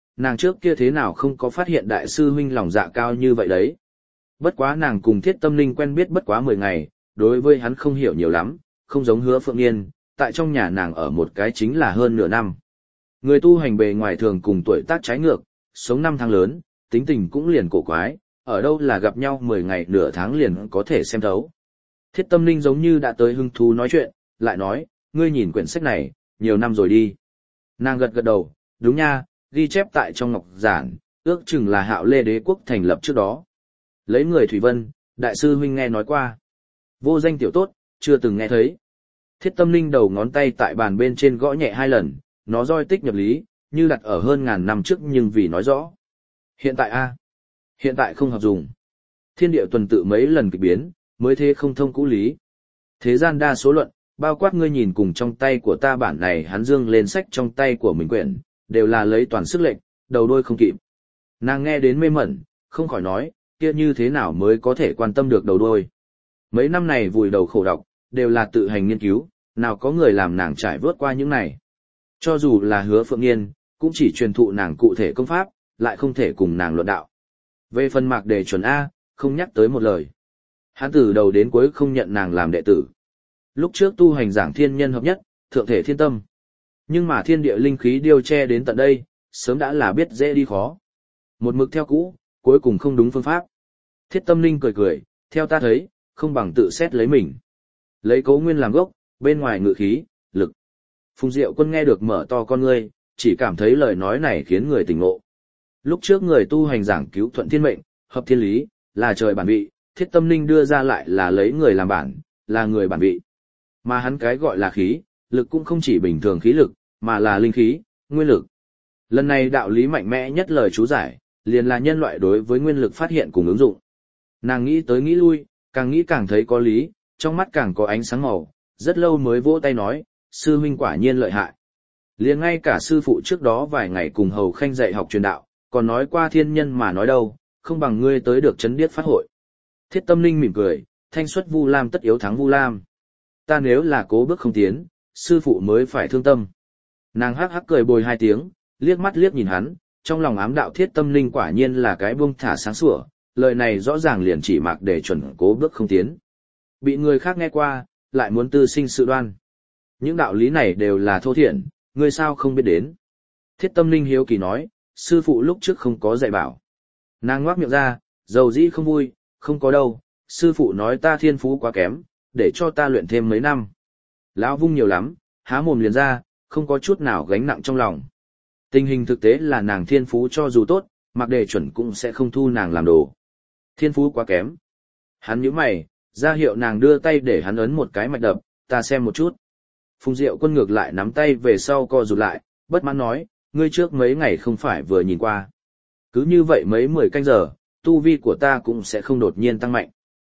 nàng trước kia thế nào không có phát hiện đại sư huynh lòng dạ cao như vậy đấy. Bất quá nàng cùng Thiết Tâm Linh quen biết bất quá mười ngày, đối với hắn không hiểu nhiều lắm, không giống Hứa Phượng Niên, tại trong nhà nàng ở một cái chính là hơn nửa năm. Người tu hành bề ngoài thường cùng tuổi tác trái ngược, sống năm tháng lớn, tính tình cũng liền cổ quái, ở đâu là gặp nhau mười ngày nửa tháng liền có thể xem thấu. Thiết Tâm Linh giống như đã tới hứng thú nói chuyện, lại nói, ngươi nhìn quyển sách này, nhiều năm rồi đi. Nàng gật gật đầu, đúng nha, ghi chép tại trong ngọc giản, ước chừng là Hạo Lê đế quốc thành lập trước đó. Lấy người Thủy Vân, đại sư huynh nghe nói qua. Vô danh tiểu tốt, chưa từng nghe thấy. Thiết Tâm Linh đầu ngón tay tại bàn bên trên gõ nhẹ hai lần, nó roi tích nhập lý, như đặt ở hơn ngàn năm trước nhưng vì nói rõ. Hiện tại a, hiện tại không hợp dùng. Thiên địa tuần tự mấy lần kịch biến, mới thế không thông cũ lý. Thế gian đa số luận, bao quát ngươi nhìn cùng trong tay của ta bản này hắn dương lên sách trong tay của mình quyển, đều là lấy toàn sức lệnh, đầu đôi không kịp. Nàng nghe đến mê mẩn, không khỏi nói, kia như thế nào mới có thể quan tâm được đầu đôi. Mấy năm này vùi đầu khổ đọc, đều là tự hành nghiên cứu, nào có người làm nàng trải vớt qua những này. Cho dù là Hứa Phượng Niên, cũng chỉ truyền thụ nàng cụ thể công pháp, lại không thể cùng nàng luận đạo. Về phần Mạc Đề chuẩn A, không nhắc tới một lời. Hắn từ đầu đến cuối không nhận nàng làm đệ tử. Lúc trước tu hành giảng thiên nhân hợp nhất, thượng thể thiên tâm. Nhưng mà thiên địa linh khí điều che đến tận đây, sớm đã là biết dễ đi khó. Một mực theo cũ, cuối cùng không đúng phương pháp. Thiết Tâm Linh cười cười, theo ta thấy, không bằng tự xét lấy mình. Lấy Cố Nguyên làm gốc, bên ngoài ngự khí, lực. Phùng Diệu Quân nghe được mở to con ngươi, chỉ cảm thấy lời nói này khiến người tỉnh ngộ. Lúc trước người tu hành giảng cứu thuận thiên mệnh, hợp thiên lý, là trời bản vị, Thiết Tâm Linh đưa ra lại là lấy người làm bản, là người bản vị. Mà hắn cái gọi là khí, lực cũng không chỉ bình thường khí lực, mà là linh khí, nguyên lực. Lần này đạo lý mạnh mẽ nhất lời chú giải, liền là nhân loại đối với nguyên lực phát hiện cùng ứng dụng. Nàng nghĩ tới nghĩ lui, càng nghĩ càng thấy có lý, trong mắt càng có ánh sáng màu, rất lâu mới vỗ tay nói, sư huynh quả nhiên lợi hại. Liền ngay cả sư phụ trước đó vài ngày cùng Hầu Khanh dạy học truyền đạo, còn nói qua thiên nhân mà nói đâu, không bằng ngươi tới được chấn điếc phát hội. Thiết Tâm Linh mỉm cười, thanh xuất Vu Lam tất yếu thắng Vu Lam. Ta nếu là cố bước không tiến, sư phụ mới phải thương tâm. Nàng hắc hắc cười bồi hai tiếng, liếc mắt liếc nhìn hắn, trong lòng ám đạo Thiết Tâm Linh quả nhiên là cái buông thả sáng sủa, lời này rõ ràng liền chỉ Mạc Đề chuẩn cố bước không tiến. Bị người khác nghe qua, lại muốn tư sinh sự đoan. Những đạo lý này đều là thô thiển, ngươi sao không biết đến. Thiết Tâm Linh hiếu kỳ nói, sư phụ lúc trước không có dạy bảo. Nàng ngoác miệng ra, dầu dĩ không vui, không có đâu, sư phụ nói ta thiên phú quá kém, để cho ta luyện thêm mấy năm. Lão vung nhiều lắm, há mồm liền ra, không có chút nào gánh nặng trong lòng. Tình hình thực tế là nàng thiên phú cho dù tốt, Mạc Đề chuẩn cũng sẽ không thu nàng làm đồ. Thiên phú quá kém. Hắn nhíu mày, ra hiệu nàng đưa tay để hắn ấn một cái mạch đập, ta xem một chút. Phùng Diệu Quân ngược lại nắm tay về sau co rụt lại, bất mãn nói, ngươi trước mấy ngày không phải vừa nhìn qua. Cứ như vậy mấy mười canh giờ, tu vi của ta cũng sẽ không đột nhiên tăng mạnh.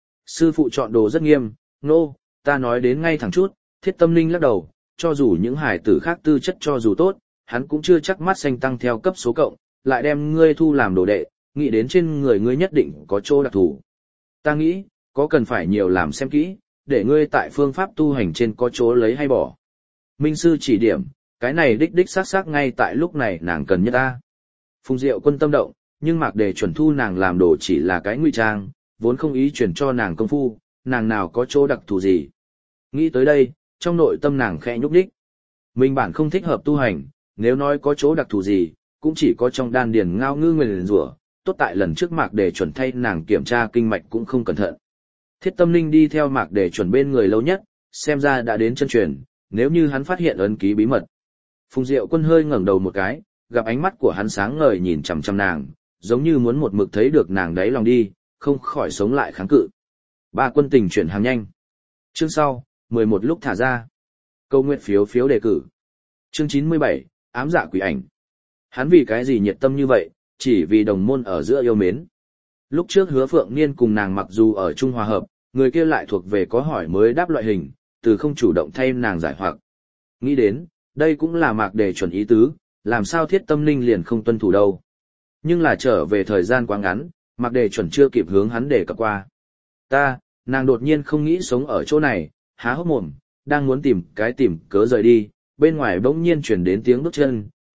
Sư phụ chọn đồ rất nghiêm, nô, no, ta nói đến ngay thẳng chút, Thiết Tâm Linh lắc đầu, cho dù những hải tử khác tư chất cho dù tốt, hắn cũng chưa chắc mắt xanh tăng theo cấp số cộng, lại đem ngươi thu làm đồ đệ, nghĩ đến trên người ngươi nhất định có chỗ đặc thù. Ta nghĩ, có cần phải nhiều làm xem kỹ, để ngươi tại phương pháp tu hành trên có chỗ lấy hay bỏ. Minh sư chỉ điểm, cái này đích đích xác xác ngay tại lúc này nàng cần nhất ta. Phùng Diệu Quân tâm động, nhưng Mạc Đề chuẩn thu nàng làm đồ chỉ là cái ngụy trang, vốn không ý chuyển cho nàng công phu, nàng nào có chỗ đặc thù gì. Nghĩ tới đây, trong nội tâm nàng khẽ nhúc nhích. Mình bản không thích hợp tu hành, nếu nói có chỗ đặc thù gì, cũng chỉ có trong đan điền ngao ngư nguyền rủa. Tốt tại lần trước Mạc Đề chuẩn thay nàng kiểm tra kinh mạch cũng không cẩn thận. Thiết Tâm Linh đi theo Mạc Đề chuẩn bên người lâu nhất, xem ra đã đến chân truyền, nếu như hắn phát hiện ấn ký bí mật. Phùng Diệu Quân hơi ngẩng đầu một cái, gặp ánh mắt của hắn sáng ngời nhìn chằm chằm nàng, giống như muốn một mực thấy được nàng đáy lòng đi, không khỏi sống lại kháng cự. Ba quân tình chuyển hàng nhanh. Chương sau, mười một lúc thả ra. Câu nguyện phiếu phiếu đề cử. Chương chín mươi bảy, ám dạ quỷ ảnh. Hắn vì cái gì nhiệt tâm như vậy, chỉ vì đồng môn ở giữa yêu mến. Lúc trước Hứa Phượng Niên cùng nàng mặc dù ở chung hòa hợp, người kia lại thuộc về có hỏi mới đáp loại hình, từ không chủ động thay nàng giải hoặc. Nghĩ đến, đây cũng là Mạc Đề chuẩn ý tứ, làm sao Thiết Tâm Linh liền không tuân thủ đâu. Nhưng là trở về thời gian quá ngắn, Mạc Đề chuẩn chưa kịp hướng hắn đề cập qua. Ta, nàng đột nhiên không nghĩ sống ở chỗ này, há hốc mồm, đang muốn tìm cái tìm cớ rời đi, bên ngoài bỗng nhiên chuyển đến tiếng bước chân,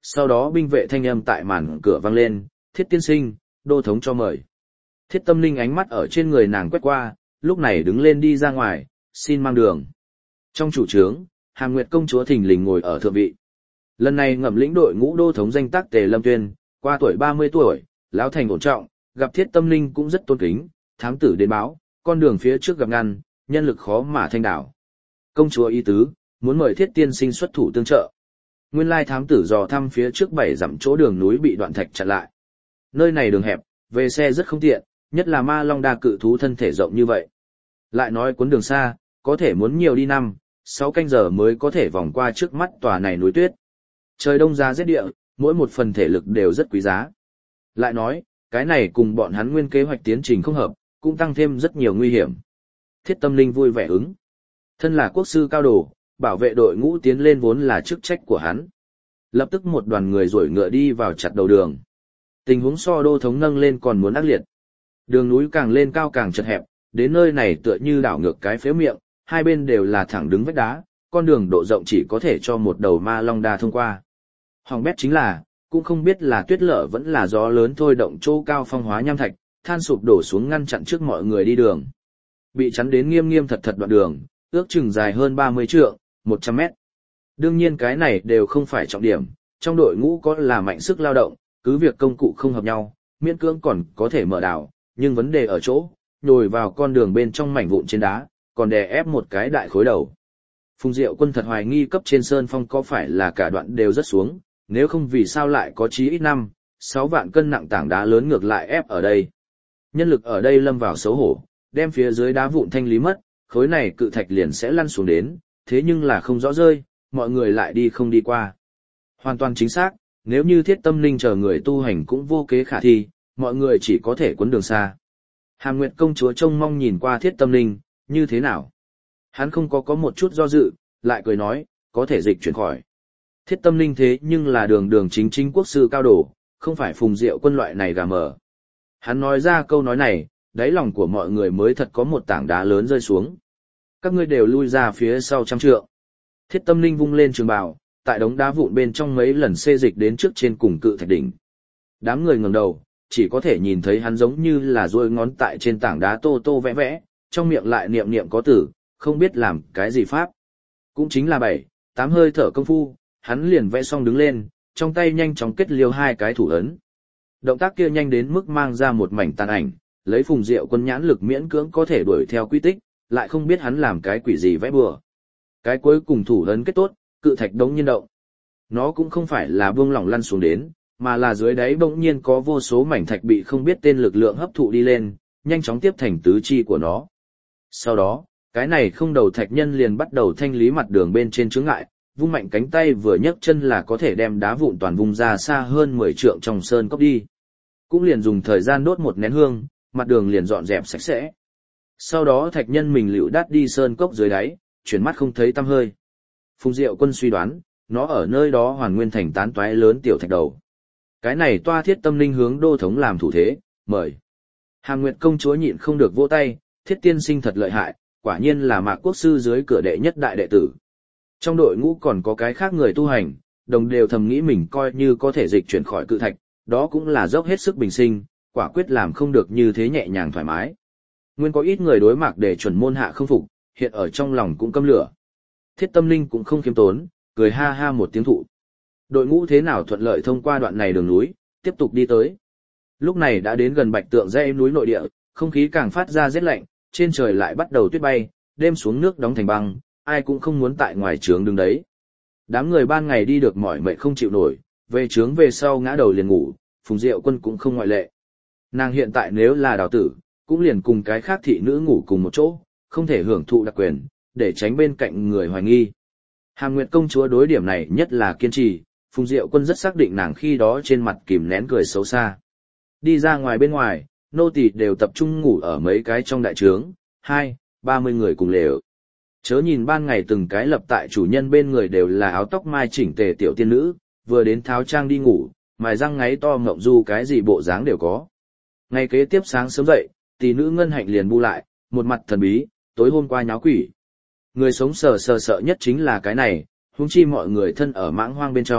Sau đó binh vệ thanh âm tại màn cửa vang lên, Thiết tiên sinh, đô thống cho mời. Thiết Tâm Linh ánh mắt ở trên người nàng quét qua, lúc này đứng lên đi ra ngoài, xin mang đường. Trong chủ trướng, Hàm Nguyệt công chúa thình lình ngồi ở thượng vị. Lần này ngậm lĩnh đội ngũ đô thống danh tác Tề Lâm Tuyên, qua tuổi ba mươi tuổi, lão thành ổn trọng, gặp Thiết Tâm Linh cũng rất tôn kính, thám tử đến báo, con đường phía trước gặp ngăn, nhân lực khó mà thanh đảo. Công chúa ý tứ, muốn mời Thiết tiên sinh xuất thủ tương trợ. Nguyên lai thám tử dò thăm phía trước bảy dặm chỗ đường núi bị đoạn thạch chặn lại. Nơi này đường hẹp, về xe rất không tiện, nhất là ma long đa cự thú thân thể rộng như vậy. Lại nói cuốn đường xa, có thể muốn nhiều đi năm, sáu canh giờ mới có thể vòng qua trước mắt tòa này núi tuyết. Trời đông giá rét địa, mỗi một phần thể lực đều rất quý giá. Lại nói, cái này cùng bọn hắn nguyên kế hoạch tiến trình không hợp, cũng tăng thêm rất nhiều nguy hiểm. Thiết Tâm Linh vui vẻ ứng. Thân là quốc sư cao đồ, bảo vệ đội ngũ tiến lên vốn là chức trách của hắn. Lập tức một đoàn người rổi ngựa đi vào chặt đầu đường. Tình huống so đô thống nâng lên còn muốn ác liệt. Đường núi càng lên cao càng chật hẹp, đến nơi này tựa như đảo ngược cái phếu miệng, hai bên đều là thẳng đứng vách đá, con đường độ rộng chỉ có thể cho một đầu ma long đa thông qua. Hoàng bét chính là, cũng không biết là tuyết lở vẫn là gió lớn thôi động chỗ cao phong hóa nham thạch, than sụp đổ xuống ngăn chặn trước mọi người đi đường. Bị chắn đến nghiêm nghiêm thật thật đoạn đường, ước chừng dài hơn ba mươi trượng, một trăm mét. Đương nhiên cái này đều không phải trọng điểm, trong đội ngũ có là mạnh sức lao động, cứ việc công cụ không hợp nhau, miễn cưỡng còn có thể mở đảo, nhưng vấn đề ở chỗ, nhồi vào con đường bên trong mảnh vụn trên đá, còn đè ép một cái đại khối đầu. Phùng Diệu Quân thật hoài nghi cấp trên sơn phong có phải là cả đoạn đều rất xuống, nếu không vì sao lại có chí ít năm, sáu vạn cân nặng tảng đá lớn ngược lại ép ở đây. Nhân lực ở đây lâm vào xấu hổ, đem phía dưới đá vụn thanh lý mất, khối này cự thạch liền sẽ lăn xuống đến, thế nhưng là không rõ rơi, mọi người lại đi không đi qua. Hoàn toàn chính xác, nếu như Thiết Tâm Linh chờ người tu hành cũng vô kế khả thi, mọi người chỉ có thể cuốn đường xa. Hàm Nguyệt công chúa trông mong nhìn qua Thiết Tâm Linh, như thế nào? Hắn không có có một chút do dự, lại cười nói, có thể dịch chuyển khỏi. Thiết Tâm Linh thế nhưng là đường đường chính chính quốc sư cao đồ, không phải Phùng Diệu Quân loại này gà mờ. Hắn nói ra câu nói này, đáy lòng của mọi người mới thật có một tảng đá lớn rơi xuống. Các ngươi đều lui ra phía sau trăm trượng. Thiết Tâm Linh vung lên trường bào, tại đống đá vụn bên trong mấy lần xê dịch đến trước trên cùng cự thạch đỉnh. Đám người ngẩng đầu, chỉ có thể nhìn thấy hắn giống như là duỗi ngón tại trên tảng đá tô tô vẽ vẽ, trong miệng lại niệm niệm có tử, không biết làm cái gì pháp. Cũng chính là bảy, tám hơi thở công phu, hắn liền vẽ xong đứng lên, trong tay nhanh chóng kết liêu hai cái thủ ấn. Động tác kia nhanh đến mức mang ra một mảnh tàn ảnh, lấy Phùng Diệu Quân nhãn lực miễn cưỡng có thể đuổi theo quy tích, lại không biết hắn làm cái quỷ gì vẽ bừa. Cái cuối cùng thủ ấn kết tốt, cự thạch đống nhiên động. Nó cũng không phải là buông lỏng lăn xuống đến, mà là dưới đáy bỗng nhiên có vô số mảnh thạch bị không biết tên lực lượng hấp thụ đi lên, nhanh chóng tiếp thành tứ chi của nó. Sau đó, cái này không đầu thạch nhân liền bắt đầu thanh lý mặt đường bên trên chướng ngại, vung mạnh cánh tay vừa nhấc chân là có thể đem đá vụn toàn vùng ra xa hơn mười trượng trong sơn cốc đi. Cũng liền dùng thời gian đốt một nén hương, mặt đường liền dọn dẹp sạch sẽ. Sau đó thạch nhân mình liễu đắt đi sơn cốc dưới đáy, chuyển mắt không thấy tăm hơi. Phùng Diệu Quân suy đoán, nó ở nơi đó hoàn nguyên thành tán toái lớn tiểu thạch đầu. Cái này toa Thiết Tâm Linh hướng đô thống làm thủ thế, mời. Hàm Nguyệt công chúa nhịn không được vỗ tay, Thiết tiên sinh thật lợi hại, quả nhiên là Mạc quốc sư dưới cửa đệ nhất đại đệ tử. Trong đội ngũ còn có cái khác người tu hành, đồng đều thầm nghĩ mình coi như có thể dịch chuyển khỏi cự thạch, đó cũng là dốc hết sức bình sinh, quả quyết làm không được như thế nhẹ nhàng thoải mái. Nguyên có ít người đối Mạc để chuẩn môn hạ không phục, hiện ở trong lòng cũng căm lửa. Thiết Tâm Linh cũng không khiêm tốn, cười ha ha một tiếng thụ. Đội ngũ thế nào thuận lợi thông qua đoạn này đường núi, tiếp tục đi tới. Lúc này đã đến gần Bạch Tượng dãy núi nội địa, không khí càng phát ra rét lạnh, trên trời lại bắt đầu tuyết bay, đêm xuống nước đóng thành băng, ai cũng không muốn tại ngoài trướng đứng đấy. Đám người ban ngày đi được mỏi mệt không chịu nổi, về trướng về sau ngã đầu liền ngủ, Phùng Diệu Quân cũng không ngoại lệ. Nàng hiện tại nếu là đào tử, cũng liền cùng cái khác thị nữ ngủ cùng một chỗ, không thể hưởng thụ đặc quyền, để tránh bên cạnh người hoài nghi. Hàm Nguyệt công chúa đối điểm này nhất là kiên trì, Phùng Diệu Quân rất xác định nàng khi đó trên mặt kìm nén cười xấu xa. Đi ra ngoài bên ngoài, nô tỳ đều tập trung ngủ ở mấy cái trong đại trướng, hai, ba mươi người cùng lều. Chớ nhìn ban ngày từng cái lập tại chủ nhân bên người đều là áo tóc mai chỉnh tề tiểu tiên nữ, vừa đến tháo trang đi ngủ, mài răng ngáy to ngộng du cái gì bộ dáng đều có. Ngày kế tiếp sáng sớm dậy, tỷ nữ Ngân Hạnh liền bu lại, một mặt thần bí, tối hôm qua nháo quỷ. Người sống sờ sờ sợ nhất chính là cái này, huống chi mọi người thân ở mãng hoang bên trong,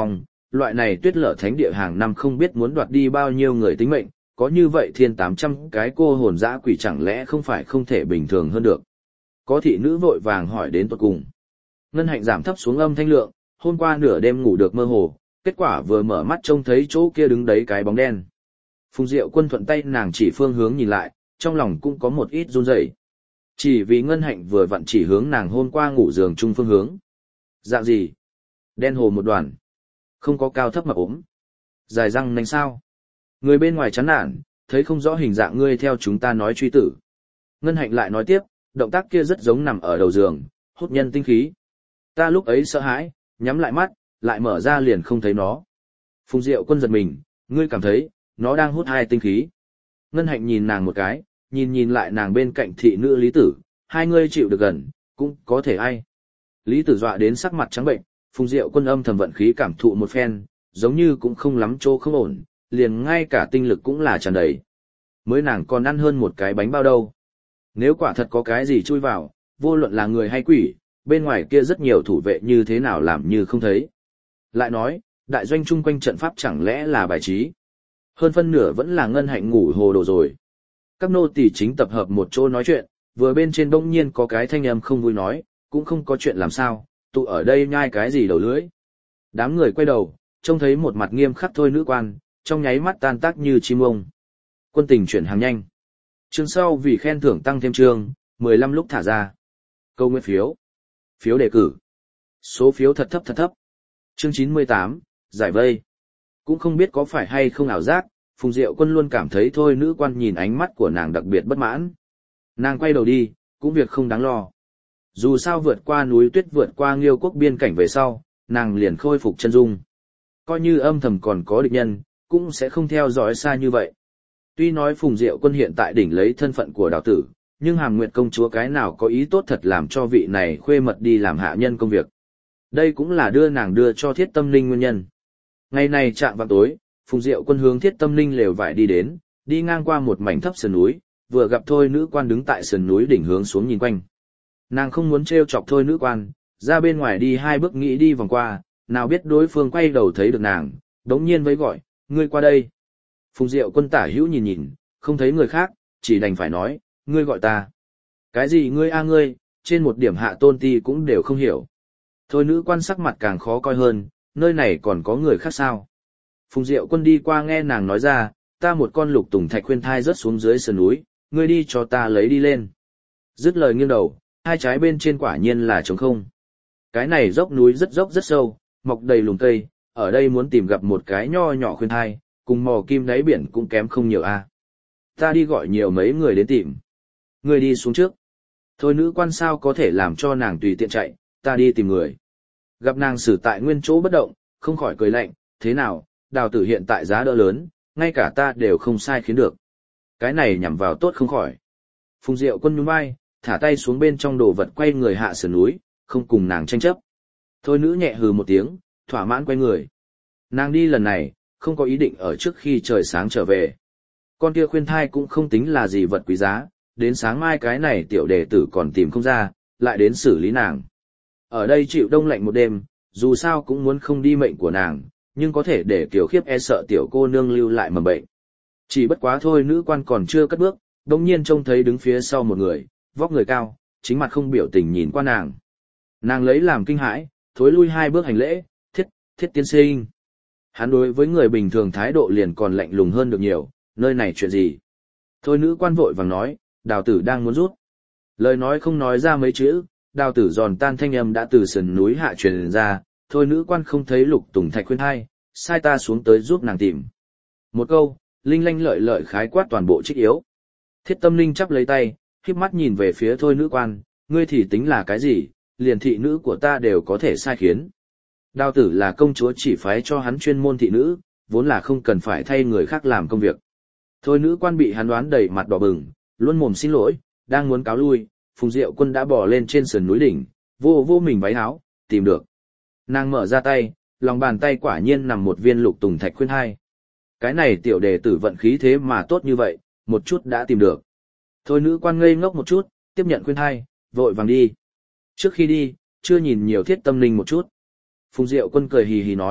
loại này tuyết lở thánh địa hàng năm không biết muốn đoạt đi bao nhiêu người tính mệnh, có như vậy thiên tám trăm cái cô hồn dã quỷ chẳng lẽ không phải không thể bình thường hơn được. Có thị nữ vội vàng hỏi đến tuột cùng. Ngân Hạnh giảm thấp xuống âm thanh lượng, hôm qua nửa đêm ngủ được mơ hồ, kết quả vừa mở mắt trông thấy chỗ kia đứng đấy cái bóng đen. Phùng Diệu Quân thuận tay nàng chỉ phương hướng nhìn lại, trong lòng cũng có một ít run rẩy. Chỉ vì Ngân Hạnh vừa vặn chỉ hướng nàng hôm qua ngủ giường chung phương hướng. Dạng gì? Đen hồ một đoàn. Không có cao thấp mà ốm. Dài răng nanh sao? Người bên ngoài chán nản, thấy không rõ hình dạng ngươi theo chúng ta nói truy tử. Ngân Hạnh lại nói tiếp, động tác kia rất giống nằm ở đầu giường, hút nhân tinh khí. Ta lúc ấy sợ hãi, nhắm lại mắt, lại mở ra liền không thấy nó. Phùng Diệu Quân giật mình, ngươi cảm thấy, nó đang hút hai tinh khí. Ngân Hạnh nhìn nàng một cái, nhìn nhìn lại nàng bên cạnh thị nữ Lý Tử, hai ngươi chịu được gần, cũng có thể ai. Lý Tử dọa đến sắc mặt trắng bệnh, Phùng Diệu Quân âm thầm vận khí cảm thụ một phen, giống như cũng không lắm chỗ không ổn, liền ngay cả tinh lực cũng là tràn đầy. Mới nàng còn ăn hơn một cái bánh bao đâu. Nếu quả thật có cái gì chui vào, vô luận là người hay quỷ, bên ngoài kia rất nhiều thủ vệ như thế nào làm như không thấy. Lại nói, đại doanh chung quanh trận pháp chẳng lẽ là bài trí. Hơn phân nửa vẫn là Ngân Hạnh ngủ hồ đồ rồi. Các nô tỳ chính tập hợp một chỗ nói chuyện, vừa bên trên bỗng nhiên có cái thanh âm không vui nói, cũng không có chuyện làm sao, tụ ở đây nhai cái gì đầu lưỡi. Đám người quay đầu, trông thấy một mặt nghiêm khắc thôi nữ quan, trong nháy mắt tan tác như chim ông. Quân tình chuyển hàng nhanh. Chương sau vì khen thưởng tăng thêm chương, mười lăm lúc thả ra. Câu nguyên phiếu. Phiếu đề cử. Số phiếu thật thấp thật thấp. Chương chín mươi tám, giải vây. Cũng không biết có phải hay không ảo giác, Phùng Diệu Quân luôn cảm thấy thôi nữ quan nhìn ánh mắt của nàng đặc biệt bất mãn. Nàng quay đầu đi, cũng việc không đáng lo. Dù sao vượt qua núi tuyết vượt qua Nghiêu quốc biên cảnh về sau, nàng liền khôi phục chân dung. Coi như âm thầm còn có địch nhân, cũng sẽ không theo dõi xa như vậy. Tuy nói Phùng Diệu Quân hiện tại đỉnh lấy thân phận của đào tử, nhưng Hàm Nguyệt công chúa cái nào có ý tốt thật làm cho vị này khuê mật đi làm hạ nhân công việc. Đây cũng là đưa nàng đưa cho Thiết Tâm Linh nguyên nhân. Ngày này chạm vào tối, Phùng Diệu Quân hướng Thiết Tâm Linh lều vải đi đến, đi ngang qua một mảnh thấp sườn núi, vừa gặp thôi nữ quan đứng tại sườn núi đỉnh hướng xuống nhìn quanh. Nàng không muốn trêu chọc thôi nữ quan, ra bên ngoài đi hai bước nghĩ đi vòng qua, nào biết đối phương quay đầu thấy được nàng, đống nhiên với gọi, ngươi qua đây. Phùng Diệu Quân tả hữu nhìn nhìn, không thấy người khác, chỉ đành phải nói, ngươi gọi ta. Cái gì ngươi a ngươi, trên một điểm hạ tôn ti cũng đều không hiểu. Thôi nữ quan sắc mặt càng khó coi hơn, nơi này còn có người khác sao. Phùng Diệu Quân đi qua nghe nàng nói ra, ta một con lục tùng thạch khuyên thai rớt xuống dưới sườn núi, ngươi đi cho ta lấy đi lên. Dứt lời nghiêng đầu, hai trái bên trên quả nhiên là trống không. Cái này dốc núi rất dốc rất sâu, mọc đầy lùm cây, ở đây muốn tìm gặp một cái nho nhỏ khuyên thai, cùng mò kim đáy biển cũng kém không nhiều a. Ta đi gọi nhiều mấy người đến tìm. Ngươi đi xuống trước. Thôi nữ quan sao có thể làm cho nàng tùy tiện chạy, ta đi tìm người. Gặp nàng xử tại nguyên chỗ bất động, không khỏi cười lạnh, thế nào, đào tử hiện tại giá đỡ lớn, ngay cả ta đều không sai khiến được. Cái này nhằm vào tốt không khỏi. Phùng Diệu Quân nhún vai, thả tay xuống bên trong đồ vật quay người hạ sườn núi, không cùng nàng tranh chấp. Thôi nữ nhẹ hừ một tiếng, thỏa mãn quay người. Nàng đi lần này, không có ý định ở trước khi trời sáng trở về. Con kia khuyên thai cũng không tính là gì vật quý giá, đến sáng mai cái này tiểu đệ tử còn tìm không ra, lại đến xử lý nàng. Ở đây chịu đông lạnh một đêm, dù sao cũng muốn không đi mệnh của nàng, nhưng có thể để Kiều Khiếp e sợ tiểu cô nương lưu lại mầm bệnh. Chỉ bất quá thôi nữ quan còn chưa cất bước, đồng nhiên trông thấy đứng phía sau một người, vóc người cao, chính mặt không biểu tình nhìn qua nàng. Nàng lấy làm kinh hãi, thối lui hai bước hành lễ, thiết, thiết tiên sinh. Hắn đối với người bình thường thái độ liền còn lạnh lùng hơn được nhiều, nơi này chuyện gì? Thôi nữ quan vội vàng nói, đào tử đang muốn rút. Lời nói không nói ra mấy chữ, đào tử giòn tan thanh âm đã từ sườn núi hạ truyền ra, thôi nữ quan không thấy lục tùng thạch khuyên hai, sai ta xuống tới giúp nàng tìm. Một câu, linh lanh lợi lợi khái quát toàn bộ trích yếu. Thiết Tâm Linh chắp lấy tay, khiếp mắt nhìn về phía thôi nữ quan, ngươi thì tính là cái gì, liền thị nữ của ta đều có thể sai khiến. Đào tử là công chúa chỉ phái cho hắn chuyên môn thị nữ, vốn là không cần phải thay người khác làm công việc. Thôi nữ quan bị hắn đoán đầy mặt đỏ bừng, luôn mồm xin lỗi, đang muốn cáo lui, Phùng Diệu Quân đã bò lên trên sườn núi đỉnh, vô vô mình váy áo, tìm được. Nàng mở ra tay, lòng bàn tay quả nhiên nằm một viên lục tùng thạch khuyên hai. Cái này tiểu đệ tử vận khí thế mà tốt như vậy, một chút đã tìm được. Thôi nữ quan ngây ngốc một chút, tiếp nhận khuyên hai, vội vàng đi. Trước khi đi, chưa nhìn nhiều Thiết Tâm Linh một chút. Phùng Diệu Quân cười hì hì nói,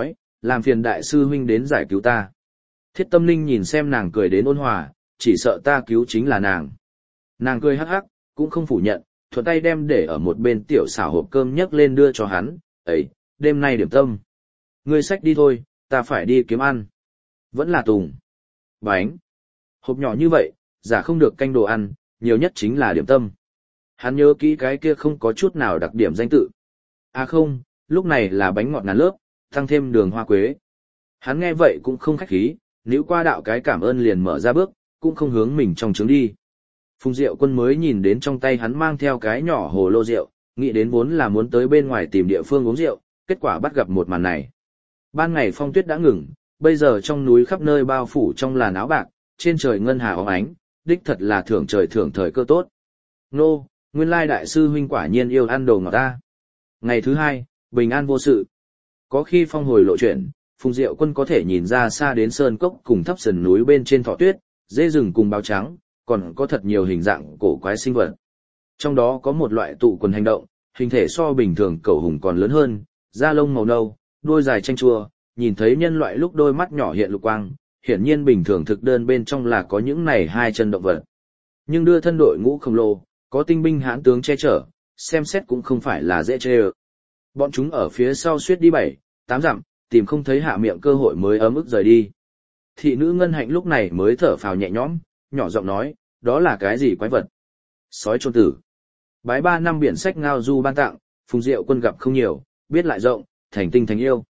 làm phiền đại sư huynh đến giải cứu ta. Thiết Tâm Linh nhìn xem nàng cười đến ôn hòa, chỉ sợ ta cứu chính là nàng. Nàng cười hắc hắc, cũng không phủ nhận, thuận tay đem để ở một bên tiểu xảo hộp cơm nhấc lên đưa cho hắn, ấy, đêm nay điểm tâm. Ngươi xách đi thôi, ta phải đi kiếm ăn. Vẫn là tùng. Bánh. Hộp nhỏ như vậy, giả không được canh đồ ăn, nhiều nhất chính là điểm tâm. Hắn nhớ kỹ cái kia không có chút nào đặc điểm danh tự. À không, lúc này là bánh ngọt ngàn lớp, tăng thêm đường hoa quế. Hắn nghe vậy cũng không khách khí, níu qua đạo cái cảm ơn liền mở ra bước, cũng không hướng mình trong trứng đi. Phùng Diệu Quân mới nhìn đến trong tay hắn mang theo cái nhỏ hồ lô rượu, nghĩ đến vốn là muốn tới bên ngoài tìm địa phương uống rượu, kết quả bắt gặp một màn này. Ban ngày phong tuyết đã ngừng, bây giờ trong núi khắp nơi bao phủ trong làn áo bạc, trên trời ngân hà óng ánh, đích thật là thưởng trời thưởng thời cơ tốt. Nô, nguyên lai đại sư huynh quả nhiên yêu ăn đồ ngọt ta. Ngày thứ hai, bình an vô sự. Có khi phong hồi lộ chuyện, Phùng Diệu Quân có thể nhìn ra xa đến sơn cốc cùng thấp sườn núi bên trên thỏ tuyết, dê rừng cùng báo trắng, còn có thật nhiều hình dạng cổ quái sinh vật. Trong đó có một loại tụ quần hành động, hình thể so bình thường cẩu hùng còn lớn hơn, da lông màu nâu, đuôi dài chanh chua, nhìn thấy nhân loại lúc đôi mắt nhỏ hiện lục quang, hiển nhiên bình thường thực đơn bên trong là có những này hai chân động vật. Nhưng đưa thân đội ngũ khổng lồ, có tinh binh hãn tướng che chở, xem xét cũng không phải là dễ chê ơ. Bọn chúng ở phía sau suýt đi bảy, tám dặm, tìm không thấy hạ miệng cơ hội mới ấm ức rời đi. Thị nữ Ngân Hạnh lúc này mới thở phào nhẹ nhõm, nhỏ giọng nói, đó là cái gì quái vật? Sói trôn tử. Bái ba năm biển sách ngao du ban tặng, Phùng Diệu Quân gặp không nhiều, biết lại rộng, thành tinh thành yêu.